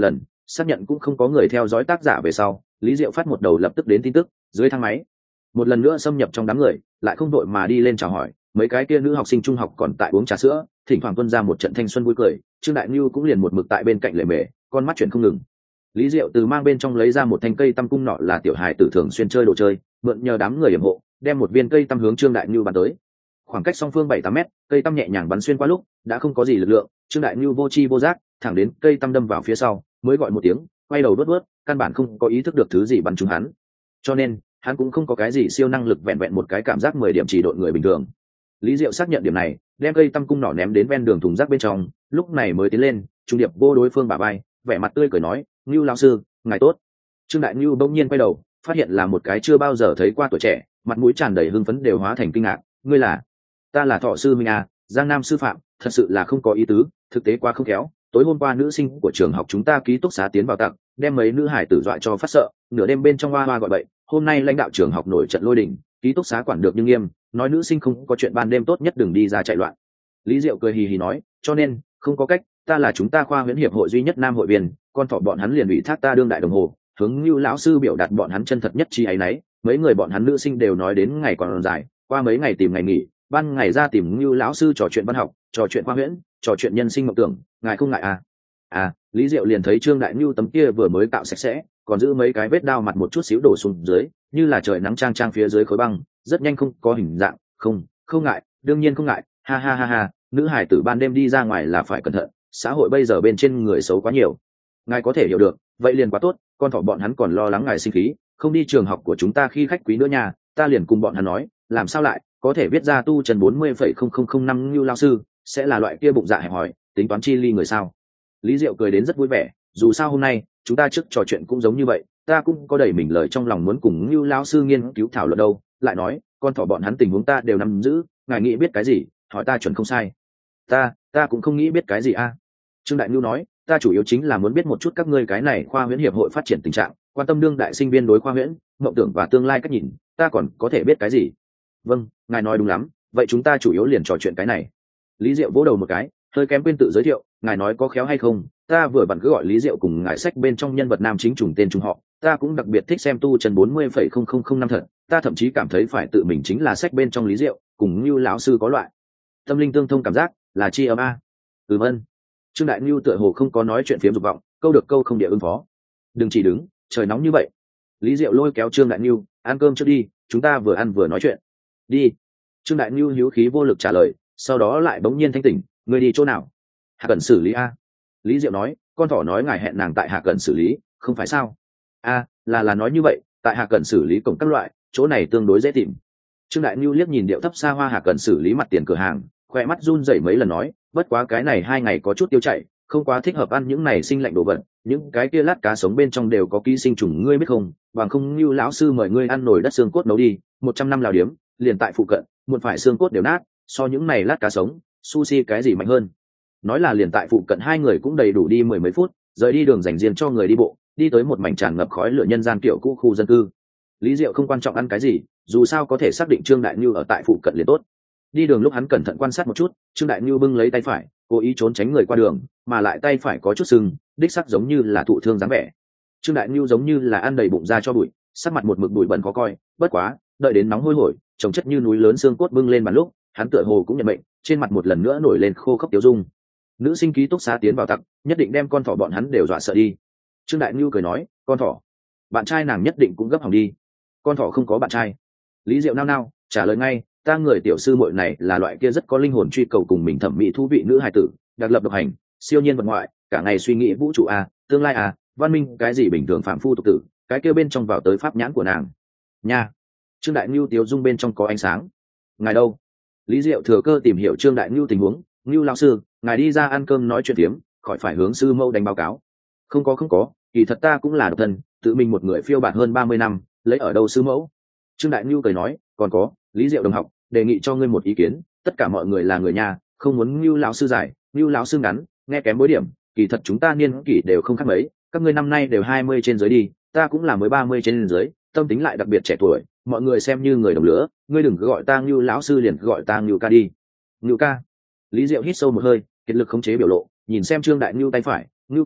xác nhận cũng không có người theo dõi tác giả về sau, Lý Diệu phát một đầu lập tức đến tin tức dưới thang máy, một lần nữa xâm nhập trong đám người, lại không đội mà đi lên chào hỏi. Mấy cái kia nữ học sinh trung học còn tại uống trà sữa, thỉnh thoảng tuân ra một trận thanh xuân vui cười. Trương Đại Nhu cũng liền một mực tại bên cạnh lề mề, con mắt chuyển không ngừng. Lý Diệu từ mang bên trong lấy ra một thanh cây tăm cung nọ là tiểu hài tử thường xuyên chơi đồ chơi, mượn nhờ đám người yểm hộ, đem một viên cây tăm hướng Trương Đại Nhu bắn tới. Khoảng cách song phương bảy tám mét, cây tăm nhẹ nhàng bắn xuyên qua lúc đã không có gì lực lượng, Trương Đại Nhu vô chi vô giác thẳng đến cây tăm đâm vào phía sau, mới gọi một tiếng, quay đầu đốt đốt, căn bản không có ý thức được thứ gì bắn trúng hắn. Cho nên hắn cũng không có cái gì siêu năng lực, vẹn vẹn một cái cảm giác mười điểm chỉ đội người bình thường. Lý Diệu xác nhận điểm này, đem cây tăm cung nỏ ném đến ven đường thùng rác bên trong, lúc này mới tiến lên trung điệp vô đối phương bả vai, vẻ mặt tươi cười nói, Ngưu lão sư ngài tốt. Trương Đại Ngưu bỗng nhiên quay đầu, phát hiện là một cái chưa bao giờ thấy qua tuổi trẻ, mặt mũi tràn đầy hưng phấn đều hóa thành kinh ngạc. Ngươi là? Ta là Thọ sư Minh à, Giang Nam sư phạm, thật sự là không có ý tứ, thực tế quá không khéo. Tối hôm qua nữ sinh của trường học chúng ta ký túc xá tiến vào tặng, đem mấy nữ hải tử dọa cho phát sợ, nửa đêm bên trong hoa hoa gọi bậy. Hôm nay lãnh đạo trường học nổi trận lôi đình, ký túc xá quản được nhưng nghiêm, nói nữ sinh không có chuyện ban đêm tốt nhất đừng đi ra chạy loạn. Lý Diệu cười hì hì nói, cho nên không có cách, ta là chúng ta khoa huyễn hiệp hội duy nhất nam hội viên, con thỏ bọn hắn liền ủy thác ta đương đại đồng hồ, hướng Ngưu lão sư biểu đạt bọn hắn chân thật nhất chi ấy nấy. Mấy người bọn hắn nữ sinh đều nói đến ngày còn dài, qua mấy ngày tìm ngày nghỉ, ban ngày ra tìm Ngưu lão sư trò chuyện văn học, trò chuyện khoa huyễn, trò chuyện nhân sinh mộng tưởng, ngài không ngại à? À, Lý Diệu liền thấy Trương Đại Ngưu tấm kia vừa mới cạo sạch sẽ, còn giữ mấy cái vết đao mặt một chút xíu đổ xuống dưới, như là trời nắng trang trang phía dưới khối băng, rất nhanh không có hình dạng. Không, không ngại, đương nhiên không ngại, ha ha ha ha, nữ hải tử ban đêm đi ra ngoài là phải cẩn thận, xã hội bây giờ bên trên người xấu quá nhiều. Ngài có thể hiểu được, vậy liền quá tốt, con thỏ bọn hắn còn lo lắng ngài sinh khí, không đi trường học của chúng ta khi khách quý nữa nha. Ta liền cùng bọn hắn nói, làm sao lại có thể viết ra tu trần bốn mươi phẩy không không không năm Ngưu lão sư sẽ là loại kia bụng dạ hẹp hòi, tính toán chi ly người sao? Lý Diệu cười đến rất vui vẻ, dù sao hôm nay chúng ta trước trò chuyện cũng giống như vậy, ta cũng có đầy mình lời trong lòng muốn cùng Ngưu lão sư nghiên cứu thảo luận đâu. Lại nói, con thỏ bọn hắn tình huống ta đều nắm giữ, ngài nghĩ biết cái gì, hỏi ta chuẩn không sai. Ta, ta cũng không nghĩ biết cái gì a. Trương Đại Ngưu nói, ta chủ yếu chính là muốn biết một chút các ngươi cái này khoa huyễn hiệp hội phát triển tình trạng, quan tâm đương đại sinh viên đối khoa huyễn, mộng tưởng và tương lai cách nhìn, ta còn có thể biết cái gì? Vâng, ngài nói đúng lắm, vậy chúng ta chủ yếu liền trò chuyện cái này. Lý Diệu vỗ đầu một cái, hơi kém quên tự giới thiệu, ngài nói có khéo hay không, ta vừa vặn cứ gọi Lý Diệu cùng ngài sách bên trong nhân vật nam chính trùng tên trùng họ, ta cũng đặc biệt thích xem tu trần bốn mươi phẩy không không không năm thật, ta thậm chí cảm thấy phải tự mình chính là sách bên trong Lý Diệu, cùng Ngưu lão sư có loại tâm linh tương thông cảm giác, là chi ấm a. Ừm ân. Trương Đại Ngưu tựa hồ không có nói chuyện phiếm dục vọng, câu được câu không địa ứng phó. Đừng chỉ đứng, trời nóng như vậy. Lý Diệu lôi kéo Trương Đại Ngưu, ăn cơm trước đi, chúng ta vừa ăn vừa nói chuyện. Đi. Trương Đại Ngưu hiếu khí vô lực trả lời, sau đó lại bỗng nhiên thanh tỉnh, người đi chỗ nào? Hạ Cẩn xử lý a. Lý Diệu nói, con thỏ nói ngài hẹn nàng tại Hạ Cẩn xử lý, không phải sao? A, là là nói như vậy, tại Hạ Cẩn xử lý cổng các loại, chỗ này tương đối dễ tìm. Trương Đại Ngưu liếc nhìn điệu thấp xa hoa Hạ Cẩn xử lý mặt tiền cửa hàng, khoe mắt run rẩy mấy lần nói, bất quá cái này hai ngày có chút tiêu chảy, không quá thích hợp ăn những này sinh lạnh đồ vật, những cái kia lát cá sống bên trong đều có ký sinh trùng, ngươi biết không? Bằng không Ngưu lão sư mời ngươi ăn nồi đất xương cốt nấu đi, một trăm năm lào điếm, liền tại phụ cận, muộn phải xương cốt đều nát, so những này lát cá sống, sushi cái gì mạnh hơn. Nói là liền tại phụ cận, hai người cũng đầy đủ đi mười mấy phút, rời đi đường dành riêng cho người đi bộ, đi tới một mảnh tràn ngập khói lửa nhân gian kiểu cũ khu dân cư. Lý Diệu không quan trọng ăn cái gì, dù sao có thể xác định Trương Đại Ngưu ở tại phụ cận liền tốt. Đi đường lúc hắn cẩn thận quan sát một chút, Trương Đại Ngưu bưng lấy tay phải, cố ý trốn tránh người qua đường, mà lại tay phải có chút sưng, đích sắc giống như là thụ thương dáng vẻ. Trương Đại Ngưu giống như là ăn đầy bụng ra cho bụi, sắc mặt một mực bụi bẩn khó coi, bất quá, đợi đến nóng hôi hổi, chồng chất như núi lớn xương cốt bưng lên bàn lúc, hắn tựa hồ cũng nhận bệnh, trên mặt một lần nữa nổi lên khô khốc tiêu dung. Nữ sinh ký túc xá tiến vào tặc, nhất định đem con thỏ bọn hắn đều dọa sợ đi. Trương Đại Ngưu cười nói, con thỏ, bạn trai nàng nhất định cũng gấp hỏng đi. Con thỏ không có bạn trai. Lý Diệu nao nao trả lời ngay, ta người tiểu sư muội này là loại kia rất có linh hồn truy cầu cùng mình thẩm mỹ thú vị nữ hài tử, đặc lập độc hành, siêu nhiên vật ngoại, cả ngày suy nghĩ vũ trụ a, tương lai a, văn minh cái gì bình thường phạm phu tục tử, cái kia bên trong vào tới pháp nhãn của nàng. Nha. Trương Đại Ngưu tiếu dung bên trong có ánh sáng. Ngài đâu? Lý Diệu thừa cơ tìm hiểu Trương Đại Ngưu tình huống, Ngưu lão sư, ngài đi ra ăn cơm nói chuyện tiếm, khỏi phải hướng sư mẫu đánh báo cáo. Không có không có, kỳ thật ta cũng là độc thân, tự mình một người phiêu bạt hơn ba mươi năm, lấy ở đâu sư mẫu? Trương Đại Ngưu cười nói, còn có, Lý Diệu đồng học, đề nghị cho ngươi một ý kiến, tất cả mọi người là người nhà, không muốn Ngưu lão sư dài, Ngưu lão sư ngắn, nghe kém bối điểm, kỳ thật chúng ta niên kỷ đều không khác mấy, các ngươi năm nay đều hai mươi trên dưới đi, ta cũng là mới ba mươi trên dưới, tâm tính lại đặc biệt trẻ tuổi, mọi người xem như người đồng lứa, ngươi đừng cứ gọi ta Ngưu lão sư, liền gọi ta Ngưu ca đi. Ngưu ca. Lý Diệu hít sâu một hơi, kiệt lực khống chế biểu lộ, nhìn xem Trương Đại Ngưu tay phải, Ngưu ca,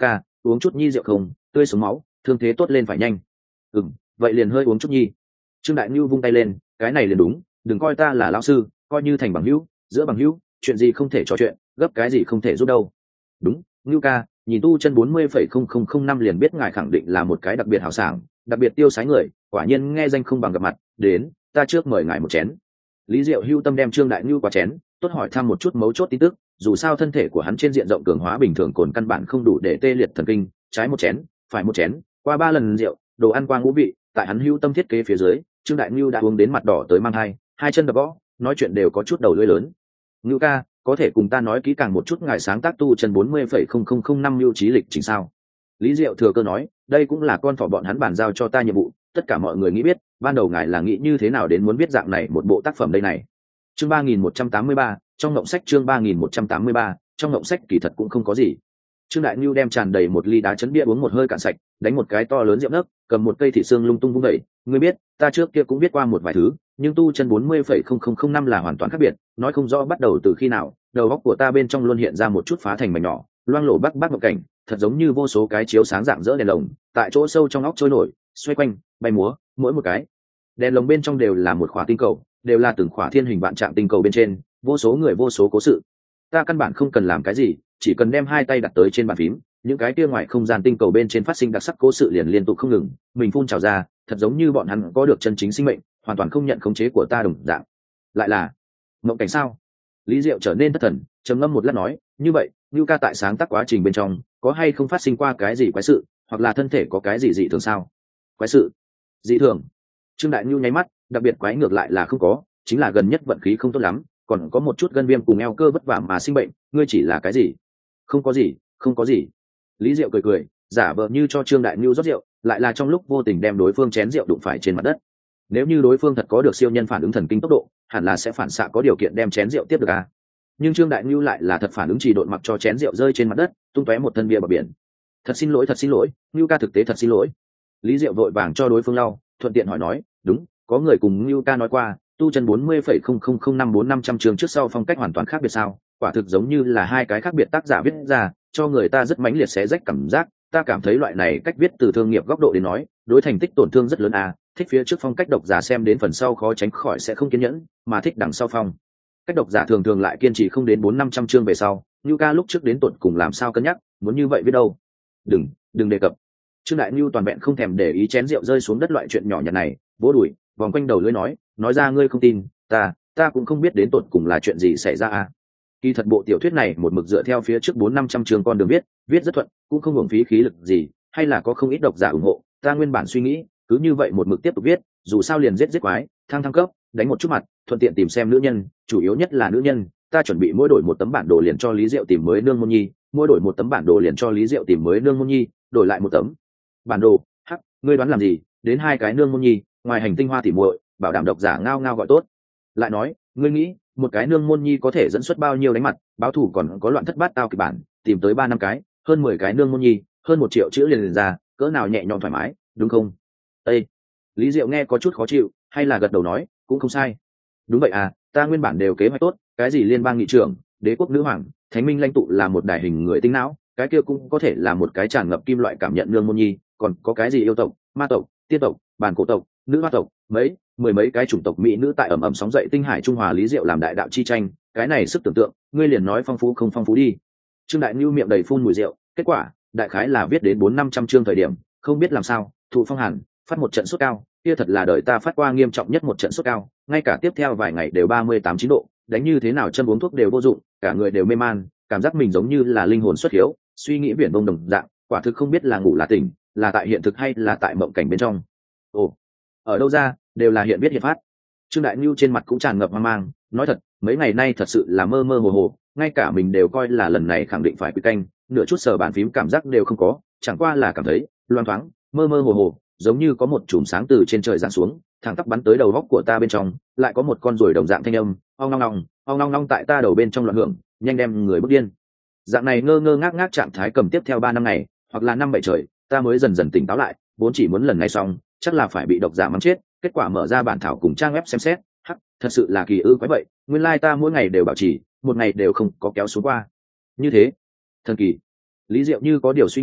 uống chút nhi rượu không, tươi sống máu, thương thế tốt lên phải nhanh. Ừm, vậy liền hơi uống chút nhi. Trương Đại Nhu vung tay lên, cái này liền đúng, đừng coi ta là lão sư, coi như thành bằng hữu, giữa bằng hữu, chuyện gì không thể trò chuyện, gấp cái gì không thể giúp đâu. Đúng, Nhu ca, nhìn tu chân bốn mươi phẩy không không không năm liền biết ngài khẳng định là một cái đặc biệt hào sảng, đặc biệt tiêu sái người, quả nhiên nghe danh không bằng gặp mặt, đến, ta trước mời ngài một chén. Lý Diệu hưu tâm đem Trương Đại Nhu qua chén, tốt hỏi thăm một chút mấu chốt tin tức, dù sao thân thể của hắn trên diện rộng cường hóa bình thường cồn căn bản không đủ để tê liệt thần kinh, trái một chén, phải một chén, qua ba lần rượu, đồ ăn qua ngũ vị, tại hắn hưu tâm thiết kế phía dưới, Trương Đại Nhu đã uống đến mặt đỏ tới mang hai, hai chân đập gõ, nói chuyện đều có chút đầu lưỡi lớn. Nhu ca, có thể cùng ta nói kỹ càng một chút ngài sáng tác tu chân bốn mươi phẩy không không không năm lưu trí lịch trình sao? Lý Diệu thừa cơ nói, đây cũng là con thỏ bọn hắn bàn giao cho ta nhiệm vụ, tất cả mọi người nghĩ biết, ban đầu ngài là nghĩ như thế nào đến muốn viết dạng này một bộ tác phẩm đây này. Chương ba nghìn một trăm tám mươi ba, trong ngộng sách chương ba nghìn một trăm tám mươi ba, trong ngộng sách kỳ thật cũng không có gì. Trương Đại Nhu đem tràn đầy một ly đá chấn bia uống một hơi cạn sạch, đánh một cái to lớn rượu nấc, cầm một cây thị xương lung tung vung đẩy, ngươi biết, ta trước kia cũng biết qua một vài thứ, nhưng tu chân bốn mươi phẩy không không không năm là hoàn toàn khác biệt, nói không rõ bắt đầu từ khi nào, đầu óc của ta bên trong luôn hiện ra một chút phá thành mảnh nhỏ, loang lổ bắc bắc ngộ cảnh, thật giống như vô số cái chiếu sáng dạng dỡ đèn lồng, tại chỗ sâu trong óc trôi nổi, xoay quanh, bay múa, mỗi một cái đèn lồng bên trong đều là một khỏa tinh cầu, đều là từng khỏa thiên hình vạn trạng tinh cầu bên trên, vô số người vô số cố sự. Ta căn bản không cần làm cái gì, chỉ cần đem hai tay đặt tới trên bàn phím, những cái kia ngoài không gian tinh cầu bên trên phát sinh đặc sắc cố sự liền liên tục không ngừng, mình phun trào ra, thật giống như bọn hắn có được chân chính sinh mệnh, hoàn toàn không nhận khống chế của ta đồng dạng. Lại là mộng cảnh sao? Lý Diệu trở nên thất thần, trầm ngâm một lát nói, như vậy, Nưu ca tại sáng tác quá trình bên trong, có hay không phát sinh qua cái gì quái sự, hoặc là thân thể có cái gì dị thường sao? Quái sự? Dị thường? Trương Đại Nhu nháy mắt, đặc biệt quái ngược lại là không có, chính là gần nhất vận khí không tốt lắm, còn có một chút gân viêm cùng eo cơ vất vả mà sinh bệnh, ngươi chỉ là cái gì? Không có gì, không có gì. Lý Diệu cười cười, giả vờ như cho Trương Đại Nhu rót rượu, lại là trong lúc vô tình đem đối phương chén rượu đụng phải trên mặt đất. Nếu như đối phương thật có được siêu nhân phản ứng thần kinh tốc độ, hẳn là sẽ phản xạ có điều kiện đem chén rượu tiếp được à. Nhưng Trương Đại Nhu lại là thật phản ứng trì độn, mặc cho chén rượu rơi trên mặt đất, tung tóe một thân bia bờ biển. Thật xin lỗi, thật xin lỗi, Nhu ca thực tế thật xin lỗi. Lý Diệu vội vàng cho đối phương lau, thuận tiện hỏi nói, đúng, có người cùng Nhu ca nói qua, tu chân bốn mươi phẩy không không không năm bốn năm trăm chương trước sau phong cách hoàn toàn khác biệt sao? Quả thực giống như là hai cái khác biệt tác giả viết ra, cho người ta rất mãnh liệt xé rách cảm giác. Ta cảm thấy loại này cách viết từ thương nghiệp góc độ đến nói, đối thành tích tổn thương rất lớn à. Thích phía trước phong cách độc giả xem đến phần sau khó tránh khỏi sẽ không kiên nhẫn, mà thích đằng sau phong cách độc giả thường thường lại kiên trì không đến bốn năm trăm chương về sau. Nhu ca lúc trước đến tột cùng làm sao cân nhắc, muốn như vậy biết đâu? Đừng, đừng đề cập. Trương Đại Nhu toàn vẹn không thèm để ý chén rượu rơi xuống đất loại chuyện nhỏ nhặt này, vỗ đùi, vòng quanh đầu lưỡi nói, nói ra ngươi không tin, ta, ta cũng không biết đến tột cùng là chuyện gì xảy ra à. Kỳ thật bộ tiểu thuyết này một mực dựa theo phía trước bốn năm trăm chương con đường viết, viết rất thuận, cũng không hưởng phí khí lực gì, hay là có không ít độc giả ủng hộ. Ta nguyên bản suy nghĩ, cứ như vậy một mực tiếp tục viết, dù sao liền giết giết quái, thăng thăng cấp, đánh một chút mặt, thuận tiện tìm xem nữ nhân, chủ yếu nhất là nữ nhân. Ta chuẩn bị mỗi đổi một tấm bản đồ liền cho Lý Diệu tìm mới nương môn nhi, mỗi đổi một tấm bản đồ liền cho Lý Diệu tìm mới nương môn nhi, đổi lại một tấm bản đồ. Hắc, ngươi đoán làm gì? Đến hai cái nương môn nhi, ngoài hành tinh hoa tỉ muội, bảo đảm độc giả ngao ngao gọi tốt. Lại nói, ngươi nghĩ, một cái nương môn nhi có thể dẫn xuất bao nhiêu đánh mặt, báo thủ còn có loạn thất bát tao kịch bản, tìm tới ba năm cái, hơn mười cái nương môn nhi, hơn một triệu chữ liền liền ra, cỡ nào nhẹ nhõm thoải mái, đúng không? Ê! Lý Diệu nghe có chút khó chịu, hay là gật đầu nói, cũng không sai. Đúng vậy à, ta nguyên bản đều kế hoạch tốt, cái gì liên bang nghị trưởng, đế quốc nữ hoàng, thánh minh lãnh tụ là một đài hình người tinh não, cái kia cũng có thể là một cái tràn ngập kim loại cảm nhận nương môn nhi, còn có cái gì yêu tộc, ma tộc, tiên tộc, bản cổ tộc, nữ hoa tộc, mấy mười mấy cái chủng tộc mỹ nữ tại ẩm ẩm sóng dậy tinh hải trung hòa Lý Diệu làm đại đạo chi tranh, cái này sức tưởng tượng, ngươi liền nói phong phú không phong phú đi. Trương Đại Nhu miệng đầy phun mùi rượu, kết quả đại khái là viết đến bốn năm trăm chương thời điểm, không biết làm sao, thụ phong hàn, phát một trận sốt cao, kia thật là đời ta phát qua nghiêm trọng nhất một trận sốt cao, ngay cả tiếp theo vài ngày đều ba mươi tám chín độ, đánh như thế nào châm uống thuốc đều vô dụng, cả người đều mê man, cảm giác mình giống như là linh hồn xuất hiếu, suy nghĩ viển vông đồng dạng, quả thực không biết là ngủ là tỉnh, là tại hiện thực hay là tại mộng cảnh bên trong. Ồ, ở đâu ra, đều là hiện biết hiện phát. Trương Đại Nhu trên mặt cũng tràn ngập hoang mang, nói thật, mấy ngày nay thật sự là mơ mơ hồ hồ, ngay cả mình đều coi là lần này khẳng định phải quy canh, nửa chút sờ bàn phím cảm giác đều không có, chẳng qua là cảm thấy loang thoáng, mơ mơ hồ hồ, giống như có một chùm sáng từ trên trời giáng xuống, thẳng tắp bắn tới đầu góc của ta bên trong, lại có một con ruồi đồng dạng thanh âm, ong long long, ong long long tại ta đầu bên trong loạn hưởng, nhanh đem người bức điên. Dạng này ngơ ngơ ngác ngác trạng thái cầm tiếp theo ba năm ngày, hoặc là năm bảy trời, ta mới dần dần tỉnh táo lại, vốn chỉ muốn lần này xong, chắc là phải bị độc giả mắng chết, kết quả mở ra bản thảo cùng trang web xem xét, hắc, thật sự là kỳ ư quái vậy, nguyên lai like ta mỗi ngày đều bảo trì, một ngày đều không có kéo xuống qua. Như thế, thần kỳ. Lý Diệu như có điều suy nghĩ,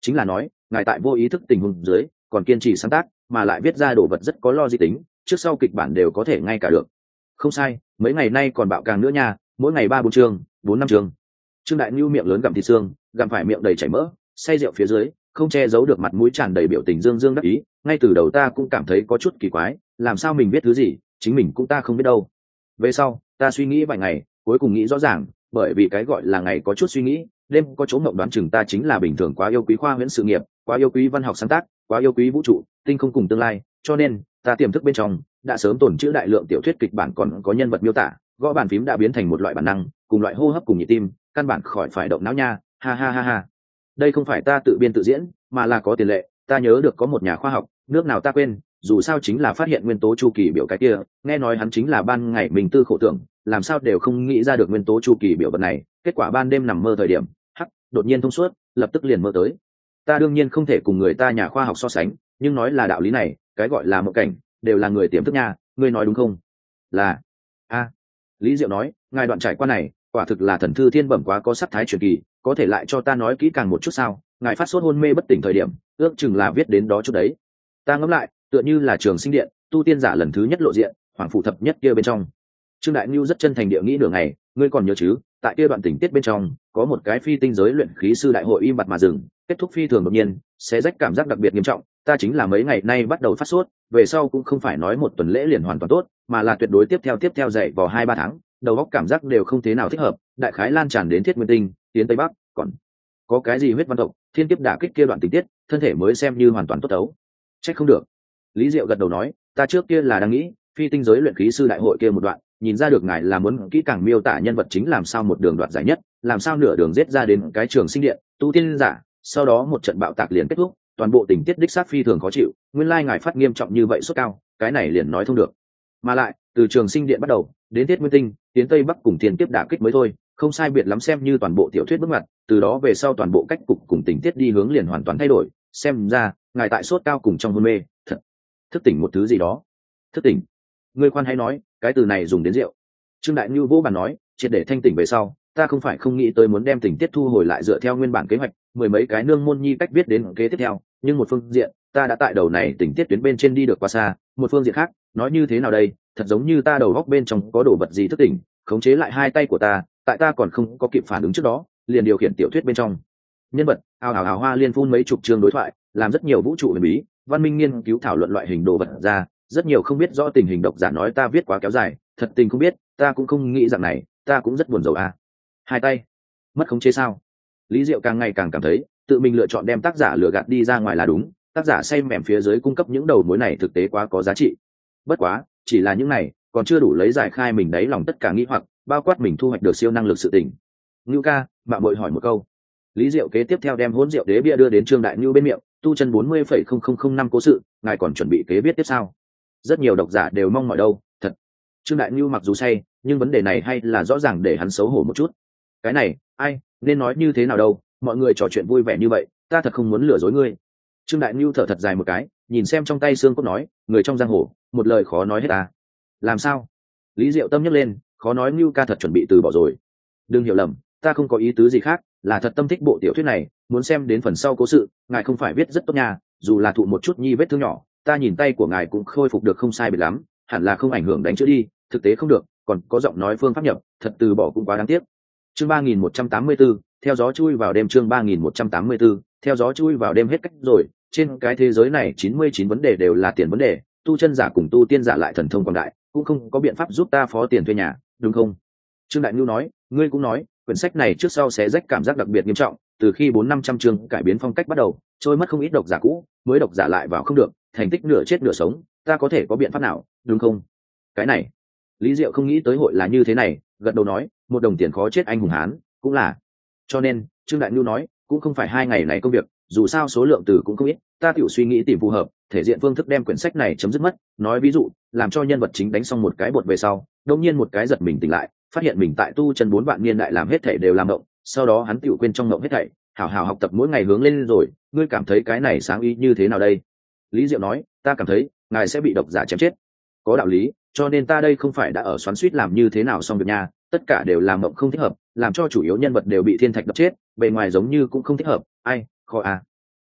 chính là nói ngài tại vô ý thức tình huống dưới còn kiên trì sáng tác mà lại viết ra đồ vật rất có logic tính, trước sau kịch bản đều có thể ngay cả được. Không sai, mấy ngày nay còn bạo càng nữa nha, mỗi ngày ba bốn chương bốn năm chương. Trương Đại Nhu miệng lớn gặm thịt xương, gặm phải miệng đầy chảy mỡ, say rượu phía dưới không che giấu được mặt mũi tràn đầy biểu tình dương dương đắc ý. Ngay từ đầu ta cũng cảm thấy có chút kỳ quái, làm sao mình biết thứ gì chính mình cũng ta không biết đâu. Về sau ta suy nghĩ vài ngày, cuối cùng nghĩ rõ ràng, bởi vì cái gọi là ngày có chút suy nghĩ, đêm có chỗ mộng đoán chừng ta chính là bình thường quá yêu quý khoa huyễn sự nghiệp, quá yêu quý văn học sáng tác, quá yêu quý vũ trụ tinh không cùng tương lai, cho nên ta tiềm thức bên trong đã sớm tồn trữ đại lượng tiểu thuyết kịch bản, còn có nhân vật miêu tả, gõ bàn phím đã biến thành một loại bản năng, cùng loại hô hấp cùng nhịp tim, căn bản khỏi phải động não nha. Ha ha ha ha, đây không phải ta tự biên tự diễn, mà là có tiền lệ. Ta nhớ được có một nhà khoa học, nước nào ta quên, dù sao chính là phát hiện nguyên tố chu kỳ biểu cái kia, nghe nói hắn chính là ban ngày mình tư khổ tưởng, làm sao đều không nghĩ ra được nguyên tố chu kỳ biểu vật này, kết quả ban đêm nằm mơ thời điểm hắc đột nhiên thông suốt, lập tức liền mơ tới. Ta đương nhiên không thể cùng người ta nhà khoa học so sánh, nhưng nói là đạo lý này, cái gọi là mộng cảnh đều là người tiềm thức nha, ngươi nói đúng không? Là a Lý Diệu nói, ngài đoạn trải qua này quả thực là thần thư thiên bẩm, quá có sắc thái truyền kỳ, có thể lại cho ta nói kỹ càng một chút sao? Ngài phát sốt hôn mê bất tỉnh thời điểm ước chừng là viết đến đó chút đấy. Ta ngẫm lại, tựa như là Trường Sinh Điện tu tiên giả lần thứ nhất lộ diện, hoàng phủ thập nhất kia bên trong. Trương Đại Nhu rất chân thành địa nghĩ nửa ngày, ngươi còn nhớ chứ, tại kia đoạn tình tiết bên trong có một cái phi tinh giới luyện khí sư đại hội im bặt mà dừng, kết thúc phi thường đột nhiên, sẽ rách cảm giác đặc biệt nghiêm trọng. Ta chính là mấy ngày nay bắt đầu phát sốt, về sau cũng không phải nói một tuần lễ liền hoàn toàn tốt, mà là tuyệt đối tiếp theo tiếp theo dậy vào hai ba tháng, đầu óc cảm giác đều không thế nào thích hợp, đại khái lan tràn đến Thiết Nguyên Tinh, tiến Tây Bắc, còn có cái gì huyết văn tộc, thiên kiếp đả kích kia đoạn tình tiết, thân thể mới xem như hoàn toàn tốt đấu. Trách không được. Lý Diệu gật đầu nói, ta trước kia là đang nghĩ, phi tinh giới luyện khí sư đại hội kia một đoạn, nhìn ra được ngài là muốn kỹ càng miêu tả nhân vật chính làm sao một đường đoạt giải nhất, làm sao nửa đường giết ra đến cái Trường Sinh Điện tu tiên giả, sau đó một trận bạo tạc liền kết thúc, toàn bộ tình tiết đích xác phi thường khó chịu, nguyên lai ngài phát nghiêm trọng như vậy sốt cao, cái này liền nói thông được. Mà lại từ Trường Sinh Điện bắt đầu đến Thiết Nguyên Tinh, tiến Tây Bắc cùng tiền tiếp đả kích mới thôi, không sai biệt lắm xem như toàn bộ tiểu thuyết bước ngoặt, từ đó về sau toàn bộ cách cục cùng tình tiết đi hướng liền hoàn toàn thay đổi. Xem ra ngài tại sốt cao cùng trong hôn mê thật thức tỉnh một thứ gì đó. Thức tỉnh? Ngươi khoan hay nói, cái từ này dùng đến rượu. Trương Đại Nhu vỗ bàn nói, triệt để thanh tỉnh về sau, ta không phải không nghĩ tới muốn đem tình tiết thu hồi lại dựa theo nguyên bản kế hoạch, mười mấy cái nương môn nhi cách viết đến kế tiếp theo, nhưng một phương diện ta đã tại đầu này tình tiết tuyến bên trên đi được quá xa, một phương diện khác nói như thế nào đây, thật giống như ta đầu góc bên trong có đồ vật gì thức tỉnh, khống chế lại hai tay của ta, tại ta còn không có kịp phản ứng trước đó liền điều khiển tiểu thuyết bên trong nhân vật, ào ào ào hoa liên phun mấy chục chương đối thoại, làm rất nhiều vũ trụ huyền bí văn minh nghiên cứu thảo luận loại hình đồ vật ra. Rất nhiều không biết rõ tình hình độc giả nói ta viết quá kéo dài, thật tình không biết, ta cũng không nghĩ rằng này, ta cũng rất buồn rầu à. Hai tay mất khống chế sao? Lý Diệu càng ngày càng cảm thấy tự mình lựa chọn đem tác giả lừa gạt đi ra ngoài là đúng, tác giả say mềm phía dưới cung cấp những đầu mối này thực tế quá có giá trị. Bất quá chỉ là những này còn chưa đủ lấy giải khai mình đáy lòng tất cả nghi hoặc, bao quát mình thu hoạch được siêu năng lực sự tình. Ngưu ca, bạn bội hỏi một câu. Lý Diệu kế tiếp theo đem hỗn rượu đế bia đưa đến Trương Đại Nhu bên miệng, tu chân bốn mươi phẩy không không không năm cố sự, ngài còn chuẩn bị kế viết tiếp sao? Rất nhiều độc giả đều mong mỏi đâu, thật. Trương Đại Nhu mặc dù say, nhưng vấn đề này hay là rõ ràng để hắn xấu hổ một chút. Cái này, ai nên nói như thế nào đâu, mọi người trò chuyện vui vẻ như vậy, ta thật không muốn lừa dối ngươi. Trương Đại Nhu thở thật dài một cái, nhìn xem trong tay xương cốt nói, người trong giang hồ, một lời khó nói hết ta. Làm sao? Lý Diệu tâm nhấc lên, khó nói Nhu ca thật chuẩn bị từ bỏ rồi. Đừng hiểu lầm, ta không có ý tứ gì khác, là thật tâm thích bộ tiểu thuyết này, muốn xem đến phần sau cố sự, ngài không phải viết rất tốt nha, dù là thụ một chút nhi vết thương nhỏ, ta nhìn tay của ngài cũng khôi phục được không sai biệt lắm, hẳn là không ảnh hưởng đánh chữa đi, thực tế không được, còn có giọng nói phương pháp nhập, thật từ bỏ cũng quá đáng tiếc. Chương ba nghìn một trăm tám mươi tư, theo gió chui vào đêm. Chương ba nghìn một trăm tám mươi tư, theo gió chui vào đêm. Hết cách rồi, trên cái thế giới này chín mươi chín vấn đề đều là tiền vấn đề, tu chân giả cùng tu tiên giả lại thần thông quảng đại, cũng không có biện pháp giúp ta phó tiền thuê nhà, đúng không? Trương Đại Nhu nói, ngươi cũng nói, quyển sách này trước sau xé rách cảm giác đặc biệt nghiêm trọng, từ khi bốn năm trăm chương cải biến phong cách bắt đầu, trôi mất không ít độc giả cũ, mới độc giả lại vào không được, thành tích nửa chết nửa sống, ta có thể có biện pháp nào, đúng không? Cái này, Lý Diệu không nghĩ tới hội là như thế này, gật đầu nói, một đồng tiền khó chết anh hùng hán, cũng là. Cho nên, Trương Đại Nhu nói, cũng không phải hai ngày này công việc, dù sao số lượng từ cũng không ít, ta tiểu suy nghĩ tìm phù hợp, thể diện phương thức đem quyển sách này chấm dứt mất, nói ví dụ, làm cho nhân vật chính đánh xong một cái bột về sau, đột nhiên một cái giật mình tỉnh lại, phát hiện mình tại tu chân bốn vạn niên đại làm hết thảy đều làm động, sau đó hắn tiểu quên trong động hết thảy, hảo hảo học tập mỗi ngày hướng lên rồi, ngươi cảm thấy cái này sáng ý như thế nào đây? Lý Diệu nói, ta cảm thấy, ngài sẽ bị độc giả chém chết. Có đạo lý, cho nên ta đây không phải đã ở xoắn xuýt làm như thế nào xong việc nha, tất cả đều làm mộng không thích hợp, làm cho chủ yếu nhân vật đều bị thiên thạch đập chết, bề ngoài giống như cũng không thích hợp, ai, khó à.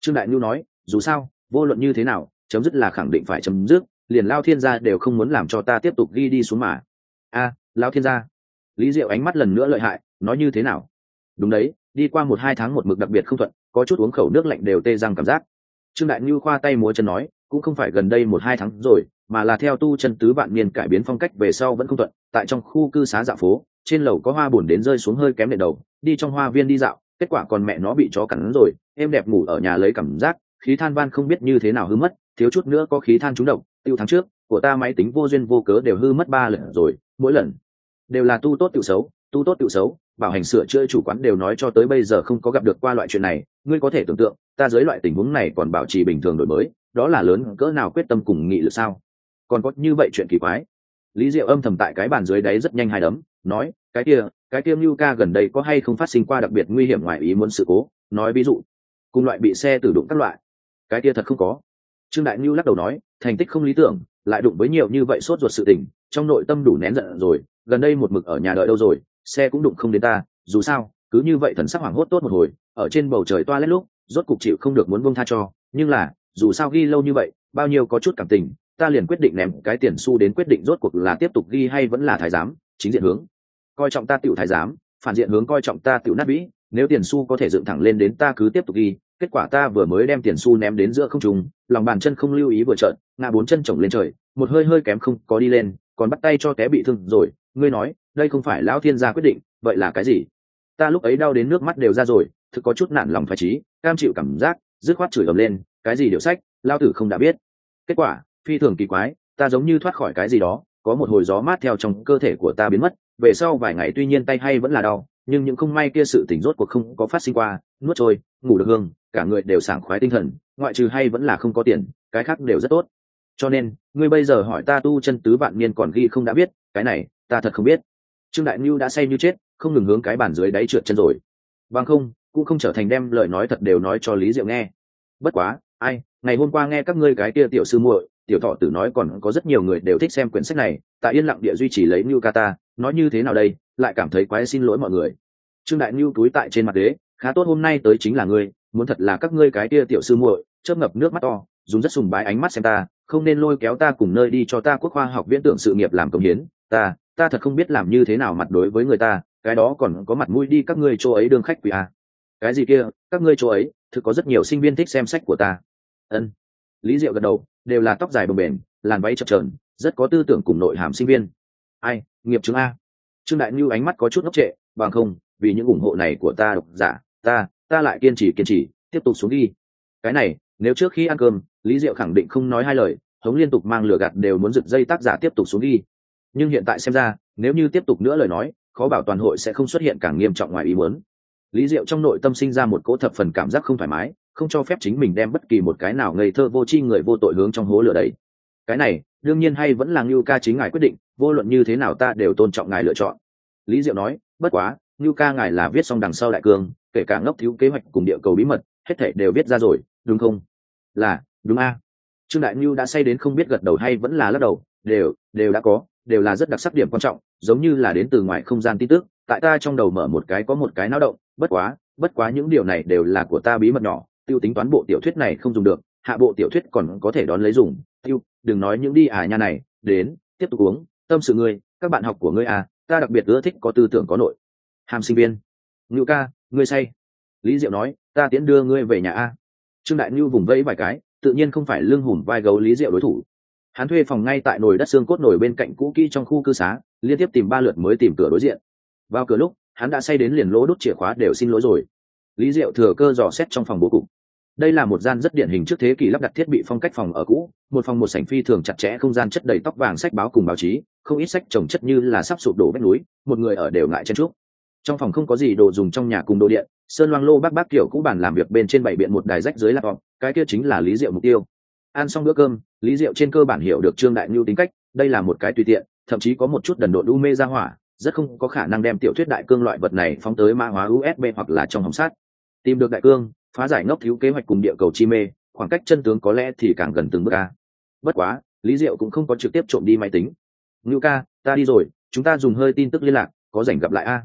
Trương Đại Nhu nói, dù sao vô luận như thế nào chấm dứt là khẳng định phải chấm dứt, liền Lao Thiên gia đều không muốn làm cho ta tiếp tục ghi đi xuống mà. A, à, Lao Thiên gia. Lý Diệu ánh mắt lần nữa lợi hại, nói như thế nào? Đúng đấy, đi qua một hai tháng một mực đặc biệt không thuận, có chút uống khẩu nước lạnh đều tê răng cảm giác. Trương Đại Nhu khoa tay múa chân nói, cũng không phải gần đây một hai tháng rồi, mà là theo tu chân tứ vạn niên cải biến phong cách về sau vẫn không thuận. Tại trong khu cư xá dạo phố, trên lầu có hoa buồn đến rơi xuống hơi kém đèn đầu, đi trong hoa viên đi dạo, kết quả còn mẹ nó bị chó cắn rồi, em đẹp ngủ ở nhà lấy cảm giác, khí than van không biết như thế nào hư mất, thiếu chút nữa có khí than trúng độc. Tiêu tháng trước, của ta máy tính vô duyên vô cớ đều hư mất ba lần rồi, mỗi lần đều là tu tốt tự xấu, tu tốt tự xấu, bảo hành sửa chữa chủ quán đều nói cho tới bây giờ không có gặp được qua loại chuyện này. Ngươi có thể tưởng tượng, ta dưới loại tình huống này còn bảo trì bình thường đổi mới, đó là lớn cỡ nào quyết tâm cùng nghị lực sao? Còn có như vậy chuyện kỳ quái. Lý Diệu âm thầm tại cái bàn dưới đáy rất nhanh hai đấm, nói, cái kia, cái kia Lưu ca gần đây có hay không phát sinh qua đặc biệt nguy hiểm ngoài ý muốn sự cố, nói ví dụ, cùng loại bị xe tử đụng các loại. Cái kia thật không có. Trương Đại Nhu lắc đầu nói, thành tích không lý tưởng, lại đụng với nhiều như vậy sốt ruột sự tình, trong nội tâm đủ nén giận rồi, gần đây một mực ở nhà đợi đâu rồi, xe cũng đụng không đến ta, dù sao, cứ như vậy thần sắc hoảng hốt tốt một hồi, ở trên bầu trời toa lét lúc, rốt cục chịu không được muốn buông tha cho, nhưng là, dù sao ghi lâu như vậy, bao nhiêu có chút cảm tình, ta liền quyết định ném cái tiền xu đến quyết định rốt cuộc là tiếp tục ghi hay vẫn là thái giám, chính diện hướng coi trọng ta tiểu thái giám, phản diện hướng coi trọng ta tiểu nát bĩ, nếu tiền xu có thể dựng thẳng lên đến ta cứ tiếp tục ghi, kết quả ta vừa mới đem tiền xu ném đến giữa không trung, lòng bàn chân không lưu ý vừa trợn, ngã bốn chân chồng lên trời, một hơi hơi kém không có đi lên, còn bắt tay cho té bị thương rồi. Ngươi nói, đây không phải lão thiên gia quyết định, vậy là cái gì? Ta lúc ấy đau đến nước mắt đều ra rồi, thực có chút nản lòng phải trí, cam chịu cảm giác, dứt khoát chửi ầm lên, cái gì điều sách, lao tử không đã biết. Kết quả, phi thường kỳ quái, ta giống như thoát khỏi cái gì đó, có một hồi gió mát theo trong cơ thể của ta biến mất, về sau vài ngày tuy nhiên tay hay vẫn là đau, nhưng những không may kia sự tình rốt cuộc không có phát sinh qua, nuốt trôi, ngủ được hương, cả người đều sảng khoái tinh thần, ngoại trừ hay vẫn là không có tiền, cái khác đều rất tốt. Cho nên, ngươi bây giờ hỏi ta tu chân tứ vạn niên còn ghi không đã biết, cái này, ta thật không biết. Trương Đại Nhu đã say như chết, không ngừng hướng cái bàn dưới đáy trượt chân rồi. Bằng không, cũng không trở thành đem lời nói thật đều nói cho Lý Diệu nghe. Bất quá, ai, ngày hôm qua nghe các ngươi cái kia tiểu sư muội, tiểu thọ tử nói còn có rất nhiều người đều thích xem quyển sách này, tại yên lặng địa duy trì lấy Nhu Kata, nói như thế nào đây, lại cảm thấy quái xin lỗi mọi người. Trương Đại Nhu túi tại trên mặt đế, khá tốt hôm nay tới chính là ngươi, muốn thật là các ngươi cái kia tiểu sư muội, chớp ngập nước mắt to, dùng rất sùng bái ánh mắt xem ta, không nên lôi kéo ta cùng nơi đi cho ta quốc khoa học viễn tưởng sự nghiệp làm công hiến, ta, ta thật không biết làm như thế nào mặt đối với người ta, cái đó còn có mặt mũi đi các ngươi chỗ ấy đương khách quỷ à. Cái gì kia, các ngươi chỗ ấy, thực có rất nhiều sinh viên thích xem sách của ta. Ân. Lý Diệu gật đầu, đều là tóc dài bồng bềnh, làn váy chập chờn, rất có tư tưởng cùng nội hàm sinh viên. Ai, nghiệp chứng a. Trương Đại Nhu ánh mắt có chút ngốc trệ, bằng không, vì những ủng hộ này của ta độc giả, ta, ta lại kiên trì kiên trì, tiếp tục xuống đi. Cái này, nếu trước khi ăn cơm, Lý Diệu khẳng định không nói hai lời, hống liên tục mang lửa gạt đều muốn giật dây tác giả tiếp tục xuống đi. Nhưng hiện tại xem ra, nếu như tiếp tục nữa lời nói, khó bảo toàn hội sẽ không xuất hiện càng nghiêm trọng ngoài ý muốn. Lý Diệu trong nội tâm sinh ra một cỗ thập phần cảm giác không thoải mái, không cho phép chính mình đem bất kỳ một cái nào ngây thơ vô tri người vô tội hướng trong hố lửa đấy. Cái này, đương nhiên hay vẫn là Ngưu ca chính ngài quyết định, vô luận như thế nào ta đều tôn trọng ngài lựa chọn. Lý Diệu nói, bất quá, Ngưu ca ngài là viết xong đằng sau đại cương, kể cả ngốc thiếu kế hoạch cùng địa cầu bí mật, hết thảy đều viết ra rồi, đúng không? Là, đúng a. Trương Đại Ngưu đã say đến không biết gật đầu hay vẫn là lắc đầu, đều, đều đã có, đều là rất đặc sắc điểm quan trọng, giống như là đến từ ngoài không gian tin tức, tại ta trong đầu mở một cái có một cái náo động, bất quá, bất quá những điều này đều là của ta bí mật nhỏ, tiêu tính toán bộ tiểu thuyết này không dùng được, hạ bộ tiểu thuyết còn có thể đón lấy dùng, tiêu, đừng nói những đi à nha này, đến, tiếp tục uống, tâm sự ngươi, các bạn học của ngươi à, ta đặc biệt ưa thích có tư tưởng có nội hàm sinh viên. Ngưu ca, ngươi say. Lý Diệu nói, ta tiễn đưa ngươi về nhà a. Trương Đại Ngưu vùng vẫy vài cái, tự nhiên không phải lưng hùm vai gấu Lý Diệu đối thủ. Hắn thuê phòng ngay tại nồi đất xương cốt nổi bên cạnh cũ kỹ trong khu cư xá, liên tiếp tìm ba lượt mới tìm cửa đối diện. Vào cửa lúc, hắn đã say đến liền lỗ đốt chìa khóa đều xin lỗi rồi. Lý Diệu thừa cơ dò xét trong phòng bố cục. Đây là một gian rất điển hình trước thế kỷ lắp đặt thiết bị phong cách phòng ở cũ, một phòng một sảnh phi thường chặt chẽ, không gian chất đầy tóc vàng sách báo cùng báo chí, không ít sách chồng chất như là sắp sụp đổ vách núi, một người ở đều ngại chen chúc. Trong phòng không có gì đồ dùng trong nhà cùng đồ điện, sơn loang lô bác bác kiểu cũ bàn làm việc bên trên bảy biện một đài rách dưới laptop, cái kia chính là Lý Diệu mục tiêu. Ăn xong bữa cơm, Lý Diệu trên cơ bản hiểu được Trương Đại Nhu tính cách, đây là một cái tùy tiện, thậm chí có một chút đần độn u mê ra hỏa, rất không có khả năng đem tiểu thuyết đại cương loại vật này phóng tới mã hóa u ét bê hoặc là trong hòm sắt. Tìm được đại cương, phá giải ngốc thiếu kế hoạch cùng địa cầu chi mê, khoảng cách chân tướng có lẽ thì càng gần từng bước a. Bất quá, Lý Diệu cũng không có trực tiếp trộm đi máy tính. Ngưu ca, ta đi rồi, chúng ta dùng hơi tin tức liên lạc, có rảnh gặp lại a.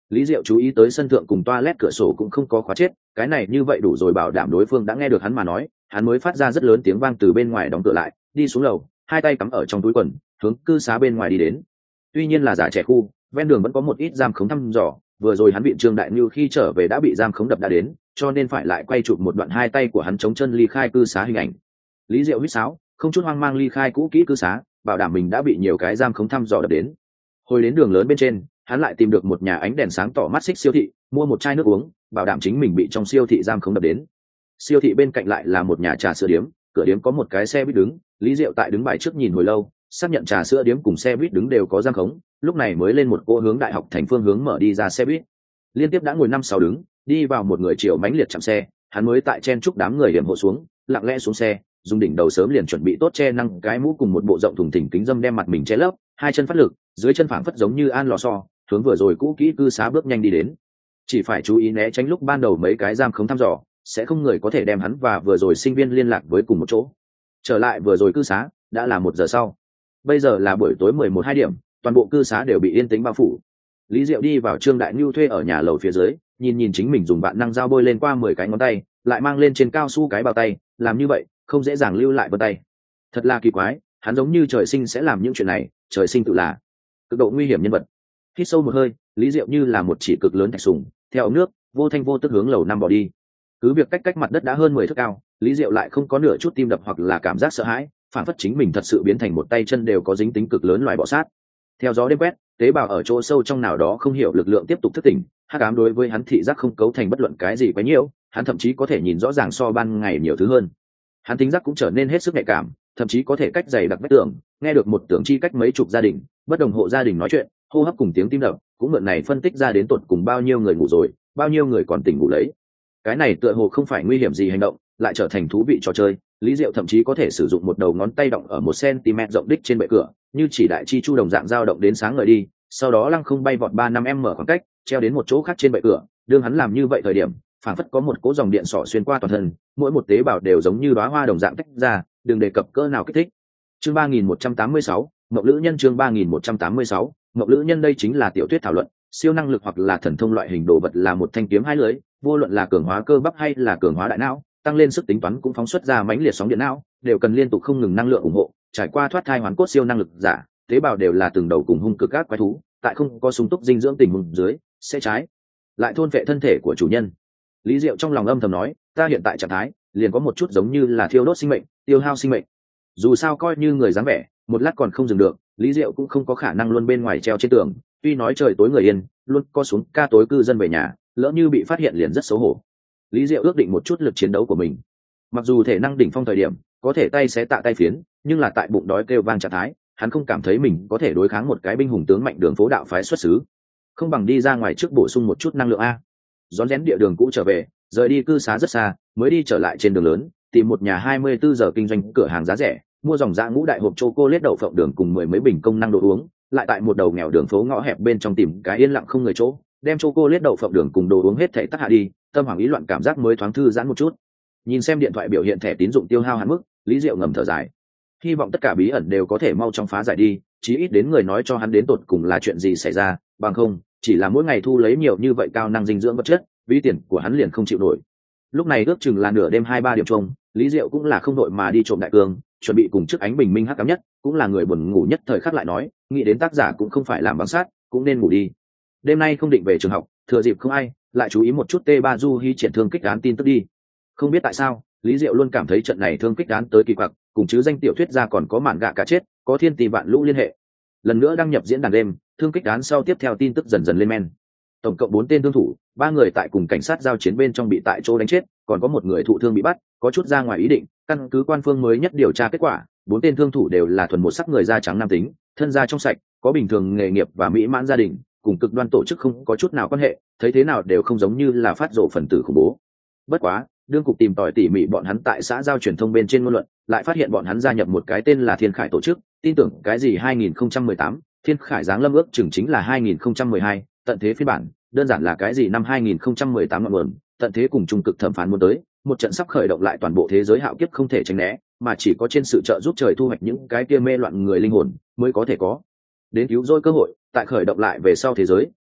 Lý Diệu chú ý tới sân thượng cùng toilet cửa sổ cũng không có khóa chết, cái này như vậy đủ rồi, bảo đảm đối phương đã nghe được hắn mà nói, hắn mới phát ra rất lớn tiếng vang từ bên ngoài đóng cửa lại, đi xuống lầu, hai tay cắm ở trong túi quần, hướng cư xá bên ngoài đi đến. Tuy nhiên là giả trẻ khu, ven đường vẫn có một ít giam khống thăm dò, vừa rồi hắn bị Trương Đại Nưu khi trở về đã bị giam khống đập đã đến, cho nên phải lại quay chụp một đoạn hai tay của hắn chống chân ly khai cư xá hình ảnh. Lý Diệu huýt sáo, không chút hoang mang ly khai cũ kỹ cư xá, bảo đảm mình đã bị nhiều cái giam khống thăm dò đập đến. Hồi đến đường lớn bên trên, hắn lại tìm được một nhà ánh đèn sáng tỏ mắt xích siêu thị, mua một chai nước uống, bảo đảm chính mình bị trong siêu thị giam khống đập đến. Siêu thị bên cạnh lại là một nhà trà sữa điếm, cửa điếm có một cái xe buýt đứng, Lý Diệu tại đứng bài trước nhìn hồi lâu, xác nhận trà sữa điếm cùng xe buýt đứng đều có giam khống, lúc này mới lên một cỗ hướng đại học thành phương hướng mở đi ra xe buýt. Liên tiếp đã ngồi năm sáu đứng, đi vào một người chiều mãnh liệt chạm xe, hắn mới tại chen chúc đám người điểm hộ xuống, lặng lẽ xuống xe, dùng đỉnh đầu sớm liền chuẩn bị tốt che năng cái mũ cùng một bộ rộng thùng thình kính dâm đem mặt mình che lấp, hai chân phát lực, dưới chân phảng phất giống như an lò xo, hướng vừa rồi cũ kỹ cư xá bước nhanh đi đến. Chỉ phải chú ý né tránh lúc ban đầu mấy cái giam khống thăm dò, sẽ không người có thể đem hắn và vừa rồi sinh viên liên lạc với cùng một chỗ. Trở lại vừa rồi cư xá, đã là một giờ sau. Bây giờ là buổi tối mười một hai điểm, toàn bộ cư xá đều bị yên tĩnh bao phủ. Lý Diệu đi vào Trương Đại Nưu thuê ở nhà lầu phía dưới, nhìn nhìn chính mình dùng vạn năng dao bôi lên qua mười cái ngón tay, lại mang lên trên cao su cái bao tay, làm như vậy không dễ dàng lưu lại vân tay. Thật là kỳ quái, hắn giống như trời sinh sẽ làm những chuyện này, trời sinh tự là cực độ nguy hiểm nhân vật. Hít sâu một hơi, Lý Diệu như là một chỉ cực lớn thạch sùng, theo ống nước vô thanh vô tức hướng lầu năm bỏ đi. Cứ việc cách cách mặt đất đã hơn mười thước cao, Lý Diệu lại không có nửa chút tim đập hoặc là cảm giác sợ hãi, phản phất chính mình thật sự biến thành một tay chân đều có dính tính cực lớn loài bọ sát. Theo gió đêm quét, tế bào ở chỗ sâu trong nào đó không hiểu lực lượng tiếp tục thức tỉnh, hắc ám đối với hắn thị giác không cấu thành bất luận cái gì quá nhiều, hắn thậm chí có thể nhìn rõ ràng so ban ngày nhiều thứ hơn. Hắn tính giác cũng trở nên hết sức nhạy cảm, thậm chí có thể cách dày đặc vách tường, nghe được một tưởng chi cách mấy chục gia đình, bất đồng hộ gia đình nói chuyện, hô hấp cùng tiếng tim đập, cũng mượn này phân tích ra đến tột cùng bao nhiêu người ngủ rồi, bao nhiêu người còn tỉnh ngủ lấy. Cái này tựa hồ không phải nguy hiểm gì hành động, lại trở thành thú vị trò chơi. Lý Diệu thậm chí có thể sử dụng một đầu ngón tay động ở một cm rộng đích trên bệ cửa, như chỉ đại chi chu đồng dạng dao động đến sáng ngời đi, sau đó lăng không bay vọt ba năm m khoảng cách, treo đến một chỗ khác trên bệ cửa. Đương hắn làm như vậy thời điểm, phảng phất có một cỗ dòng điện xỏ xuyên qua toàn thân, mỗi một tế bào đều giống như đóa hoa đồng dạng tách ra, đừng đề cập cỡ nào kích thích. Chương ba nghìn một trăm tám mươi sáu, Ngọc Lữ Nhân. Chương ba nghìn một trăm tám mươi sáu, Ngọc Lữ Nhân. Đây chính là tiểu thuyết thảo luận, siêu năng lực hoặc là thần thông loại hình đồ vật là một thanh kiếm hai lưỡi, vô luận là cường hóa cơ bắp hay là cường hóa đại não, tăng lên sức tính toán cũng phóng xuất ra mãnh liệt sóng điện não, đều cần liên tục không ngừng năng lượng ủng hộ. Trải qua thoát thai hoán cốt siêu năng lực giả, tế bào đều là từng đầu cùng hung cực các quái thú, tại không có sung túc dinh dưỡng tình huống dưới, sẽ trái lại thôn vệ thân thể của chủ nhân. Lý Diệu trong lòng âm thầm nói, ta hiện tại trạng thái liền có một chút giống như là thiêu đốt sinh mệnh, tiêu hao sinh mệnh. Dù sao coi như người dáng vẻ, một lát còn không dừng được, Lý Diệu cũng không có khả năng luôn bên ngoài treo trên tường, tuy nói trời tối người yên, luôn co xuống ca tối cư dân về nhà, lỡ như bị phát hiện liền rất xấu hổ. Lý Diệu ước định một chút lực chiến đấu của mình. Mặc dù thể năng đỉnh phong thời điểm, có thể tay xé tạ tay phiến, nhưng là tại bụng đói kêu vang trạng thái, hắn không cảm thấy mình có thể đối kháng một cái binh hùng tướng mạnh đường phố đạo phái xuất xứ. Không bằng đi ra ngoài trước bổ sung một chút năng lượng a. Rón rén địa đường cũ trở về, rời đi cư xá rất xa, mới đi trở lại trên đường lớn, tìm một nhà hai mươi bốn giờ kinh doanh cửa hàng giá rẻ, mua dòng dã ngũ đại hộp chocolate đậu phộng đường cùng mười mấy bình công năng đồ uống, lại tại một đầu nghèo đường phố ngõ hẹp bên trong tìm cái yên lặng không người chỗ, đem chocolate đậu phộng đường cùng đồ uống hết thảy tắt hạ đi, tâm hoảng ý loạn cảm giác mới thoáng thư giãn một chút. Nhìn xem điện thoại biểu hiện thẻ tín dụng tiêu hao hạn mức, Lý Diệu ngầm thở dài, hy vọng tất cả bí ẩn đều có thể mau chóng phá giải đi, chí ít đến người nói cho hắn đến tột cùng là chuyện gì xảy ra, bằng không chỉ là mỗi ngày thu lấy nhiều như vậy cao năng dinh dưỡng vật chất, ví tiền của hắn liền không chịu nổi. Lúc này ước chừng là nửa đêm hai ba điểm chung, Lý Diệu cũng là không đội mà đi trộm đại cương, chuẩn bị cùng trước ánh bình minh hắc ám nhất, cũng là người buồn ngủ nhất thời khắc lại nói, nghĩ đến tác giả cũng không phải làm bám sát, cũng nên ngủ đi. Đêm nay không định về trường học, thừa dịp không ai, lại chú ý một chút T ba Du Hi triển thương kích án tin tức đi. Không biết tại sao, Lý Diệu luôn cảm thấy trận này thương kích án tới kỳ quặc, cùng chứ danh tiểu thuyết ra còn có mạn gạ cả chết, có thiên tỷ vạn lũ liên hệ. Lần nữa đăng nhập diễn đàn đêm, thương kích án sau tiếp theo tin tức dần dần lên men. Tổng cộng bốn tên thương thủ, ba người tại cùng cảnh sát giao chiến bên trong bị tại chỗ đánh chết, còn có một người thụ thương bị bắt, có chút ra ngoài ý định. Căn cứ quan phương mới nhất điều tra kết quả, bốn tên thương thủ đều là thuần một sắc người da trắng nam tính, thân da trong sạch, có bình thường nghề nghiệp và mỹ mãn gia đình, cùng cực đoan tổ chức không có chút nào quan hệ, thấy thế nào đều không giống như là phát rộ phần tử khủng bố. Bất quá, đương cục tìm tòi tỉ mỉ bọn hắn tại xã giao truyền thông bên trên ngôn luận, lại phát hiện bọn hắn gia nhập một cái tên là Thiên Khải tổ chức, tin tưởng cái gì hai nghìn không trăm mười tám, Thiên Khải giáng lâm ước chừng chính là hai nghìn không trăm mười hai, tận thế phiên bản, đơn giản là cái gì năm hai nghìn không trăm mười tám ngọn nguồn, tận thế cùng trung cực thẩm phán muốn tới, một trận sắp khởi động lại toàn bộ thế giới hạo kiếp không thể tránh né, mà chỉ có trên sự trợ giúp trời thu hoạch những cái kia mê loạn người linh hồn mới có thể có đến cứu rỗi cơ hội. Tại khởi động lại về sau thế giới,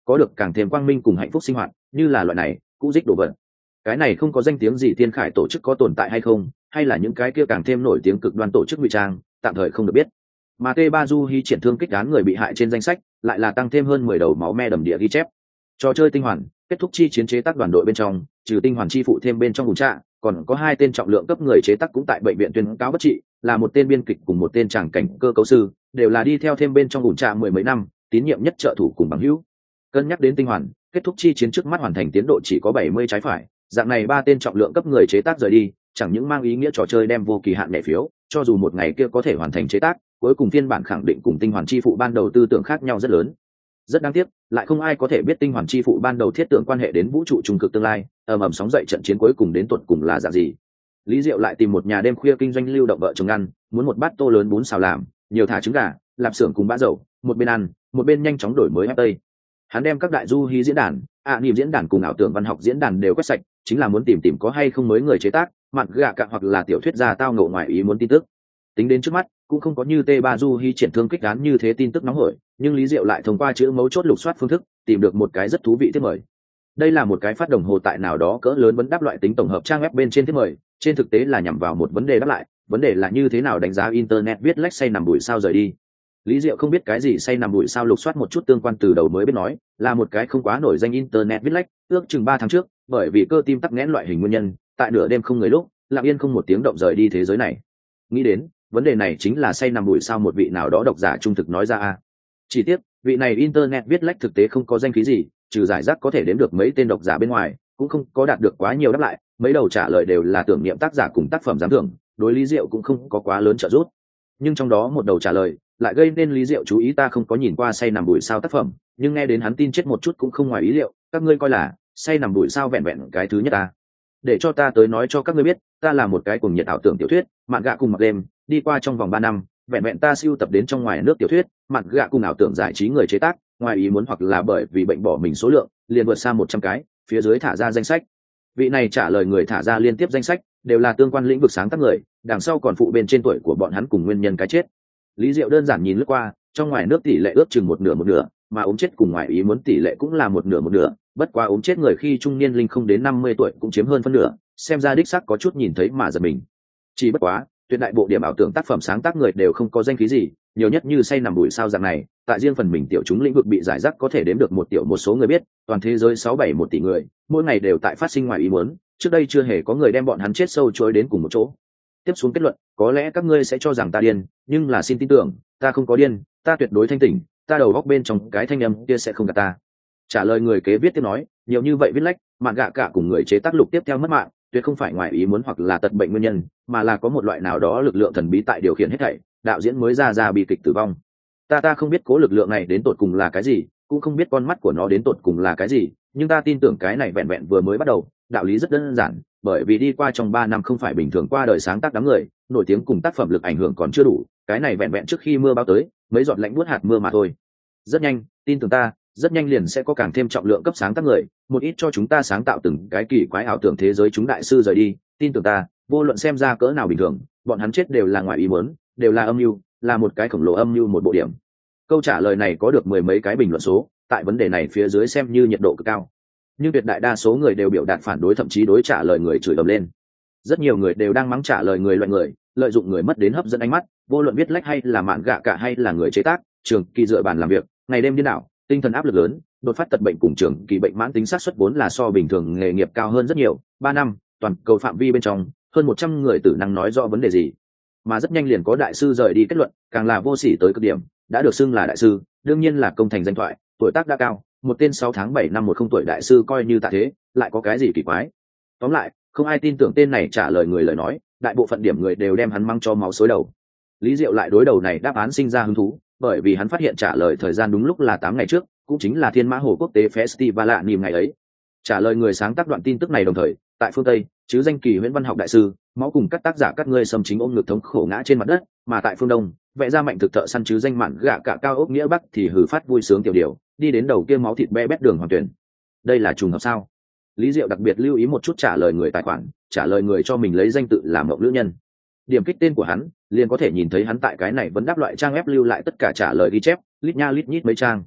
có được càng thêm quang minh cùng hạnh phúc sinh hoạt, như là loại này cũ dích đồ vật. Cái này không có danh tiếng gì thiên khải tổ chức có tồn tại hay không, hay là những cái kia càng thêm nổi tiếng cực đoan tổ chức ngụy trang, tạm thời không được biết. Mà t ba du hy triển thương kích án người bị hại trên danh sách lại là tăng thêm hơn mười đầu máu me đầm địa ghi chép. Trò chơi tinh hoàn kết thúc chi chiến chế tác đoàn đội bên trong, trừ tinh hoàn chi phụ thêm bên trong vùng trạ, còn có hai tên trọng lượng cấp người chế tác cũng tại bệnh viện tuyên cáo bất trị, là một tên biên kịch cùng một tên tràng cảnh cơ cấu sư, đều là đi theo thêm bên trong vùng trạ mười mấy năm, tín nhiệm nhất trợ thủ cùng bằng hữu. Cân nhắc đến tinh hoàn kết thúc chi chiến trước mắt hoàn thành tiến độ chỉ có bảy mươi trái phải, dạng này ba tên trọng lượng cấp người chế tác rời đi, chẳng những mang ý nghĩa trò chơi đem vô kỳ hạn mẹ phiếu, cho dù một ngày kia có thể hoàn thành chế tác, cuối cùng phiên bản khẳng định cùng tinh hoàn chi phụ ban đầu tư tưởng khác nhau rất lớn. Rất đáng tiếc, lại không ai có thể biết tinh hoàn chi phụ ban đầu thiết tưởng quan hệ đến vũ trụ trung cực tương lai, ầm ầm sóng dậy trận chiến cuối cùng đến tuột cùng là dạng gì. Lý Diệu lại tìm một nhà đêm khuya kinh doanh lưu động vợ chồng ăn, muốn một bát tô lớn bún xào làm, nhiều thả trứng gà, lạp xưởng cùng bã dầu, một bên ăn, một bên nhanh chóng đổi mới ép tây. Hắn đem các đại du hí diễn đàn, ạ à, niềm diễn đàn cùng ảo tưởng văn học diễn đàn đều quét sạch, chính là muốn tìm tìm có hay không mới người chế tác, mạn gạ cả hoặc là tiểu thuyết gia tao ngộ ngoài ý muốn tin tức. Tính đến trước mắt, cũng không có như t ba du hy triển thương kích án như thế tin tức nóng hổi, nhưng Lý Diệu lại thông qua chữ mấu chốt lục soát phương thức tìm được một cái rất thú vị thiết mời. Đây là một cái phát đồng hồ tại nào đó cỡ lớn vấn đáp loại tính tổng hợp trang web bên trên thiết mời, trên thực tế là nhằm vào một vấn đề đáp lại, vấn đề là như thế nào đánh giá internet viết lách say nằm bụi sao rời đi. Lý Diệu không biết cái gì say nằm bụi sao lục soát một chút tương quan từ đầu mới biết nói, là một cái không quá nổi danh internet viết lách, ước chừng ba tháng trước, bởi vì cơ tim tắc nghẽn loại hình nguyên nhân, tại nửa đêm không người lúc, lặng yên không một tiếng động rời đi thế giới này. Nghĩ đến, vấn đề này chính là say nằm bụi sao một vị nào đó độc giả trung thực nói ra a. Chỉ tiếc, vị này internet viết lách thực tế không có danh khí gì, trừ giải rác có thể đếm được mấy tên độc giả bên ngoài, cũng không có đạt được quá nhiều đáp lại, mấy đầu trả lời đều là tưởng niệm tác giả cùng tác phẩm giám thưởng, đối Lý Diệu cũng không có quá lớn trợ giúp. Nhưng trong đó một đầu trả lời lại gây nên Lý Diệu chú ý, ta không có nhìn qua say nằm bụi sao tác phẩm, nhưng nghe đến hắn tin chết một chút cũng không ngoài ý liệu, các ngươi coi là say nằm bụi sao vẹn vẹn cái thứ nhất ta. Để cho ta tới nói cho các ngươi biết, ta là một cái cuồng nhiệt ảo tưởng tiểu thuyết, mạn gạ cùng mặc đêm, đi qua trong vòng ba năm, vẹn vẹn ta sưu tập đến trong ngoài nước tiểu thuyết, mạn gạ cùng ảo tưởng giải trí người chế tác, ngoài ý muốn hoặc là bởi vì bệnh bỏ mình số lượng, liền vượt xa một trăm cái, phía dưới thả ra danh sách. Vị này trả lời người thả ra liên tiếp danh sách, đều là tương quan lĩnh vực sáng tác người, đằng sau còn phụ bên trên tuổi của bọn hắn cùng nguyên nhân cái chết. Lý Diệu đơn giản nhìn lướt qua, trong ngoài nước tỷ lệ ước chừng một nửa một nửa, mà ốm chết cùng ngoài ý muốn tỷ lệ cũng là một nửa một nửa, bất quá ốm chết người khi trung niên linh không đến năm mươi tuổi cũng chiếm hơn phân nửa, xem ra đích xác có chút nhìn thấy mà giật mình. Chỉ bất quá, tuyệt đại bộ điểm ảo tưởng tác phẩm sáng tác người đều không có danh khí gì, nhiều nhất như say nằm bụi sao dạng này, tại riêng phần mình tiểu chúng lĩnh vực bị giải rác có thể đếm được một tiểu một số người biết, toàn thế giới sáu bảy một tỷ người, mỗi ngày đều tại phát sinh ngoài ý muốn, trước đây chưa hề có người đem bọn hắn chết sâu chối đến cùng một chỗ. Tiếp xuống kết luận, có lẽ các ngươi sẽ cho rằng ta điên, nhưng là xin tin tưởng, ta không có điên, ta tuyệt đối thanh tỉnh, ta đầu góc bên trong cái thanh âm kia sẽ không gạt ta. Trả lời người kế viết tiếp nói, nhiều như vậy viết lách, mạn gạ cả cùng người chế tác lục tiếp theo mất mạng, tuyệt không phải ngoài ý muốn hoặc là tật bệnh nguyên nhân, mà là có một loại nào đó lực lượng thần bí tại điều khiển hết thảy, đạo diễn mới ra ra bi kịch tử vong. Ta ta không biết cố lực lượng này đến tột cùng là cái gì, cũng không biết con mắt của nó đến tột cùng là cái gì, nhưng ta tin tưởng cái này vẹn vẹn vừa mới bắt đầu, đạo lý rất đơn giản, bởi vì đi qua trong ba năm không phải bình thường qua đời sáng tác đám người, nổi tiếng cùng tác phẩm lực ảnh hưởng còn chưa đủ, cái này vẹn vẹn trước khi mưa bão tới, mấy giọt lạnh buốt hạt mưa mà thôi. Rất nhanh, tin tưởng ta, rất nhanh liền sẽ có càng thêm trọng lượng cấp sáng tác người, một ít cho chúng ta sáng tạo từng cái kỳ quái ảo tưởng thế giới chúng đại sư rời đi, tin tưởng ta, vô luận xem ra cỡ nào bình thường, bọn hắn chết đều là ngoài ý muốn, đều là âm mưu, là một cái khổng lồ âm mưu một bộ điểm. Câu trả lời này có được mười mấy cái bình luận số, tại vấn đề này phía dưới xem như nhiệt độ cực cao. Nhưng tuyệt đại đa số người đều biểu đạt phản đối, thậm chí đối trả lời người chửi ầm lên. Rất nhiều người đều đang mắng trả lời người loại người, lợi dụng người mất đến hấp dẫn ánh mắt, vô luận viết lách hay là mạn gạ cả hay là người chế tác, trường kỳ dựa bàn làm việc, ngày đêm điên đảo, tinh thần áp lực lớn, đột phát tật bệnh cùng trường kỳ bệnh mãn tính xác suất vốn là so bình thường nghề nghiệp cao hơn rất nhiều. Ba năm, toàn cầu phạm vi bên trong, hơn một trăm người tử năng nói rõ vấn đề gì, mà rất nhanh liền có đại sư rời đi kết luận, càng là vô sỉ tới cực điểm, đã được xưng là đại sư, đương nhiên là công thành danh thoại, tuổi tác đã cao, một tên sáu tháng bảy năm một không tuổi đại sư coi như tạ thế, lại có cái gì kỳ quái. Tóm lại, không ai tin tưởng tên này trả lời người lời nói, đại bộ phận điểm người đều đem hắn mang cho máu xối đầu. Lý Diệu lại đối đầu này đáp án sinh ra hứng thú, bởi vì hắn phát hiện trả lời thời gian đúng lúc là tám ngày trước, cũng chính là Thiên Mã Hồ Quốc tế Festival lạ niềm ngày ấy. Trả lời người sáng tác đoạn tin tức này đồng thời, tại phương Tây, chứ danh kỳ huyễn văn học đại sư, máu cùng các tác giả các ngươi xâm chính ôm ngực thống khổ ngã trên mặt đất, mà tại phương Đông, vẽ ra mạnh thực thợ săn chứ danh mạn gạ cả cao ốc nghĩa Bắc thì hừ phát vui sướng tiểu điều, đi đến đầu kia máu thịt be bét đường hoàng tuyển. Đây là trùng hợp sao? Lý Diệu đặc biệt lưu ý một chút trả lời người tài khoản, trả lời người cho mình lấy danh tự làm mộng lữ nhân. Điểm kích tên của hắn, liền có thể nhìn thấy hắn tại cái này vẫn đáp loại trang web lưu lại tất cả trả lời ghi chép, lít nha lít nhít mấy trang.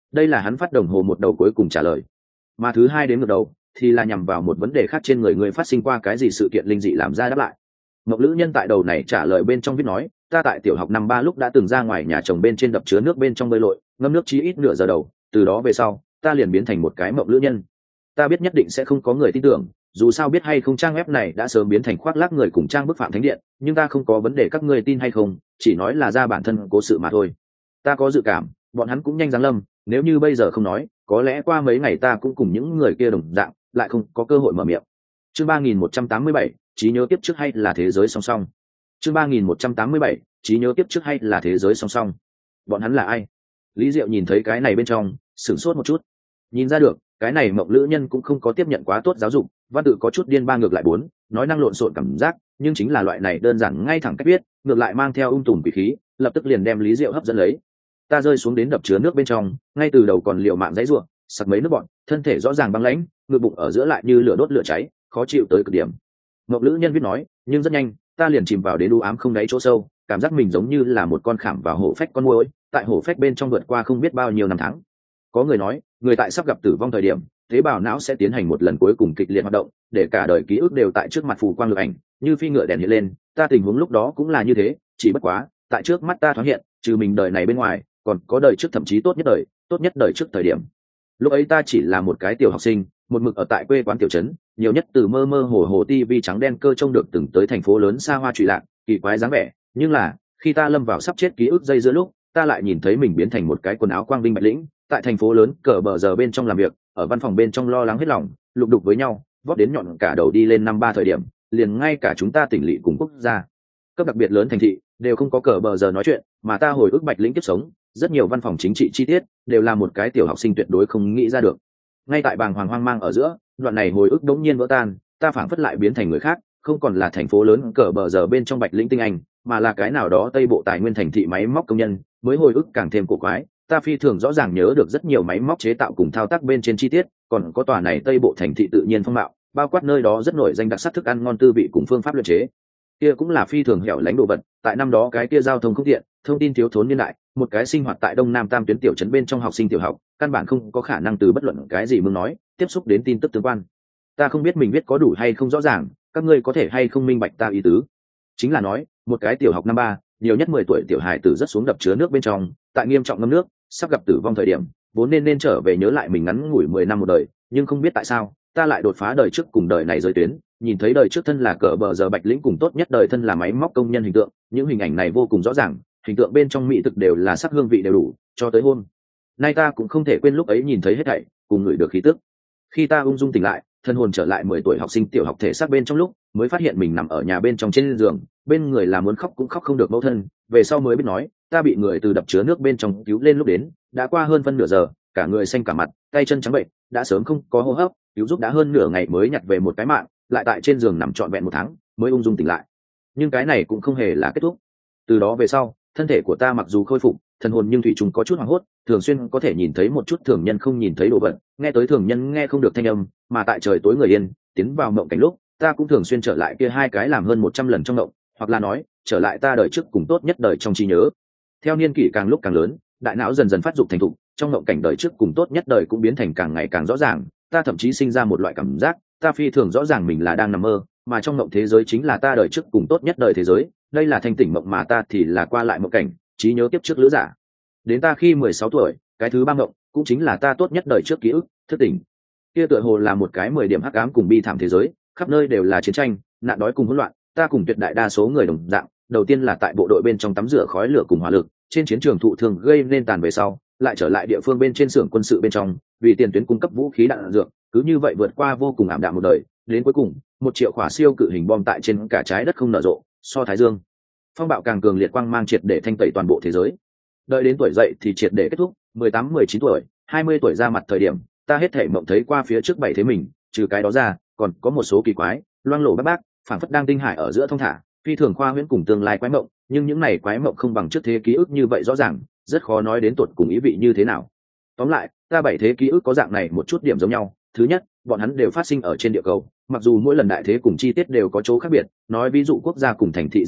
đây là hắn phát đồng hồ một đầu cuối cùng trả lời, mà thứ hai đến ngược đầu thì là nhằm vào một vấn đề khác trên người người phát sinh qua cái gì sự kiện linh dị làm ra đáp lại. Mộng lữ nhân tại đầu này trả lời bên trong viết nói, ta tại tiểu học năm ba lúc đã từng ra ngoài nhà chồng bên trên đập chứa nước bên trong bơi lội, ngâm nước chí ít nửa giờ đầu, từ đó về sau ta liền biến thành một cái mộng lữ nhân. Ta biết nhất định sẽ không có người tin tưởng, dù sao biết hay không trang web này đã sớm biến thành khoác lác người cùng trang bức phạm thánh điện, nhưng ta không có vấn đề các ngươi tin hay không, chỉ nói là ra bản thân cố sự mà thôi. Ta có dự cảm bọn hắn cũng nhanh giáng lâm, nếu như bây giờ không nói, có lẽ qua mấy ngày ta cũng cùng những người kia đồng dạng lại không có cơ hội mở miệng. Chương ba nghìn một trăm tám mươi bảy, trí nhớ tiếp trước hay là thế giới song song. Chương ba nghìn một trăm tám mươi bảy, trí nhớ tiếp trước hay là thế giới song song. Bọn hắn là ai? Lý Diệu nhìn thấy cái này bên trong sửng sốt một chút, nhìn ra được cái này mộng lữ nhân cũng không có tiếp nhận quá tốt giáo dục, văn tự có chút điên ba ngược lại bốn, nói năng lộn xộn cảm giác, nhưng chính là loại này đơn giản ngay thẳng cách viết, ngược lại mang theo ung tùm quỷ khí, lập tức liền đem Lý Diệu hấp dẫn lấy. Ta rơi xuống đến đập chứa nước bên trong, ngay từ đầu còn liều mạng dãy rủa, sặc mấy nước bọn, thân thể rõ ràng băng lãnh, ngực bụng ở giữa lại như lửa đốt lửa cháy, khó chịu tới cực điểm. Ngọc Lữ nhân viết nói, nhưng rất nhanh ta liền chìm vào đến u ám không đáy chỗ sâu, cảm giác mình giống như là một con khảm vào hổ phách con muỗi, tại hổ phách bên trong vượt qua không biết bao nhiêu năm tháng. Có người nói, người tại sắp gặp tử vong thời điểm, tế bào não sẽ tiến hành một lần cuối cùng kịch liệt hoạt động, để cả đời ký ức đều tại trước mặt phù quang lực ảnh, như phi ngựa đèn hiện lên. Ta tình huống lúc đó cũng là như thế, chỉ bất quá tại trước mắt ta thoáng hiện, trừ mình đời này bên ngoài, còn có đời trước thậm chí tốt nhất đời, tốt nhất đời trước thời điểm. Lúc ấy ta chỉ là một cái tiểu học sinh, một mực ở tại quê quán tiểu trấn, nhiều nhất từ mơ mơ hồ hồ tivi trắng đen cơ trông được từng tới thành phố lớn xa hoa trụy lạc, kỳ quái dáng vẻ. Nhưng là khi ta lâm vào sắp chết ký ức dây giữa lúc, ta lại nhìn thấy mình biến thành một cái quần áo quang vinh bạch lĩnh, tại thành phố lớn cờ bờ giờ bên trong làm việc, ở văn phòng bên trong lo lắng hết lòng, lục đục với nhau, vót đến nhọn cả đầu đi lên năm ba thời điểm, liền ngay cả chúng ta tỉnh lỵ cùng quốc gia cấp đặc biệt lớn thành thị đều không có cờ bờ giờ nói chuyện, mà ta hồi ức bạch lĩnh kiếp sống, rất nhiều văn phòng chính trị chi tiết đều là một cái tiểu học sinh tuyệt đối không nghĩ ra được. Ngay tại bàng hoàng hoang mang ở giữa, đoạn này hồi ức đống nhiên vỡ tan, ta phảng phất lại biến thành người khác, không còn là thành phố lớn cờ bờ giờ bên trong bạch lĩnh tinh anh, mà là cái nào đó tây bộ tài nguyên thành thị máy móc công nhân. Mới hồi ức càng thêm cổ quái, ta phi thường rõ ràng nhớ được rất nhiều máy móc chế tạo cùng thao tác bên trên chi tiết, còn có tòa này tây bộ thành thị tự nhiên phong mạo, bao quát nơi đó rất nổi danh đặc sắc thức ăn ngon tư vị cùng phương pháp luyện chế. Kia cũng là phi thường hẻo lánh đồ vật, tại năm đó cái kia giao thông không tiện, thông tin thiếu thốn niên đại, một cái sinh hoạt tại đông nam tam tuyến tiểu trấn bên trong học sinh tiểu học, căn bản không có khả năng từ bất luận cái gì mương nói tiếp xúc đến tin tức tương quan. Ta không biết mình viết có đủ hay không rõ ràng, các ngươi có thể hay không minh bạch ta ý tứ. Chính là nói, một cái tiểu học năm ba, nhiều nhất mười tuổi tiểu hài tử rất xuống đập chứa nước bên trong, tại nghiêm trọng ngâm nước, sắp gặp tử vong thời điểm, vốn nên nên trở về nhớ lại mình ngắn ngủi mười năm một đời, nhưng không biết tại sao, ta lại đột phá đời trước cùng đời này giới tuyến, nhìn thấy đời trước thân là cờ bờ giờ bạch lĩnh cùng tốt nhất đời thân là máy móc công nhân hình tượng, những hình ảnh này vô cùng rõ ràng, hình tượng bên trong mỹ thực đều là sắc hương vị đều đủ, cho tới hôm nay ta cũng không thể quên lúc ấy nhìn thấy hết thảy, cùng ngửi được khí tức. Khi ta ung dung tỉnh lại, thân hồn trở lại mười tuổi học sinh tiểu học thể xác bên trong lúc, mới phát hiện mình nằm ở nhà bên trong trên giường, bên người là muốn khóc cũng khóc không được mẫu thân, về sau mới biết nói, ta bị người từ đập chứa nước bên trong cứu lên lúc đến, đã qua hơn phân nửa giờ, cả người xanh cả mặt, tay chân trắng bệnh, đã sớm không có hô hấp, cứu giúp đã hơn nửa ngày mới nhặt về một cái mạng, lại tại trên giường nằm trọn vẹn một tháng, mới ung dung tỉnh lại. Nhưng cái này cũng không hề là kết thúc. Từ đó về sau, thân thể của ta mặc dù khôi phục, thần hồn nhưng thủy trùng có chút hoảng hốt, thường xuyên có thể nhìn thấy một chút thường nhân không nhìn thấy đồ vật, nghe tới thường nhân nghe không được thanh âm, mà tại trời tối người yên, tiến vào mộng cảnh lúc, ta cũng thường xuyên trở lại kia hai cái làm hơn một trăm lần trong mộng, hoặc là nói, trở lại ta đời trước cùng tốt nhất đời trong trí nhớ. Theo niên kỷ càng lúc càng lớn, đại não dần dần phát dục thành thục, trong mộng cảnh đời trước cùng tốt nhất đời cũng biến thành càng ngày càng rõ ràng, ta thậm chí sinh ra một loại cảm giác, ta phi thường rõ ràng mình là đang nằm mơ, mà trong mộng thế giới chính là ta đời trước cùng tốt nhất đời thế giới, đây là thanh tỉnh mộng mà ta thì là qua lại mộng cảnh, trí nhớ tiếp trước lữ giả. Đến ta khi mười sáu tuổi, cái thứ ba mộng, cũng chính là ta tốt nhất đời trước ký ức, thức tỉnh. Kia tựa hồ là một cái mười điểm hắc ám cùng bi thảm thế giới, khắp nơi đều là chiến tranh, nạn đói cùng hỗn loạn, ta cùng tuyệt đại đa số người đồng dạng, đầu tiên là tại bộ đội bên trong tắm rửa khói lửa cùng hỏa lực, trên chiến trường thụ thương gây nên tàn về sau, lại trở lại địa phương bên trên xưởng quân sự bên trong, vì tiền tuyến cung cấp vũ khí đạn dược, cứ như vậy vượt qua vô cùng ảm đạm một đời, đến cuối cùng, một triệu quả siêu cự hình bom tại trên cả trái đất không nở rộ, so thái dương phong bạo càng cường liệt quang mang triệt để thanh tẩy toàn bộ thế giới. Đợi đến tuổi dậy thì triệt để kết thúc, mười tám mười chín tuổi, hai mươi tuổi ra mặt thời điểm, ta hết thể mộng thấy qua phía trước bảy thế mình, trừ cái đó ra, còn có một số kỳ quái, loang lổ bác bác, phảng phất đang tinh hải ở giữa thông thả, phi thường khoa huyễn cùng tương lai quái mộng, nhưng những này quái mộng không bằng trước thế ký ức như vậy rõ ràng, rất khó nói đến tuột cùng ý vị như thế nào. Tóm lại, ta bảy thế ký ức có dạng này một chút điểm giống nhau. Thứ nhất, bọn hắn đều phát sinh ở trên địa cầu, mặc dù mỗi lần đại thế cùng chi tiết đều có chỗ khác biệt, nói ví dụ quốc gia cùng thành thị danh tự,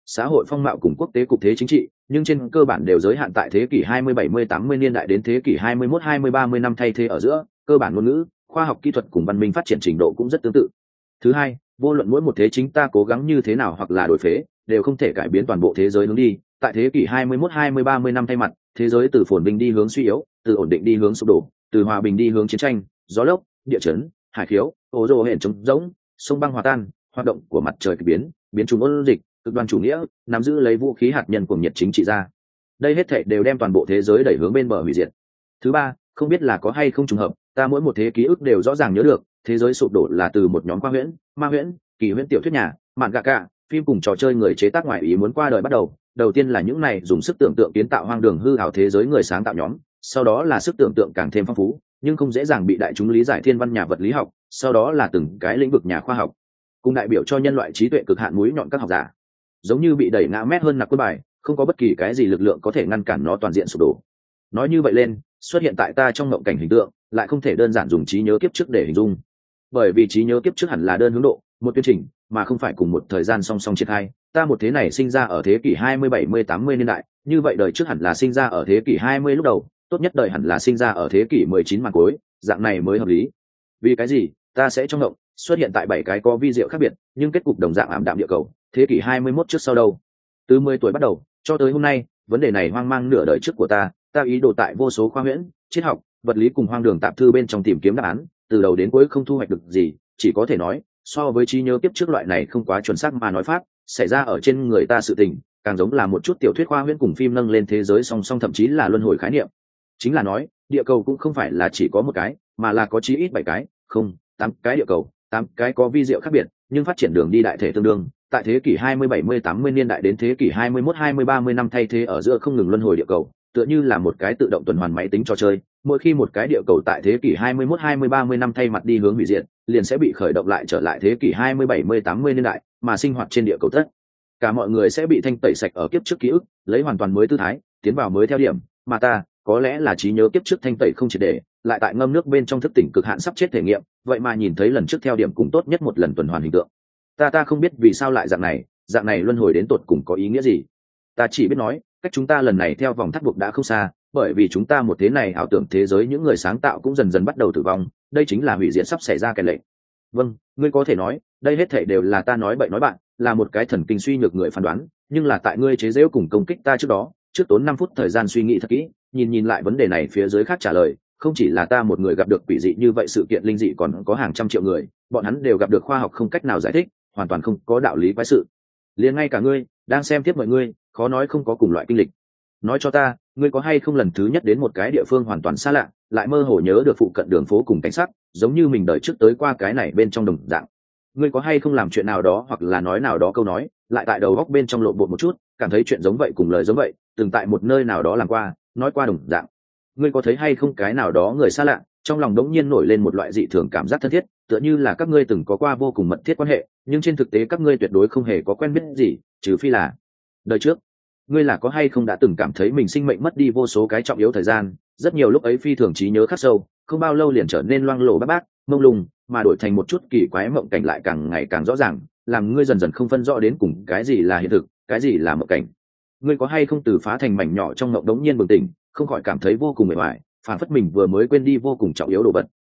xã hội phong mạo cùng quốc tế cục thế chính trị, nhưng trên cơ bản đều giới hạn tại thế kỷ hai mươi bảy mươi tám mươi niên đại đến thế kỷ hai mươi mốt hai mươi ba mươi năm thay thế ở giữa, cơ bản ngôn ngữ, khoa học kỹ thuật cùng văn minh phát triển trình độ cũng rất tương tự. Thứ hai, vô luận mỗi một thế chính ta cố gắng như thế nào hoặc là đổi phế, đều không thể cải biến toàn bộ thế giới hướng đi. Tại thế kỷ hai mươi mốt hai mươi ba mươi năm thay mặt, thế giới từ phồn vinh đi hướng suy yếu, từ ổn định đi hướng sụp đổ, từ hòa bình đi hướng chiến tranh, gió lốc, địa chấn, hải khiếu, ố rồ hển trống rỗng, sông băng hòa tan, hoạt động của mặt trời kỳ biến, biến chủng ôn dịch, cực đoan chủ nghĩa, nắm giữ lấy vũ khí hạt nhân của nhiệt chính trị ra. Đây hết thảy đều đem toàn bộ thế giới đẩy hướng bên bờ hủy diệt. Thứ ba, không biết là có hay không trùng hợp, ta mỗi một thế ký ức đều rõ ràng nhớ được, thế giới sụp đổ là từ một nhóm khoa huyễn, ma huyễn, kỳ huyễn tiểu thuyết nhà, mạn gạ cả, phim cùng trò chơi người chế tác ngoại ý muốn qua đời bắt đầu. Đầu tiên là những này dùng sức tưởng tượng kiến tạo hoang đường hư ảo thế giới người sáng tạo nhóm, sau đó là sức tưởng tượng càng thêm phong phú, nhưng không dễ dàng bị đại chúng lý giải thiên văn nhà vật lý học, sau đó là từng cái lĩnh vực nhà khoa học, cùng đại biểu cho nhân loại trí tuệ cực hạn mũi nhọn các học giả, giống như bị đẩy ngã mét hơn nặc quân bài, không có bất kỳ cái gì lực lượng có thể ngăn cản nó toàn diện sụp đổ. Nói như vậy lên, xuất hiện tại ta trong mộng cảnh hình tượng, lại không thể đơn giản dùng trí nhớ kiếp trước để hình dung, bởi vì trí nhớ kiếp trước hẳn là đơn hướng độ, một tiến trình, mà không phải cùng một thời gian song song triển khai. Ta một thế này sinh ra ở thế kỷ hai mươi bảy mươi tám mươi niên đại, như vậy đời trước hẳn là sinh ra ở thế kỷ hai mươi lúc đầu, tốt nhất đời hẳn là sinh ra ở thế kỷ mười chín màn cuối, dạng này mới hợp lý. Vì cái gì ta sẽ trong mộng xuất hiện tại bảy cái có vi diệu khác biệt nhưng kết cục đồng dạng ảm đạm địa cầu, thế kỷ hai mươi mốt trước sau đâu? Từ mười tuổi bắt đầu cho tới hôm nay, vấn đề này hoang mang nửa đời trước của ta. Ta ý đồ tại vô số khoa huyễn, triết học, vật lý cùng hoang đường tạp thư bên trong tìm kiếm đáp án, từ đầu đến cuối không thu hoạch được gì. Chỉ có thể nói, so với trí nhớ kiếp trước loại này không quá chuẩn xác mà nói pháp xảy ra ở trên người ta sự tình, càng giống là một chút tiểu thuyết khoa huyễn cùng phim nâng lên thế giới song song, thậm chí là luân hồi khái niệm. Chính là nói, địa cầu cũng không phải là chỉ có một cái, mà là có chí ít bảy cái, không, tám cái địa cầu, tám cái có vi diệu khác biệt, nhưng phát triển đường đi đại thể tương đương. Tại thế kỷ hai mươi bảy mươi tám mươi niên đại đến thế kỷ hai mươi mốt hai mươi ba mươi năm thay thế ở giữa không ngừng luân hồi địa cầu, tựa như là một cái tự động tuần hoàn máy tính trò chơi. Mỗi khi một cái địa cầu tại thế kỷ hai mươi mốt hai mươi ba mươi năm thay mặt đi hướng hủy diệt, liền sẽ bị khởi động lại trở lại thế kỷ hai mươi bảy mươi tám mươi niên đại, mà sinh hoạt trên địa cầu tất cả mọi người sẽ bị thanh tẩy sạch ở kiếp trước ký ức, lấy hoàn toàn mới tư thái tiến vào mới theo điểm. Mà ta có lẽ là trí nhớ kiếp trước thanh tẩy không triệt để, lại tại ngâm nước bên trong thức tỉnh cực hạn sắp chết thể nghiệm, vậy mà nhìn thấy lần trước theo điểm cùng tốt nhất một lần tuần hoàn hình tượng. Ta ta không biết vì sao lại dạng này, dạng này luân hồi đến tột cùng có ý nghĩa gì. Ta chỉ biết nói, cách chúng ta lần này theo vòng thắt buộc đã không xa, bởi vì chúng ta một thế này ảo tưởng thế giới những người sáng tạo cũng dần dần bắt đầu tử vong, đây chính là hủy diệt sắp xảy ra cái lệnh. Vâng, ngươi có thể nói, đây hết thảy đều là ta nói bậy nói bạn, là một cái thần kinh suy nhược người phán đoán, nhưng là tại ngươi chế giễu cùng công kích ta trước đó, trước tốn năm phút thời gian suy nghĩ thật kỹ, nhìn nhìn lại vấn đề này phía dưới khác trả lời, không chỉ là ta một người gặp được quỷ dị như vậy sự kiện linh dị, còn có hàng trăm triệu người, bọn hắn đều gặp được khoa học không cách nào giải thích, hoàn toàn không có đạo lý quái sự. Liền ngay cả ngươi đang xem tiếp mọi ngươi, khó nói không có cùng loại kinh lịch. Nói cho ta, ngươi có hay không lần thứ nhất đến một cái địa phương hoàn toàn xa lạ, lại mơ hồ nhớ được phụ cận đường phố cùng cảnh sắc, giống như mình đời trước tới qua cái này bên trong đồng dạng. Ngươi có hay không làm chuyện nào đó hoặc là nói nào đó câu nói, lại tại đầu góc bên trong lộn bột một chút, cảm thấy chuyện giống vậy cùng lời giống vậy, từng tại một nơi nào đó làm qua, nói qua đồng dạng. Ngươi có thấy hay không cái nào đó người xa lạ, trong lòng đống nhiên nổi lên một loại dị thường cảm giác thân thiết, tựa như là các ngươi từng có qua vô cùng mật thiết quan hệ, nhưng trên thực tế các ngươi tuyệt đối không hề có quen biết gì, trừ phi là đời trước. Ngươi là có hay không đã từng cảm thấy mình sinh mệnh mất đi vô số cái trọng yếu thời gian, rất nhiều lúc ấy phi thường trí nhớ khắc sâu, không bao lâu liền trở nên loang lổ bát bát, mông lung, mà đổi thành một chút kỳ quái mộng cảnh lại càng ngày càng rõ ràng, làm ngươi dần dần không phân rõ đến cùng cái gì là hiện thực, cái gì là mộng cảnh. Ngươi có hay không từ phá thành mảnh nhỏ trong mộng đống nhiên bừng tỉnh, không khỏi cảm thấy vô cùng mệt mỏi, phản phất mình vừa mới quên đi vô cùng trọng yếu đồ vật,